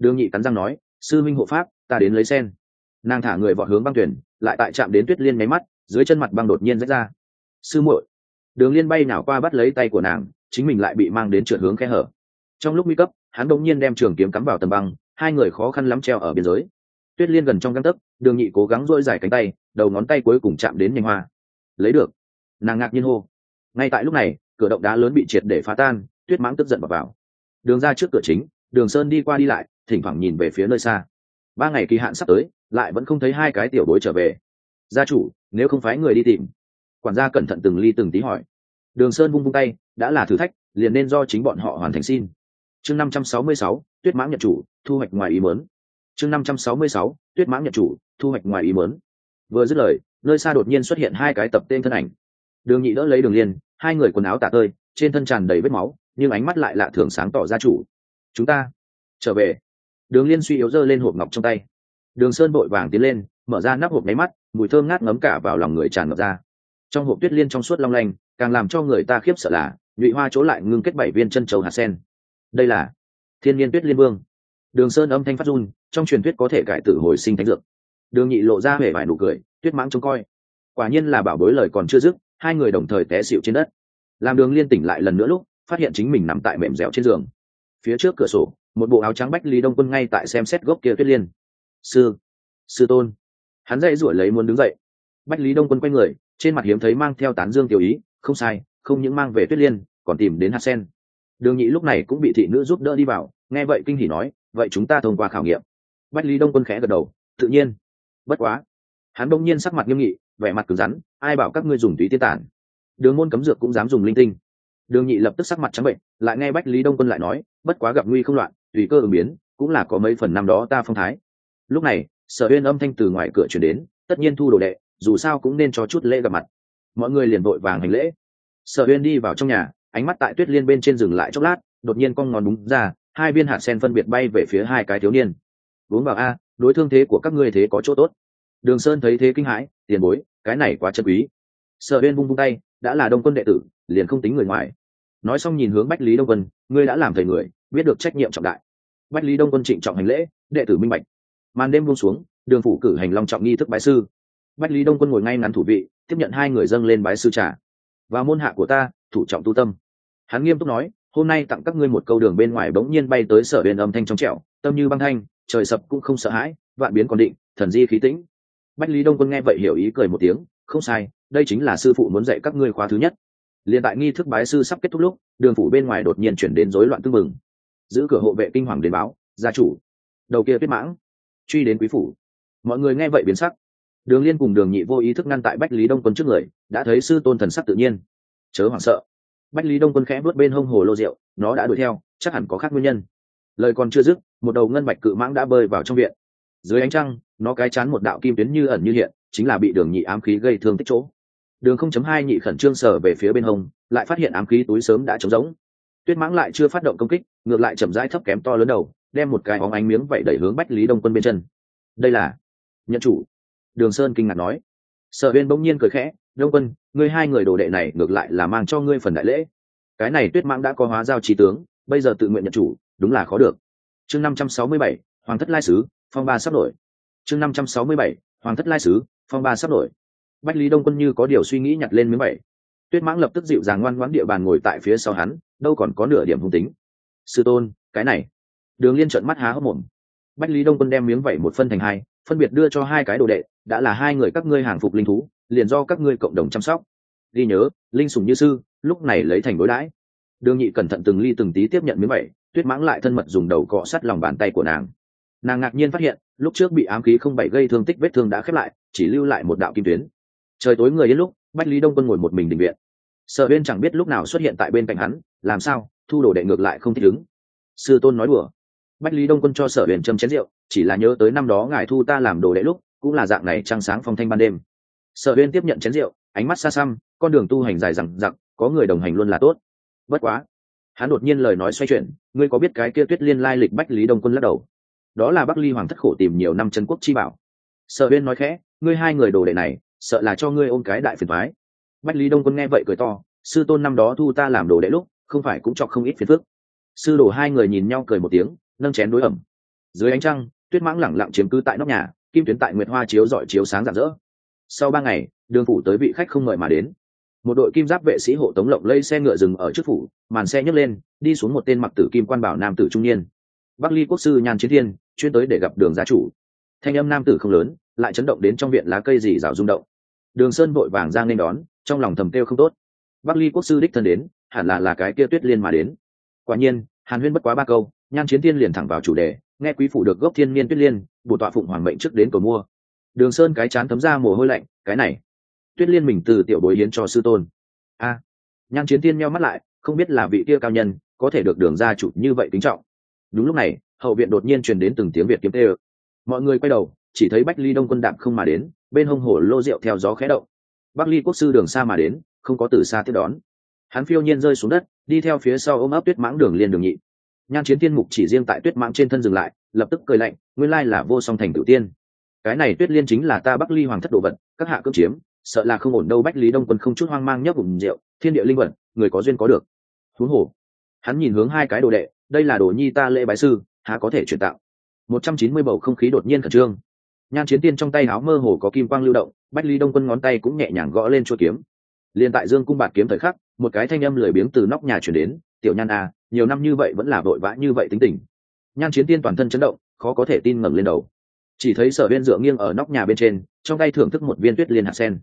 Đường Nhị cắn răng nói, sư minh hộ pháp, ta đến lấy sen. Nàng thả người vọt hướng băng tuyển, lại tại chạm đến Tuyết Liên nháy mắt, dưới chân mặt băng đột nhiên rách ra. Sư muội. Đường Liên bay nào qua bắt lấy tay của nàng, chính mình lại bị mang đến trượt hướng khe hở. Trong lúc nguy cấp, hắn đột nhiên đem trường kiếm cắm vào tầng băng, hai người khó khăn lắm treo ở biên giới. Tuyết Liên gần trong gang tấc, Đường Nhị cố gắng duỗi dài cánh tay, đầu ngón tay cuối cùng chạm đến nhành hoa. Lấy được. Nàng ngạc nhiên hô. Ngay tại lúc này, cửa động đá lớn bị triệt để phá tan, Tuyết Mãng tức giận vào. Đường ra trước cửa chính, Đường Sơn đi qua đi lại, thỉnh thoảng nhìn về phía nơi xa. 3 ngày kỳ hạn sắp tới, lại vẫn không thấy hai cái tiểu bối trở về. Gia chủ, nếu không phái người đi tìm. Quản gia cẩn thận từng ly từng tí hỏi. Đường Sơn vung vung tay, đã là thử thách, liền nên do chính bọn họ hoàn thành xin. Chương 566, Tuyết Mãng nhận chủ, thu hoạch ngoài ý muốn. Chương 566, Tuyết Mãng nhận chủ, thu hoạch ngoài ý muốn. Vừa dứt lời, nơi xa đột nhiên xuất hiện hai cái tập tên thân ảnh. Đường Nhị đỡ lấy Đường Liên, hai người quần áo tả tơi, trên thân tràn đầy vết máu, nhưng ánh mắt lại lạ thường sáng tỏ. Gia chủ, chúng ta trở về. Đường Liên suy yếu giơ lên hộp ngọc trong tay. Đường Sơn vội vàng tiến lên, mở ra nắp hộp, nháy mắt mùi thơm ngát ngấm cả vào lòng người tràn ngập ra. Trong hộp Tuyết Liên trong suốt long lanh, càng làm cho người ta khiếp sợ là nhụy hoa chỗ lại ngưng kết 7 viên chân châu hạt sen. Đây là Thiên Nhiên Tuyết Liên Vương. Đường Sơn âm thanh phát run, trong truyền thuyết có thể cải tử hồi sinh thánh dược. Đường Nhị lộ ra vẻ vài nụ cười, Tuyết Mãng trông coi. Quả nhiên là bảo bối, lời còn chưa dứt, hai người đồng thời té xỉu trên đất. Làm Đường Liên tỉnh lại lần nữa lúc, phát hiện chính mình nằm tại mềm dẻo trên giường. Phía trước cửa sổ, một bộ áo trắng Bách Lý Đông Quân ngay tại xem xét gốc kia Tuyết Liên. Sư tôn. Hắn dậy rủi lấy muốn đứng dậy. Bách Lý Đông Quân quay người, trên mặt hiếm thấy mang theo tán dương tiểu ý, không sai, không những mang về Tuyết Liên, còn tìm đến hạt sen. Đường Nhị lúc này cũng bị thị nữ giúp đỡ đi vào, nghe vậy kinh hỉ nói, vậy chúng ta thông qua khảo nghiệm. Bách Lý Đông Quân khẽ gật đầu, tự nhiên. Bất quá. Hắn đông nhiên sắc mặt nghiêm nghị, vẻ mặt cứng rắn, ai bảo các ngươi dùng túy tiên tản. Đường môn cấm dược cũng dám dùng linh tinh. Đường Nhị lập tức sắc mặt trắng bệnh, lại nghe Bách Lý Đông Quân lại nói, bất quá gặp nguy không loạn, tùy cơ ứng biến, cũng là có mấy phần năm đó ta phong thái. Lúc này, Sở Uyên âm thanh từ ngoài cửa truyền đến, tất nhiên thu đồ đệ, dù sao cũng nên cho chút lễ gặp mặt. Mọi người liền vội vàng hành lễ. Sở Uyên đi vào trong nhà, ánh mắt tại Tuyết Liên bên trên dừng lại chốc lát, đột nhiên cong ngón búng ra, hai viên hạt sen phân biệt bay về phía hai cái thiếu niên. Uống vào a, đối thương thế của các ngươi thế có chỗ tốt. Đường Sơn thấy thế kinh hãi, tiền bối, cái này quá chân quý. Sở Uyên vung vung tay, đã là Đông Quân đệ tử, liền không tính người ngoài. Nói xong nhìn hướng Bách Lý Đông Quân, ngươi đã làm thầy người, biết được trách nhiệm trọng đại. Bách Lý Đông Quân trịnh trọng hành lễ, đệ tử minh bạch. Màn đêm buông xuống, Đường phủ cử hành long trọng nghi thức bái sư. Bách Lý Đông Quân ngồi ngay ngắn thủ vị, tiếp nhận hai người dâng lên bái sư trà. Và môn hạ của ta, thủ trọng tu tâm. Hắn nghiêm túc nói, hôm nay tặng các ngươi một câu. Đường bên ngoài bỗng nhiên bay tới Sở Uyên âm thanh trong trẻo, tâm như băng thanh, trời sập cũng không sợ hãi, vạn biến còn định, thần di khí tĩnh. Bách Lý Đông Quân nghe vậy hiểu ý, cười một tiếng, không sai, đây chính là sư phụ muốn dạy các ngươi khóa thứ nhất. Liên tại nghi thức bái sư sắp kết thúc lúc, Đường phủ bên ngoài đột nhiên chuyển đến rối loạn tưng bừng. Giữ cửa hộ vệ kinh hoàng đến báo, gia chủ, đầu kia Tuyết Mãng truy đến quý phủ. Mọi người nghe vậy biến sắc. Đường Liên cùng Đường Nhị vô ý thức ngăn tại Bách Lý Đông Quân trước người, đã thấy sư tôn thần sắc tự nhiên, chớ hoảng sợ. Bách Lý Đông Quân khẽ vớt bên hông hồ lô rượu, nó đã đuổi theo, chắc hẳn có khác nguyên nhân. Lời còn chưa dứt, một đầu ngân bạch cự mãng đã bơi vào trong viện. Dưới ánh trăng, nó cái chán một đạo kim tuyến như ẩn như hiện, chính là bị Đường Nhị ám khí gây thương tích chỗ. Đường 0.2 Nhị khẩn trương sờ về phía bên hông, lại phát hiện ám khí túi sớm đã trống rỗng. Tuyết Mãng lại chưa phát động công kích, ngược lại chậm rãi thấp kém to lớn đầu, đem một cái óng ánh miếng vậy đẩy hướng Bách Lý Đông Quân bên chân. Đây là nhận chủ. Đường Sơn kinh ngạc nói. Sở Uyên bỗng nhiên cười khẽ, Đông Quân, ngươi hai người đồ đệ này ngược lại là mang cho ngươi phần đại lễ. Cái này Tuyết Mãng đã có hóa giao trí tướng, bây giờ tự nguyện nhận chủ, đúng là khó được. Chương 567, Hoàng thất lai sứ, phong ba sắp nổi. Chương 567, Hoàng thất lai sứ, phong ba sắp nổi. Bách Lý Đông Quân như có điều suy nghĩ nhặt lên miếng vẩy. Tuyết Mãng lập tức dịu dàng ngoan ngoãn địa bàn ngồi tại phía sau hắn, đâu còn có nửa điểm hung tính. Sư tôn, cái này. Đường Liên trợn mắt há hốc mồm. Bách Lý Đông Quân đem miếng vẩy một phân thành hai, phân biệt đưa cho hai cái đồ đệ, đã là hai người các ngươi hàng phục linh thú, liền do các ngươi cộng đồng chăm sóc. Ghi nhớ, linh sủng như sư, lúc này lấy thành đối đãi. Đường Nhị cẩn thận từng ly từng tí tiếp nhận miếng vẩy, Tuyết Mãng lại thân mật dùng đầu cọ sát lòng bàn tay của nàng. Nàng ngạc nhiên phát hiện, lúc trước bị ám khí 07 gây thương tích vết thương đã khép lại, chỉ lưu lại một đạo kim tuyến. Trời tối người đến lúc, Bách Lý Đông Quân ngồi một mình đình viện. Sở Uyên chẳng biết lúc nào xuất hiện tại bên cạnh hắn, làm sao, thu đồ đệ ngược lại không thích ứng. Sư tôn nói đùa. Bách Lý Đông Quân cho Sở Uyên châm chén rượu, chỉ là nhớ tới năm đó ngài thu ta làm đồ đệ lúc, cũng là dạng này trăng sáng phong thanh ban đêm. Sở Uyên tiếp nhận chén rượu, ánh mắt xa xăm, con đường tu hành dài dằng dặc, có người đồng hành luôn là tốt. Bất quá, hắn đột nhiên lời nói xoay chuyển, ngươi có biết cái kia Tuyết Liên lai lịch? Bách Lý Đông Quân lắc đầu. Đó là Bắc Ly Hoàng thất khổ tìm nhiều năm chân quốc chi bảo. Sở Uyên nói khẽ, ngươi hai người đồ đệ này, sợ là cho ngươi ôm cái đại phiền toái. Bách Lý Đông Quân nghe vậy cười to, sư tôn năm đó thu ta làm đồ đệ lúc, không phải cũng chọc không ít phiền phức. Sư đồ hai người nhìn nhau cười một tiếng, nâng chén đối ẩm. Dưới ánh trăng, tuyết mãng lẳng lặng chiếm cứ tại nóc nhà, kim tuyến tại nguyệt hoa chiếu rọi chiếu sáng rạng rỡ. Sau 3 ngày, đường phủ tới vị khách không mời mà đến. Một đội kim giáp vệ sĩ hộ tống lộng lây xe ngựa dừng ở trước phủ, màn xe nhấc lên, đi xuống một tên mặc tử kim quan bảo nam tử trung niên. Bắc Ly quốc sư Nhan Chiến Thiên, chuyên tới để gặp Đường gia chủ. Thanh âm nam tử không lớn, lại chấn động đến trong viện lá cây rì rào rung động. Đường Sơn vội vàng ra nên đón, trong lòng thầm kêu không tốt. Bắc Ly quốc sư đích thân đến, hẳn là cái kia Tuyết Liên mà đến. Quả nhiên, Hàn Huyên bất quá 3 câu, Nhan Chiến Thiên liền thẳng vào chủ đề, nghe quý phủ được gốc thiên niên Tuyết Liên, bổ tọa phụng hoàng mệnh trước đến cầu mua. Đường Sơn cái chán thấm ra mồ hôi lạnh, cái này, Tuyết Liên mình từ tiểu bối hiến cho sư tôn. A, Nhan Chiến Thiên nheo mắt lại, không biết là vị kia cao nhân, có thể được Đường gia chủ như vậy kính trọng. Đúng lúc này, hậu viện đột nhiên truyền đến từng tiếng Việt kiếm tê. Mọi người quay đầu, chỉ thấy Bách Ly Đông quân đạm không mà đến, bên hông hổ lô rượu theo gió khẽ động. Bắc Ly quốc sư Đường xa mà đến, không có từ xa tiếp đón. Hắn phiêu nhiên rơi xuống đất, đi theo phía sau ôm ấp Tuyết Mãng Đường Liên Đường Nhị. Nhan Chiến Thiên mục chỉ riêng tại Tuyết Mãng trên thân dừng lại, lập tức cười lạnh, nguyên lai là vô song thành tự tiên. Cái này Tuyết Liên chính là ta Bắc Ly hoàng thất đồ vật, các hạ cưỡng chiếm, sợ là không ổn đâu. Bách Lý Đông quân không chút hoang mang nhấp vùng rượu, thiên địa linh vật, người có duyên có được. Huống hồ, hắn nhìn hướng hai cái đồ đệ, đây là đồ nhi ta lễ bái sư, há có thể chuyển tạo. 190 bầu không khí đột nhiên khẩn trương. Nhan Chiến Tiên trong tay áo mơ hồ có kim quang lưu động, Bách Ly Đông quân ngón tay cũng nhẹ nhàng gõ lên chuôi kiếm. Liên tại Dương cung bạt kiếm thời khắc, một cái thanh âm lười biếng từ nóc nhà truyền đến, "Tiểu Nhan à, nhiều năm như vậy vẫn là vội vã như vậy tính tình." Nhan Chiến Tiên toàn thân chấn động, khó có thể tin ngẩng lên đầu. Chỉ thấy Sở Viên dựa nghiêng ở nóc nhà bên trên, trong tay thưởng thức một viên Tuyết Liên hạt sen.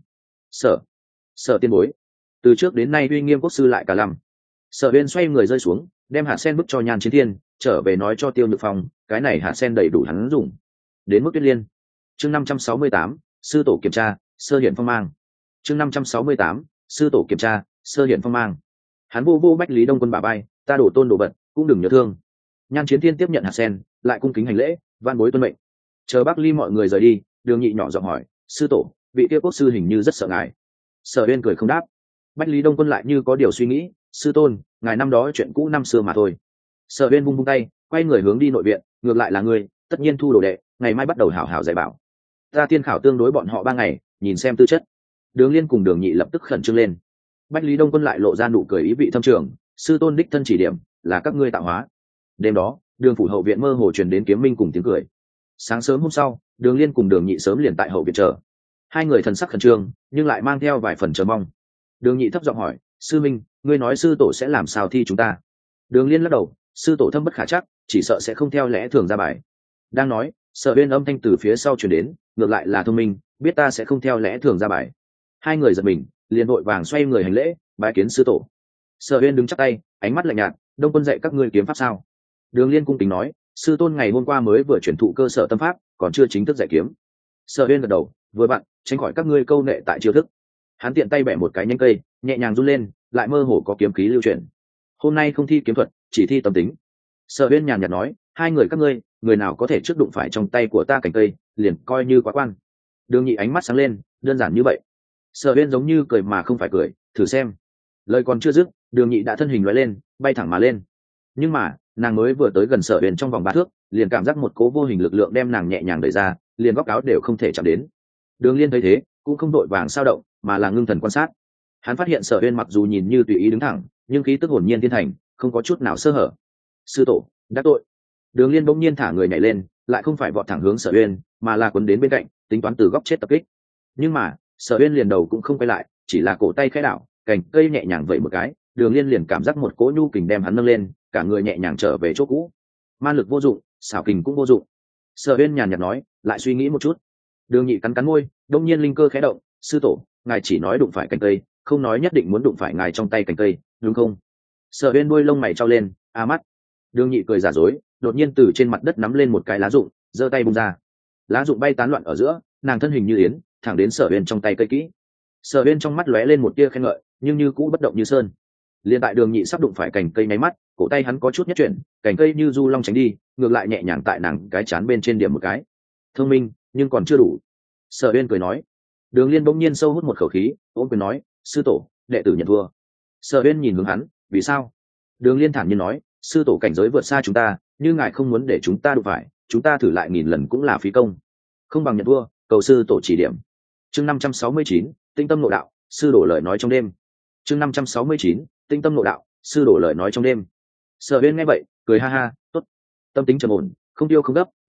Sở tiên bối, từ trước đến nay uy nghiêm quốc sư lại cả lăm. Sở Viên xoay người rơi xuống, đem hạt sen bức cho Nhan Chiến Tiên, trở về nói cho Tiêu Nhược Phong, cái này hạt sen đầy đủ hắn dùng. Đến mức Tuyết Liên. Chương 568, sư tổ kiểm tra, sơ hiển phong mang. Chương 568, sư tổ kiểm tra, sơ hiển phong mang. Hắn vô Bách Lý Đông quân bả bay, ta đổ tôn đồ vật, cũng đừng nhớ thương. Nhan Chiến Thiên tiếp nhận hạt sen, lại cung kính hành lễ, van bối tuân mệnh. Chờ Bắc Ly mọi người rời đi, Đường Nhị nhỏ giọng hỏi, sư tổ, vị kia quốc sư hình như rất sợ ngài. Sở Uyên cười không đáp. Bách Lý Đông quân lại như có điều suy nghĩ, sư tôn, ngài năm đó chuyện cũ năm xưa mà thôi. Sở Uyên vung tay, quay người hướng đi nội viện, ngược lại là ngươi, tất nhiên thu đồ đệ, ngày mai bắt đầu hảo hảo dạy bảo. Ta tiên khảo tương đối bọn họ 3 ngày, nhìn xem tư chất. Đường Liên cùng Đường Nhị lập tức khẩn trương lên. Bách Lý Đông quân lại lộ ra nụ cười ý vị thâm trường, sư tôn đích thân chỉ điểm, là các ngươi tạo hóa. Đêm đó, Đường phủ hậu viện mơ hồ truyền đến kiếm minh cùng tiếng cười. Sáng sớm hôm sau, Đường Liên cùng Đường Nhị sớm liền tại hậu viện chờ. Hai người thần sắc khẩn trương, nhưng lại mang theo vài phần chờ mong. Đường Nhị thấp giọng hỏi, sư minh, ngươi nói sư tổ sẽ làm sao thi chúng ta? Đường Liên lắc đầu, sư tổ thâm bất khả chắc, chỉ sợ sẽ không theo lẽ thường ra bài. Đang nói, Sở Uyên âm thanh từ phía sau truyền đến, ngược lại là thông minh, biết ta sẽ không theo lẽ thường ra bài. Hai người giật mình, liền vội vàng xoay người hành lễ, bái kiến sư tổ. Sở Uyên đứng chắp tay, ánh mắt lạnh nhạt, Đông quân dạy các ngươi kiếm pháp sao? Đường Liên cung kính nói, sư tôn ngày hôm qua mới vừa chuyển thụ cơ sở tâm pháp, còn chưa chính thức dạy kiếm. Sở Uyên gật đầu, vừa vặn tránh khỏi các ngươi câu nệ tại chiêu thức. Hắn tiện tay bẻ một cái nhánh cây, nhẹ nhàng run lên, lại mơ hồ có kiếm khí lưu chuyển. Hôm nay không thi kiếm thuật, chỉ thi tâm tính. Sở Uyên nhàn nhạt nói, hai người các ngươi, người nào có thể trước đụng phải trong tay của ta cành cây, liền coi như quá quan. Đường Nhị ánh mắt sáng lên, đơn giản như vậy. Sở Uyên giống như cười mà không phải cười, thử xem. Lời còn chưa dứt, Đường Nhị đã thân hình lóe lên, bay thẳng mà lên. Nhưng mà, nàng mới vừa tới gần Sở Uyên trong vòng 3 thước, liền cảm giác một cố vô hình lực lượng đem nàng nhẹ nhàng đẩy ra, liền góc áo đều không thể chạm đến. Đường Liên thấy thế, cũng không đội vàng sao động, mà là ngưng thần quan sát. Hắn phát hiện Sở Uyên mặc dù nhìn như tùy ý đứng thẳng, nhưng khí tức hồn nhiên thiên thành, không có chút nào sơ hở. Sư tổ, đắc tội. Đường Liên bỗng nhiên thả người nhảy lên, lại không phải vọt thẳng hướng Sở Uyên, mà là quấn đến bên cạnh, tính toán từ góc chết tập kích. Nhưng mà, Sở Uyên liền đầu cũng không quay lại, chỉ là cổ tay khẽ đảo, cành cây nhẹ nhàng vẩy một cái, Đường Liên liền cảm giác một cỗ nhu kình đem hắn nâng lên, cả người nhẹ nhàng trở về chỗ cũ. Man lực vô dụng, xảo kình cũng vô dụng. Sở Uyên nhàn nhạt nói, lại suy nghĩ một chút. Đường Nhị cắn môi, đột nhiên linh cơ khẽ động, sư tổ, ngài chỉ nói đụng phải cành cây, không nói nhất định muốn đụng phải ngài trong tay cành cây, đúng không? Sở Uyên đuôi lông mày trao lên, a mắt. Đường Nhị cười giả dối, đột nhiên từ trên mặt đất nắm lên một cái lá rụng, giơ tay bung ra. Lá rụng bay tán loạn ở giữa, nàng thân hình như yến, thẳng đến Sở Uyên trong tay cây kỹ. Sở Uyên trong mắt lóe lên một tia khen ngợi, nhưng như cũ bất động như sơn. Liên tại Đường Nhị sắp đụng phải cành cây nháy mắt, cổ tay hắn có chút nhất chuyển, cành cây như du long tránh đi, ngược lại nhẹ nhàng tại nàng cái chán bên trên điểm một cái. Thông minh, nhưng còn chưa đủ. Sở Uyên cười nói. Đường Liên bỗng nhiên sâu hút một khẩu khí, ôm quyền nói, sư tổ, đệ tử nhận thua. Sở Uyên nhìn hướng hắn, vì sao? Đường Liên thản nhiên nói, sư tổ cảnh giới vượt xa chúng ta, như ngài không muốn để chúng ta đụng phải, chúng ta thử lại nghìn lần cũng là phí công, không bằng nhận thua, cầu sư tổ chỉ điểm. Chương 569, tinh tâm nội đạo, sư đổ lời nói trong đêm. Chương 569, tinh tâm nội đạo, sư đổ lời nói trong đêm. Sở Uyên nghe vậy, cười ha ha, tốt. Tâm tính trầm ổn, không tiêu không gấp,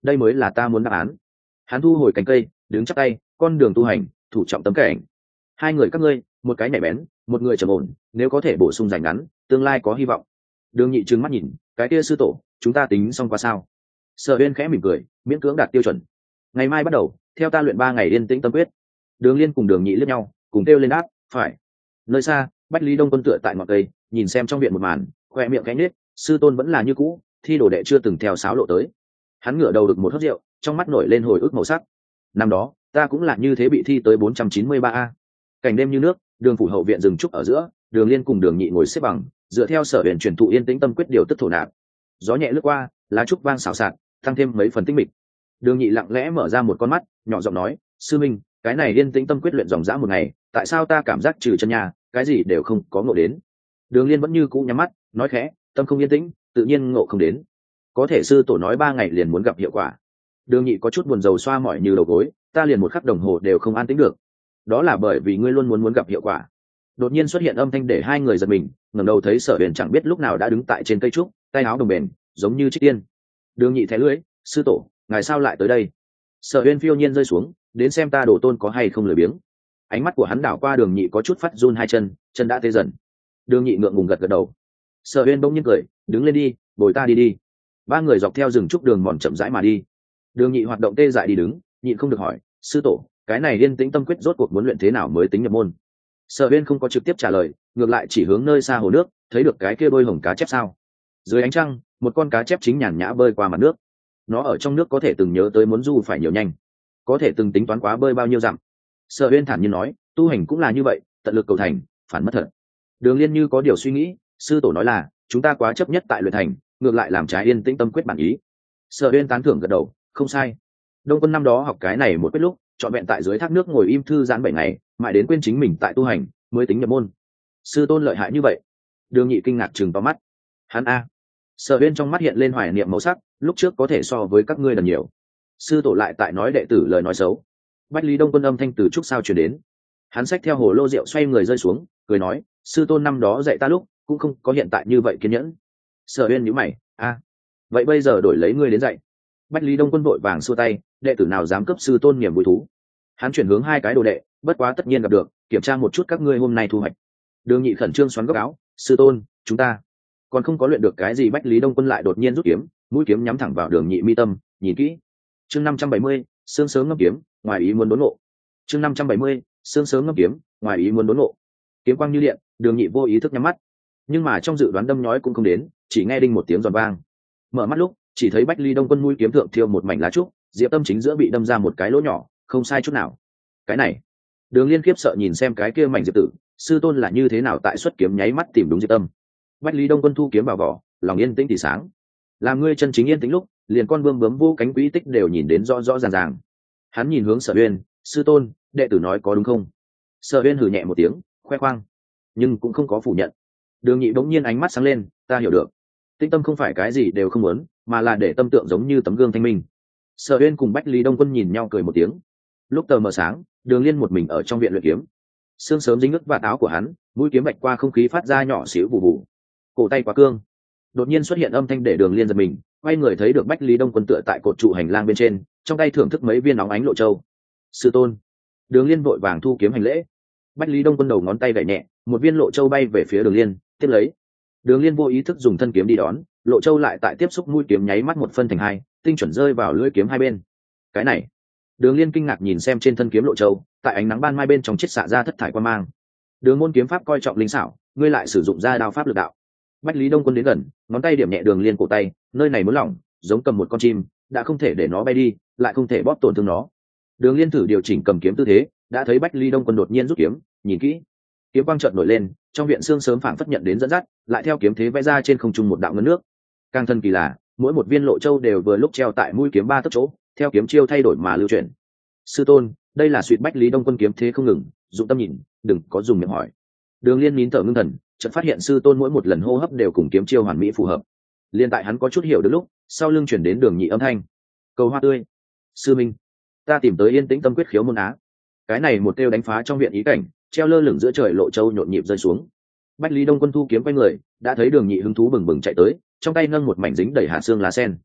đây mới là ta muốn đáp án. Hắn thu hồi cánh cây, đứng chắp tay, con đường tu hành, thủ trọng tấm cảnh. Hai người các ngươi, một cái nhạy bén, một người trầm ổn, nếu có thể bổ sung rảnh ngắn, tương lai có hy vọng. Đường Nhị trừng mắt nhìn, cái kia sư tổ, chúng ta tính xong qua sao? Sở Uyên khẽ mỉm cười, miễn cưỡng đạt tiêu chuẩn. Ngày mai bắt đầu, theo ta luyện 3 ngày yên tĩnh tâm quyết. Đường Liên cùng Đường Nhị liếc nhau, cùng kêu lên đáp, phải. Nơi xa, Bách Lý Đông Quân tựa tại ngọn cây, nhìn xem trong viện một màn, khoe miệng khẽ nhếch, sư tôn vẫn là như cũ, thi đồ đệ chưa từng theo sáo lộ tới. Hắn ngửa đầu được một hớp rượu, trong mắt nổi lên hồi ức màu sắc. Năm đó, ta cũng là như thế bị thi tới 493A. Cảnh đêm như nước, Đường phủ hậu viện dừng trúc ở giữa, Đường Liên cùng Đường Nhị ngồi xếp bằng, dựa theo Sở Uyên truyền thụ yên tĩnh tâm quyết điều tức thổ nạp. Gió nhẹ lướt qua, lá trúc vang xào xạc, tăng thêm mấy phần tinh mịch. Đường Nhị lặng lẽ mở ra một con mắt, nhỏ giọng nói, sư minh, cái này yên tĩnh tâm quyết luyện dòng dã một ngày, tại sao ta cảm giác trừ chân nhà, cái gì đều không có ngộ đến. Đường Liên vẫn như cũ nhắm mắt, nói khẽ, tâm không yên tĩnh, tự nhiên ngộ không đến. Có thể sư tổ nói 3 ngày liền muốn gặp hiệu quả. Đường Nhị có chút buồn rầu xoa mỏi như đầu gối, ta liền một khắc đồng hồ đều không an tĩnh được. Đó là bởi vì ngươi luôn muốn gặp hiệu quả. Đột nhiên xuất hiện âm thanh để hai người giật mình, ngẩng đầu thấy Sở Uyên chẳng biết lúc nào đã đứng tại trên cây trúc, tay áo đồng bền, giống như trích tiên. Đường Nhị thé lưỡi, sư tổ, ngài sao lại tới đây? Sở Uyên phiêu nhiên rơi xuống, đến xem ta đồ tôn có hay không lười biếng. Ánh mắt của hắn đảo qua Đường Nhị có chút phát run hai chân, chân đã tê dần. Đường Nhị ngượng ngùng gật gật đầu. Sở Uyên bỗng nhiên cười, đứng lên đi, bồi ta đi đi. 3 người dọc theo rừng trúc đường mòn chậm rãi mà đi. Đường Nhị hoạt động tê dại đi đứng, nhịn không được hỏi, sư tổ, cái này yên tĩnh tâm quyết rốt cuộc muốn luyện thế nào mới tính nhập môn? Sở Uyên không có trực tiếp trả lời, ngược lại chỉ hướng nơi xa hồ nước, thấy được cái kia bơi hồng cá chép sao? Dưới ánh trăng, một con cá chép chính nhàn nhã bơi qua mặt nước. Nó ở trong nước có thể từng nhớ tới muốn du phải nhiều nhanh, có thể từng tính toán quá bơi bao nhiêu dặm. Sở Uyên thản nhiên nói, tu hành cũng là như vậy, tận lực cầu thành, phản mất thật. Đường Liên như có điều suy nghĩ, sư tổ nói là chúng ta quá chấp nhất tại luyện thành, ngược lại làm trái yên tĩnh tâm quyết bản ý. Sở Uyên tán thưởng gật đầu, không sai. Đông Quân năm đó học cái này một quyết lúc, chọn vẹn tại dưới thác nước ngồi im thư giãn 7 ngày, mãi đến quên chính mình tại tu hành, mới tính nhập môn. Sư tôn lợi hại như vậy? Đường Nhị kinh ngạc trừng to mắt. Hắn a. Sở Uyên trong mắt hiện lên hoài niệm màu sắc, lúc trước có thể so với các ngươi lần nhiều. Sư tổ lại tại nói đệ tử lời nói xấu. Bách Lý Đông Quân âm thanh từ trúc sao truyền đến. Hắn xách theo hồ lô rượu xoay người rơi xuống, cười nói, sư tôn năm đó dạy ta lúc cũng không có hiện tại như vậy kiên nhẫn. Sở Uyên nhíu mày, a, vậy bây giờ đổi lấy ngươi đến dạy. Bách Lý Đông Quân vội vàng xua tay, đệ tử nào dám cấp sư tôn niềm vui thú. Hắn chuyển hướng 2 cái đồ đệ, bất quá tất nhiên gặp được, kiểm tra một chút các ngươi hôm nay thu hoạch. Đường Nhị khẩn trương xoắn góc áo, sư tôn, chúng ta còn không có luyện được cái gì. Bách Lý Đông Quân lại đột nhiên rút kiếm, mũi kiếm nhắm thẳng vào Đường Nhị mi tâm, nhìn kỹ. Chương 570, sương sớm ngâm kiếm, ngoài ý muốn đốn ngộ. Chương 570, sương sớm ngâm kiếm, ngoài ý muốn đốn ngộ. Kiếm quang như điện, Đường Nhị vô ý thức nhắm mắt, nhưng mà trong dự đoán đâm nhói cũng không đến, chỉ nghe đinh một tiếng giòn vang. Mở mắt lúc, chỉ thấy Bách Ly Đông Quân mũi kiếm thượng thiêu một mảnh lá trúc, diệp tâm chính giữa bị đâm ra một cái lỗ nhỏ, không sai chút nào. Cái này, Đường Liên khiếp sợ nhìn xem cái kia mảnh diệp tử, sư tôn là như thế nào tại xuất kiếm nháy mắt tìm đúng diệp tâm. Bách Ly Đông Quân thu kiếm vào vỏ, lòng yên tĩnh thì sáng. Làm ngươi chân chính yên tĩnh lúc, liền con bươm bướm vô cánh quỹ tích đều nhìn đến rõ rõ ràng ràng. Hắn nhìn hướng Sở Uyên, sư tôn, đệ tử nói có đúng không? Sở Uyên hừ nhẹ một tiếng, khoe khoang, nhưng cũng không có phủ nhận. Đường Nhị bỗng nhiên ánh mắt sáng lên, ta hiểu được. Tĩnh tâm không phải cái gì đều không muốn, mà là để tâm tượng giống như tấm gương thanh minh. Sở Uyên cùng Bách Lý Đông Quân nhìn nhau cười một tiếng. Lúc tờ mờ sáng, Đường Liên một mình ở trong viện luyện kiếm. Sương sớm dính ướt vạt áo của hắn, mũi kiếm bạch qua không khí phát ra nhỏ xíu vụ vụ. Cổ tay quá cương. Đột nhiên xuất hiện âm thanh để Đường Liên giật mình, quay người thấy được Bách Lý Đông Quân tựa tại cột trụ hành lang bên trên, trong tay thưởng thức mấy viên óng ánh lộ châu. Sư tôn. Đường Liên vội vàng thu kiếm hành lễ. Bách Lý Đông Quân đầu ngón tay gảy nhẹ, một viên lộ châu bay về phía Đường Liên, tiếp lấy. Đường Liên vô ý thức dùng thân kiếm đi đón, lộ châu lại tại tiếp xúc mũi kiếm nháy mắt một phân thành hai, tinh chuẩn rơi vào lưỡi kiếm hai bên. Cái này, Đường Liên kinh ngạc nhìn xem trên thân kiếm lộ châu, tại ánh nắng ban mai bên trong chiết xạ ra thất thải quan mang. Đường môn kiếm pháp coi trọng linh xảo, ngươi lại sử dụng ra đao pháp lực đạo. Bách Lý Đông Quân đến gần, ngón tay điểm nhẹ Đường Liên cổ tay, nơi này muốn lỏng, giống cầm một con chim, đã không thể để nó bay đi, lại không thể bóp tổn thương nó. Đường Liên thử điều chỉnh cầm kiếm tư thế, đã thấy Bách Lý Đông Quân đột nhiên rút kiếm, nhìn kỹ, kiếm quang chợt nổi lên, trong viện sương sớm phảng phất nhận đến dẫn dắt, lại theo kiếm thế vẽ ra trên không trung một đạo ngân nước. Càng thân kỳ lạ, mỗi một viên lộ châu đều vừa lúc treo tại mũi kiếm 3 tấc chỗ, theo kiếm chiêu thay đổi mà lưu chuyển. Sư tôn, đây là suýt Bách Lý Đông Quân kiếm thế không ngừng, dụng tâm nhìn, đừng có dùng miệng hỏi. Đường Liên nín thở ngưng thần, chợt phát hiện sư tôn mỗi một lần hô hấp đều cùng kiếm chiêu hoàn mỹ phù hợp. Liên tại hắn có chút hiểu được lúc, sau lưng chuyển đến Đường Nhị âm thanh. Cầu hoa tươi. Sư minh, ta tìm tới yên tĩnh tâm quyết khiếu môn á. Cái này một kêu đánh phá trong viện ý cảnh, treo lơ lửng giữa trời lộ châu nhộn nhịp rơi xuống. Bách Lý Đông Quân thu kiếm quay người, đã thấy Đường Nhị hứng thú bừng bừng chạy tới, trong tay nâng một mảnh dính đầy hạ xương lá sen.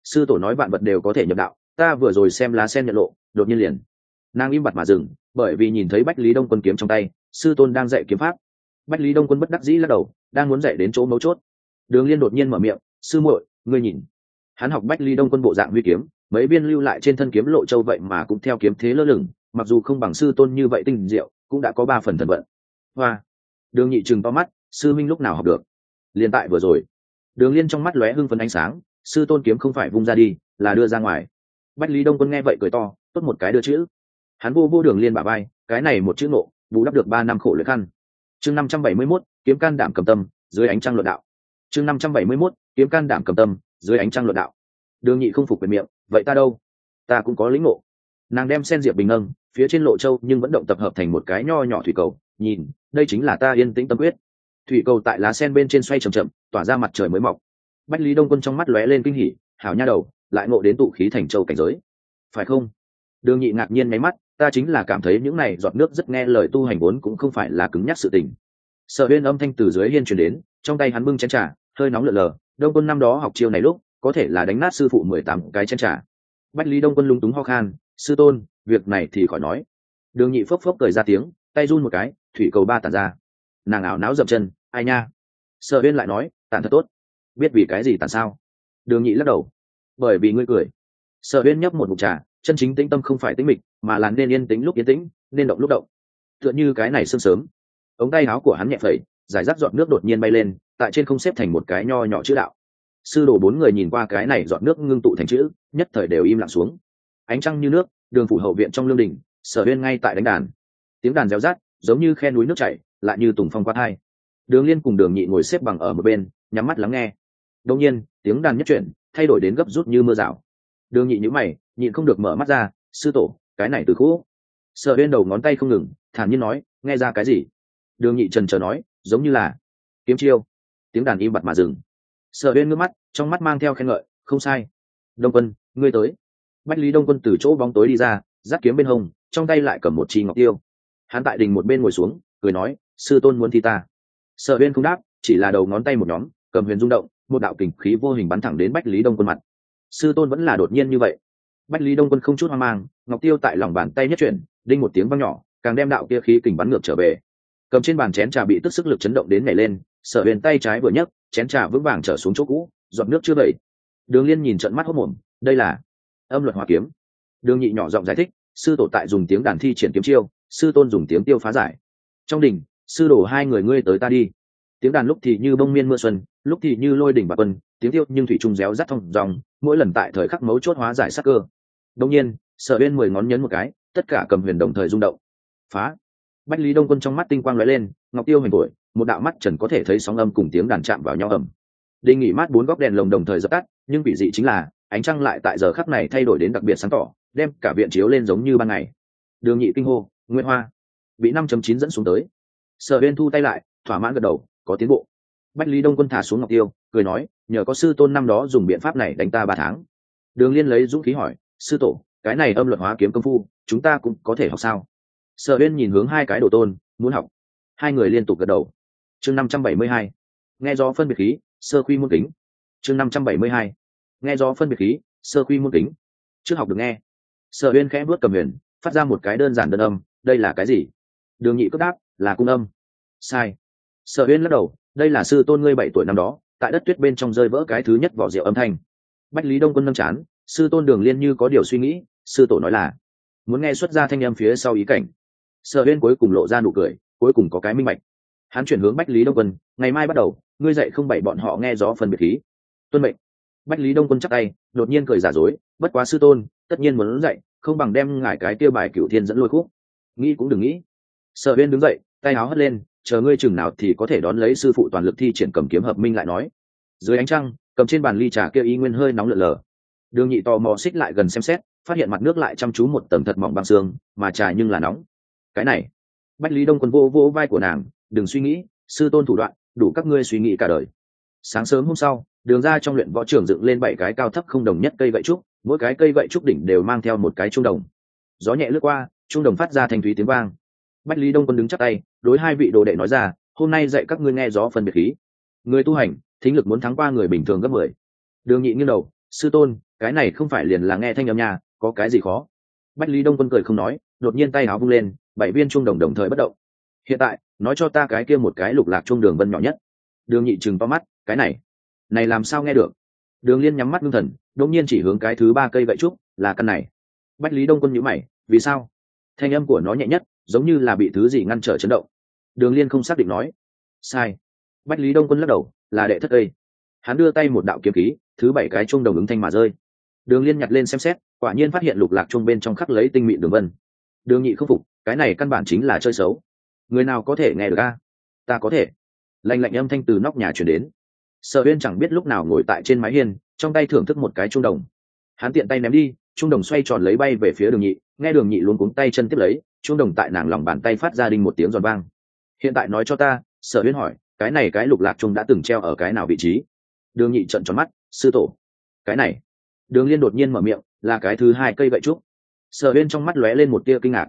sư tổ nói vạn vật đều có thể nhập đạo, ta vừa rồi xem lá sen nhận lộ, đột nhiên liền nàng im bặt mà dừng, bởi vì nhìn thấy Bách Lý Đông Quân kiếm trong tay, sư tôn đang dạy kiếm pháp. Bách Lý Đông Quân bất đắc dĩ lắc đầu, đang muốn dạy đến chỗ mấu chốt. Đường Liên đột nhiên mở miệng, sư muội, ngươi nhìn. Hắn học Bách Lý Đông Quân bộ dạng huy kiếm, mấy viên lưu lại trên thân kiếm lộ châu vậy mà cũng theo kiếm thế lơ lửng, mặc dù không bằng sư tôn như vậy tinh diệu, cũng đã có 3 phần thần vận. Hoa. Đường Nhị trừng to mắt, sư minh lúc nào học được? Liên tại vừa rồi. Đường Liên trong mắt lóe hưng phấn ánh sáng, sư tôn kiếm không phải vung ra đi, là đưa ra ngoài. Bách Lý Đông Quân nghe vậy cười to, tốt một cái đưa chữ. Hắn vô Đường Liên bả vai, cái này một chữ nộ, bù đắp được 3 năm khổ luyện khăn. Chương 571, kiếm can đảm cầm tâm, dưới ánh trăng luận đạo. Chương 571, kiếm can đảm cầm tâm, dưới ánh trăng luận đạo. Đường Nhị không phục quyền miệng, vậy ta đâu? Ta cũng có lĩnh ngộ. Nàng đem sen diệp bình nâng, phía trên lộ châu nhưng vẫn động tập hợp thành một cái nho nhỏ thủy cầu, nhìn, đây chính là ta yên tĩnh tâm quyết. Thủy cầu tại lá sen bên trên xoay chậm chậm, tỏa ra mặt trời mới mọc. Bách Lý Đông Quân trong mắt lóe lên kinh hỉ, hảo nha đầu, lại ngộ đến tụ khí thành châu cảnh giới. Phải không? Đường Nhị ngạc nhiên nháy mắt, ta chính là cảm thấy những này giọt nước rất nghe lời tu hành vốn cũng không phải là cứng nhắc sự tình. Sở Uyên âm thanh từ dưới hiên truyền đến, trong tay hắn bưng chén trà, hơi nóng lượn lờ. Đông Quân năm đó học chiêu này lúc, có thể là đánh nát sư phụ 18 cái chén trà. Bách Lý Đông Quân lúng túng ho khan, sư tôn, việc này thì khỏi nói. Đường Nhị phốc phốc cười ra tiếng, tay run một cái, thủy cầu 3 tản ra. Nàng ảo náo dậm chân, ai nha? Sở Uyên lại nói, tản thật tốt. Biết vì cái gì tản sao? Đường Nhị lắc đầu, bởi vì ngươi cười. Sở Uyên nhấp một ngụm trà, chân chính tĩnh tâm không phải tĩnh mịch, mà là nên yên tĩnh lúc yên tĩnh, nên động lúc động. Tựa như cái này sương sớm. Ống tay áo của hắn nhẹ phẩy, giải rác giọt nước đột nhiên bay lên, tại trên không xếp thành một cái nho nhỏ chữ đạo. Sư đồ 4 người nhìn qua cái này giọt nước ngưng tụ thành chữ, nhất thời đều im lặng xuống. Ánh trăng như nước, đường phủ hậu viện trong lương đình, Sở Uyên ngay tại đánh đàn. Tiếng đàn réo rát, giống như khe núi nước chảy, lại như tùng phong qua hai. Đường Liên cùng Đường Nhị ngồi xếp bằng ở một bên, nhắm mắt lắng nghe. Đột nhiên, tiếng đàn nhất chuyển, thay đổi đến gấp rút như mưa rào. Đường Nhị nhíu mày, nhịn không được mở mắt ra, sư tổ, cái này từ khúc. Sở Uyên đầu ngón tay không ngừng, thản nhiên nói, nghe ra cái gì? Đường Nhị trần chờ nói, giống như là kiếm chiêu. Tiếng đàn im bặt mà dừng. Sở Uyên ngước mắt, trong mắt mang theo khen ngợi, không sai. Đông Quân, ngươi tới. Bách Lý Đông Quân từ chỗ bóng tối đi ra, giáp kiếm bên hông, trong tay lại cầm một chi ngọc tiêu. Hắn tại đình một bên ngồi xuống, cười nói, sư tôn muốn thi ta. Sở Uyên không đáp, chỉ là đầu ngón tay một nhóm, cầm huyền rung động, một đạo kình khí vô hình bắn thẳng đến Bách Lý Đông Quân mặt. Sư tôn vẫn là đột nhiên như vậy. Bách Lý Đông Quân không chút hoang mang, ngọc tiêu tại lòng bàn tay nhất chuyển, đinh một tiếng vang nhỏ, càng đem đạo kia khí kình bắn ngược trở về. Cầm trên bàn chén trà bị tức sức lực chấn động đến nhảy lên, Sở Uyên tay trái vừa nhấc, chén trà vững vàng trở xuống chỗ cũ, giọt nước chưa vẩy. Đường Liên nhìn trợn mắt hốt mồm, đây là âm luật hóa kiếm. Đường Nhị nhỏ giọng giải thích, sư tổ tại dùng tiếng đàn thi triển kiếm chiêu, sư tôn dùng tiếng tiêu phá giải. Trong đình, sư đồ 2 người ngươi tới ta đi. Tiếng đàn lúc thì như bông miên mưa xuân, lúc thì như lôi đỉnh bạc quân, tiếng tiêu nhưng thủy trung réo rắt thông dòng, mỗi lần tại thời khắc mấu chốt hóa giải sắc cơ. Đột nhiên, Sở Uyên 10 ngón nhấn một cái, tất cả cầm huyền đồng thời rung động. Phá! Bách Lý Đông Quân trong mắt tinh quang lóe lên, ngọc tiêu hành thổi, một đạo mắt trần có thể thấy sóng âm cùng tiếng đàn chạm vào nhau ầm. Đình nghỉ mát 4 góc đèn lồng đồng thời dập tắt, nhưng vị dị chính là ánh trăng lại tại giờ khắc này thay đổi đến đặc biệt sáng tỏ, đem cả viện chiếu lên giống như ban ngày. Đường Nhị kinh hô, Nguyễn Hoa bị 5.9 dẫn xuống tới. Sở Uyên thu tay lại, thỏa mãn gật đầu, có tiến bộ. Bách Lý Đông Quân thả xuống ngọc tiêu, cười nói, nhờ có sư tôn năm đó dùng biện pháp này đánh ta 3 tháng. Đường Liên lấy dũng khí hỏi, sư tổ, cái này âm luật hóa kiếm công phu, chúng ta cũng có thể học sao? Sở Uyên nhìn hướng 2 cái đồ tôn, muốn học. 2 người liên tục gật đầu. Chương 572. Nghe gió phân biệt khí, sơ quy môn kính. Chương 572. Nghe gió phân biệt khí, sơ quy môn kính. Trước học được nghe. Sở Uyên khẽ vuốt cầm huyền, phát ra một cái đơn giản đơn âm, đây là cái gì? Đường Nhị cấp đáp, là cung âm. Sai. Sở Uyên lắc đầu, đây là sư tôn ngươi 7 tuổi năm đó, tại đất tuyết bên trong rơi vỡ cái thứ nhất vỏ rượu âm thanh. Bách Lý Đông Quân nâng chán, sư tôn Đường Liên như có điều suy nghĩ, sư tổ nói là muốn nghe xuất ra thanh âm phía sau ý cảnh. Sở Uyên cuối cùng lộ ra nụ cười, cuối cùng có cái minh bạch. Hắn chuyển hướng Bách Lý Đông Quân, ngày mai bắt đầu, ngươi dạy không bảy bọn họ nghe gió phân biệt khí. Tuân mệnh. Bách Lý Đông Quân chắp tay, đột nhiên cười giả dối, bất quá sư tôn, tất nhiên muốn dạy, không bằng đem ngải cái tiêu bài Cửu Thiên dẫn lôi khúc. Nghĩ cũng đừng nghĩ. Sở Uyên đứng dậy, tay áo hất lên, chờ ngươi chừng nào thì có thể đón lấy sư phụ toàn lực thi triển cầm kiếm hợp minh lại nói. Dưới ánh trăng, cầm trên bàn ly trà kia ý nguyên hơi nóng lờ lờ. Đường Nhị tò mò xích lại gần xem xét, phát hiện mặt nước lại chăm chú một tầng thật mỏng băng xương, mà trà nhưng là nóng. Cái này. Bách Lý Đông Quân vô vô vai của nàng, đừng suy nghĩ, sư tôn thủ đoạn đủ các ngươi suy nghĩ cả đời. Sáng sớm hôm sau, đường ra trong luyện võ trường dựng lên 7 cái cao thấp không đồng nhất cây gậy trúc, mỗi cái cây gậy trúc đỉnh đều mang theo một cái chuông đồng. Gió nhẹ lướt qua, chuông đồng phát ra thanh thúy tiếng vang. Bách Lý Đông Quân đứng chắp tay, đối 2 vị đồ đệ nói ra, hôm nay dạy các ngươi nghe gió phân biệt khí. Người tu hành, thính lực muốn thắng qua người bình thường gấp 10. Đường Nhị nghiêng đầu, sư tôn, cái này không phải liền là nghe thanh âm nha, có cái gì khó? Bách Lý Đông Quân cười không nói, đột nhiên tay áo vung lên, 7 viên chuông đồng đồng thời bất động. Hiện tại, nói cho ta cái kia một cái lục lạc chuông đường vân nhỏ nhất. Đường Nhị trừng to mắt, cái này làm sao nghe được? Đường Liên nhắm mắt ngưng thần, đột nhiên chỉ hướng cái thứ 3 cây gậy trúc, là căn này. Bách Lý Đông Quân nhíu mày, vì sao? Thanh âm của nó nhẹ nhất, giống như là bị thứ gì ngăn trở chấn động. Đường Liên không xác định nói, sai. Bách Lý Đông Quân lắc đầu, là đệ thất cây. Hắn đưa tay một đạo kiếm khí, thứ 7 cái chuông đồng ứng thanh mà rơi. Đường Liên nhặt lên xem xét, quả nhiên phát hiện lục lạc chuông bên trong khắc lấy tinh mịn đường vân. Đường Nhị không phục, cái này căn bản chính là chơi xấu. Người nào có thể nghe được a? Ta có thể. Lạnh lạnh âm thanh từ nóc nhà truyền đến. Sở Uyên chẳng biết lúc nào ngồi tại trên mái hiên, trong tay thưởng thức một cái chuông đồng. Hắn tiện tay ném đi, chuông đồng xoay tròn lấy bay về phía Đường Nhị, nghe Đường Nhị luống cuống tay chân tiếp lấy, chuông đồng tại nàng lòng bàn tay phát ra đinh một tiếng giòn vang. Hiện tại nói cho ta, Sở Uyên hỏi, cái này cái lục lạc chuông đã từng treo ở cái nào vị trí? Đường Nhị trợn tròn mắt, sư tổ. Cái này. Đường Liên đột nhiên mở miệng, là cái thứ 2 cây gậy trúc. Sở Uyên trong mắt lóe lên một tia kinh ngạc,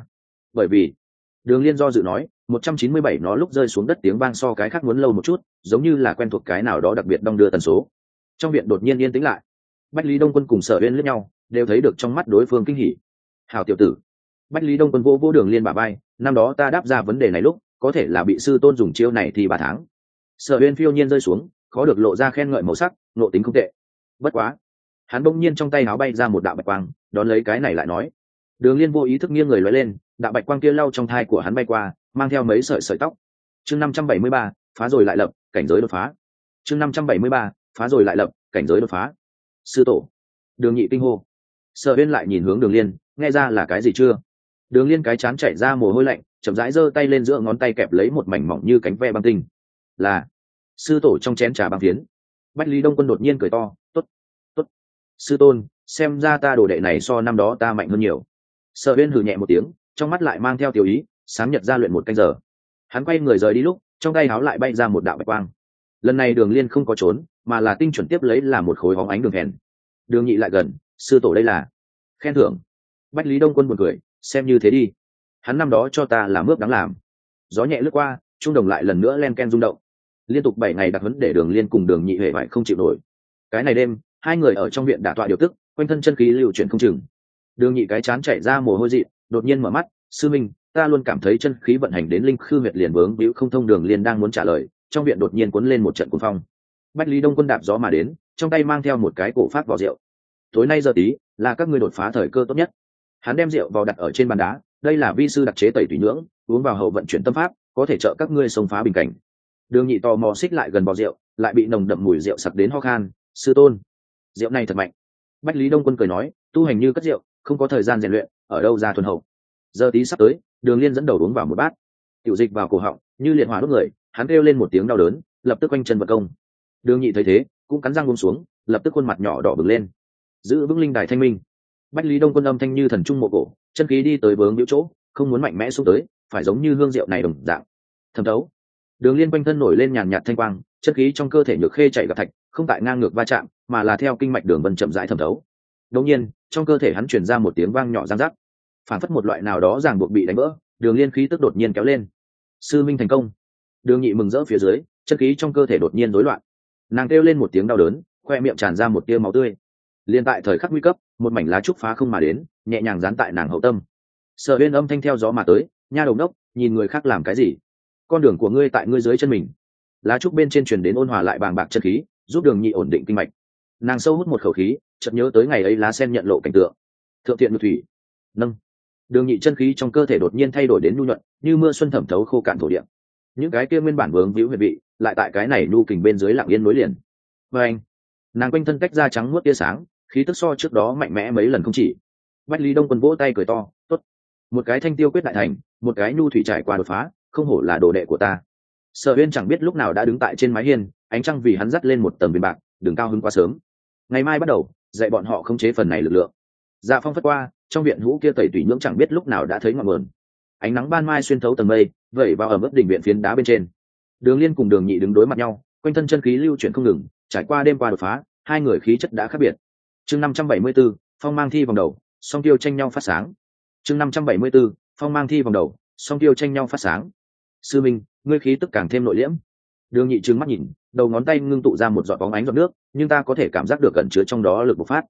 bởi vì Đường Liên do dự nói, 197 nó lúc rơi xuống đất tiếng vang so cái khác muốn lâu một chút, giống như là quen thuộc cái nào đó đặc biệt đong đưa tần số. Trong viện đột nhiên yên tĩnh lại. Bách Lý Đông Quân cùng Sở Uyên liếc nhau, đều thấy được trong mắt đối phương kinh hỉ. Hảo tiểu tử. Bách Lý Đông Quân vô Đường Liên bả vai, năm đó ta đáp ra vấn đề này lúc, có thể là bị sư tôn dùng chiêu này thì 3 tháng. Sở Uyên phiêu nhiên rơi xuống, khó được lộ ra khen ngợi màu sắc, nộ tính không tệ. Bất quá, hắn bỗng nhiên trong tay áo bay ra một đạo bạch quang, đón lấy cái này lại nói. Đường Liên vô ý thức nghiêng người lóe lên, đạo bạch quang kia lau trong thai của hắn bay qua, mang theo mấy sợi tóc. Chương 573, phá rồi lại lập, cảnh giới đột phá. Chương 573, phá rồi lại lập, cảnh giới đột phá. Sư tổ. Đường Nhị kinh hô. Sở Uyên lại nhìn hướng Đường Liên, nghe ra là cái gì chưa? Đường Liên cái chán chảy ra mồ hôi lạnh, chậm rãi giơ tay lên giữa ngón tay kẹp lấy một mảnh mỏng như cánh ve băng tinh. Là sư tổ trong chén trà băng phiến. Bách Lý Đông Quân đột nhiên cười to, tốt, tốt. Sư tôn, xem ra ta đồ đệ này so năm đó ta mạnh hơn nhiều. Sở Uyên hừ nhẹ một tiếng, trong mắt lại mang theo tiểu ý, sáng nhật ra luyện một canh giờ. Hắn quay người rời đi lúc, trong tay háo lại bay ra một đạo bạch quang. Lần này Đường Liên không có trốn, mà là tinh chuẩn tiếp lấy là một khối hóng ánh đường hèn. Đường Nhị lại gần, sư tổ đây là khen thưởng. Bách Lý Đông Quân buồn cười, xem như thế đi. Hắn năm đó cho ta là mướp đáng làm. Gió nhẹ lướt qua, trung đồng lại lần nữa len ken rung động. Liên tục 7 ngày đặc huấn để Đường Liên cùng Đường Nhị hề bại không chịu nổi. Cái này đêm, hai người ở trong viện đả tọa điều tức, quanh thân chân khí lưu chuyển không chừng. Đường Nhị cái chán chảy ra mồ hôi dị, đột nhiên mở mắt, sư minh, ta luôn cảm thấy chân khí vận hành đến linh khư huyệt liền vướng víu không thông. Đường Liên đang muốn trả lời, trong viện đột nhiên cuốn lên một trận cuồng phong. Bách Lý Đông Quân đạp gió mà đến, trong tay mang theo một cái cổ phát vỏ rượu. Tối nay giờ tí là các ngươi đột phá thời cơ tốt nhất. Hắn đem rượu vào đặt ở trên bàn đá, đây là vi sư đặc chế tẩy tùy nhưỡng, uống vào hậu vận chuyển tâm pháp, có thể trợ các ngươi xông phá bình cảnh. Đường Nhị tò mò xích lại gần vỏ rượu, lại bị nồng đậm mùi rượu sặc đến ho khan. Sư tôn, rượu này thật mạnh. Bách Lý Đông Quân cười nói, tu hành như cất rượu, không có thời gian rèn luyện, ở đâu ra thuần hậu. Giờ tí sắp tới, Đường Liên dẫn đầu uống vào một bát, tiểu dịch vào cổ họng, như liệt hỏa đốt người. Hắn kêu lên một tiếng đau đớn, lập tức quanh chân vật công. Đường Nhị thấy thế, cũng cắn răng buông xuống, lập tức khuôn mặt nhỏ đỏ bừng lên. Giữ vững linh đài thanh minh. Bách Lý Đông Quân âm thanh như thần trung mộ cổ, chân khí đi tới vướng víu chỗ, không muốn mạnh mẽ xuống tới, phải giống như hương rượu này đồng dạng thẩm thấu. Đường Liên quanh thân nổi lên nhàn nhạt thanh quang, chân khí trong cơ thể nhược khê chảy gặp thạch, không tại ngang ngược va chạm, mà là theo kinh mạch đường vân chậm rãi thẩm thấu. Đột nhiên, trong cơ thể hắn truyền ra một tiếng vang nhỏ răng rắc, phản phất một loại nào đó ràng buộc bị đánh vỡ. Đường Liên khí tức đột nhiên kéo lên. Sư minh thành công. Đường Nhị mừng rỡ phía dưới, chân khí trong cơ thể đột nhiên rối loạn. Nàng kêu lên một tiếng đau đớn, khoe miệng tràn ra một tia máu tươi. Liên tại thời khắc nguy cấp, một mảnh lá trúc phá không mà đến, nhẹ nhàng dán tại nàng hậu tâm. Sở Uyên âm thanh theo gió mà tới, nha đầu đốc, nhìn người khác làm cái gì? Con đường của ngươi tại ngươi dưới chân mình. Lá trúc bên trên truyền đến ôn hòa lại bàng bạc chân khí, giúp Đường Nhị ổn định kinh mạch. Nàng sâu hút một khẩu khí, chợt nhớ tới ngày ấy lá sen nhận lộ cảnh tượng. Thượng thiện ngự thủy, nâng. Đường Nhị chân khí trong cơ thể đột nhiên thay đổi đến nhu nhuận, như mưa xuân thẩm thấu khô cạn thổ địa. Những cái kia nguyên bản vướng víu huyệt vị, lại tại cái này nhu kình bên dưới lặng yên nối liền. Và anh, nàng quanh thân cách ra trắng muốt tia sáng, khí tức so trước đó mạnh mẽ mấy lần không chỉ. Bách Lý Đông Quân vỗ tay cười to, tốt, một cái thanh tiêu quyết đại thành, một cái nhu thủy trải qua đột phá, không hổ là đồ đệ của ta. Sở Uyên chẳng biết lúc nào đã đứng tại trên mái hiên, ánh trăng vì hắn dắt lên một tầng viền bạc, đừng cao hứng quá sớm. Ngày mai bắt đầu, dạy bọn họ khống chế phần này lực lượng. Dạ phong phất qua, trong viện hũ kia tẩy tùy nhưỡng chẳng biết lúc nào đã thấy ngọn nguồn. Ánh nắng ban mai xuyên thấu tầng mây, vẩy vào ẩm ướt đỉnh viện phiến đá bên trên. Đường Liên cùng Đường Nhị đứng đối mặt nhau, quanh thân chân khí lưu chuyển không ngừng, trải qua đêm qua đột phá, hai người khí chất đã khác biệt. Chương 574, phong mang thi vòng đầu, song tiêu tranh nhau phát sáng. Chương 574, phong mang thi vòng đầu, song tiêu tranh nhau phát sáng. Sư minh, ngươi khí tức càng thêm nội liễm. Đường Nhị trừng mắt nhìn, đầu ngón tay ngưng tụ ra một giọt bóng ánh giọt nước, nhưng ta có thể cảm giác được ẩn chứa trong đó lực bộc phát.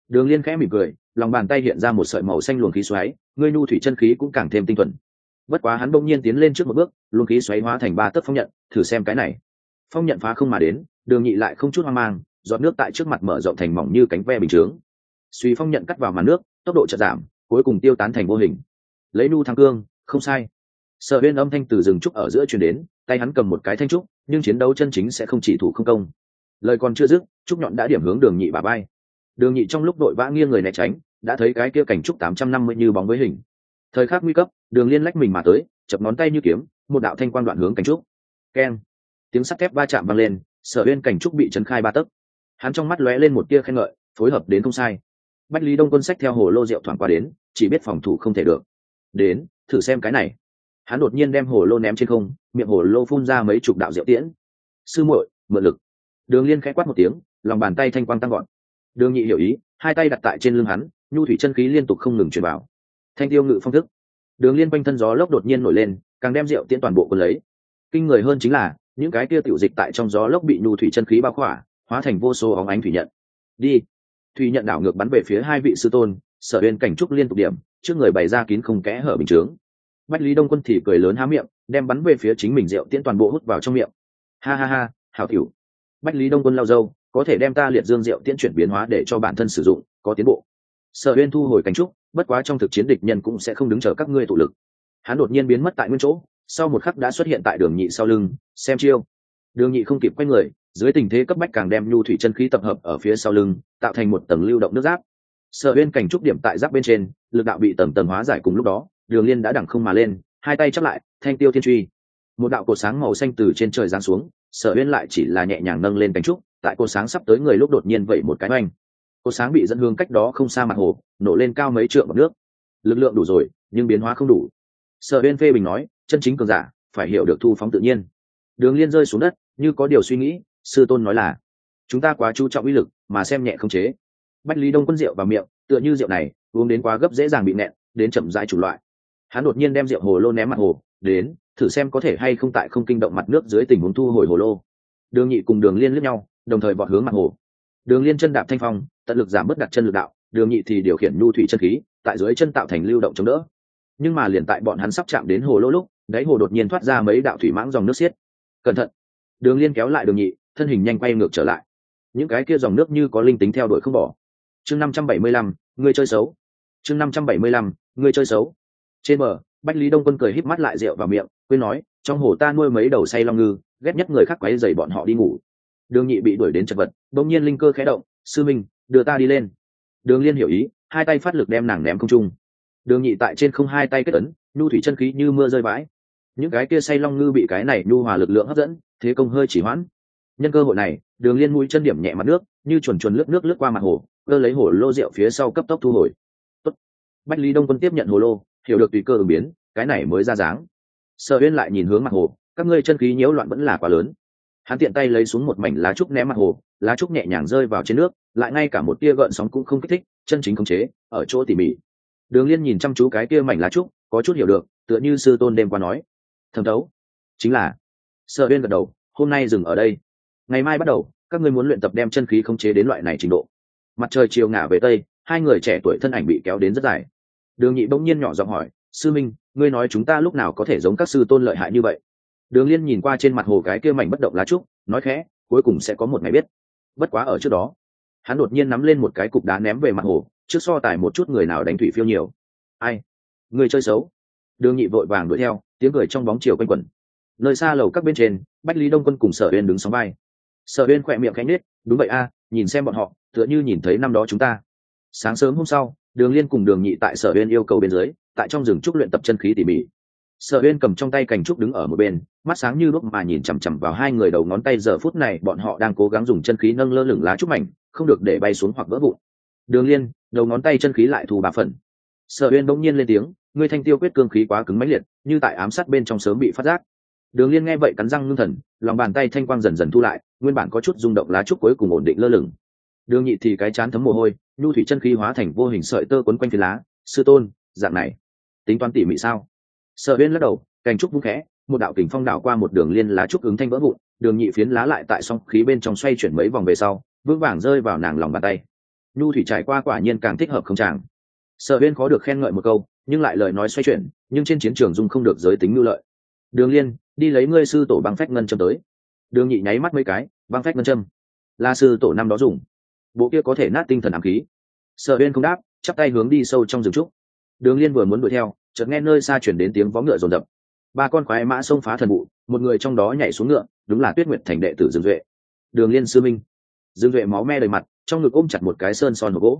Đường Liên khẽ mỉm cười, lòng bàn tay hiện ra một sợi màu xanh luồng khí xoáy, ngươi nhu thủy chân khí cũng càng thêm tinh thuần. Bất quá hắn bỗng nhiên tiến lên trước một bước, luồng khí xoáy hóa thành 3 tấc phong nhận, thử xem cái này. Phong nhận phá không mà đến, Đường Nhị lại không chút hoang mang, giọt nước tại trước mặt mở rộng thành mỏng như cánh ve bình chướng. Suy phong nhận cắt vào màn nước, tốc độ chợt giảm, cuối cùng tiêu tán thành vô hình. Lấy nu thắng cương, không sai. Sở Uyên âm thanh từ rừng trúc ở giữa truyền đến, tay hắn cầm một cái thanh trúc, nhưng chiến đấu chân chính sẽ không chỉ thủ không công. Lời còn chưa dứt, trúc nhọn đã điểm hướng Đường Nhị bả vai. Đường Nhị trong lúc đội vã nghiêng người né tránh, đã thấy cái kia cảnh trúc 850 như bóng với hình. Thời khắc nguy cấp, Đường Liên lách mình mà tới, chập ngón tay như kiếm, một đạo thanh quang đoạn hướng cảnh trúc. Keng! Tiếng sắt thép va chạm vang lên, Sở Uyên cảnh trúc bị chấn khai 3 tấc. Hắn trong mắt lóe lên một tia khen ngợi, phối hợp đến không sai. Bách Lý Đông Quân xách theo hồ lô rượu thoảng qua đến, chỉ biết phòng thủ không thể được. Đến, thử xem cái này. Hắn đột nhiên đem hồ lô ném trên không, miệng hồ lô phun ra mấy chục đạo rượu tiễn. Sư muội, mượn lực. Đường Liên khẽ quát một tiếng, lòng bàn tay thanh quang tăng gọn. Đường Nhị hiểu ý, hai tay đặt tại trên lưng hắn, nhu thủy chân khí liên tục không ngừng truyền vào. Thanh tiêu ngự phong thức. Đường Liên quanh thân gió lốc đột nhiên nổi lên, càng đem rượu tiễn toàn bộ cuốn lấy. Kinh người hơn chính là, những cái kia tiểu dịch tại trong gió lốc bị nhu thủy chân khí bao khỏa, hóa thành vô số óng ánh thủy nhận. Đi. Thủy nhận đảo ngược bắn về phía hai vị sư tôn, Sở Uyên cảnh trúc liên tục điểm, trước người bày ra kín không kẽ hở bình chướng. Bách Lý Đông Quân thì cười lớn há miệng, đem bắn về phía chính mình rượu tiễn toàn bộ hút vào trong miệng. Ha ha ha, hảo tiểu. Bách Lý Đông Quân lau râu, có thể đem ta liệt dương rượu tiễn chuyển biến hóa để cho bản thân sử dụng, có tiến bộ. Sở Uyên thu hồi cảnh trúc, bất quá trong thực chiến địch nhân cũng sẽ không đứng chờ các ngươi tụ lực. Hắn đột nhiên biến mất tại nguyên chỗ, sau một khắc đã xuất hiện tại Đường Nhị sau lưng, xem chiêu. Đường Nhị không kịp quay người, dưới tình thế cấp bách càng đem nhu thủy chân khí tập hợp ở phía sau lưng, tạo thành một tầng lưu động nước giáp. Sở Uyên cảnh trúc điểm tại giáp bên trên, lực đạo bị tầng tầng hóa giải cùng lúc đó, Đường Liên đã đẳng không mà lên, hai tay chắp lại, thanh tiêu thiên truy. Một đạo cột sáng màu xanh từ trên trời giáng xuống, Sở Uyên lại chỉ là nhẹ nhàng nâng lên cánh trúc, tại cột sáng sắp tới người lúc đột nhiên vẩy một cái oanh. Cột sáng bị dẫn hướng cách đó không xa mặt hồ, nổ lên cao mấy trượng bọt nước. Lực lượng đủ rồi, nhưng biến hóa không đủ. Sở Uyên phê bình nói, chân chính cường giả phải hiểu được thu phóng tự nhiên. Đường Liên rơi xuống đất, như có điều suy nghĩ, sư tôn nói là chúng ta quá chú trọng uy lực mà xem nhẹ không chế. Bách Lý Đông Quân rượu vào miệng, tựa như rượu này uống đến quá gấp dễ dàng bị nẹn, đến chậm rãi chủ loại. Hắn đột nhiên đem rượu hồ lô ném mặt hồ, đến thử xem có thể hay không tại không kinh động mặt nước dưới tình huống thu hồi hồ lô. Đường Nhị cùng Đường Liên liếc nhau, đồng thời vọt hướng mặt hồ. Đường Liên chân đạp thanh phong, tận lực giảm bớt đặt chân lực đạo, Đường Nhị thì điều khiển nhu thủy chân khí, tại dưới chân tạo thành lưu động chống đỡ. Nhưng mà liền tại bọn hắn sắp chạm đến hồ lô lúc, đáy hồ đột nhiên thoát ra mấy đạo thủy mãng dòng nước xiết. Cẩn thận! Đường Liên kéo lại Đường Nhị, thân hình nhanh quay ngược trở lại. Những cái kia dòng nước như có linh tính theo đuổi không bỏ. Chương 575, ngươi chơi xấu. Chương 575, ngươi chơi xấu. Trên bờ, Bách Lý Đông Quân cười híp mắt lại rượu vào miệng, quên nói, trong hồ ta nuôi mấy đầu say long ngư, ghét nhất người khác quấy rầy bọn họ đi ngủ. Đường Nhị bị đuổi đến chật vật, đột nhiên linh cơ khẽ động, sư minh, đưa ta đi lên. Đường Liên hiểu ý, hai tay phát lực đem nàng ném không trung. Đường Nhị tại trên không hai tay kết ấn, nhu thủy chân khí như mưa rơi vãi. Những cái kia say long ngư bị cái này nhu hòa lực lượng hấp dẫn, thế công hơi chỉ hoãn. Nhân cơ hội này, Đường Liên mũi chân điểm nhẹ mặt nước, như chuồn chuồn lướt nước lướt qua mặt hồ, cơ lấy hồ lô rượu phía sau cấp tốc thu hồi. Tốt. Bách Lý Đông Quân tiếp nhận hồ lô, hiểu được tùy cơ ứng biến, cái này mới ra dáng. Sở Uyên lại nhìn hướng mặt hồ, các ngươi chân khí nhiễu loạn vẫn là quá lớn. Hắn tiện tay lấy xuống một mảnh lá trúc ném mặt hồ, lá trúc nhẹ nhàng rơi vào trên nước, lại ngay cả một tia gợn sóng cũng không kích thích, chân chính khống chế, ở chỗ tỉ mỉ. Đường Liên nhìn chăm chú cái kia mảnh lá trúc, có chút hiểu được, tựa như sư tôn đêm qua nói. Thẩm thấu, chính là. Sở Uyên gật đầu, hôm nay dừng ở đây. Ngày mai bắt đầu, các ngươi muốn luyện tập đem chân khí khống chế đến loại này trình độ. Mặt trời chiều ngả về tây, hai người trẻ tuổi thân ảnh bị kéo đến rất dài. Đường Nhị bỗng nhiên nhỏ giọng hỏi, sư minh, ngươi nói chúng ta lúc nào có thể giống các sư tôn lợi hại như vậy? Đường Liên nhìn qua trên mặt hồ cái kia mảnh bất động lá trúc, nói khẽ, cuối cùng sẽ có một ngày biết. Bất quá ở trước đó, hắn đột nhiên nắm lên một cái cục đá ném về mặt hồ, trước so tài một chút người nào đánh thủy phiêu nhiều. Ai? Người chơi xấu. Đường Nhị vội vàng đuổi theo, tiếng cười trong bóng chiều quanh quẩn. Nơi xa lầu các bên trên, Bách Lý Đông Quân cùng Sở Uyên đứng sóng vai. Sở Uyên khỏe miệng khẽ nhếch, đúng vậy a, nhìn xem bọn họ, tựa như nhìn thấy năm đó chúng ta. Sáng sớm hôm sau, Đường Liên cùng Đường Nhị tại Sở Uyên yêu cầu bên dưới, tại trong rừng trúc luyện tập chân khí tỉ mỉ. Sở Uyên cầm trong tay cành trúc đứng ở một bên, mắt sáng như đuốc mà nhìn chằm chằm vào hai người đầu ngón tay, giờ phút này bọn họ đang cố gắng dùng chân khí nâng lơ lửng lá trúc mảnh, không được để bay xuống hoặc vỡ vụn. Đường Liên, đầu ngón tay chân khí lại thu 3 phần. Sở Uyên bỗng nhiên lên tiếng, ngươi thanh tiêu quyết cương khí quá cứng mãnh liệt, như tại ám sát bên trong sớm bị phát giác. Đường Liên nghe vậy cắn răng ngưng thần, lòng bàn tay thanh quang dần dần thu lại, nguyên bản có chút rung động lá trúc cuối cùng ổn định lơ lửng. Đường Nhị thì cái chán thấm mồ hôi, nhu thủy chân khí hóa thành vô hình sợi tơ quấn quanh phiến lá. Sư tôn, dạng này, tính toán tỉ mỉ sao? Sở Uyên lắc đầu, cành trúc vung khẽ, một đạo kình phong đảo qua một đường liên lá trúc ứng thanh vỡ vụn, Đường Nhị phiến lá lại tại song khí bên trong xoay chuyển mấy vòng về sau, vững vàng rơi vào nàng lòng bàn tay. nhu thủy trải qua quả nhiên càng thích hợp không chàng. Sở Uyên khó được khen ngợi một câu, nhưng lại lời nói xoay chuyển, nhưng trên chiến trường dung không được giới tính nhu lợi. Đường Liên, đi lấy ngươi sư tổ băng phách ngân châm tới. Đường Nhị nháy mắt mấy cái, băng phách ngân châm là sư tổ năm đó dùng, bộ kia có thể nát tinh thần ám khí. Sở Uyên không đáp, chắp tay hướng đi sâu trong rừng trúc. Đường Liên vừa muốn đuổi theo, chợt nghe nơi xa chuyển đến tiếng vó ngựa rồn rập. Ba con khoái mã xông phá thần vụ, một người trong đó nhảy xuống ngựa, đúng là Tuyết Nguyệt Thành đệ tử Dương Duệ. Đường Liên sư minh. Dương Duệ máu me đầy mặt, trong ngực ôm chặt một cái sơn son hộp gỗ.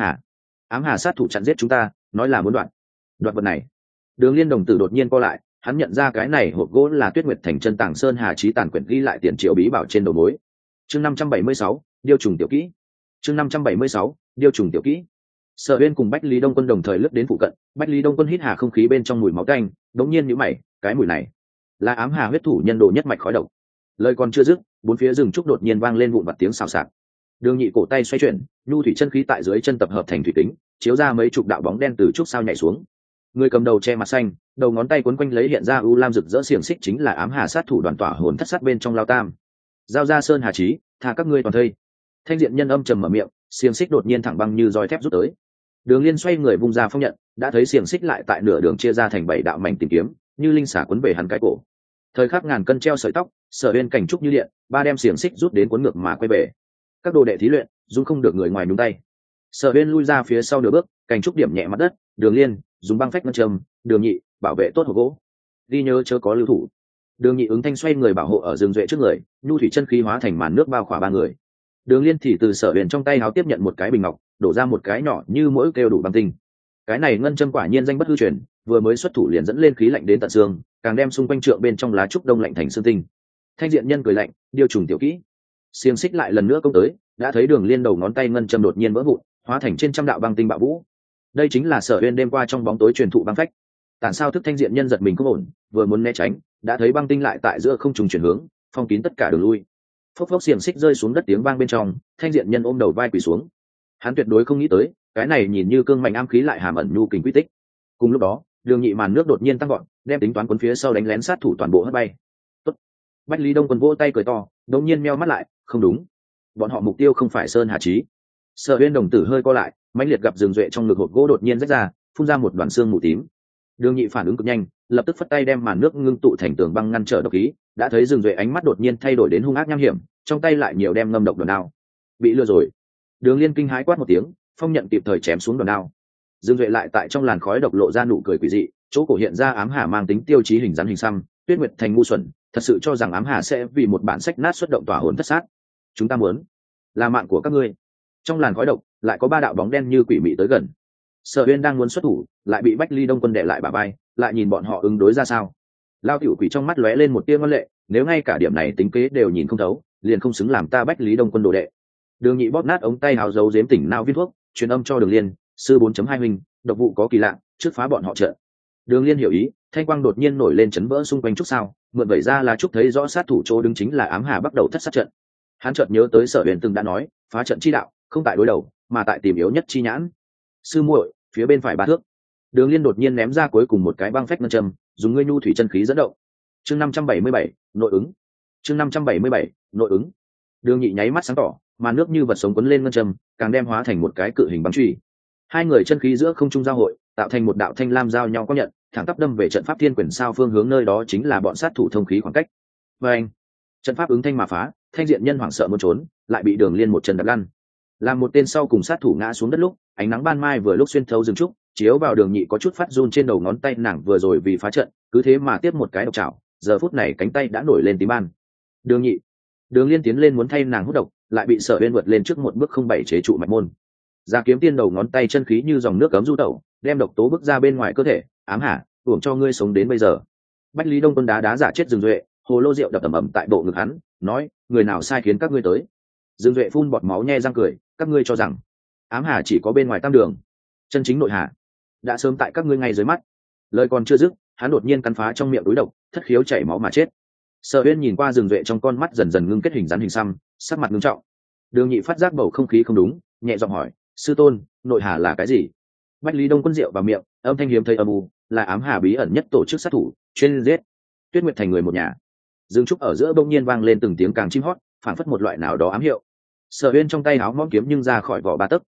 Ám hà sát thủ chặn giết chúng ta, nói là muốn đoạt vật này. Đường Liên đồng tử đột nhiên co lại, hắn nhận ra cái này hộp gỗ là Tuyết Nguyệt Thành chân tàng sơn hà chí tàn quyển ghi lại tiền triệu bí bảo trên đầu mối. Chương 576, điêu trùng tiểu kỹ. Chương 576, điêu trùng tiểu kỹ. Sở Uyên cùng Bách Lý Đông Quân đồng thời lướt đến phụ cận. Bách Lý Đông Quân hít hà không khí bên trong mùi máu tanh, đống nhiên nhíu mày, cái mùi này là ám hà huyết thủ nhân đồ nhất mạch khói độc. Lời còn chưa dứt, bốn phía rừng trúc đột nhiên vang lên vụn vặt tiếng xào xạc. Đường Nhị cổ tay xoay chuyển, nhu thủy chân khí tại dưới chân tập hợp thành thủy kính, chiếu ra mấy chục đạo bóng đen từ trúc sao nhảy xuống. Người cầm đầu che mặt xanh, đầu ngón tay quấn quanh lấy hiện ra u lam rực rỡ xiềng xích chính là ám hà sát thủ đoàn tỏa hồn thất sát bên trong lao tam. Giao ra sơn hà chí, tha các ngươi toàn thây. Thanh diện nhân âm trầm mở miệng, xiềng xích đột nhiên thẳng băng như roi thép rút tới. Đường Liên xoay người vung ra phong nhận, đã thấy xiềng xích lại tại nửa đường chia ra thành 7 đạo mảnh tìm kiếm, như linh xả quấn về hắn cái cổ. Thời khắc ngàn cân treo sợi tóc, Sở Uyên cảnh trúc như điện, ba đem xiềng xích rút đến cuốn ngược mà quay về. Các đồ đệ thí luyện, dung không được người ngoài nhúng tay. Sở Uyên lui ra phía sau nửa bước, cảnh trúc điểm nhẹ mặt đất. Đường Liên dùng băng phách ngân châm, Đường Nhị bảo vệ tốt hộp gỗ, đi nhớ chớ có lưu thủ. Đường Nhị ứng thanh xoay người bảo hộ ở Dương Duệ trước người, nhu thủy chân khí hóa thành màn nước bao khỏa ba người. Đường Liên thì từ Sở Uyên trong tay háo tiếp nhận một cái bình ngọc, đổ ra một cái nhỏ như mỗi kêu đủ băng tinh. Cái này ngân châm quả nhiên danh bất hư truyền, vừa mới xuất thủ liền dẫn lên khí lạnh đến tận xương, càng đem xung quanh trượng bên trong lá trúc đông lạnh thành xương tinh. Thanh diện nhân cười lạnh, điêu trùng tiểu kỹ. Xiềng xích lại lần nữa công tới, đã thấy Đường Liên đầu ngón tay ngân châm đột nhiên vỡ vụn, hóa thành trên trăm đạo băng tinh bạo vũ. Đây chính là Sở Uyên đêm qua trong bóng tối truyền thụ băng phách. Tản sao thức thanh diện nhân giật mình không ổn, vừa muốn né tránh, đã thấy băng tinh lại tại giữa không trùng chuyển hướng, phong kín tất cả đường lui. Phốc phốc xiềng xích rơi xuống đất tiếng vang bên trong, thanh diện nhân ôm đầu vai quỳ xuống. Hắn tuyệt đối không nghĩ tới, cái này nhìn như cương mạnh am khí lại hàm ẩn nhu kình quy tích. Cùng lúc đó, Đường Nhị màn nước đột nhiên tăng gọn, đem tính toán cuốn phía sau đánh lén sát thủ toàn bộ hất bay. Tốt. Bách Lý Đông Quân vỗ tay cười to, đột nhiên meo mắt lại, không đúng, bọn họ mục tiêu không phải sơn hà chí. Sở Uyên đồng tử hơi co lại, mãnh liệt gặp Dương Duệ trong ngực hộp gỗ đột nhiên rách ra, phun ra một đoàn xương mù tím. Đường Nhị phản ứng cực nhanh, lập tức phất tay đem màn nước ngưng tụ thành tường băng ngăn trở độc khí, đã thấy Dương Duệ ánh mắt đột nhiên thay đổi đến hung ác nham hiểm, trong tay lại nhiều đem ngâm độc đòn đao. Bị lừa rồi. Đường Liên kinh hãi quát một tiếng, phong nhận kịp thời chém xuống đòn đao. Dương Duệ lại tại trong làn khói độc lộ ra nụ cười quỷ dị, chỗ cổ hiện ra ám hà mang tính tiêu chí hình rắn hình xăm. Tuyết Nguyệt Thành ngu xuẩn, thật sự cho rằng ám hà sẽ vì một bản sách nát xuất động tỏa hồn thất sát. Chúng ta muốn là mạng của các ngươi. Trong làn khói độc lại có ba đạo bóng đen như quỷ mị tới gần. Sở Uyên đang muốn xuất thủ, lại bị Bách Ly Đông Quân đè lại bả vai, lại nhìn bọn họ ứng đối ra sao. Lao tiểu quỷ trong mắt lóe lên một tia ngoan lệ, nếu ngay cả điểm này tính kế đều nhìn không thấu, liền không xứng làm ta Bách Lý Đông Quân đồ đệ. Đường Nhị bóp nát ống tay hào giấu giếm tỉnh nao viên thuốc, truyền âm cho Đường Liên, sư 4.2 huynh, độc vụ có kỳ lạ, trước phá bọn họ trận. Đường Liên hiểu ý, thanh quang đột nhiên nổi lên chấn vỡ xung quanh trúc sao, mượn vẩy ra là trúc thấy rõ sát thủ chỗ đứng chính là ám hà bắt đầu thất sát trận. Hắn chợt nhớ tới Sở Uyên từng đã nói, phá trận chi đạo, không tại đối đầu, mà tại tìm yếu nhất chi nhãn. Sư muội, phía bên phải 3 thước. Đường Liên đột nhiên ném ra cuối cùng một cái băng phách ngân châm, dùng ngươi nhu thủy chân khí dẫn động. Chương 577, nội ứng. Chương 577, nội ứng. Đường Nhị nháy mắt sáng tỏ, màn nước như vật sống cuốn lên ngân châm, càng đem hóa thành một cái cự hình băng chùy. Hai người chân khí giữa không trung giao hội, tạo thành một đạo thanh lam giao nhau có nhận, thẳng tắp đâm về trận pháp thiên quyền sao phương hướng nơi đó chính là bọn sát thủ thông khí khoảng cách. Và anh, trận pháp ứng thanh mà phá, thanh diện nhân hoảng sợ muốn trốn, lại bị Đường Liên một chân đập lăn. Làm một tên sau cùng sát thủ ngã xuống đất lúc, ánh nắng ban mai vừa lúc xuyên thấu rừng trúc, chiếu vào Đường Nhị có chút phát run trên đầu ngón tay nàng vừa rồi vì phá trận, cứ thế mà tiếp một cái độc chảo, giờ phút này cánh tay đã nổi lên tím ban. Đường Nhị, Đường Liên tiến lên muốn thay nàng hút độc, lại bị Sở Uyên vượt lên trước một bước không bảy chế trụ mạch môn. Ra kiếm tiên đầu ngón tay chân khí như dòng nước cấm du tẩu, đem độc tố bước ra bên ngoài cơ thể. Ám hà, uổng cho ngươi sống đến bây giờ. Bách Lý Đông Quân đá giả chết Dương Duệ, hồ lô rượu đập ầm ầm tại bộ ngực hắn, nói, người nào sai khiến các ngươi tới? Dương Duệ phun bọt máu nhe răng cười, các ngươi cho rằng ám hà chỉ có bên ngoài tam đường, chân chính nội hà đã sớm tại các ngươi ngay dưới mắt. Lời còn chưa dứt, hắn đột nhiên cắn phá trong miệng túi độc, thất khiếu chảy máu mà chết. Sở Uyên nhìn qua Dương Duệ trong con mắt dần dần ngưng kết hình rắn hình xăm, sắc mặt nghiêm trọng. Đường Nhị phát giác bầu không khí không đúng, nhẹ giọng hỏi, sư tôn, nội hà là cái gì? Bách Lý Đông Quân rượu vào miệng, âm thanh hiếm thấy âm u, là ám hà bí ẩn nhất tổ chức sát thủ, chuyên giết Tuyết Nguyệt Thành người một nhà. Dương trúc ở giữa bỗng nhiên vang lên từng tiếng càng chim hót, phảng phất một loại nào đó ám hiệu. Sở Uyên trong tay áo móm kiếm nhưng ra khỏi vỏ ba tấc,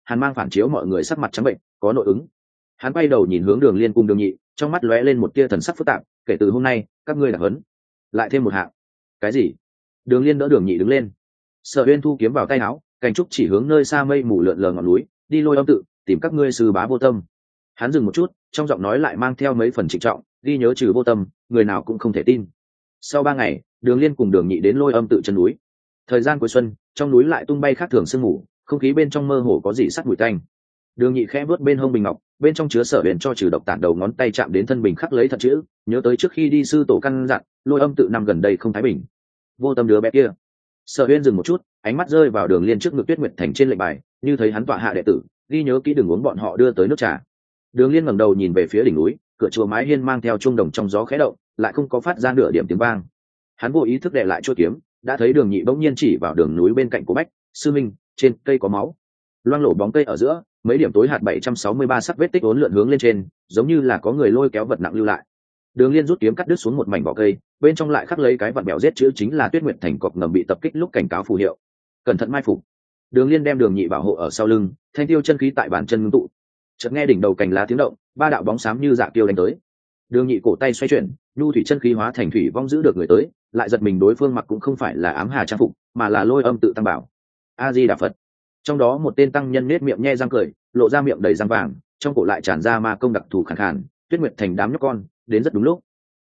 hàn mang phản chiếu mọi người sắc mặt trắng bệnh có nội ứng. Hắn quay đầu nhìn hướng Đường Liên cùng Đường Nhị, trong mắt lóe lên một tia thần sắc phức tạp, kể từ hôm nay các ngươi đặc hấn lại thêm một hạng. Cái gì? Đường Liên đỡ Đường Nhị đứng lên. Sở Uyên thu kiếm vào tay áo, cảnh trúc chỉ hướng nơi xa mây mù lượn lờ ngọn núi, đi Lôi Âm tự tìm các ngươi sư bá Vô Tâm. Hắn dừng một chút, trong giọng nói lại mang theo mấy phần trịnh trọng, ghi nhớ trừ Vô Tâm người nào cũng không thể tin. Sau 3 ngày, Đường Liên cùng Đường Nhị đến Lôi Âm tự chân núi. Thời gian cuối xuân, trong núi lại tung bay khác thường sương mù, không khí bên trong mơ hồ có dị sắt mùi tanh. Đường Nhị khẽ vớt bên hông bình ngọc, bên trong chứa Sở Uyên cho trừ độc tản đầu ngón tay chạm đến thân bình khắc lấy thật chữ, nhớ tới trước khi đi sư tổ căn dặn, Lôi Âm tự năm gần đây không thái bình. Vô Tâm đứa bé kia. Sở Uyên dừng một chút, ánh mắt rơi vào Đường Liên trước ngực Tuyết Nguyệt Thành trên lệnh bài, như thấy hắn tọa hạ đệ tử, ghi nhớ kỹ đừng uống bọn họ đưa tới nước trà. Đường Liên ngẩng đầu nhìn về phía đỉnh núi, cửa chùa mái hiên mang theo chuông đồng trong gió khẽ động, lại không có phát ra nửa điểm tiếng vang. Hắn vô ý thức đè lại chuôi kiếm, đã thấy Đường Nhị bỗng nhiên chỉ vào đường núi bên cạnh của Bách, sư minh, trên cây có máu. Loang lổ bóng cây ở giữa, mấy điểm tối hạt 763 sắc vết tích uốn lượn hướng lên trên, giống như là có người lôi kéo vật nặng lưu lại. Đường Liên rút kiếm cắt đứt xuống một mảnh vỏ cây, bên trong lại khắc lấy cái vật bèo giết chữ chính là Tuyết Nguyệt Thành cọp ngầm bị tập kích lúc cảnh cáo phù hiệu. Cẩn thận mai phục. Đường Liên đem Đường Nhị bảo hộ ở sau lưng, thanh tiêu chân khí tại bàn chân ngưng tụ. Chợt nghe đỉnh đầu cành lá tiếng động, 3 đạo bóng xám như dạ tiêu đánh tới. Đường Nhị cổ tay xoay chuyển, nhu thủy chân khí hóa thành thủy vong giữ được người tới, lại giật mình đối phương mặc cũng không phải là ám hà trang phục, mà là Lôi Âm tự tăng bảo. A Di Đà Phật. Trong đó một tên tăng nhân nết miệng nhe răng cười, lộ ra miệng đầy răng vàng, trong cổ lại tràn ra ma công đặc thù khàn khàn. Tuyết Nguyệt Thành đám nhóc con đến rất đúng lúc.